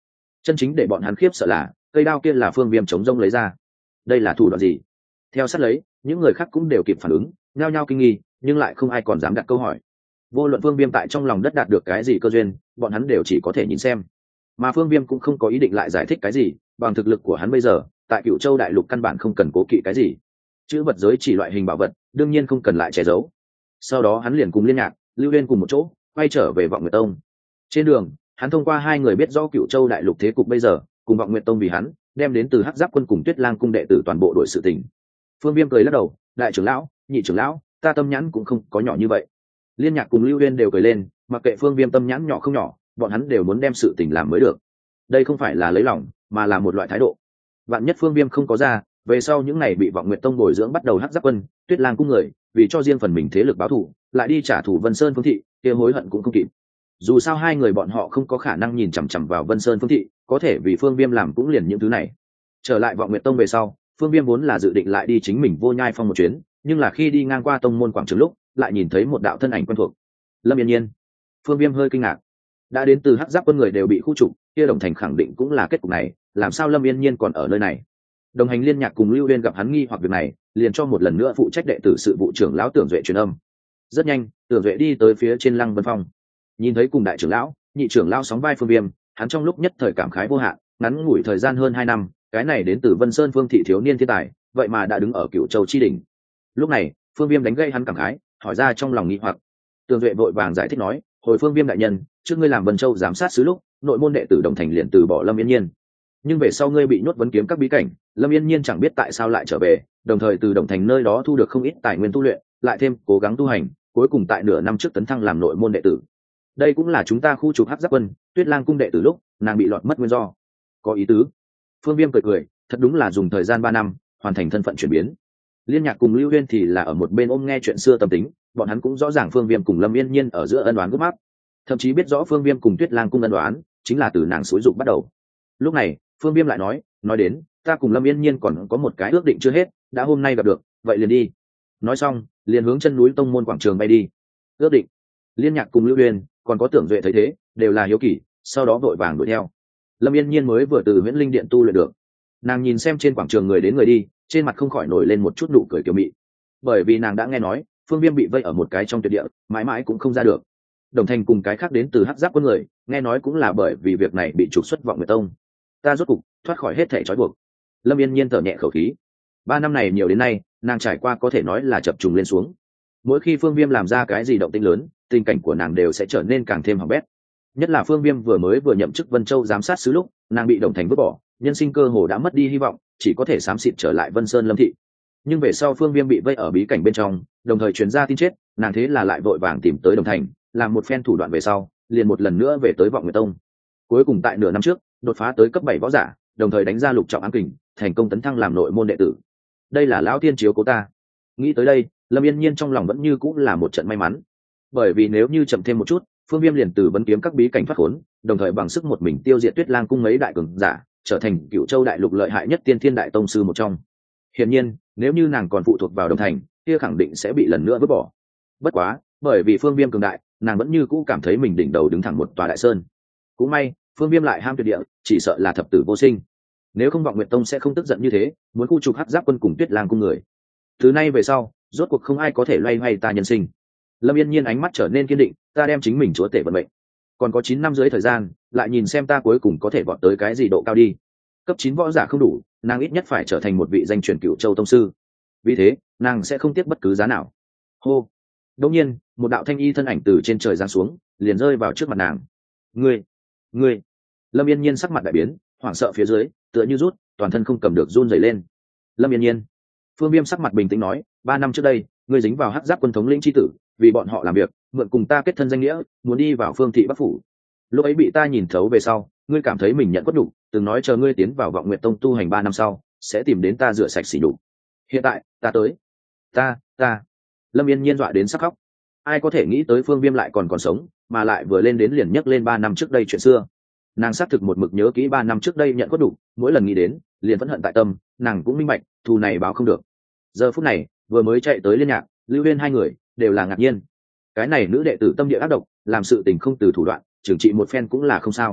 Chân chính để bọn hắn khiếp sợ là cây đao kia là Phương Viêm chống rông lấy ra. Đây là thủ đoạn gì? Theo sát lấy, những người khác cũng đều kịp phản ứng, nhao nhao kinh nghi, nhưng lại không ai còn dám đặt câu hỏi. Vô luận Phương Viêm tại trong lòng đất đạt được cái gì cơ duyên, bọn hắn đều chỉ có thể nhìn xem. Mà Phương Viêm cũng không có ý định lại giải thích cái gì, bằng thực lực của hắn bây giờ, tại Cửu Châu đại lục căn bản không cần cố kỵ cái gì. Chữ vật giới chỉ loại hình bảo vật, đương nhiên không cần lại che giấu. Sau đó hắn liền cùng Liên Nhạc, Lưu Uyên cùng một chỗ, quay trở về Vọng Nguyệt Tông. Trên đường, hắn thông qua hai người biết rõ Cửu Châu đại lục thế cục bây giờ, cùng Vọng Nguyệt Tông vì hắn, đem đến từ Hắc Giáp quân cùng Tuyết Lang cung đệ tử toàn bộ đội sự tình. Phương Viêm cười lắc đầu, đại trưởng lão, nhị trưởng lão, ta tâm nhãn cũng không có nhỏ như vậy. Liên Nhạc cùng Lưu Uyên đều cười lên, mặc kệ Phương Viêm tâm nhãn nhỏ không nhỏ, bọn hắn đều muốn đem sự tình làm mới được. Đây không phải là lấy lòng, mà là một loại thái độ. Vạn nhất Phương Viêm không có ra, về sau những ngày bị Vọng Nguyệt Tông bồi dưỡng bắt đầu Hắc Giáp quân, Tuyết Lang cung người, vì cho riêng phần mình thế lực báo thù, lại đi trả thù Vân Sơn Phương thị, kia hối hận cũng không kịp. Dù sao hai người bọn họ không có khả năng nhìn chằm chằm vào Vân Sơn Phương thị, có thể vì Phương Viêm làm cũng liền những thứ này. Trở lại Vọng Nguyệt Tông về sau, Phương Viêm vốn là dự định lại đi chính mình Vô Nhai Phong một chuyến, nhưng là khi đi ngang qua tông môn quảng trường lúc, lại nhìn thấy một đạo thân ảnh quen thuộc. Lâm Yên Nhiên. Phương Viêm hơi kinh ngạc. Đã đến từ Hắc Giáp quân người đều bị khu trục, kia Đồng Thành khẳng định cũng là kết cục này, làm sao Lâm Yên Nhiên còn ở nơi này? Đồng hành Liên Nhạc cùng Lưu Uyên gặp hắn nghi hoặc việc này, liền cho một lần nữa phụ trách đệ tử sự vụ trưởng lão Tưởng Duệ truyền âm. Rất nhanh, Tưởng Duệ đi tới phía trên Lăng Vân Phong, nhìn thấy cùng đại trưởng lão, nhị trưởng lão sóng vai Phương Viêm, hắn trong lúc nhất thời cảm khái vô hạn, ngắn ngủi thời gian hơn hai năm, cái này đến từ Vân Sơn Phương thị thiếu niên thiên tài, vậy mà đã đứng ở Cửu Châu chi đỉnh. Lúc này, Phương Viêm đánh gây hắn cảm khái, hỏi ra trong lòng nghi hoặc. Tường Duệ vội vàng giải thích nói, hồi Phương Viêm đại nhân, trước ngươi làm Vân Châu giám sát sứ lúc, nội môn đệ tử Đồng Thành liền từ bỏ Lâm Yên Nhiên, nhưng về sau ngươi bị nhốt vấn kiếm các bí cảnh, Lâm Yên Nhiên chẳng biết tại sao lại trở về, đồng thời từ Đồng Thành nơi đó thu được không ít tài nguyên tu luyện, lại thêm cố gắng tu hành, cuối cùng tại nửa năm trước tấn thăng làm nội môn đệ tử. Đây cũng là chúng ta khu trục Hắc Giáp quân, Tuyết Lang cung đệ tử lúc nàng bị lọt mất nguyên do. Có ý tứ. Phương Viêm cười cười, thật đúng là dùng thời gian ba năm hoàn thành thân phận chuyển biến. Liên Nhạc cùng Lưu Uyên thì là ở một bên ôm nghe chuyện xưa tâm tính, bọn hắn cũng rõ ràng Phương Viêm cùng Lâm Yên Nhiên ở giữa ân oán gút mắc, thậm chí biết rõ Phương Viêm cùng Tuyết Lang cung ân oán chính là từ nàng xúi dục bắt đầu. Lúc này, Phương Viêm lại nói, nói đến, ta cùng Lâm Yên Nhiên còn có một cái ước định chưa hết, đã hôm nay gặp được, vậy liền đi. Nói xong, liền hướng chân núi tông môn quảng trường bay đi. Ước định. Liên Nhạc cùng Lưu Uyên, còn có Tưởng Duệ thấy thế, đều là hiếu kỳ, sau đó vội vàng đuổi theo. Lâm Yên Nhiên mới vừa từ Huyễn Linh điện tu luyện được, nàng nhìn xem trên quảng trường người đến người đi, trên mặt không khỏi nổi lên một chút nụ cười kiều mị, bởi vì nàng đã nghe nói Phương Viêm bị vây ở một cái trong tuyệt địa, mãi mãi cũng không ra được. Đồng Thành cùng cái khác đến từ Hắc Giáp quân người, nghe nói cũng là bởi vì việc này bị trục xuất Vọng Nguyệt Tông. Ta rốt cục thoát khỏi hết thảy trói buộc. Lâm Yên Nhiên thở nhẹ khẩu khí. Ba năm này nhiều đến nay, nàng trải qua có thể nói là chập trùng lên xuống. Mỗi khi Phương Viêm làm ra cái gì động tĩnh lớn, tình cảnh của nàng đều sẽ trở nên càng thêm hỏng bét. Nhất là Phương Viêm vừa mới vừa nhậm chức Vân Châu giám sát sứ lúc, nàng bị Đồng Thành vứt bỏ, nhân sinh cơ hồ đã mất đi hy vọng, chỉ có thể xám xịt trở lại Vân Sơn Lâm thị. Nhưng về sau Phương Viêm bị vây ở bí cảnh bên trong, đồng thời truyền ra tin chết, nàng thế là lại vội vàng tìm tới Đồng Thành, làm một phen thủ đoạn về sau, liền một lần nữa về tới Vọng Nguyệt Tông. Cuối cùng tại nửa năm trước, đột phá tới cấp bảy võ giả, đồng thời đánh ra lục trọng ám kình, thành công tấn thăng làm nội môn đệ tử. Đây là lão tiên chiếu cố ta. Nghĩ tới đây, Lâm Yên Nhiên trong lòng vẫn như cũng là một trận may mắn, bởi vì nếu như chậm thêm một chút, Phương Viêm liền từ vấn kiếm các bí cảnh phát khốn, đồng thời bằng sức một mình tiêu diệt Tuyết Lang cung mấy đại cường giả, trở thành Cửu Châu đại lục lợi hại nhất tiên thiên đại tông sư một trong. Hiển nhiên, nếu như nàng còn phụ thuộc vào Đồng Thành, kia khẳng định sẽ bị lần nữa vứt bỏ. Bất quá, bởi vì Phương Viêm cường đại, nàng vẫn như cũ cảm thấy mình đỉnh đầu đứng thẳng một tòa đại sơn. Cũng may, Phương Viêm lại ham tuyệt địa, chỉ sợ là thập tử vô sinh. Nếu không Vọng Nguyệt Tông sẽ không tức giận như thế, muốn khu trục Hắc Giáp quân cùng Tuyết Lang cung người. Từ nay về sau, rốt cuộc không ai có thể loay hoay ta nhân sinh. Lâm Yên Nhiên ánh mắt trở nên kiên định, ta đem chính mình chúa tể vận mệnh. Còn có chín năm dưới thời gian, lại nhìn xem ta cuối cùng có thể vọt tới cái gì độ cao đi. Cấp chín võ giả không đủ, nàng ít nhất phải trở thành một vị danh truyền Cửu Châu tông sư. Vì thế, nàng sẽ không tiếc bất cứ giá nào. Hô. Đột nhiên, một đạo thanh y thân ảnh từ trên trời giáng xuống, liền rơi vào trước mặt nàng. Ngươi, ngươi. Lâm Yên Nhiên sắc mặt đại biến, hoảng sợ phía dưới, tựa như rút, toàn thân không cầm được run rẩy lên. Lâm Yên Nhiên. Phương Viêm sắc mặt bình tĩnh nói, ba năm trước đây, ngươi dính vào Hắc Giáp quân thống lĩnh chi tử, vì bọn họ làm việc, mượn cùng ta kết thân danh nghĩa, muốn đi vào Phương thị Bắc phủ. Lúc ấy bị ta nhìn thấu về sau, ngươi cảm thấy mình nhận quất đủ, từng nói chờ ngươi tiến vào Vọng Nguyệt Tông tu hành ba năm sau, sẽ tìm đến ta rửa sạch xỉ nhục. Hiện tại, ta tới. Ta, ta. Lâm Yên Nhiên dọa đến sắc khóc. Ai có thể nghĩ tới Phương Viêm lại còn còn sống, mà lại vừa lên đến liền nhắc lên ba năm trước đây chuyện xưa. Nàng xác thực một mực nhớ kỹ ba năm trước đây nhận quất đủ, mỗi lần nghĩ đến, liền phẫn hận tại tâm, nàng cũng minh bạch, thù này báo không được. Giờ phút này, vừa mới chạy tới Liên Nhạc, Lưu Uyên hai người đều là ngạc nhiên. Cái này nữ đệ tử tâm địa ác độc, làm sự tình không từ thủ đoạn, trừng trị một phen cũng là không sao.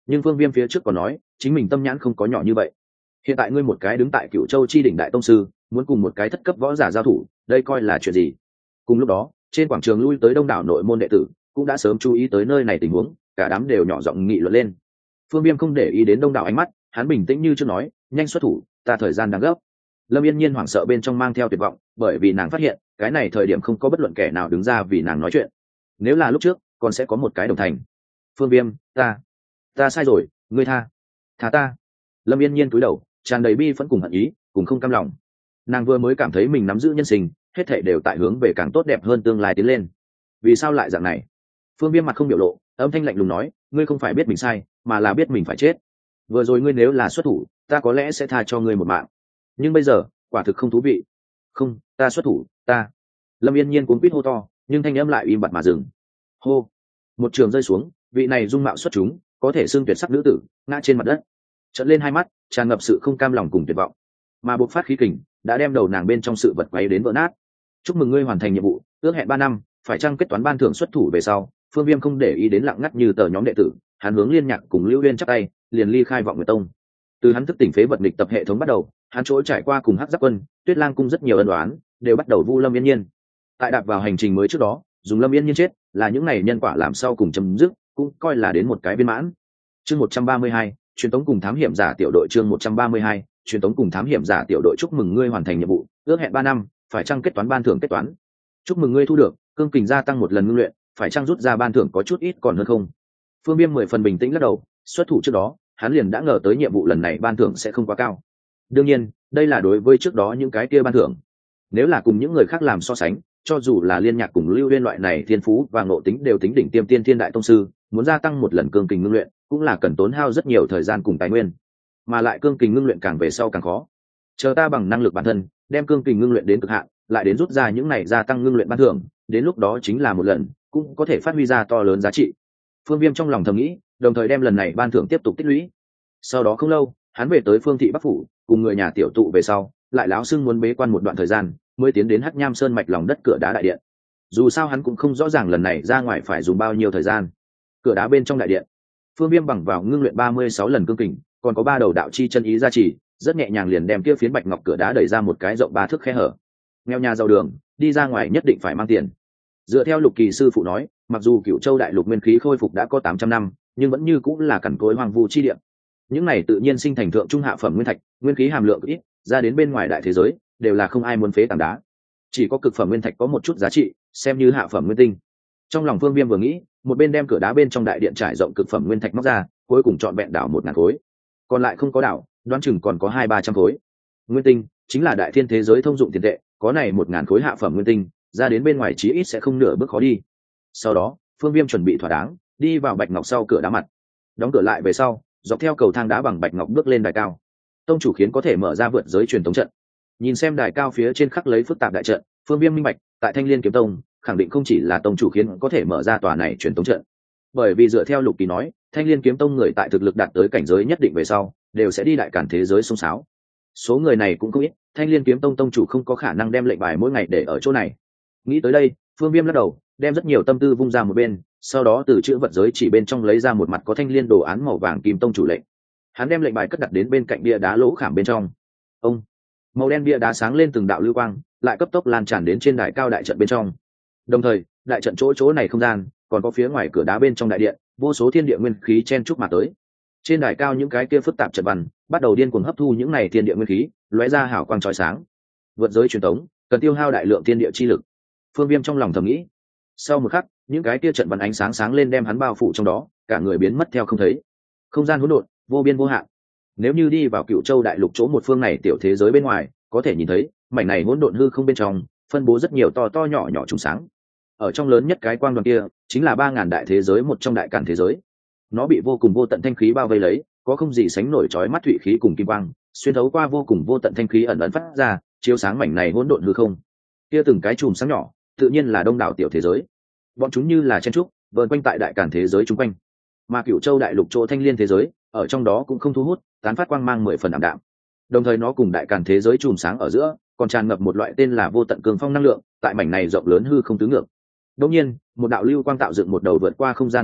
nhưng Phương Viêm phía trước còn nói chính mình tâm nhãn không có nhỏ như vậy. Hiện tại ngươi một cái đứng tại Cửu Châu chi đỉnh đại tông sư, muốn cùng một cái thất cấp võ giả giao thủ, đây coi là chuyện gì? Cùng lúc đó, trên quảng trường lui tới đông đảo nội môn đệ tử cũng đã sớm chú ý tới nơi này tình huống, cả đám đều nhỏ giọng nghị luận lên. Phương Viêm không để ý đến đông đảo ánh mắt, hắn bình tĩnh như chưa nói, nhanh xuất thủ, ta thời gian đang gấp. Lâm Yên Nhiên hoảng sợ bên trong mang theo tuyệt vọng, bởi vì nàng phát hiện cái này thời điểm không có bất luận kẻ nào đứng ra vì nàng nói chuyện. Nếu là lúc trước còn sẽ có một cái đồng thành. Phương Viêm, ta ta sai rồi, ngươi tha tha ta. Lâm Yên Nhiên cúi đầu, tràn đầy bi phẫn cùng hận ý cùng không cam lòng. Nàng vừa mới cảm thấy mình nắm giữ nhân sinh, hết thảy đều tại hướng về càng tốt đẹp hơn tương lai tiến lên. Vì sao lại dạng này? Phương Viêm mặt không biểu lộ, âm thanh lạnh lùng nói, ngươi không phải biết mình sai, mà là biết mình phải chết. Vừa rồi ngươi nếu là xuất thủ, ta có lẽ sẽ tha cho ngươi một mạng, nhưng bây giờ quả thực không thú vị. Không, ta xuất thủ, ta. Lâm Yên Nhiên cuống quýt hô to, nhưng thanh âm lại im bặt mà dừng. Hô. Một trường rơi xuống, vị này dung mạo xuất chúng, có thể xưng tuyệt sắc nữ tử, ngã trên mặt đất, trợn lên hai mắt, tràn ngập sự không cam lòng cùng tuyệt vọng, mà bộc phát khí kình đã đem đầu nàng bên trong sự vật quấy đến vỡ nát. Chúc mừng ngươi hoàn thành nhiệm vụ, ước hẹn ba năm, phải chăng kết toán ban thưởng xuất thủ về sau. Phương Viêm không để ý đến lặng ngắt như tờ nhóm đệ tử, hắn hướng Liên Nhạc cùng Lưu Uyên chắp tay, liền ly khai Vọng Nguyệt Tông. Từ hắn thức tỉnh phế vật nghịch tập hệ thống bắt đầu, hắn chỗ trải qua cùng Hắc Giáp Quân, Tuyết Lang cung rất nhiều ân oán, đều bắt đầu vu Lâm Yên Nhiên. Tại đạp vào hành trình mới trước đó, dùng Lâm Yên Nhiên chết, là những này nhân quả làm sau cùng chấm dứt, cũng coi là đến một cái viên mãn. Chương một trăm ba mươi hai, truyền tống cùng thám hiểm giả tiểu đội. Chương một trăm ba mươi hai, truyền tống cùng thám hiểm giả tiểu đội. Chúc mừng ngươi hoàn thành nhiệm vụ, ước hẹn ba năm, phải chăng kết toán ban thưởng kết toán. Chúc mừng ngươi thu được cương kình gia tăng một lần ngưng luyện, phải chăng rút ra ban thưởng có chút ít còn hơn không? Phương Viêm mười phần bình tĩnh lắc đầu, xuất thủ trước đó, hắn liền đã ngờ tới nhiệm vụ lần này ban thưởng sẽ không quá cao. Đương nhiên, đây là đối với trước đó những cái kia ban thưởng. Nếu là cùng những người khác làm so sánh, cho dù là Liên Nhạc cùng Lưu Uyên loại này thiên phú và ngộ tính đều tính đỉnh tiêm tiên thiên đại tông sư, muốn gia tăng một lần cương kình ngưng luyện, cũng là cần tốn hao rất nhiều thời gian cùng tài nguyên. Mà lại cương kình ngưng luyện càng về sau càng khó. Chờ ta bằng năng lực bản thân, đem cương kình ngưng luyện đến cực hạn, lại đến rút ra những này gia tăng ngưng luyện ban thưởng, đến lúc đó chính là một lần, cũng có thể phát huy ra to lớn giá trị. Phương Viêm trong lòng thầm nghĩ, đồng thời đem lần này ban thưởng tiếp tục tích lũy. Sau đó không lâu, hắn về tới Phương thị Bắc phủ, cùng người nhà tiểu tụ về sau, lại láo xưng muốn bế quan một đoạn thời gian, mới tiến đến Hắc Nham Sơn mạch lòng đất cửa đá đại điện. Dù sao hắn cũng không rõ ràng lần này ra ngoài phải dùng bao nhiêu thời gian. Cửa đá bên trong đại điện, Phương Viêm bằng vào ngưng luyện ba mươi sáu lần cương kình, còn có ba đầu đạo chi chân ý gia trì, rất nhẹ nhàng liền đem kia phiến bạch ngọc cửa đá đẩy ra một cái rộng ba thước khe hở. Nghèo nhà giàu đường, đi ra ngoài nhất định phải mang tiền. Dựa theo Lục Kỳ sư phụ nói, mặc dù Cửu Châu đại lục nguyên khí khôi phục đã có tám trăm năm, nhưng vẫn như cũng là cằn cỗi hoang vu chi địa. Những này tự nhiên sinh thành thượng trung hạ phẩm nguyên thạch, nguyên khí hàm lượng ít, ra đến bên ngoài đại thế giới, đều là không ai muốn phế tảng đá. Chỉ có cực phẩm nguyên thạch có một chút giá trị, xem như hạ phẩm nguyên tinh. Trong lòng Phương Viêm vừa nghĩ, một bên đem cửa đá bên trong đại điện trải rộng cực phẩm nguyên thạch móc ra, cuối cùng chọn vẹn đảo một ngàn khối. Còn lại không có đảo, đoán chừng còn có hai ba trăm khối. Nguyên tinh chính là đại thiên thế giới thông dụng tiền tệ, có này một ngàn khối hạ phẩm nguyên tinh, ra đến bên ngoài chí ít sẽ không nửa bước khó đi. Sau đó, Phương Viêm chuẩn bị thỏa đáng, đi vào bạch ngọc sau cửa đá mặt. Đóng cửa lại về sau, dọc theo cầu thang đá bằng bạch ngọc bước lên đài cao. Tông chủ khiến có thể mở ra vượt giới truyền tống trận. Nhìn xem đài cao phía trên khắc lấy phức tạp đại trận, Phương Viêm minh bạch, tại Thanh Liên kiếm tông, khẳng định không chỉ là tông chủ khiến có thể mở ra tòa này truyền tống trận. Bởi vì dựa theo Lục Kỳ nói, Thanh Liên kiếm tông người tại thực lực đạt tới cảnh giới nhất định về sau, đều sẽ đi đại cản thế giới xông xáo. Số người này cũng không ít, Thanh Liên kiếm tông tông chủ không có khả năng đem lệnh bài mỗi ngày để ở chỗ này. Nghĩ tới đây, Phương Viêm lắc đầu, đem rất nhiều tâm tư vung ra một bên, sau đó từ chữ vật giới chỉ bên trong lấy ra một mặt có thanh liên đồ án màu vàng kim tông chủ lệnh. Hắn đem lệnh bài cất đặt đến bên cạnh bia đá lỗ khảm bên trong. Ông, màu đen bia đá sáng lên từng đạo lưu quang, lại cấp tốc lan tràn đến trên đài cao đại trận bên trong. Đồng thời, đại trận chỗ chỗ này không gian, còn có phía ngoài cửa đá bên trong đại điện, vô số thiên địa nguyên khí chen chúc mà tới. Trên đài cao những cái kia phức tạp trận văn, bắt đầu điên cuồng hấp thu những này thiên địa nguyên khí, lóe ra hào quang chói sáng. Vượt giới truyền tống, cần tiêu hao đại lượng thiên địa chi lực. Phương Viêm trong lòng thầm nghĩ. Sau một khắc, những cái kia trận văn ánh sáng sáng lên đem hắn bao phủ trong đó, cả người biến mất theo không thấy. Không gian hỗn độn, vô biên vô hạn. Nếu như đi vào Cửu Châu đại lục chỗ một phương này tiểu thế giới bên ngoài, có thể nhìn thấy, mảnh này hỗn độn hư không bên trong, phân bố rất nhiều to to nhỏ nhỏ trùng sáng. Ở trong lớn nhất cái quang đoàn kia, chính là ba ngàn đại thế giới một trong đại cản thế giới. Nó bị vô cùng vô tận thanh khí bao vây lấy, có không gì sánh nổi chói mắt thủy khí cùng kim quang, xuyên thấu qua vô cùng vô tận thanh khí ẩn ẩn phát ra, chiếu sáng mảnh này hỗn độn hư không. Kia từng cái chùm sáng nhỏ, tự nhiên là đông đảo tiểu thế giới. Bọn chúng như là chen trúc, vờn quanh tại đại cản thế giới chung quanh. Mà Cửu Châu đại lục chỗ thanh liên thế giới, ở trong đó cũng không thu hút, tán phát quang mang mười phần ảm đạm. Đồng thời nó cùng đại cản thế giới chùm sáng ở giữa, còn tràn ngập một loại tên là vô tận cường phong năng lượng, tại mảnh này rộng lớn hư không tứ ngược. Đột nhiên, một đạo lưu quang tạo dựng một đầu vượt qua không gian thông đạo,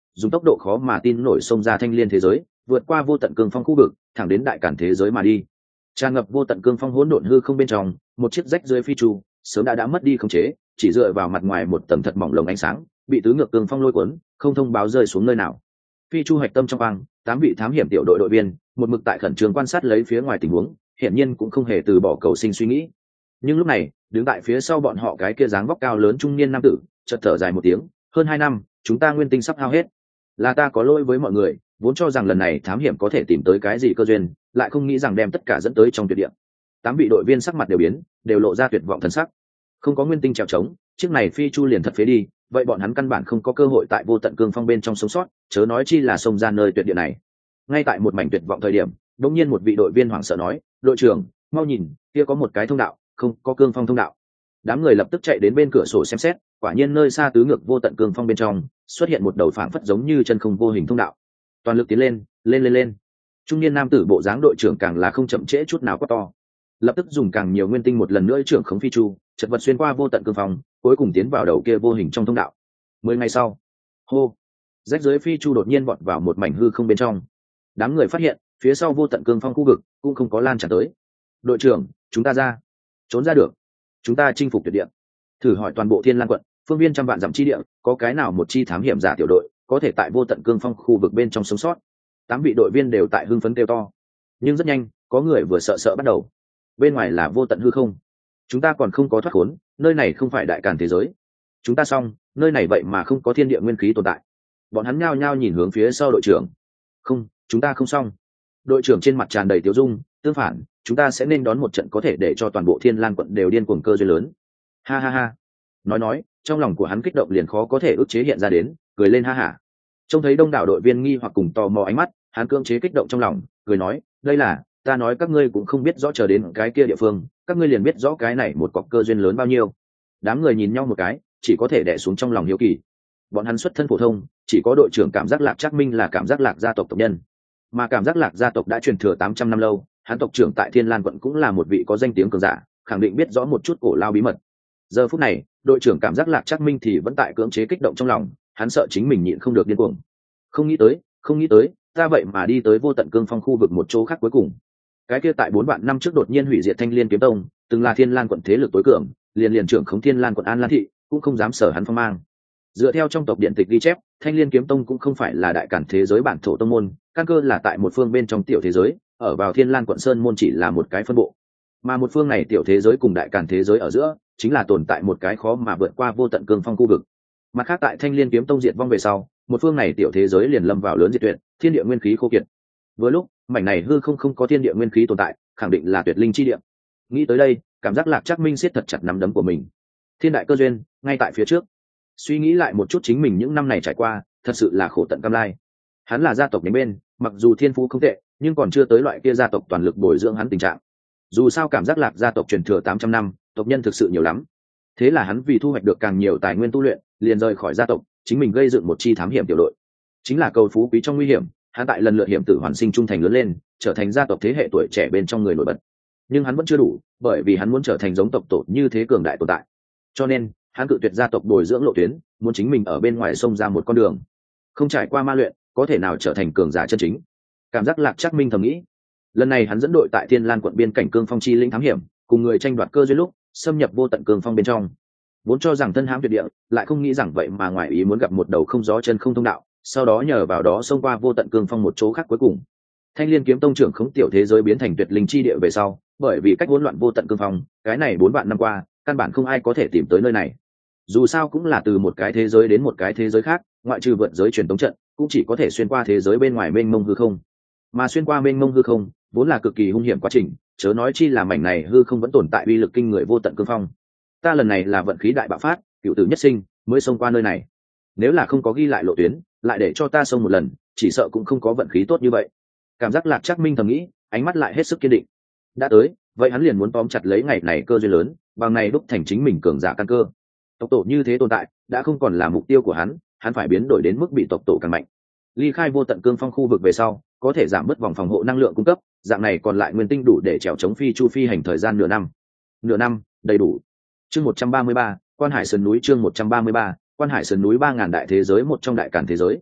dùng tốc độ khó mà tin nổi xông ra thanh liên thế giới, vượt qua vô tận cương phong khu vực, thẳng đến đại cản thế giới mà đi. Tràn ngập vô tận cương phong hỗn độn hư không bên trong, một chiếc rách dưới phi chu sớm đã đã mất đi khống chế, chỉ dựa vào mặt ngoài một tầng thật mỏng lồng ánh sáng, bị tứ ngược cương phong lôi cuốn, không thông báo rơi xuống nơi nào. Phi chu hạch tâm trong quang, tám vị thám hiểm tiểu đội đội viên một mực tại khẩn trương quan sát lấy phía ngoài tình huống, hiển nhiên cũng không hề từ bỏ cầu sinh suy nghĩ. Nhưng lúc này, đứng tại phía sau bọn họ cái kia dáng vóc cao lớn trung niên nam tử chợt thở dài một tiếng, hơn hai năm chúng ta nguyên tinh sắp hao hết, là ta có lỗi với mọi người, vốn cho rằng lần này thám hiểm có thể tìm tới cái gì cơ duyên, lại không nghĩ rằng đem tất cả dẫn tới trong tuyệt địa. Tám vị đội viên sắc mặt đều biến, đều lộ ra tuyệt vọng thần sắc. Không có nguyên tinh trèo trống, chiếc này phi chu liền thật phế đi, vậy bọn hắn căn bản không có cơ hội tại vô tận cương phong bên trong sống sót, chớ nói chi là xông ra nơi tuyệt địa này. Ngay tại một mảnh tuyệt vọng thời điểm, đột nhiên một vị đội viên hoảng sợ nói, đội trưởng, mau nhìn, kia có một cái thông đạo, không có cương phong thông đạo. Đám người lập tức chạy đến bên cửa sổ xem xét, quả nhiên nơi xa tứ ngược vô tận cương phong bên trong xuất hiện một đầu phảng phất giống như chân không vô hình thông đạo. Toàn lực tiến lên, lên lên lên. Trung niên nam tử bộ dáng đội trưởng càng là không chậm trễ chút nào quá to, lập tức dùng càng nhiều nguyên tinh một lần nữa trưởng khống phi chu, chật vật xuyên qua vô tận cương phong, cuối cùng tiến vào đầu kia vô hình trong thông đạo. Mười ngày sau, hô, rách dưới phi chu đột nhiên vọt vào một mảnh hư không bên trong. Đám người phát hiện phía sau vô tận cương phong khu vực cũng không có lan tràn tới. Đội trưởng, chúng ta ra, trốn ra được, chúng ta chinh phục tuyệt địa. Thử hỏi toàn bộ Thiên Lan quận, phương viên trăm vạn dặm chi địa, có cái nào một chi thám hiểm giả tiểu đội có thể tại vô tận cương phong khu vực bên trong sống sót? Tám vị đội viên đều tại hưng phấn kêu to. Nhưng rất nhanh, có người vừa sợ sợ bắt đầu. Bên ngoài là vô tận hư không, chúng ta còn không có thoát khốn, nơi này không phải đại càn thế giới. Chúng ta xong, nơi này vậy mà không có thiên địa nguyên khí tồn tại. Bọn hắn nhao nhao nhìn hướng phía sau đội trưởng. Không, chúng ta không xong. Đội trưởng trên mặt tràn đầy tiêu dung, tương phản, chúng ta sẽ nên đón một trận có thể để cho toàn bộ Thiên Lan quận đều điên cuồng cơ duyên lớn. Ha ha ha. Nói nói, trong lòng của hắn kích động liền khó có thể ức chế hiện ra đến, cười lên ha hả. Trông thấy đông đảo đội viên nghi hoặc cùng tò mò ánh mắt, hắn cưỡng chế kích động trong lòng, cười nói, đây là, ta nói các ngươi cũng không biết rõ chờ đến cái kia địa phương, các ngươi liền biết rõ cái này một cọc cơ duyên lớn bao nhiêu. Đám người nhìn nhau một cái, chỉ có thể đè xuống trong lòng hiếu kỳ. Bọn hắn xuất thân phổ thông, chỉ có đội trưởng Cảm Giác Lạc Trác Minh là Cảm Giác Lạc gia tộc tộc nhân, mà Cảm Giác Lạc gia tộc đã truyền thừa tám trăm năm lâu, hắn tộc trưởng tại Thiên Lan quận cũng là một vị có danh tiếng cường giả, khẳng định biết rõ một chút cổ lao bí mật. Giờ phút này, đội trưởng Cảm Giác Lạc Trác Minh thì vẫn tại cưỡng chế kích động trong lòng, hắn sợ chính mình nhịn không được điên cuồng. Không nghĩ tới, không nghĩ tới, ta vậy mà đi tới vô tận cương phong khu vực một chỗ khác cuối cùng. Cái kia tại bốn vạn năm trước đột nhiên hủy diệt Thanh Liên kiếm tông, từng là Thiên Lan quận thế lực tối cường, liền liền trưởng khống Thiên Lan quận An Lan thị, cũng không dám sở hắn phong mang. Dựa theo trong tộc điện tịch ghi chép, Thanh Liên kiếm tông cũng không phải là đại cản thế giới bản thổ tông môn, căn cơ là tại một phương bên trong tiểu thế giới, ở vào Thiên Lan quận sơn môn chỉ là một cái phân bộ, mà một phương này tiểu thế giới cùng đại cản thế giới ở giữa chính là tồn tại một cái khó mà vượt qua vô tận cương phong khu vực. Mặt khác, tại Thanh Liên kiếm tông diệt vong về sau, một phương này tiểu thế giới liền lâm vào lớn diệt tuyệt, thiên địa nguyên khí khô kiệt. Vừa lúc mảnh này hư không không có thiên địa nguyên khí tồn tại, khẳng định là tuyệt linh chi địa. Nghĩ tới đây, Cảm Giác Lạc Trác Minh siết thật chặt nắm đấm của mình. Thiên đại cơ duyên ngay tại phía trước. Suy nghĩ lại một chút chính mình những năm này trải qua, thật sự là khổ tận cam lai. Hắn là gia tộc đến bên, mặc dù thiên phú không tệ, nhưng còn chưa tới loại kia gia tộc toàn lực bồi dưỡng hắn tình trạng. Dù sao Cảm Giác Lạc gia tộc truyền thừa tám trăm năm, tộc nhân thực sự nhiều lắm. Thế là hắn vì thu hoạch được càng nhiều tài nguyên tu luyện, liền rời khỏi gia tộc, chính mình gây dựng một chi thám hiểm tiểu đội. Chính là cầu phú quý trong nguy hiểm, hắn tại lần lượt hiểm tử hoàn sinh trung thành lớn lên, trở thành gia tộc thế hệ tuổi trẻ bên trong người nổi bật. Nhưng hắn vẫn chưa đủ, bởi vì hắn muốn trở thành giống tộc tổ như thế cường đại tồn tại. Cho nên, hắn cự tuyệt gia tộc bồi dưỡng lộ tuyến, muốn chính mình ở bên ngoài xông ra một con đường. Không trải qua ma luyện, có thể nào trở thành cường giả chân chính? Cảm Giác Lạc Trác Minh thầm nghĩ. Lần này hắn dẫn đội tại Thiên Lan quận biên cảnh cương phong chi linh thám hiểm, cùng người tranh đoạt cơ duyên lúc xâm nhập vô tận cương phong bên trong. Vốn cho rằng thân hãm tuyệt địa, lại không nghĩ rằng vậy mà ngoài ý muốn gặp một đầu không gió chân không thông đạo, sau đó nhờ vào đó xông qua vô tận cương phong một chỗ khác cuối cùng. Thanh Liên kiếm tông trưởng khống tiểu thế giới biến thành tuyệt linh chi địa về sau, bởi vì cách hỗn loạn vô tận cương phong, cái này bốn vạn năm qua, căn bản không ai có thể tìm tới nơi này. Dù sao cũng là từ một cái thế giới đến một cái thế giới khác, ngoại trừ vượt giới truyền tống trận, cũng chỉ có thể xuyên qua thế giới bên ngoài mênh mông hư không. Mà xuyên qua mênh mông hư không, vốn là cực kỳ hung hiểm quá trình, chớ nói chi là mảnh này hư không vẫn tồn tại uy lực kinh người vô tận cương phong. Ta lần này là vận khí đại bạo phát, cựu tử nhất sinh, mới xông qua nơi này. Nếu là không có ghi lại lộ tuyến, lại để cho ta xông một lần, chỉ sợ cũng không có vận khí tốt như vậy. Cảm Giác Lạc Trác Minh thầm nghĩ, ánh mắt lại hết sức kiên định. Đã tới, vậy hắn liền muốn tóm chặt lấy ngày này cơ duyên lớn, bằng này đúc thành chính mình cường giả căn cơ. Tộc tổ như thế tồn tại, đã không còn là mục tiêu của hắn, hắn phải biến đổi đến mức bị tộc tổ càng mạnh. Ly khai vô tận cương phong khu vực về sau, có thể giảm bớt vòng phòng hộ năng lượng cung cấp, dạng này còn lại nguyên tinh đủ để trèo chống phi chu phi hành thời gian nửa năm. Nửa năm, đầy đủ. Chương một trăm ba mươi ba, Quan Hải sườn núi chương một trăm ba mươi ba, Quan Hải sườn núi ba ngàn đại thế giới một trong đại càn thế giới.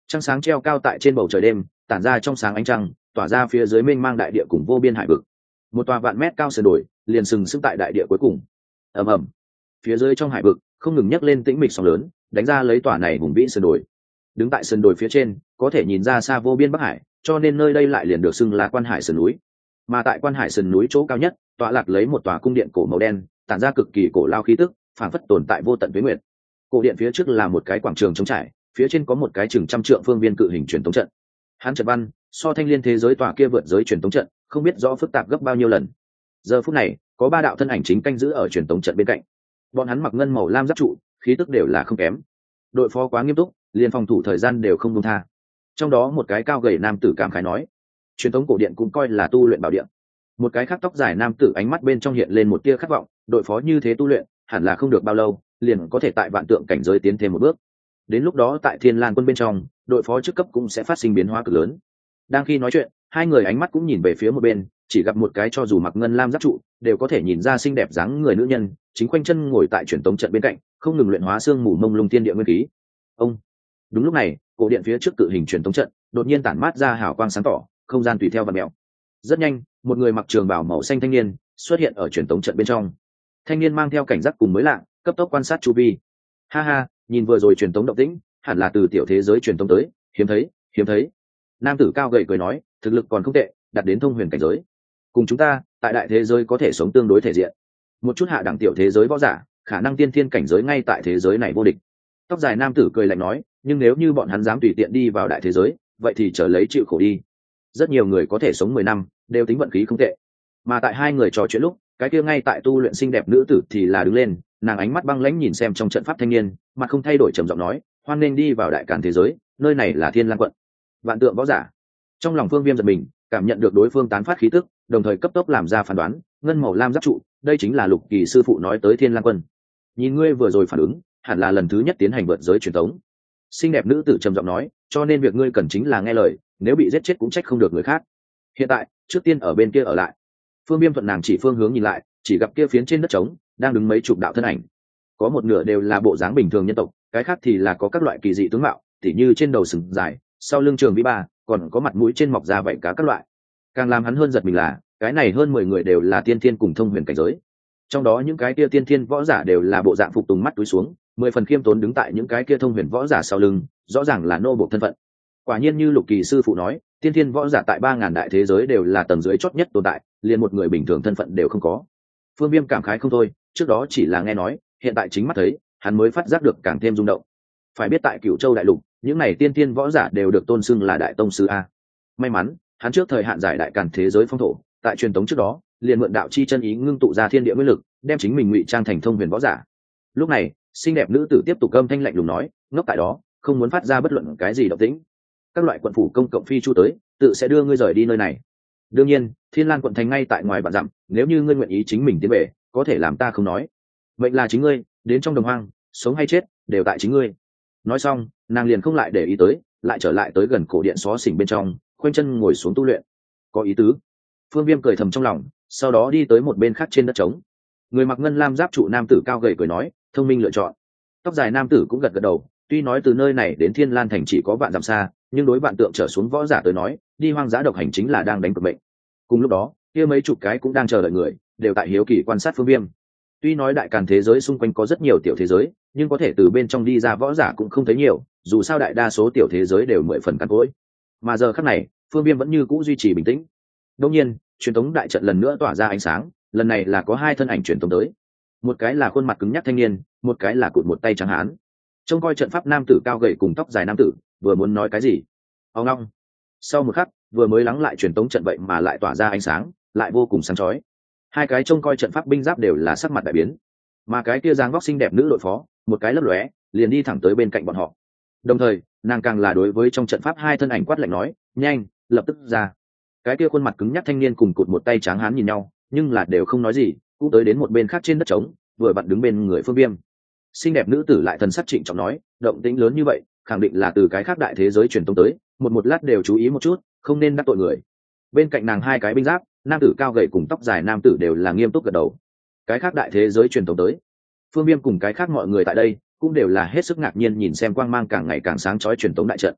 Trăng sáng treo cao tại trên bầu trời đêm, tản ra trong sáng ánh trăng, tỏa ra phía dưới mênh mang đại địa cùng vô biên hải vực. Một tòa vạn mét cao sườn đồi liền sừng sững tại đại địa cuối cùng. Ầm ầm, phía dưới trong hải vực không ngừng nhấc lên tĩnh mịch sóng lớn, đánh ra lấy tòa này hùng vĩ sườn đồi. Đứng tại sườn đồi phía trên, có thể nhìn ra xa vô biên bắc hải, cho nên nơi đây lại liền được xưng là Quan Hải sườn núi. Mà tại Quan Hải sườn núi chỗ cao nhất, tọa lạc lấy một tòa cung điện cổ màu đen, tản ra cực kỳ cổ lao khí tức, phảng phất tồn tại vô tận tuế nguyệt. Cổ điện phía trước là một cái quảng trường trống trải, phía trên có một cái chừng trăm trượng phương viên cự hình truyền tống trận. Hắn trận văn so thanh liên thế giới tòa kia vượt giới truyền tống trận, không biết rõ phức tạp gấp bao nhiêu lần. Giờ phút này, có ba đạo thân ảnh chính canh giữ ở truyền tống trận bên cạnh. Bọn hắn mặc ngân màu lam giáp trụ, khí tức đều là không kém. Đội phó quá nghiêm túc, liền phòng thủ thời gian đều không buông tha. Trong đó một cái cao gầy nam tử cảm khái nói, truyền tống cổ điện cũng coi là tu luyện bảo điện. Một cái khác tóc dài nam tử ánh mắt bên trong hiện lên một tia khát vọng, đội phó như thế tu luyện, hẳn là không được bao lâu, liền có thể tại vạn tượng cảnh giới tiến thêm một bước. Đến lúc đó tại Thiên Lan quân bên trong, đội phó chức cấp cũng sẽ phát sinh biến hóa cực lớn. Đang khi nói chuyện, hai người ánh mắt cũng nhìn về phía một bên, chỉ gặp một cái cho dù mặc ngân lam giáp trụ, đều có thể nhìn ra xinh đẹp dáng người nữ nhân, chính quanh chân ngồi tại truyền tống trận bên cạnh, không ngừng luyện hóa xương mù mông lung tiên địa nguyên khí. Ông. Đúng lúc này, cổ điện phía trước cự hình truyền tống trận đột nhiên tản mát ra hào quang sáng tỏ, không gian tùy theo vặn mèo. Rất nhanh, một người mặc trường bào màu xanh thanh niên xuất hiện ở truyền tống trận bên trong. Thanh niên mang theo cảnh giác cùng mới lạ, cấp tốc quan sát chu vi. Ha ha, nhìn vừa rồi truyền tống động tĩnh, hẳn là từ tiểu thế giới truyền tống tới, hiếm thấy, hiếm thấy. Nam tử cao gầy cười nói, thực lực còn không tệ, đạt đến thông huyền cảnh giới. Cùng chúng ta, tại đại thế giới có thể sống tương đối thể diện. Một chút hạ đẳng tiểu thế giới võ giả, khả năng tiên thiên cảnh giới ngay tại thế giới này vô địch. Tóc dài nam tử cười lạnh nói, nhưng nếu như bọn hắn dám tùy tiện đi vào đại thế giới, vậy thì chờ lấy chịu khổ đi. Rất nhiều người có thể sống mười năm, đều tính vận khí không tệ. Mà tại hai người trò chuyện lúc, cái kia ngay tại tu luyện xinh đẹp nữ tử thì là đứng lên, nàng ánh mắt băng lãnh nhìn xem trong trận pháp thanh niên, mặt không thay đổi trầm giọng nói, hoan nên đi vào đại càn thế giới, nơi này là Thiên Lan quận. Vạn tượng võ giả. Trong lòng Phương Viêm giật mình, cảm nhận được đối phương tán phát khí tức, đồng thời cấp tốc làm ra phán đoán, ngân màu lam giáp trụ, đây chính là Lục Kỳ sư phụ nói tới Thiên Lan quân. Nhìn ngươi vừa rồi phản ứng, hẳn là lần thứ nhất tiến hành vượt giới truyền thống. Xinh đẹp nữ tử trầm giọng nói, cho nên việc ngươi cần chính là nghe lời, nếu bị giết chết cũng trách không được người khác. Hiện tại, trước tiên ở bên kia ở lại. Phương Viêm thuận nàng chỉ phương hướng nhìn lại, chỉ gặp kia phiến trên đất trống đang đứng mấy chục đạo thân ảnh. Có một nửa đều là bộ dáng bình thường nhân tộc, cái khác thì là có các loại kỳ dị tướng mạo, tỉ như trên đầu sừng dài, sau lưng trường vĩ ba, còn có mặt mũi trên mọc ra vảy cá các loại. Càng làm hắn hơn giật mình là, cái này hơn mười người đều là tiên thiên cùng thông huyền cảnh giới. Trong đó những cái kia tiên thiên võ giả đều là bộ dạng phục tùng mắt túi xuống, mười phần khiêm tốn đứng tại những cái kia thông huyền võ giả sau lưng, rõ ràng là nô bộc thân phận. Quả nhiên như Lục Kỳ sư phụ nói, tiên thiên võ giả tại ba ngàn đại thế giới đều là tầng dưới chót nhất tồn tại, liền một người bình thường thân phận đều không có. Phương Viêm cảm khái không thôi, trước đó chỉ là nghe nói, hiện tại chính mắt thấy, hắn mới phát giác được càng thêm rung động. Phải biết tại Cửu Châu đại lục, những này tiên thiên võ giả đều được tôn xưng là đại tông sư a. May mắn, hắn trước thời hạn giải đại càn thế giới phong thổ, tại truyền tống trước đó, liền mượn đạo chi chân ý ngưng tụ ra thiên địa nguyên lực, đem chính mình ngụy trang thành thông huyền võ giả. Lúc này, xinh đẹp nữ tử tiếp tục âm thanh lạnh lùng nói, ngốc tại đó, không muốn phát ra bất luận cái gì động tĩnh. Các loại quận phủ công cộng phi chu tới, tự sẽ đưa ngươi rời đi nơi này. Đương nhiên, Thiên Lan quận thành ngay tại ngoài vạn dặm, nếu như ngươi nguyện ý chính mình tiến về, có thể làm ta không nói. Mệnh là chính ngươi, đến trong đồng hoang, sống hay chết, đều tại chính ngươi. Nói xong, nàng liền không lại để ý tới, lại trở lại tới gần cổ điện xó xỉnh bên trong, khoanh chân ngồi xuống tu luyện. Có ý tứ. Phương Viêm cười thầm trong lòng, sau đó đi tới một bên khác trên đất trống. Người mặc ngân lam giáp trụ nam tử cao gầy cười nói, thông minh lựa chọn. Tóc dài nam tử cũng gật gật đầu, tuy nói từ nơi này đến Thiên Lan thành chỉ có vạn dặm xa, nhưng đối vạn tượng trở xuống võ giả tới nói, đi hoang dã độc hành chính là đang đánh cược mệnh. Cùng lúc đó, kia mấy chục cái cũng đang chờ đợi người, đều tại hiếu kỳ quan sát Phương Viêm. Tuy nói đại càn thế giới xung quanh có rất nhiều tiểu thế giới, nhưng có thể từ bên trong đi ra võ giả cũng không thấy nhiều, dù sao đại đa số tiểu thế giới đều mười phần cằn cỗi. Mà giờ khắc này, Phương Viêm vẫn như cũ duy trì bình tĩnh. Đương nhiên, truyền tống đại trận lần nữa tỏa ra ánh sáng, lần này là có hai thân ảnh truyền tống tới. Một cái là khuôn mặt cứng nhắc thanh niên, một cái là cụt một tay trắng hán. Trông coi trận pháp nam tử cao gầy cùng tóc dài nam tử, vừa muốn nói cái gì, ao ngong. Sau một khắc, vừa mới lắng lại truyền tống trận vậy mà lại tỏa ra ánh sáng, lại vô cùng sáng chói. Hai cái trông coi trận pháp binh giáp đều là sắc mặt đại biến, mà cái kia dáng vóc xinh đẹp nữ đội phó, một cái lấp lóe, liền đi thẳng tới bên cạnh bọn họ. Đồng thời, nàng càng là đối với trong trận pháp hai thân ảnh quát lạnh nói, nhanh, lập tức ra. Cái kia khuôn mặt cứng nhắc thanh niên cùng cụt một tay tráng hán nhìn nhau, nhưng là đều không nói gì, cũng tới đến một bên khác trên đất trống, vừa vặn đứng bên người Phương Viêm. Xinh đẹp nữ tử lại thần sắc trịnh trọng nói, động tĩnh lớn như vậy, khẳng định là từ cái khác đại thế giới truyền tống tới, một một lát đều chú ý một chút, không nên đắc tội người. Bên cạnh nàng hai cái binh giáp, nam tử cao gầy cùng tóc dài nam tử đều là nghiêm túc gật đầu. Cái khác đại thế giới truyền tống tới. Phương Viêm cùng cái khác mọi người tại đây cũng đều là hết sức ngạc nhiên nhìn xem quang mang càng ngày càng sáng chói truyền tống đại trận.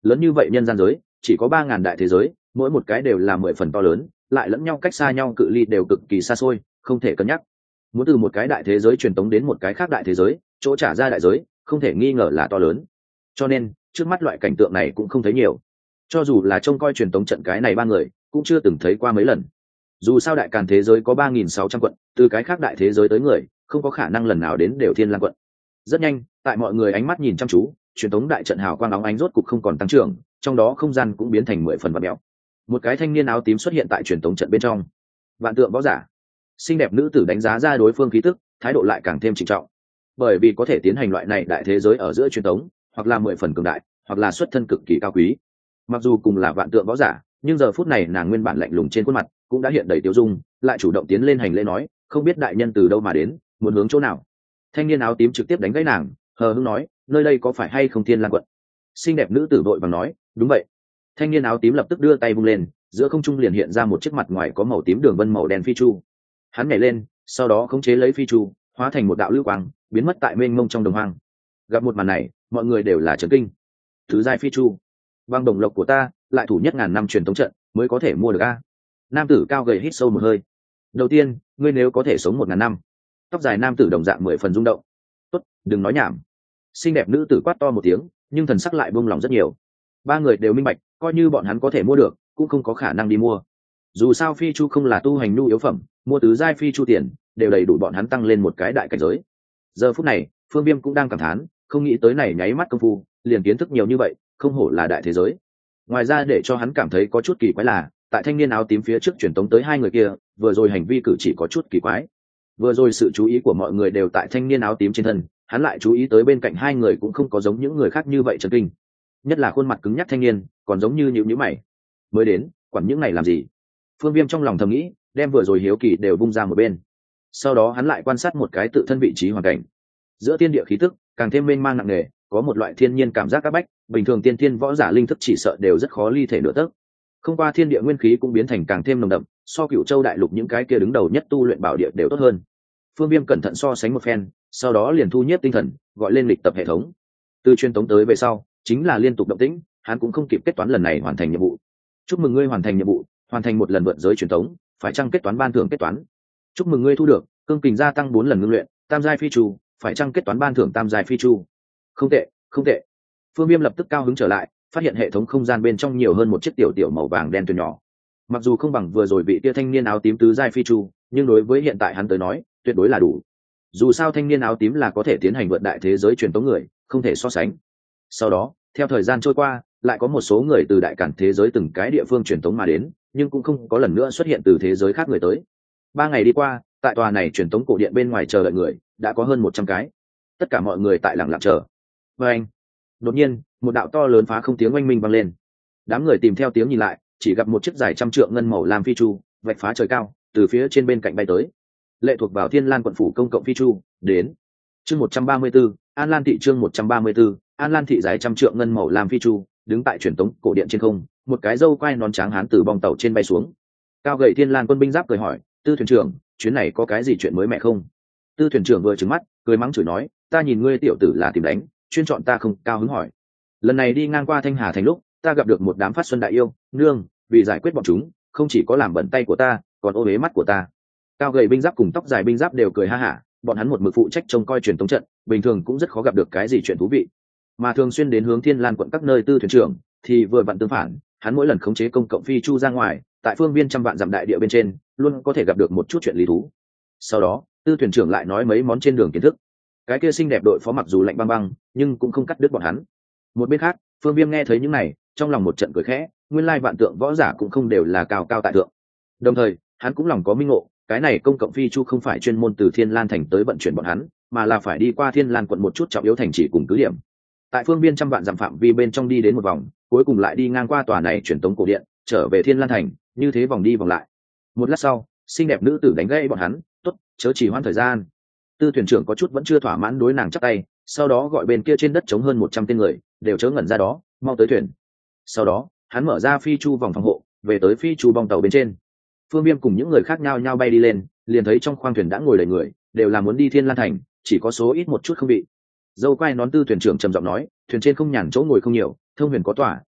lớn như vậy nhân gian giới chỉ có ba ngàn đại thế giới, mỗi một cái đều là mười phần to lớn, lại lẫn nhau cách xa nhau, cự ly đều cực kỳ xa xôi, không thể cân nhắc. Muốn từ một cái đại thế giới truyền tống đến một cái khác đại thế giới, chỗ trả ra đại giới không thể nghi ngờ là to lớn. Cho nên trước mắt loại cảnh tượng này cũng không thấy nhiều, cho dù là trông coi truyền tống trận cái này ba người cũng chưa từng thấy qua mấy lần. Dù sao đại càn thế giới có ba nghìn sáu trăm quận, từ cái khác đại thế giới tới người không có khả năng lần nào đến đều Thiên Lang quận. Rất nhanh, tại mọi người ánh mắt nhìn chăm chú, truyền tống đại trận hào quang óng ánh rốt cục không còn tăng trưởng, trong đó không gian cũng biến thành mười phần vặn mèo. Một cái thanh niên áo tím xuất hiện tại truyền tống trận bên trong. Vạn tượng võ giả, xinh đẹp nữ tử đánh giá ra đối phương khí tức, thái độ lại càng thêm trịnh trọng. Bởi vì có thể tiến hành loại này đại thế giới ở giữa truyền tống, hoặc là mười phần cường đại, hoặc là xuất thân cực kỳ cao quý. Mặc dù cùng là vạn tượng võ giả, nhưng giờ phút này nàng nguyên bản lạnh lùng trên khuôn mặt cũng đã hiện đầy tiêu dung, lại chủ động tiến lên hành lễ nói, không biết đại nhân từ đâu mà đến, muốn hướng chỗ nào. Thanh niên áo tím trực tiếp đánh gãy nàng, hờ hững nói, nơi đây có phải hay không Thiên Lang quận? Xinh đẹp nữ tử vội vàng nói, đúng vậy. Thanh niên áo tím lập tức đưa tay vung lên, giữa không trung liền hiện ra một chiếc mặt ngoài có màu tím đường vân màu đen phi chu. Hắn nhảy lên, sau đó khống chế lấy phi chu, hóa thành một đạo lưu quang, biến mất tại mênh mông trong đồng hoang. Gặp một màn này, mọi người đều là chấn kinh. Thứ giai phi chu, bằng đồng lộc của ta, lại thủ nhất ngàn năm truyền tống trận mới có thể mua được a. Nam tử cao gầy hít sâu một hơi. Đầu tiên, ngươi nếu có thể sống một ngàn năm. Tóc dài nam tử đồng dạng mười phần rung động. Tốt, đừng nói nhảm. Xinh đẹp nữ tử quát to một tiếng, nhưng thần sắc lại buông lòng rất nhiều. Ba người đều minh bạch, coi như bọn hắn có thể mua được, cũng không có khả năng đi mua. Dù sao phi chu không là tu hành nhu yếu phẩm, mua tứ giai phi chu tiền đều đầy đủ bọn hắn tăng lên một cái đại cảnh giới. Giờ phút này, Phương Viêm cũng đang cảm thán, không nghĩ tới này nháy mắt công phu, liền kiến thức nhiều như vậy, không hổ là đại thế giới. Ngoài ra để cho hắn cảm thấy có chút kỳ quái là, tại thanh niên áo tím phía trước truyền tống tới hai người kia, vừa rồi hành vi cử chỉ có chút kỳ quái. Vừa rồi sự chú ý của mọi người đều tại thanh niên áo tím trên thân, hắn lại chú ý tới bên cạnh hai người cũng không có giống những người khác như vậy chấn kinh. Nhất là khuôn mặt cứng nhắc thanh niên, còn giống như nhíu nhíu mày. Mới đến, quản những này làm gì? Phương Viêm trong lòng thầm nghĩ, đem vừa rồi hiếu kỳ đều vung ra một bên. Sau đó hắn lại quan sát một cái tự thân vị trí hoàn cảnh. Giữa thiên địa khí tức càng thêm mênh mang nặng nề, có một loại thiên nhiên cảm giác áp bách, bình thường tiên thiên võ giả linh thức chỉ sợ đều rất khó ly thể nửa tấc. Không qua thiên địa nguyên khí cũng biến thành càng thêm nồng đậm, so Cửu Châu đại lục những cái kia đứng đầu nhất tu luyện bảo địa đều tốt hơn. Phương Viêm cẩn thận so sánh một phen, sau đó liền thu nhiếp tinh thần, gọi lên lịch tập hệ thống. Từ truyền tống tới về sau, chính là liên tục động tĩnh, hắn cũng không kịp kết toán lần này hoàn thành nhiệm vụ. Chúc mừng ngươi hoàn thành nhiệm vụ, hoàn thành một lần vượt giới truyền tống, phải chăng kết toán ban thưởng kết toán. Chúc mừng ngươi thu được cương kình gia tăng bốn lần ngưng luyện, tam giai phi chu, phải chăng kết toán ban thưởng tam giai phi chu. Không tệ, không tệ. Phương Viêm lập tức cao hứng trở lại, phát hiện hệ thống không gian bên trong nhiều hơn một chiếc tiểu tiểu màu vàng đen thuyền nhỏ. Mặc dù không bằng vừa rồi vị tia thanh niên áo tím tứ giai phi chu, nhưng đối với hiện tại hắn tới nói, tuyệt đối là đủ. Dù sao thanh niên áo tím là có thể tiến hành vượt đại thế giới truyền tống người, không thể so sánh. Sau đó, theo thời gian trôi qua, lại có một số người từ đại cản thế giới từng cái địa phương truyền tống mà đến, nhưng cũng không có lần nữa xuất hiện từ thế giới khác người tới. Ba ngày đi qua, tại tòa này truyền tống cổ điện bên ngoài chờ đợi người đã có hơn một trăm cái. Tất cả mọi người tại lặng lặng chờ. Và anh, đột nhiên, một đạo to lớn phá không tiếng oanh minh vang lên. Đám người tìm theo tiếng nhìn lại, chỉ gặp một chiếc dài trăm trượng ngân màu lam phi chu, vạch phá trời cao, từ phía trên bên cạnh bay tới. Lệ thuộc vào Thiên Lan quận phủ công cộng phi chu, đến. Chương một trăm ba mươi 134, An Lan thị chương một trăm ba mươi 134, An Lan thị dài trăm trượng ngân màu lam phi chu, đứng tại truyền tống cổ điện trên không, một cái râu quai nón trắng hán từ bong tàu trên bay xuống. Cao gầy Thiên Lan quân binh giáp cười hỏi, "Tư thuyền trưởng, chuyến này có cái gì chuyện mới mẻ không?" Tư thuyền trưởng vừa trừng mắt, cười mắng chửi nói, "Ta nhìn ngươi tiểu tử là tìm đánh, chuyên chọn ta không?" Cao hứng hỏi, "Lần này đi ngang qua Thanh Hà thành lúc, ta gặp được một đám phát xuân đại yêu, nương, vì giải quyết bọn chúng, không chỉ có làm bẩn tay của ta, còn ô uế mắt của ta." Cao gầy binh giáp cùng tóc dài binh giáp đều cười ha hả, bọn hắn một mực phụ trách trông coi truyền tống trận, bình thường cũng rất khó gặp được cái gì chuyện thú vị, mà thường xuyên đến hướng Thiên Lan quận các nơi tư thuyền trưởng thì vừa vặn tương phản, hắn mỗi lần khống chế công cộng phi chu ra ngoài, tại phương viên trăm vạn dặm đại địa bên trên, luôn có thể gặp được một chút chuyện lý thú. Sau đó, tư thuyền trưởng lại nói mấy món trên đường kiến thức. Cái kia xinh đẹp đội phó mặc dù lạnh băng băng, nhưng cũng không cắt đứt bọn hắn. Một bên khác, Phương Viêm nghe thấy những này, trong lòng một trận cười khẽ, nguyên lai vạn tượng võ giả cũng không đều là cao cao tại thượng. Đồng thời, hắn cũng lòng có minh ngộ, cái này công cộng phi chu không phải chuyên môn từ Thiên Lan thành tới vận chuyển bọn hắn, mà là phải đi qua Thiên Lan quận một chút trọng yếu thành chỉ cùng cứ điểm. Tại phương viên trăm vạn dặm phạm vi bên trong đi đến một vòng, cuối cùng lại đi ngang qua tòa này truyền tống cổ điện, trở về Thiên Lan thành, như thế vòng đi vòng lại. Một lát sau, xinh đẹp nữ tử đánh gãy bọn hắn, "Tốt, chớ trì hoãn thời gian." Tư thuyền trưởng có chút vẫn chưa thỏa mãn đối nàng chắp tay, sau đó gọi bên kia trên đất chống hơn một trăm tên người, đều chớ ngẩn ra đó, mau tới thuyền. Sau đó, hắn mở ra phi chu vòng phòng hộ, về tới phi chu bong tàu bên trên. Phương Viêm cùng những người khác nhau nhau bay đi lên, liền thấy trong khoang thuyền đã ngồi đầy người, đều là muốn đi Thiên Lan thành, chỉ có số ít một chút không bị. Dâu quai nón tư thuyền trưởng trầm giọng nói, "Thuyền trên không nhàn chỗ ngồi không nhiều, thông huyền có tỏa,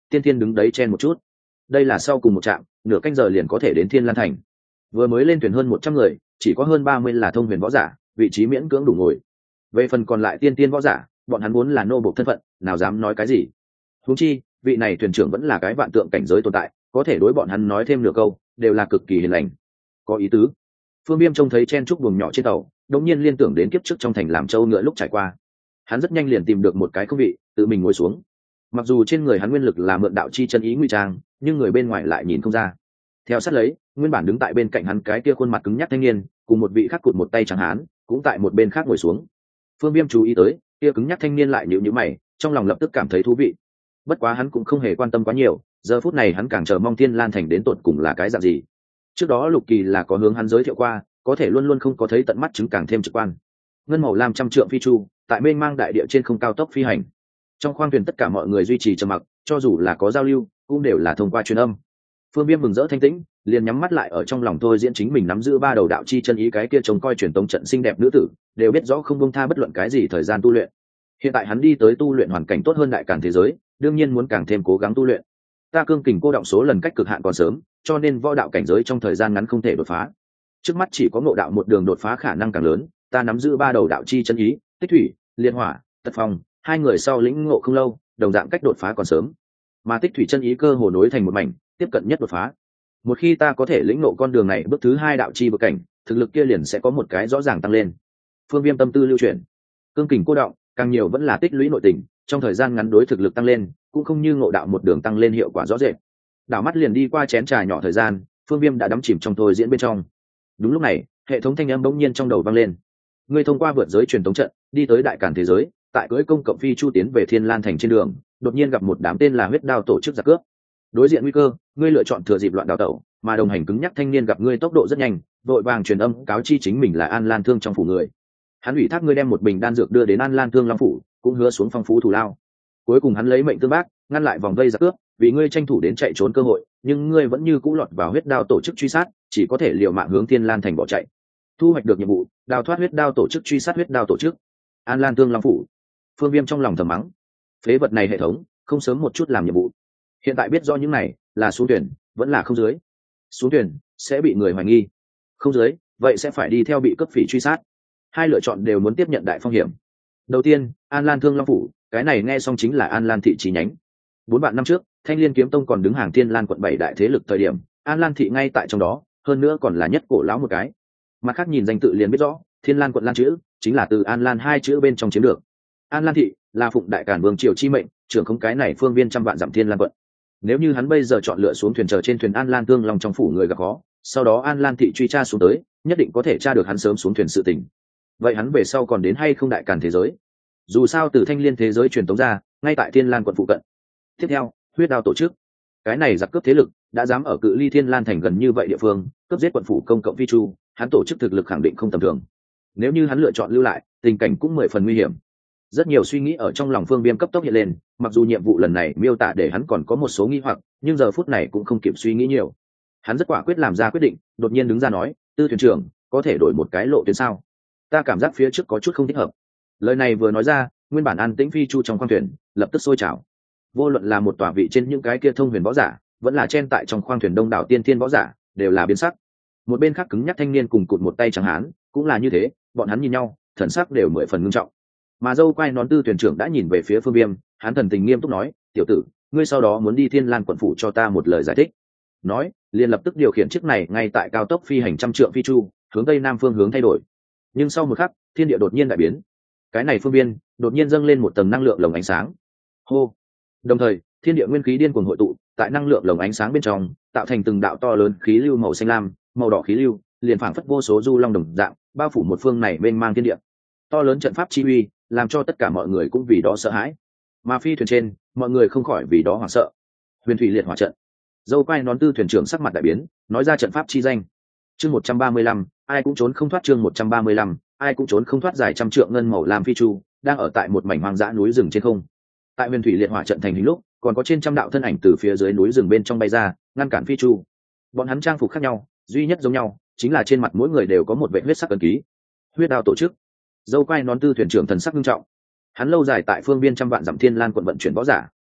tiên tiên đứng đấy chen một chút. Đây là sau cùng một trạm, nửa canh giờ liền có thể đến Thiên Lan thành. Vừa mới lên thuyền hơn một trăm người, chỉ có hơn ba mươi là thông huyền võ giả, vị trí miễn cưỡng đủ ngồi. Về phần còn lại tiên tiên võ giả, bọn hắn muốn là nô bộc thân phận, nào dám nói cái gì. Huống chi, vị này thuyền trưởng vẫn là cái vạn tượng cảnh giới tồn tại, có thể đối bọn hắn nói thêm nửa câu, đều là cực kỳ hiền lành. Có ý tứ. Phương Viêm trông thấy chen trúc buồng nhỏ trên tàu, đột nhiên liên tưởng đến kiếp trước trong thành làm châu ngựa lúc trải qua. Hắn rất nhanh liền tìm được một cái không vị, tự mình ngồi xuống. Mặc dù trên người hắn nguyên lực là mượn đạo chi chân ý ngụy trang, nhưng người bên ngoài lại nhìn không ra. Theo sát lấy, nguyên bản đứng tại bên cạnh hắn cái kia khuôn mặt cứng nhắc thanh niên, cùng một vị khác cụt một tay trắng hán, cũng tại một bên khác ngồi xuống. Phương Viêm chú ý tới, kia cứng nhắc thanh niên lại nhíu nhíu mày, trong lòng lập tức cảm thấy thú vị. Bất quá hắn cũng không hề quan tâm quá nhiều, giờ phút này hắn càng chờ mong Thiên Lan thành đến tột cùng là cái dạng gì. Trước đó Lục Kỳ là có hướng hắn giới thiệu qua, có thể luôn luôn không có thấy tận mắt chứng càng thêm trực quan. Ngân màu lam trăm trượng phi chu, tại mênh mang đại địa trên không cao tốc phi hành. Trong khoang thuyền tất cả mọi người duy trì trầm mặc, cho dù là có giao lưu, cũng đều là thông qua truyền âm. Phương Viêm mừng rỡ thanh tĩnh, liền nhắm mắt lại ở trong lòng thôi diễn chính mình nắm giữ ba đầu đạo chi chân ý cái kia trông coi truyền tống trận xinh đẹp nữ tử, đều biết rõ không buông tha bất luận cái gì thời gian tu luyện. Hiện tại hắn đi tới tu luyện hoàn cảnh tốt hơn đại càn thế giới, đương nhiên muốn càng thêm cố gắng tu luyện. Ta cương kình cô động số lần cách cực hạn còn sớm, cho nên võ đạo cảnh giới trong thời gian ngắn không thể đột phá. Trước mắt chỉ có ngộ đạo một đường đột phá khả năng càng lớn, ta nắm giữ ba đầu đạo chi chân ý, tích thủy, liên hỏa, tật phong, hai người sau lĩnh ngộ không lâu, đồng dạng cách đột phá còn sớm. Mà tích thủy chân ý cơ hồ nối thành một mảnh, tiếp cận nhất đột phá. Một khi ta có thể lĩnh ngộ con đường này bước thứ hai đạo chi bậc cảnh, thực lực kia liền sẽ có một cái rõ ràng tăng lên. Phương Viêm tâm tư lưu chuyển, cương kình cô động, càng nhiều vẫn là tích lũy nội tình, trong thời gian ngắn đối thực lực tăng lên, cũng không như ngộ đạo một đường tăng lên hiệu quả rõ rệt. Đảo mắt liền đi qua chén trà nhỏ thời gian, Phương Viêm đã đắm chìm trong thôi diễn bên trong. Đúng lúc này, hệ thống thanh âm bỗng nhiên trong đầu vang lên. Ngươi thông qua vượt giới truyền tống trận, đi tới đại càn thế giới, tại cưỡi công cộng phi chu tiến về Thiên Lan thành trên đường, đột nhiên gặp một đám tên là huyết đao tổ chức giặc cướp. Đối diện nguy cơ, ngươi lựa chọn thừa dịp loạn đào tẩu, mà đồng hành cứng nhắc thanh niên gặp ngươi tốc độ rất nhanh, vội vàng truyền âm cáo chi chính mình là An Lan Thương trong phủ người. Hắn ủy thác ngươi đem một bình đan dược đưa đến An Lan Thương Long phủ, cũng hứa xuống phong phú thù lao. Cuối cùng hắn lấy mệnh tương bác, ngăn lại vòng vây giặc cướp, vì ngươi tranh thủ đến chạy trốn cơ hội, nhưng ngươi vẫn như cũ lọt vào huyết đao tổ chức truy sát, chỉ có thể liều mạng hướng Thiên Lan thành bỏ chạy. Thu hoạch được nhiệm vụ, đào thoát huyết đao tổ chức truy sát huyết đao tổ chức. An Lan Thương Long phủ. Phương Viêm trong lòng thầm mắng, phế vật này hệ thống, không sớm một chút làm nhiệm vụ. Hiện tại biết rõ những này, là xuống tuyển, vẫn là không dưới. Xuống tuyển sẽ bị người hoài nghi, không dưới, vậy sẽ phải đi theo bị cấp phỉ truy sát. Hai lựa chọn đều muốn tiếp nhận đại phong hiểm. Đầu tiên, An Lan Thương Long phủ, cái này nghe xong chính là An Lan thị chi nhánh. Bốn vạn năm trước, Thanh Liên kiếm tông còn đứng hàng Thiên Lan quận bảy đại thế lực thời điểm, An Lan thị ngay tại trong đó, hơn nữa còn là nhất cổ lão một cái. Mặt khác nhìn danh tự liền biết rõ, Thiên Lan quận Lan chữ chính là từ An Lan hai chữ bên trong chiếm được. An Lan thị là phụng đại càn vương triều chi mệnh, trưởng không cái này phương viên trăm vạn dặm Thiên Lan quận. Nếu như hắn bây giờ chọn lựa xuống thuyền chờ trên thuyền An Lan Thương Long trong phủ người gặp khó, sau đó An Lan thị truy tra xuống tới, nhất định có thể tra được hắn sớm xuống thuyền sự tình. Vậy hắn về sau còn đến hay không đại càn thế giới? Dù sao từ Thanh Liên thế giới truyền tống ra, ngay tại Thiên Lan quận phụ cận. Tiếp theo, huyết đao tổ chức, cái này giặc cướp thế lực đã dám ở cự ly Thiên Lan thành gần như vậy địa phương cướp giết quận phủ công cộng phi chu, hắn tổ chức thực lực khẳng định không tầm thường. Nếu như hắn lựa chọn lưu lại, tình cảnh cũng mười phần nguy hiểm. Rất nhiều suy nghĩ ở trong lòng Phương Viêm cấp tốc hiện lên, mặc dù nhiệm vụ lần này miêu tả để hắn còn có một số nghi hoặc, nhưng giờ phút này cũng không kịp suy nghĩ nhiều. Hắn rất quả quyết làm ra quyết định, đột nhiên đứng ra nói, Tư thuyền trưởng, có thể đổi một cái lộ tuyến sao? Ta cảm giác phía trước có chút không thích hợp. Lời này vừa nói ra, nguyên bản an tĩnh phi chu trong khoang thuyền lập tức sôi trào. Vô luận là một tòa vị trên những cái kia thông huyền võ giả, vẫn là chen tại trong khoang thuyền đông đảo tiên thiên võ giả, đều là biến sắc. Một bên khác cứng nhắc thanh niên cùng cụt một tay trắng hán, cũng là như thế, bọn hắn nhìn nhau, thần sắc đều mười phần ngưng trọng. Mà dâu quay nón Tư thuyền trưởng đã nhìn về phía Phương Viêm, hắn thần tình nghiêm túc nói, tiểu tử, ngươi sau đó muốn đi Thiên Lan quận phủ cho ta một lời giải thích. Nói, liền lập tức điều khiển chiếc này ngay tại cao tốc phi hành trăm trượng phi chu, hướng tây nam phương hướng thay đổi. Nhưng sau một khắc, thiên địa đột nhiên đại biến. Cái này phương biên đột nhiên dâng lên một tầng năng lượng lồng ánh sáng. Hô! Đồng thời, thiên địa nguyên khí điên cuồng hội tụ, tại năng lượng lồng ánh sáng bên trong, tạo thành từng đạo to lớn khí lưu màu xanh lam, màu đỏ khí lưu, liền phảng phất vô số du long đồng dạng, bao phủ một phương này mênh mang thiên địa. To lớn trận pháp chi uy, làm cho tất cả mọi người cũng vì đó sợ hãi. Mà phi thuyền trên, mọi người không khỏi vì đó hoảng sợ. Huyền thủy liệt hỏa trận. Dâu quay nón Tư thuyền trưởng sắc mặt đại biến, nói ra trận pháp chi danh. Chương một trăm ba mươi lăm, ai cũng trốn không thoát. Chương một trăm ba mươi lăm, ai cũng trốn không thoát. Dài trăm trượng ngân màu lam phi chu, đang ở tại một mảnh hoang dã núi rừng trên không. Tại huyền thủy liệt hỏa trận thành hình lúc, còn có trên trăm đạo thân ảnh từ phía dưới núi rừng bên trong bay ra, ngăn cản phi chu. Bọn hắn trang phục khác nhau, duy nhất giống nhau chính là trên mặt mỗi người đều có một vệt huyết sắc ấn ký. Huyết đao tổ chức. Dâu quay nón Tư thuyền trưởng thần sắc nghiêm trọng. Hắn lâu dài tại phương biên trăm vạn dặm Thiên Lan quận vận chuyển võ giả,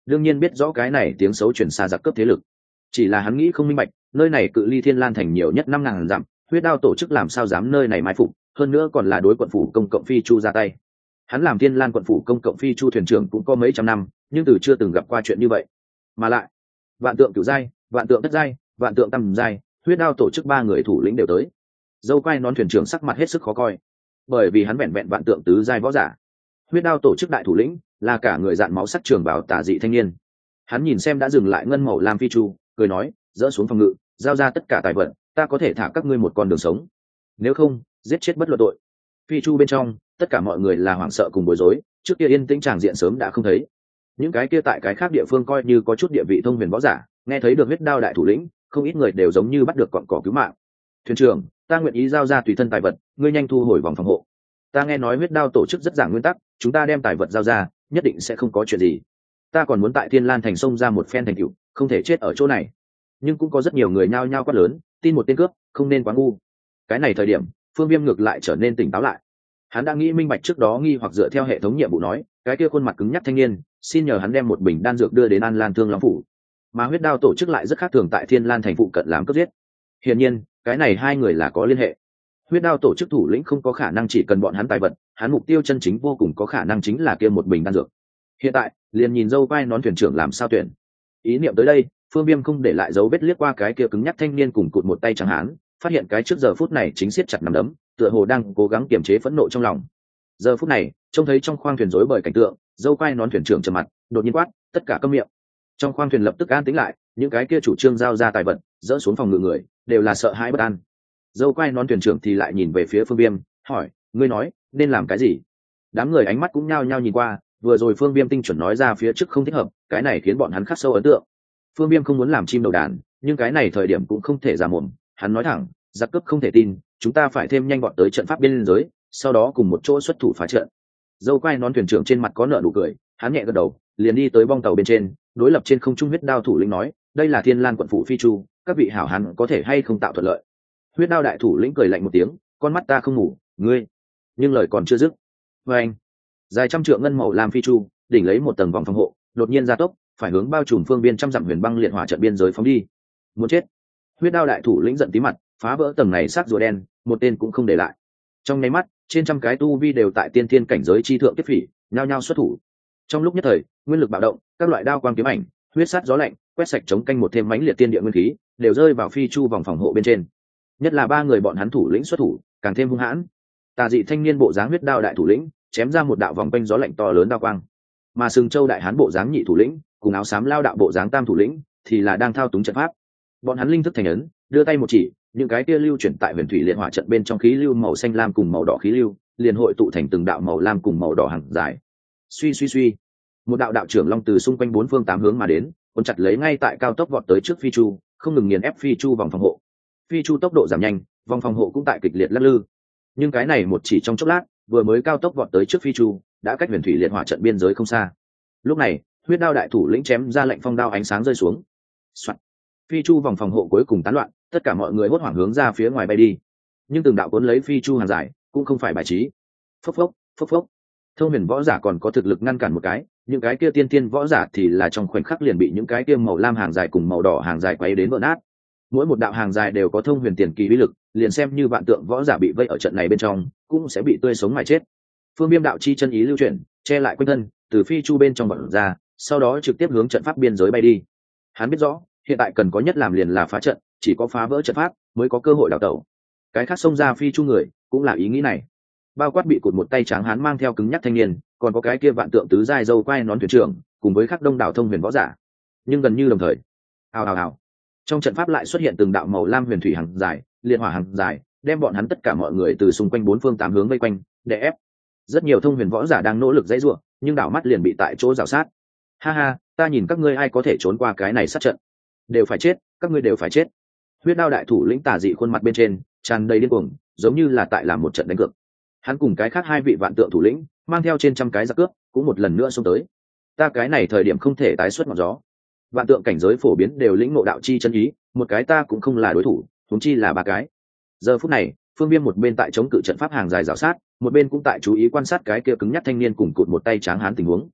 đương nhiên biết rõ cái này tiếng xấu chuyển xa giặc cướp thế lực, chỉ là hắn nghĩ không minh bạch, nơi này cự ly Thiên Lan thành nhiều nhất năm ngàn dặm, huyết đao tổ chức làm sao dám nơi này mai phục, hơn nữa còn là đối quận phủ công cộng phi chu ra tay. Hắn làm Thiên Lan quận phủ công cộng phi chu thuyền trưởng cũng có mấy trăm năm, nhưng từ chưa từng gặp qua chuyện như vậy. Mà lại, vạn tượng cửu giai, vạn tượng đất giai, vạn tượng tam giai, huyết đao tổ chức ba người thủ lĩnh đều tới. Dâu quai nón thuyền trưởng sắc mặt hết sức khó coi, bởi vì hắn vẹn vẹn vạn tượng tứ giai võ giả. Huyết đao tổ chức đại thủ lĩnh là cả người dạn máu sắc trường bảo tà dị thanh niên. Hắn nhìn xem đã dừng lại ngân màu lam phi chu, cười nói, dỡ xuống phòng ngự, giao ra tất cả tài vật, ta có thể thả các ngươi một con đường sống, nếu không giết chết bất luận tội. Phi chu bên trong tất cả mọi người là hoảng sợ cùng bối rối, trước kia yên tĩnh tràng diện sớm đã không thấy. Những cái kia tại cái khác địa phương coi như có chút địa vị thông huyền võ giả, nghe thấy được huyết đao đại thủ lĩnh, không ít người đều giống như bắt được cọn cỏ cứu mạng. Thuyền trưởng, ta nguyện ý giao ra tùy thân tài vật, ngươi nhanh thu hồi vòng phòng hộ. Ta nghe nói huyết đao tổ chức rất giảng nguyên tắc, chúng ta đem tài vật giao ra nhất định sẽ không có chuyện gì. Ta còn muốn tại Thiên Lan thành sông ra một phen thành tựu, không thể chết ở chỗ này. Nhưng cũng có rất nhiều người nhao nhao quát lớn, tin một tên cướp không nên quá ngu. Cái này thời điểm Phương Viêm ngược lại trở nên tỉnh táo lại. Hắn đã nghĩ minh bạch trước đó nghi hoặc dựa theo hệ thống nhiệm vụ nói, cái kia khuôn mặt cứng nhắc thanh niên xin nhờ hắn đem một bình đan dược đưa đến An Lan Thương Long phủ, mà huyết đao tổ chức lại rất khác thường tại Thiên Lan thành phụ cận làm cướp giết. Hiển nhiên cái này hai người là có liên hệ. Huyết đao tổ chức thủ lĩnh không có khả năng chỉ cần bọn hắn tài vật, hắn mục tiêu chân chính vô cùng có khả năng chính là kia một bình đan dược. Hiện tại liền nhìn dâu quai nón thuyền trưởng làm sao tuyển. Ý niệm tới đây, Phương Viêm không để lại dấu vết liếc qua cái kia cứng nhắc thanh niên cùng cụt một tay trắng hán, phát hiện cái trước giờ phút này chính siết chặt nắm đấm, tựa hồ đang cố gắng kiềm chế phẫn nộ trong lòng. Giờ phút này trông thấy trong khoang thuyền rối bời cảnh tượng, dâu quai nón thuyền trưởng trầm mặt, đột nhiên quát, tất cả câm miệng. Trong khoang thuyền lập tức an tĩnh lại, những cái kia chủ trương giao ra tài vật, dỡ xuống phòng ngự người, đều là sợ hãi bất an. Dâu quai nón thuyền trưởng thì lại nhìn về phía Phương Viêm, hỏi, ngươi nói nên làm cái gì? Đám người ánh mắt cũng nhao nhao nhìn qua, vừa rồi Phương Viêm tinh chuẩn nói ra phía trước không thích hợp, cái này khiến bọn hắn khắc sâu ấn tượng. Phương Viêm không muốn làm chim đầu đàn, nhưng cái này thời điểm cũng không thể giả mồm, hắn nói thẳng, giặc cướp không thể tin, chúng ta phải thêm nhanh bọn tới trận pháp biên giới, sau đó cùng một chỗ xuất thủ phá trận. Dâu quai nón thuyền trưởng trên mặt có nợ nụ cười, hắn nhẹ gật đầu, liền đi tới bong tàu bên trên, đối lập trên không trung huyết đao thủ lĩnh nói, đây là Thiên Lan quận phủ phi chu, các vị hảo hán có thể hay không tạo thuận lợi. Huyết đao đại thủ lĩnh cười lạnh một tiếng, con mắt ta không ngủ, ngươi. Nhưng lời còn chưa dứt, vê anh, dài trăm trượng ngân màu làm phi chu, đỉnh lấy một tầng vòng phòng hộ, đột nhiên gia tốc, phải hướng bao trùm phương biên trăm dặm huyền băng liệt hỏa trận biên giới phóng đi. Muốn chết! Huyết đao đại thủ lĩnh giận tí mặt, phá vỡ tầng này sát rùa đen, một tên cũng không để lại. Trong nháy mắt, trên trăm cái tu vi đều tại tiên thiên cảnh giới chi thượng tiếp phỉ, nhao nhao xuất thủ. Trong lúc nhất thời, nguyên lực bạo động, các loại đao quang kiếm ảnh, huyết sát gió lạnh, quét sạch chống canh một thêm mãnh liệt tiên địa nguyên khí, đều rơi vào phi chu vòng phòng hộ bên trên. Nhất là ba người bọn hắn thủ lĩnh xuất thủ, càng thêm hung hãn. Tà dị thanh niên bộ dáng huyết đao đại thủ lĩnh, chém ra một đạo vòng quanh gió lạnh to lớn đao quang. Mà Sừng Châu đại hán bộ dáng nhị thủ lĩnh, cùng áo xám lao đạo bộ dáng tam thủ lĩnh, thì là đang thao túng trận pháp. Bọn hắn linh thức thành ấn, đưa tay một chỉ, những cái kia lưu chuyển tại huyền thủy liệt hỏa trận bên trong khí lưu màu xanh lam cùng màu đỏ khí lưu, liền hội tụ thành từng đạo màu lam cùng màu đỏ hàng dài. Suy suy suy, một đạo đạo trưởng long từ xung quanh bốn phương tám hướng mà đến, cuốn chặt lấy ngay tại cao tốc vọt tới trước phi chu, không ngừng nghiền ép phi chu vòng phòng hộ. Phi chu tốc độ giảm nhanh, vòng phòng hộ cũng tại kịch liệt lắc lư. Nhưng cái này một chỉ trong chốc lát, vừa mới cao tốc vọt tới trước phi chu, đã cách huyền thủy liệt hỏa trận biên giới không xa. Lúc này, huyết đao đại thủ lĩnh chém ra lệnh phong đao ánh sáng rơi xuống. Soạn. Phi chu vòng phòng hộ cuối cùng tán loạn, tất cả mọi người hốt hoảng hướng ra phía ngoài bay đi. Nhưng từng đạo cuốn lấy phi chu hàng dài, cũng không phải bài trí. Phốc phốc, phốc phốc. Thông huyền võ giả còn có thực lực ngăn cản một cái, những cái kia tiên tiên võ giả thì là trong khoảnh khắc liền bị những cái kia màu lam hàng dài cùng màu đỏ hàng dài quấy đến vỡ nát. Mỗi một đạo hàng dài đều có thông huyền tiền kỳ uy lực, liền xem như vạn tượng võ giả bị vây ở trận này bên trong, cũng sẽ bị tươi sống mà chết. Phương Viêm đạo chi chân ý lưu chuyển, che lại quanh thân, từ phi chu bên trong bật ra, sau đó trực tiếp hướng trận pháp biên giới bay đi. Hắn biết rõ, hiện tại cần có nhất làm liền là phá trận, chỉ có phá vỡ trận pháp mới có cơ hội đào tẩu. Cái khác xông ra phi chu người, cũng là ý nghĩ này. Bao quát bị cụt một tay tráng hán mang theo cứng nhắc thanh niên, còn có cái kia vạn tượng tứ giai dâu quai nón thuyền trưởng, cùng với khắc đông đảo thông huyền võ giả. Nhưng gần như đồng thời, ào ào ào, trong trận pháp lại xuất hiện từng đạo màu lam huyền thủy hàng dài, liệt hỏa hàng dài, đem bọn hắn tất cả mọi người từ xung quanh bốn phương tám hướng vây quanh, đè ép. Rất nhiều thông huyền võ giả đang nỗ lực dãy rủa, nhưng đảo mắt liền bị tại chỗ rào sát. Ha ha, ta nhìn các ngươi ai có thể trốn qua cái này sát trận, đều phải chết, các ngươi đều phải chết. Huyết đao đại thủ lĩnh tà dị khuôn mặt bên trên tràn đầy điên cuồng, giống như là tại làm một trận đánh cược. Hắn cùng cái khác hai vị vạn tượng thủ lĩnh mang theo trên trăm cái giặc cướp, cũng một lần nữa xông tới. Ta cái này thời điểm không thể tái xuất ngọn gió. Vạn tượng cảnh giới phổ biến đều lĩnh ngộ đạo chi chân ý, một cái ta cũng không là đối thủ, huống chi là ba cái. Giờ phút này, Phương Viêm một bên tại chống cự trận pháp hàng dài rào sát, một bên cũng tại chú ý quan sát cái kia cứng nhắc thanh niên cùng cụt một tay tráng hán tình huống.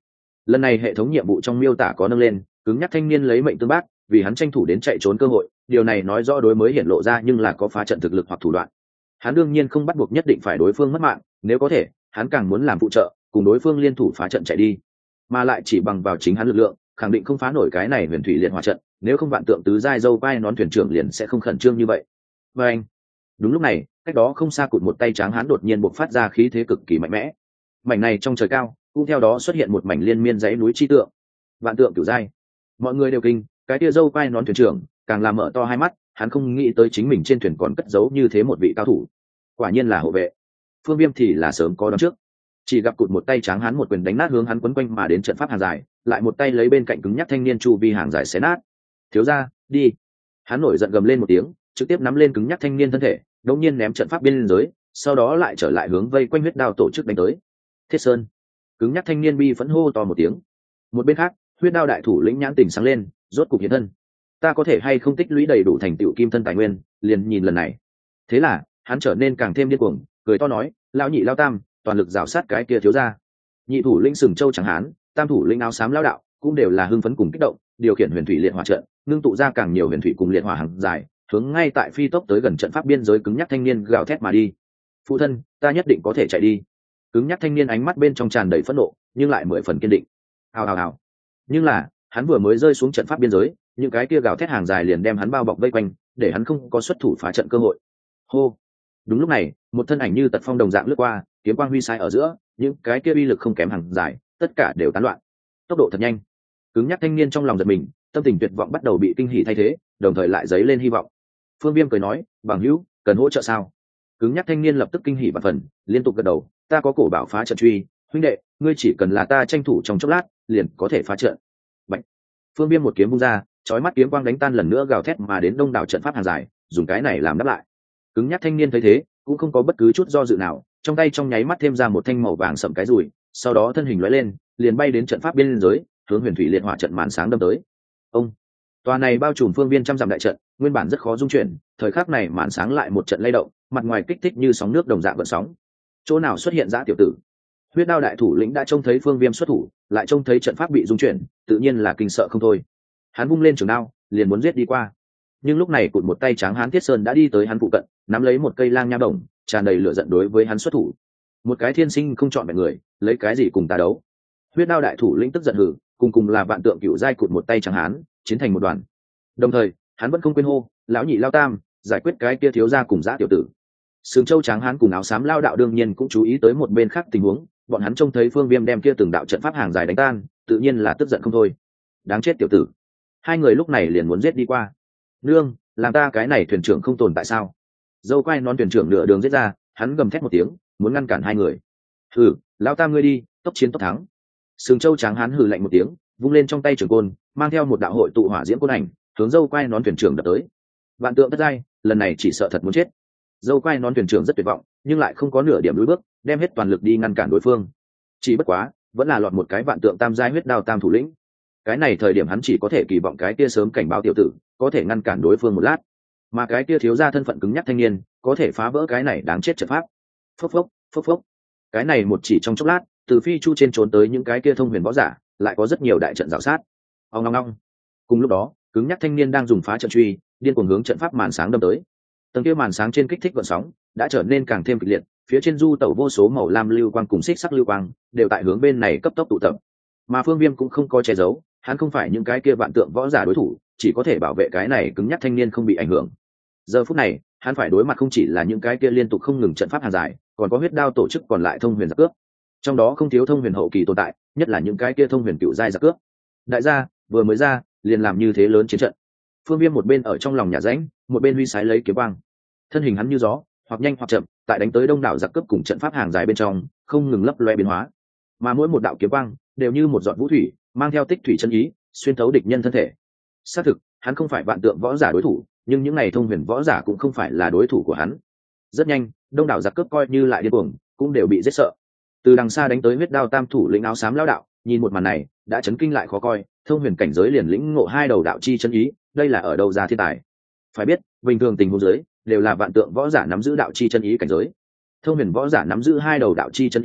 lần này hệ thống nhiệm vụ trong miêu tả có nâng lên cứng nhắc thanh niên lấy mệnh tương bác vì hắn tranh thủ đến chạy trốn cơ hội, điều này nói rõ đối mới hiện lộ ra nhưng là có phá trận thực lực hoặc thủ đoạn. Hắn đương nhiên không bắt buộc nhất định phải đối phương mất mạng, nếu có thể hắn càng muốn làm phụ trợ cùng đối phương liên thủ phá trận chạy đi, mà lại chỉ bằng vào chính hắn lực lượng khẳng định không phá nổi cái này huyền thủy liệt hỏa trận, nếu không vạn tượng tứ giai dâu vai nón thuyền trưởng liền sẽ không khẩn trương như vậy. Và anh đúng lúc này cách đó không xa cụt một tay tráng hán đột nhiên bộc phát ra khí thế cực kỳ mạnh mẽ, mảnh này trong trời cao cũng theo đó xuất hiện một mảnh liên miên dãy núi chi tượng, vạn tượng cửu giai. Mọi người đều kinh, cái tia dâu vai nón thuyền trưởng càng làm mở to hai mắt, hắn không nghĩ tới chính mình trên thuyền còn cất giấu như thế một vị cao thủ, quả nhiên là hộ vệ. Phương Viêm thì là sớm có đón trước, chỉ gặp cụt một tay tráng hán một quyền đánh nát hướng hắn quấn quanh mà đến trận pháp hàng dài, lại một tay lấy bên cạnh cứng nhắc thanh niên chu vi hàng dài xé nát. Thiếu gia, đi! Hắn nổi giận gầm lên một tiếng, trực tiếp nắm lên cứng nhắc thanh niên thân thể, đống nhiên ném trận pháp biên giới, sau đó lại trở lại hướng vây quanh huyết đao tổ chức đánh tới. Thiết Sơn! Cứng nhắc thanh niên bi phẫn hô to một tiếng. Một bên khác, huyết đao đại thủ lĩnh nhãn tỉnh sáng lên, rốt cục hiện thân. Ta có thể hay không tích lũy đầy đủ thành tựu kim thân tài nguyên, liền nhìn lần này. Thế là hắn trở nên càng thêm điên cuồng, cười to nói, lão nhị lao tam, toàn lực rào sát cái kia thiếu gia. Nhị thủ lĩnh sừng châu chẳng hán, tam thủ lĩnh áo xám lao đạo cũng đều là hưng phấn cùng kích động, điều khiển huyền thủy liệt hỏa trận, ngưng tụ ra càng nhiều huyền thủy cùng liệt hỏa hàng dài, hướng ngay tại phi tốc tới gần trận pháp biên giới cứng nhắc thanh niên gào thét mà đi. Phụ thân, ta nhất định có thể chạy đi. Cứng nhắc thanh niên ánh mắt bên trong tràn đầy phẫn nộ, nhưng lại mười phần kiên định. Hào hào hào. Nhưng là hắn vừa mới rơi xuống trận pháp biên giới, những cái kia gào thét hàng dài liền đem hắn bao bọc vây quanh, để hắn không có xuất thủ phá trận cơ hội. Hô. Đúng lúc này, một thân ảnh như tật phong đồng dạng lướt qua, kiếm quang huy sai ở giữa, những cái kia uy lực không kém hàng dài, tất cả đều tán loạn. Tốc độ thật nhanh. Cứng nhắc thanh niên trong lòng giật mình, tâm tình tuyệt vọng bắt đầu bị kinh hỉ thay thế, đồng thời lại dấy lên hy vọng. Phương Viêm cười nói, bằng hữu, cần hỗ trợ sao? Cứng nhắc thanh niên lập tức kinh hỉ bạt phần, liên tục gật đầu, ta có cổ bảo phá trận truy, huynh đệ, ngươi chỉ cần là ta tranh thủ trong chốc lát, liền có thể phá trận. Bạch. Phương Viêm một kiếm vung ra, chói mắt kiếm quang đánh tan lần nữa gào thét mà đến đông đảo trận pháp hàng dài, dùng cái này làm đáp lại. Cứng nhắc thanh niên thấy thế, cũng không có bất cứ chút do dự nào, trong tay trong nháy mắt thêm ra một thanh màu vàng sậm cái rùi, sau đó thân hình lóe lên, liền bay đến trận pháp biên giới, hướng huyền thủy liệt hỏa trận màn sáng đâm tới. Ông, tòa này bao trùm phương viên trăm dặm đại trận, nguyên bản rất khó dung chuyển, thời khắc này màn sáng lại một trận lay động, mặt ngoài kích thích như sóng nước đồng dạng gợn sóng. Chỗ nào xuất hiện dã tiểu tử? Huyết đao đại thủ lĩnh đã trông thấy Phương Viêm xuất thủ, lại trông thấy trận pháp bị dung chuyển, tự nhiên là kinh sợ không thôi. Hắn vung lên trường đao, liền muốn giết đi qua. Nhưng lúc này cụt một tay tráng hán Thiết Sơn đã đi tới hắn phụ cận, nắm lấy một cây lang nha bổng, tràn đầy lửa giận đối với hắn xuất thủ. Một cái thiên sinh không chọn mẹ người, lấy cái gì cùng ta đấu? Huyết đao đại thủ lĩnh tức giận hừ, cùng cùng là vạn tượng cựu giai cụt một tay tráng hán, chiến thành một đoàn. Đồng thời, hắn vẫn không quên hô, lão nhị lao tam, giải quyết cái kia thiếu gia cùng dã tiểu tử. Sừng Châu tráng hán cùng áo xám lao đạo đương nhiên cũng chú ý tới một bên khác tình huống, bọn hắn trông thấy Phương Viêm đem kia từng đạo trận pháp hàng dài đánh tan, tự nhiên là tức giận không thôi. Đáng chết tiểu tử. Hai người lúc này liền muốn giết đi qua. Nương, làm ta cái này thuyền trưởng không tồn tại sao? Dâu quai nón thuyền trưởng nửa đường giết ra, hắn gầm thét một tiếng, muốn ngăn cản hai người. Hừ, lão tam ngươi đi, tốc chiến tốc thắng. Sừng Châu tráng hán hừ lạnh một tiếng, vung lên trong tay trường côn, mang theo một đạo hội tụ hỏa diễm côn ảnh, hướng dâu quai nón thuyền trưởng đập tới. Vạn tượng thất giai, lần này chỉ sợ thật muốn chết. Dâu quai nón thuyền trưởng rất tuyệt vọng, nhưng lại không có nửa điểm lùi bước, đem hết toàn lực đi ngăn cản đối phương. Chỉ bất quá, vẫn là lọt một cái vạn tượng tam giai huyết đao tam thủ lĩnh. Cái này thời điểm hắn chỉ có thể kỳ vọng cái kia sớm cảnh báo tiểu tử, có thể ngăn cản đối phương một lát, mà cái kia thiếu gia thân phận cứng nhắc thanh niên, có thể phá vỡ cái này đáng chết trận pháp. Phốc phốc, phốc phốc. Cái này một chỉ trong chốc lát, từ phi chu trên trốn tới những cái kia thông huyền võ giả, lại có rất nhiều đại trận rào sát. Ong ong ong. Cùng lúc đó, cứng nhắc thanh niên đang dùng phá trận truy, điên cuồng hướng trận pháp màn sáng đâm tới. Tầng kia màn sáng trên kích thích gợn sóng, đã trở nên càng thêm kịch liệt, phía trên du tẩu vô số màu lam lưu quang cùng xích sắc lưu quang, đều tại hướng bên này cấp tốc tụ tập. Mà Phương Viêm cũng không có che giấu, hắn không phải những cái kia vạn tượng võ giả đối thủ, chỉ có thể bảo vệ cái này cứng nhắc thanh niên không bị ảnh hưởng. Giờ phút này, hắn phải đối mặt không chỉ là những cái kia liên tục không ngừng trận pháp hàng dài, còn có huyết đao tổ chức còn lại thông huyền giặc cướp. Trong đó không thiếu thông huyền hậu kỳ tồn tại, nhất là những cái kia thông huyền cựu giai giặc cướp. Đại gia, vừa mới ra, liền làm như thế lớn chiến trận. Phương Viêm một bên ở trong lòng nhà rãnh, một bên huy sái lấy kiếm quang. Thân hình hắn như gió, hoặc nhanh hoặc chậm, tại đánh tới đông đảo giặc cướp cùng trận pháp hàng dài bên trong, không ngừng lấp loe biến hóa. Mà mỗi một đạo kiếm quang đều như một giọt vũ thủy, mang theo tích thủy chân ý, xuyên thấu địch nhân thân thể. Xác thực, hắn không phải vạn tượng võ giả đối thủ, nhưng những này thông huyền võ giả cũng không phải là đối thủ của hắn. Rất nhanh, đông đảo giặc cướp coi như lại điên cuồng, cũng đều bị giết sợ. Từ đằng xa đánh tới huyết đao tam thủ lĩnh áo xám lão đạo, nhìn một màn này, đã chấn kinh lại khó coi, thông huyền cảnh giới liền lĩnh ngộ hai đầu đạo chi chân ý, đây là ở đâu ra thiên tài? Phải biết, bình thường tình huống giới đều là vạn tượng võ giả nắm giữ đạo chi chân ý cảnh giới. Thông huyền võ giả nắm giữ hai đầu đạo chi chân ý,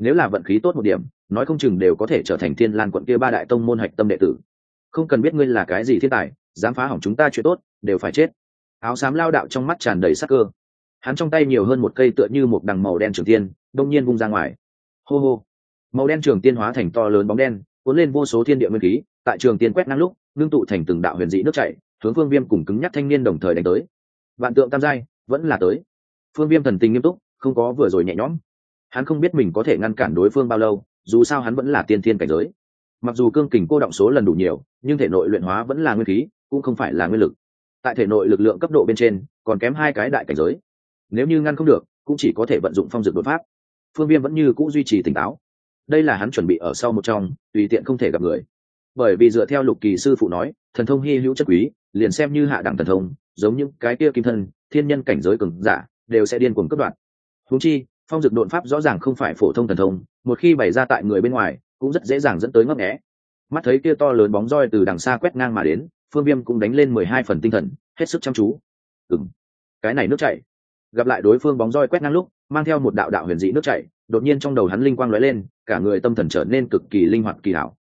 nếu là vận khí tốt một điểm nói không chừng đều có thể trở thành thiên lan quận kia ba đại tông môn hạch tâm đệ tử. Không cần biết ngươi là cái gì thiên tài, dám phá hỏng chúng ta chuyện tốt đều phải chết. Áo xám lao đạo trong mắt tràn đầy sắc cơ, hắn trong tay nhiều hơn một cây tựa như một đằng màu đen trường tiên đông nhiên vung ra ngoài. Hô hô, màu đen trường tiên hóa thành to lớn bóng đen cuốn lên vô số thiên địa nguyên khí, tại trường tiên quét ngang lúc ngưng tụ thành từng đạo huyền dị nước chảy hướng Phương Viêm cùng cứng nhắc thanh niên đồng thời đánh tới. Vạn tượng tam giai vẫn là tới. Phương Viêm thần tình nghiêm túc, không có vừa rồi nhẹ nhõm. Hắn không biết mình có thể ngăn cản đối phương bao lâu, dù sao hắn vẫn là tiên thiên cảnh giới. Mặc dù cương kình cô động số lần đủ nhiều, nhưng thể nội luyện hóa vẫn là nguyên khí, cũng không phải là nguyên lực. Tại thể nội lực lượng cấp độ bên trên, còn kém hai cái đại cảnh giới. Nếu như ngăn không được, cũng chỉ có thể vận dụng phong dược đột pháp. Phương Viêm vẫn như cũ duy trì tỉnh táo. Đây là hắn chuẩn bị ở sau một trong, tùy tiện không thể gặp người. Bởi vì dựa theo Lục Kỳ sư phụ nói, thần thông hi hữu chất quý, liền xem như hạ đẳng thần thông, giống những cái kia kim thân, thiên nhân cảnh giới cường giả, đều sẽ điên cuồng cướp đoạt. Huống chi, phong dược độn pháp rõ ràng không phải phổ thông thần thông, một khi bày ra tại người bên ngoài, cũng rất dễ dàng dẫn tới ngấp nghé. Mắt thấy kia to lớn bóng roi từ đằng xa quét ngang mà đến, Phương Viêm cũng đánh lên mười hai phần tinh thần, hết sức chăm chú. Ừm, cái này nước chảy. Gặp lại đối phương bóng roi quét ngang lúc, mang theo một đạo đạo huyền dị nước chảy, đột nhiên trong đầu hắn linh quang lóe lên, cả người tâm thần trở nên cực kỳ linh hoạt kỳ hảo,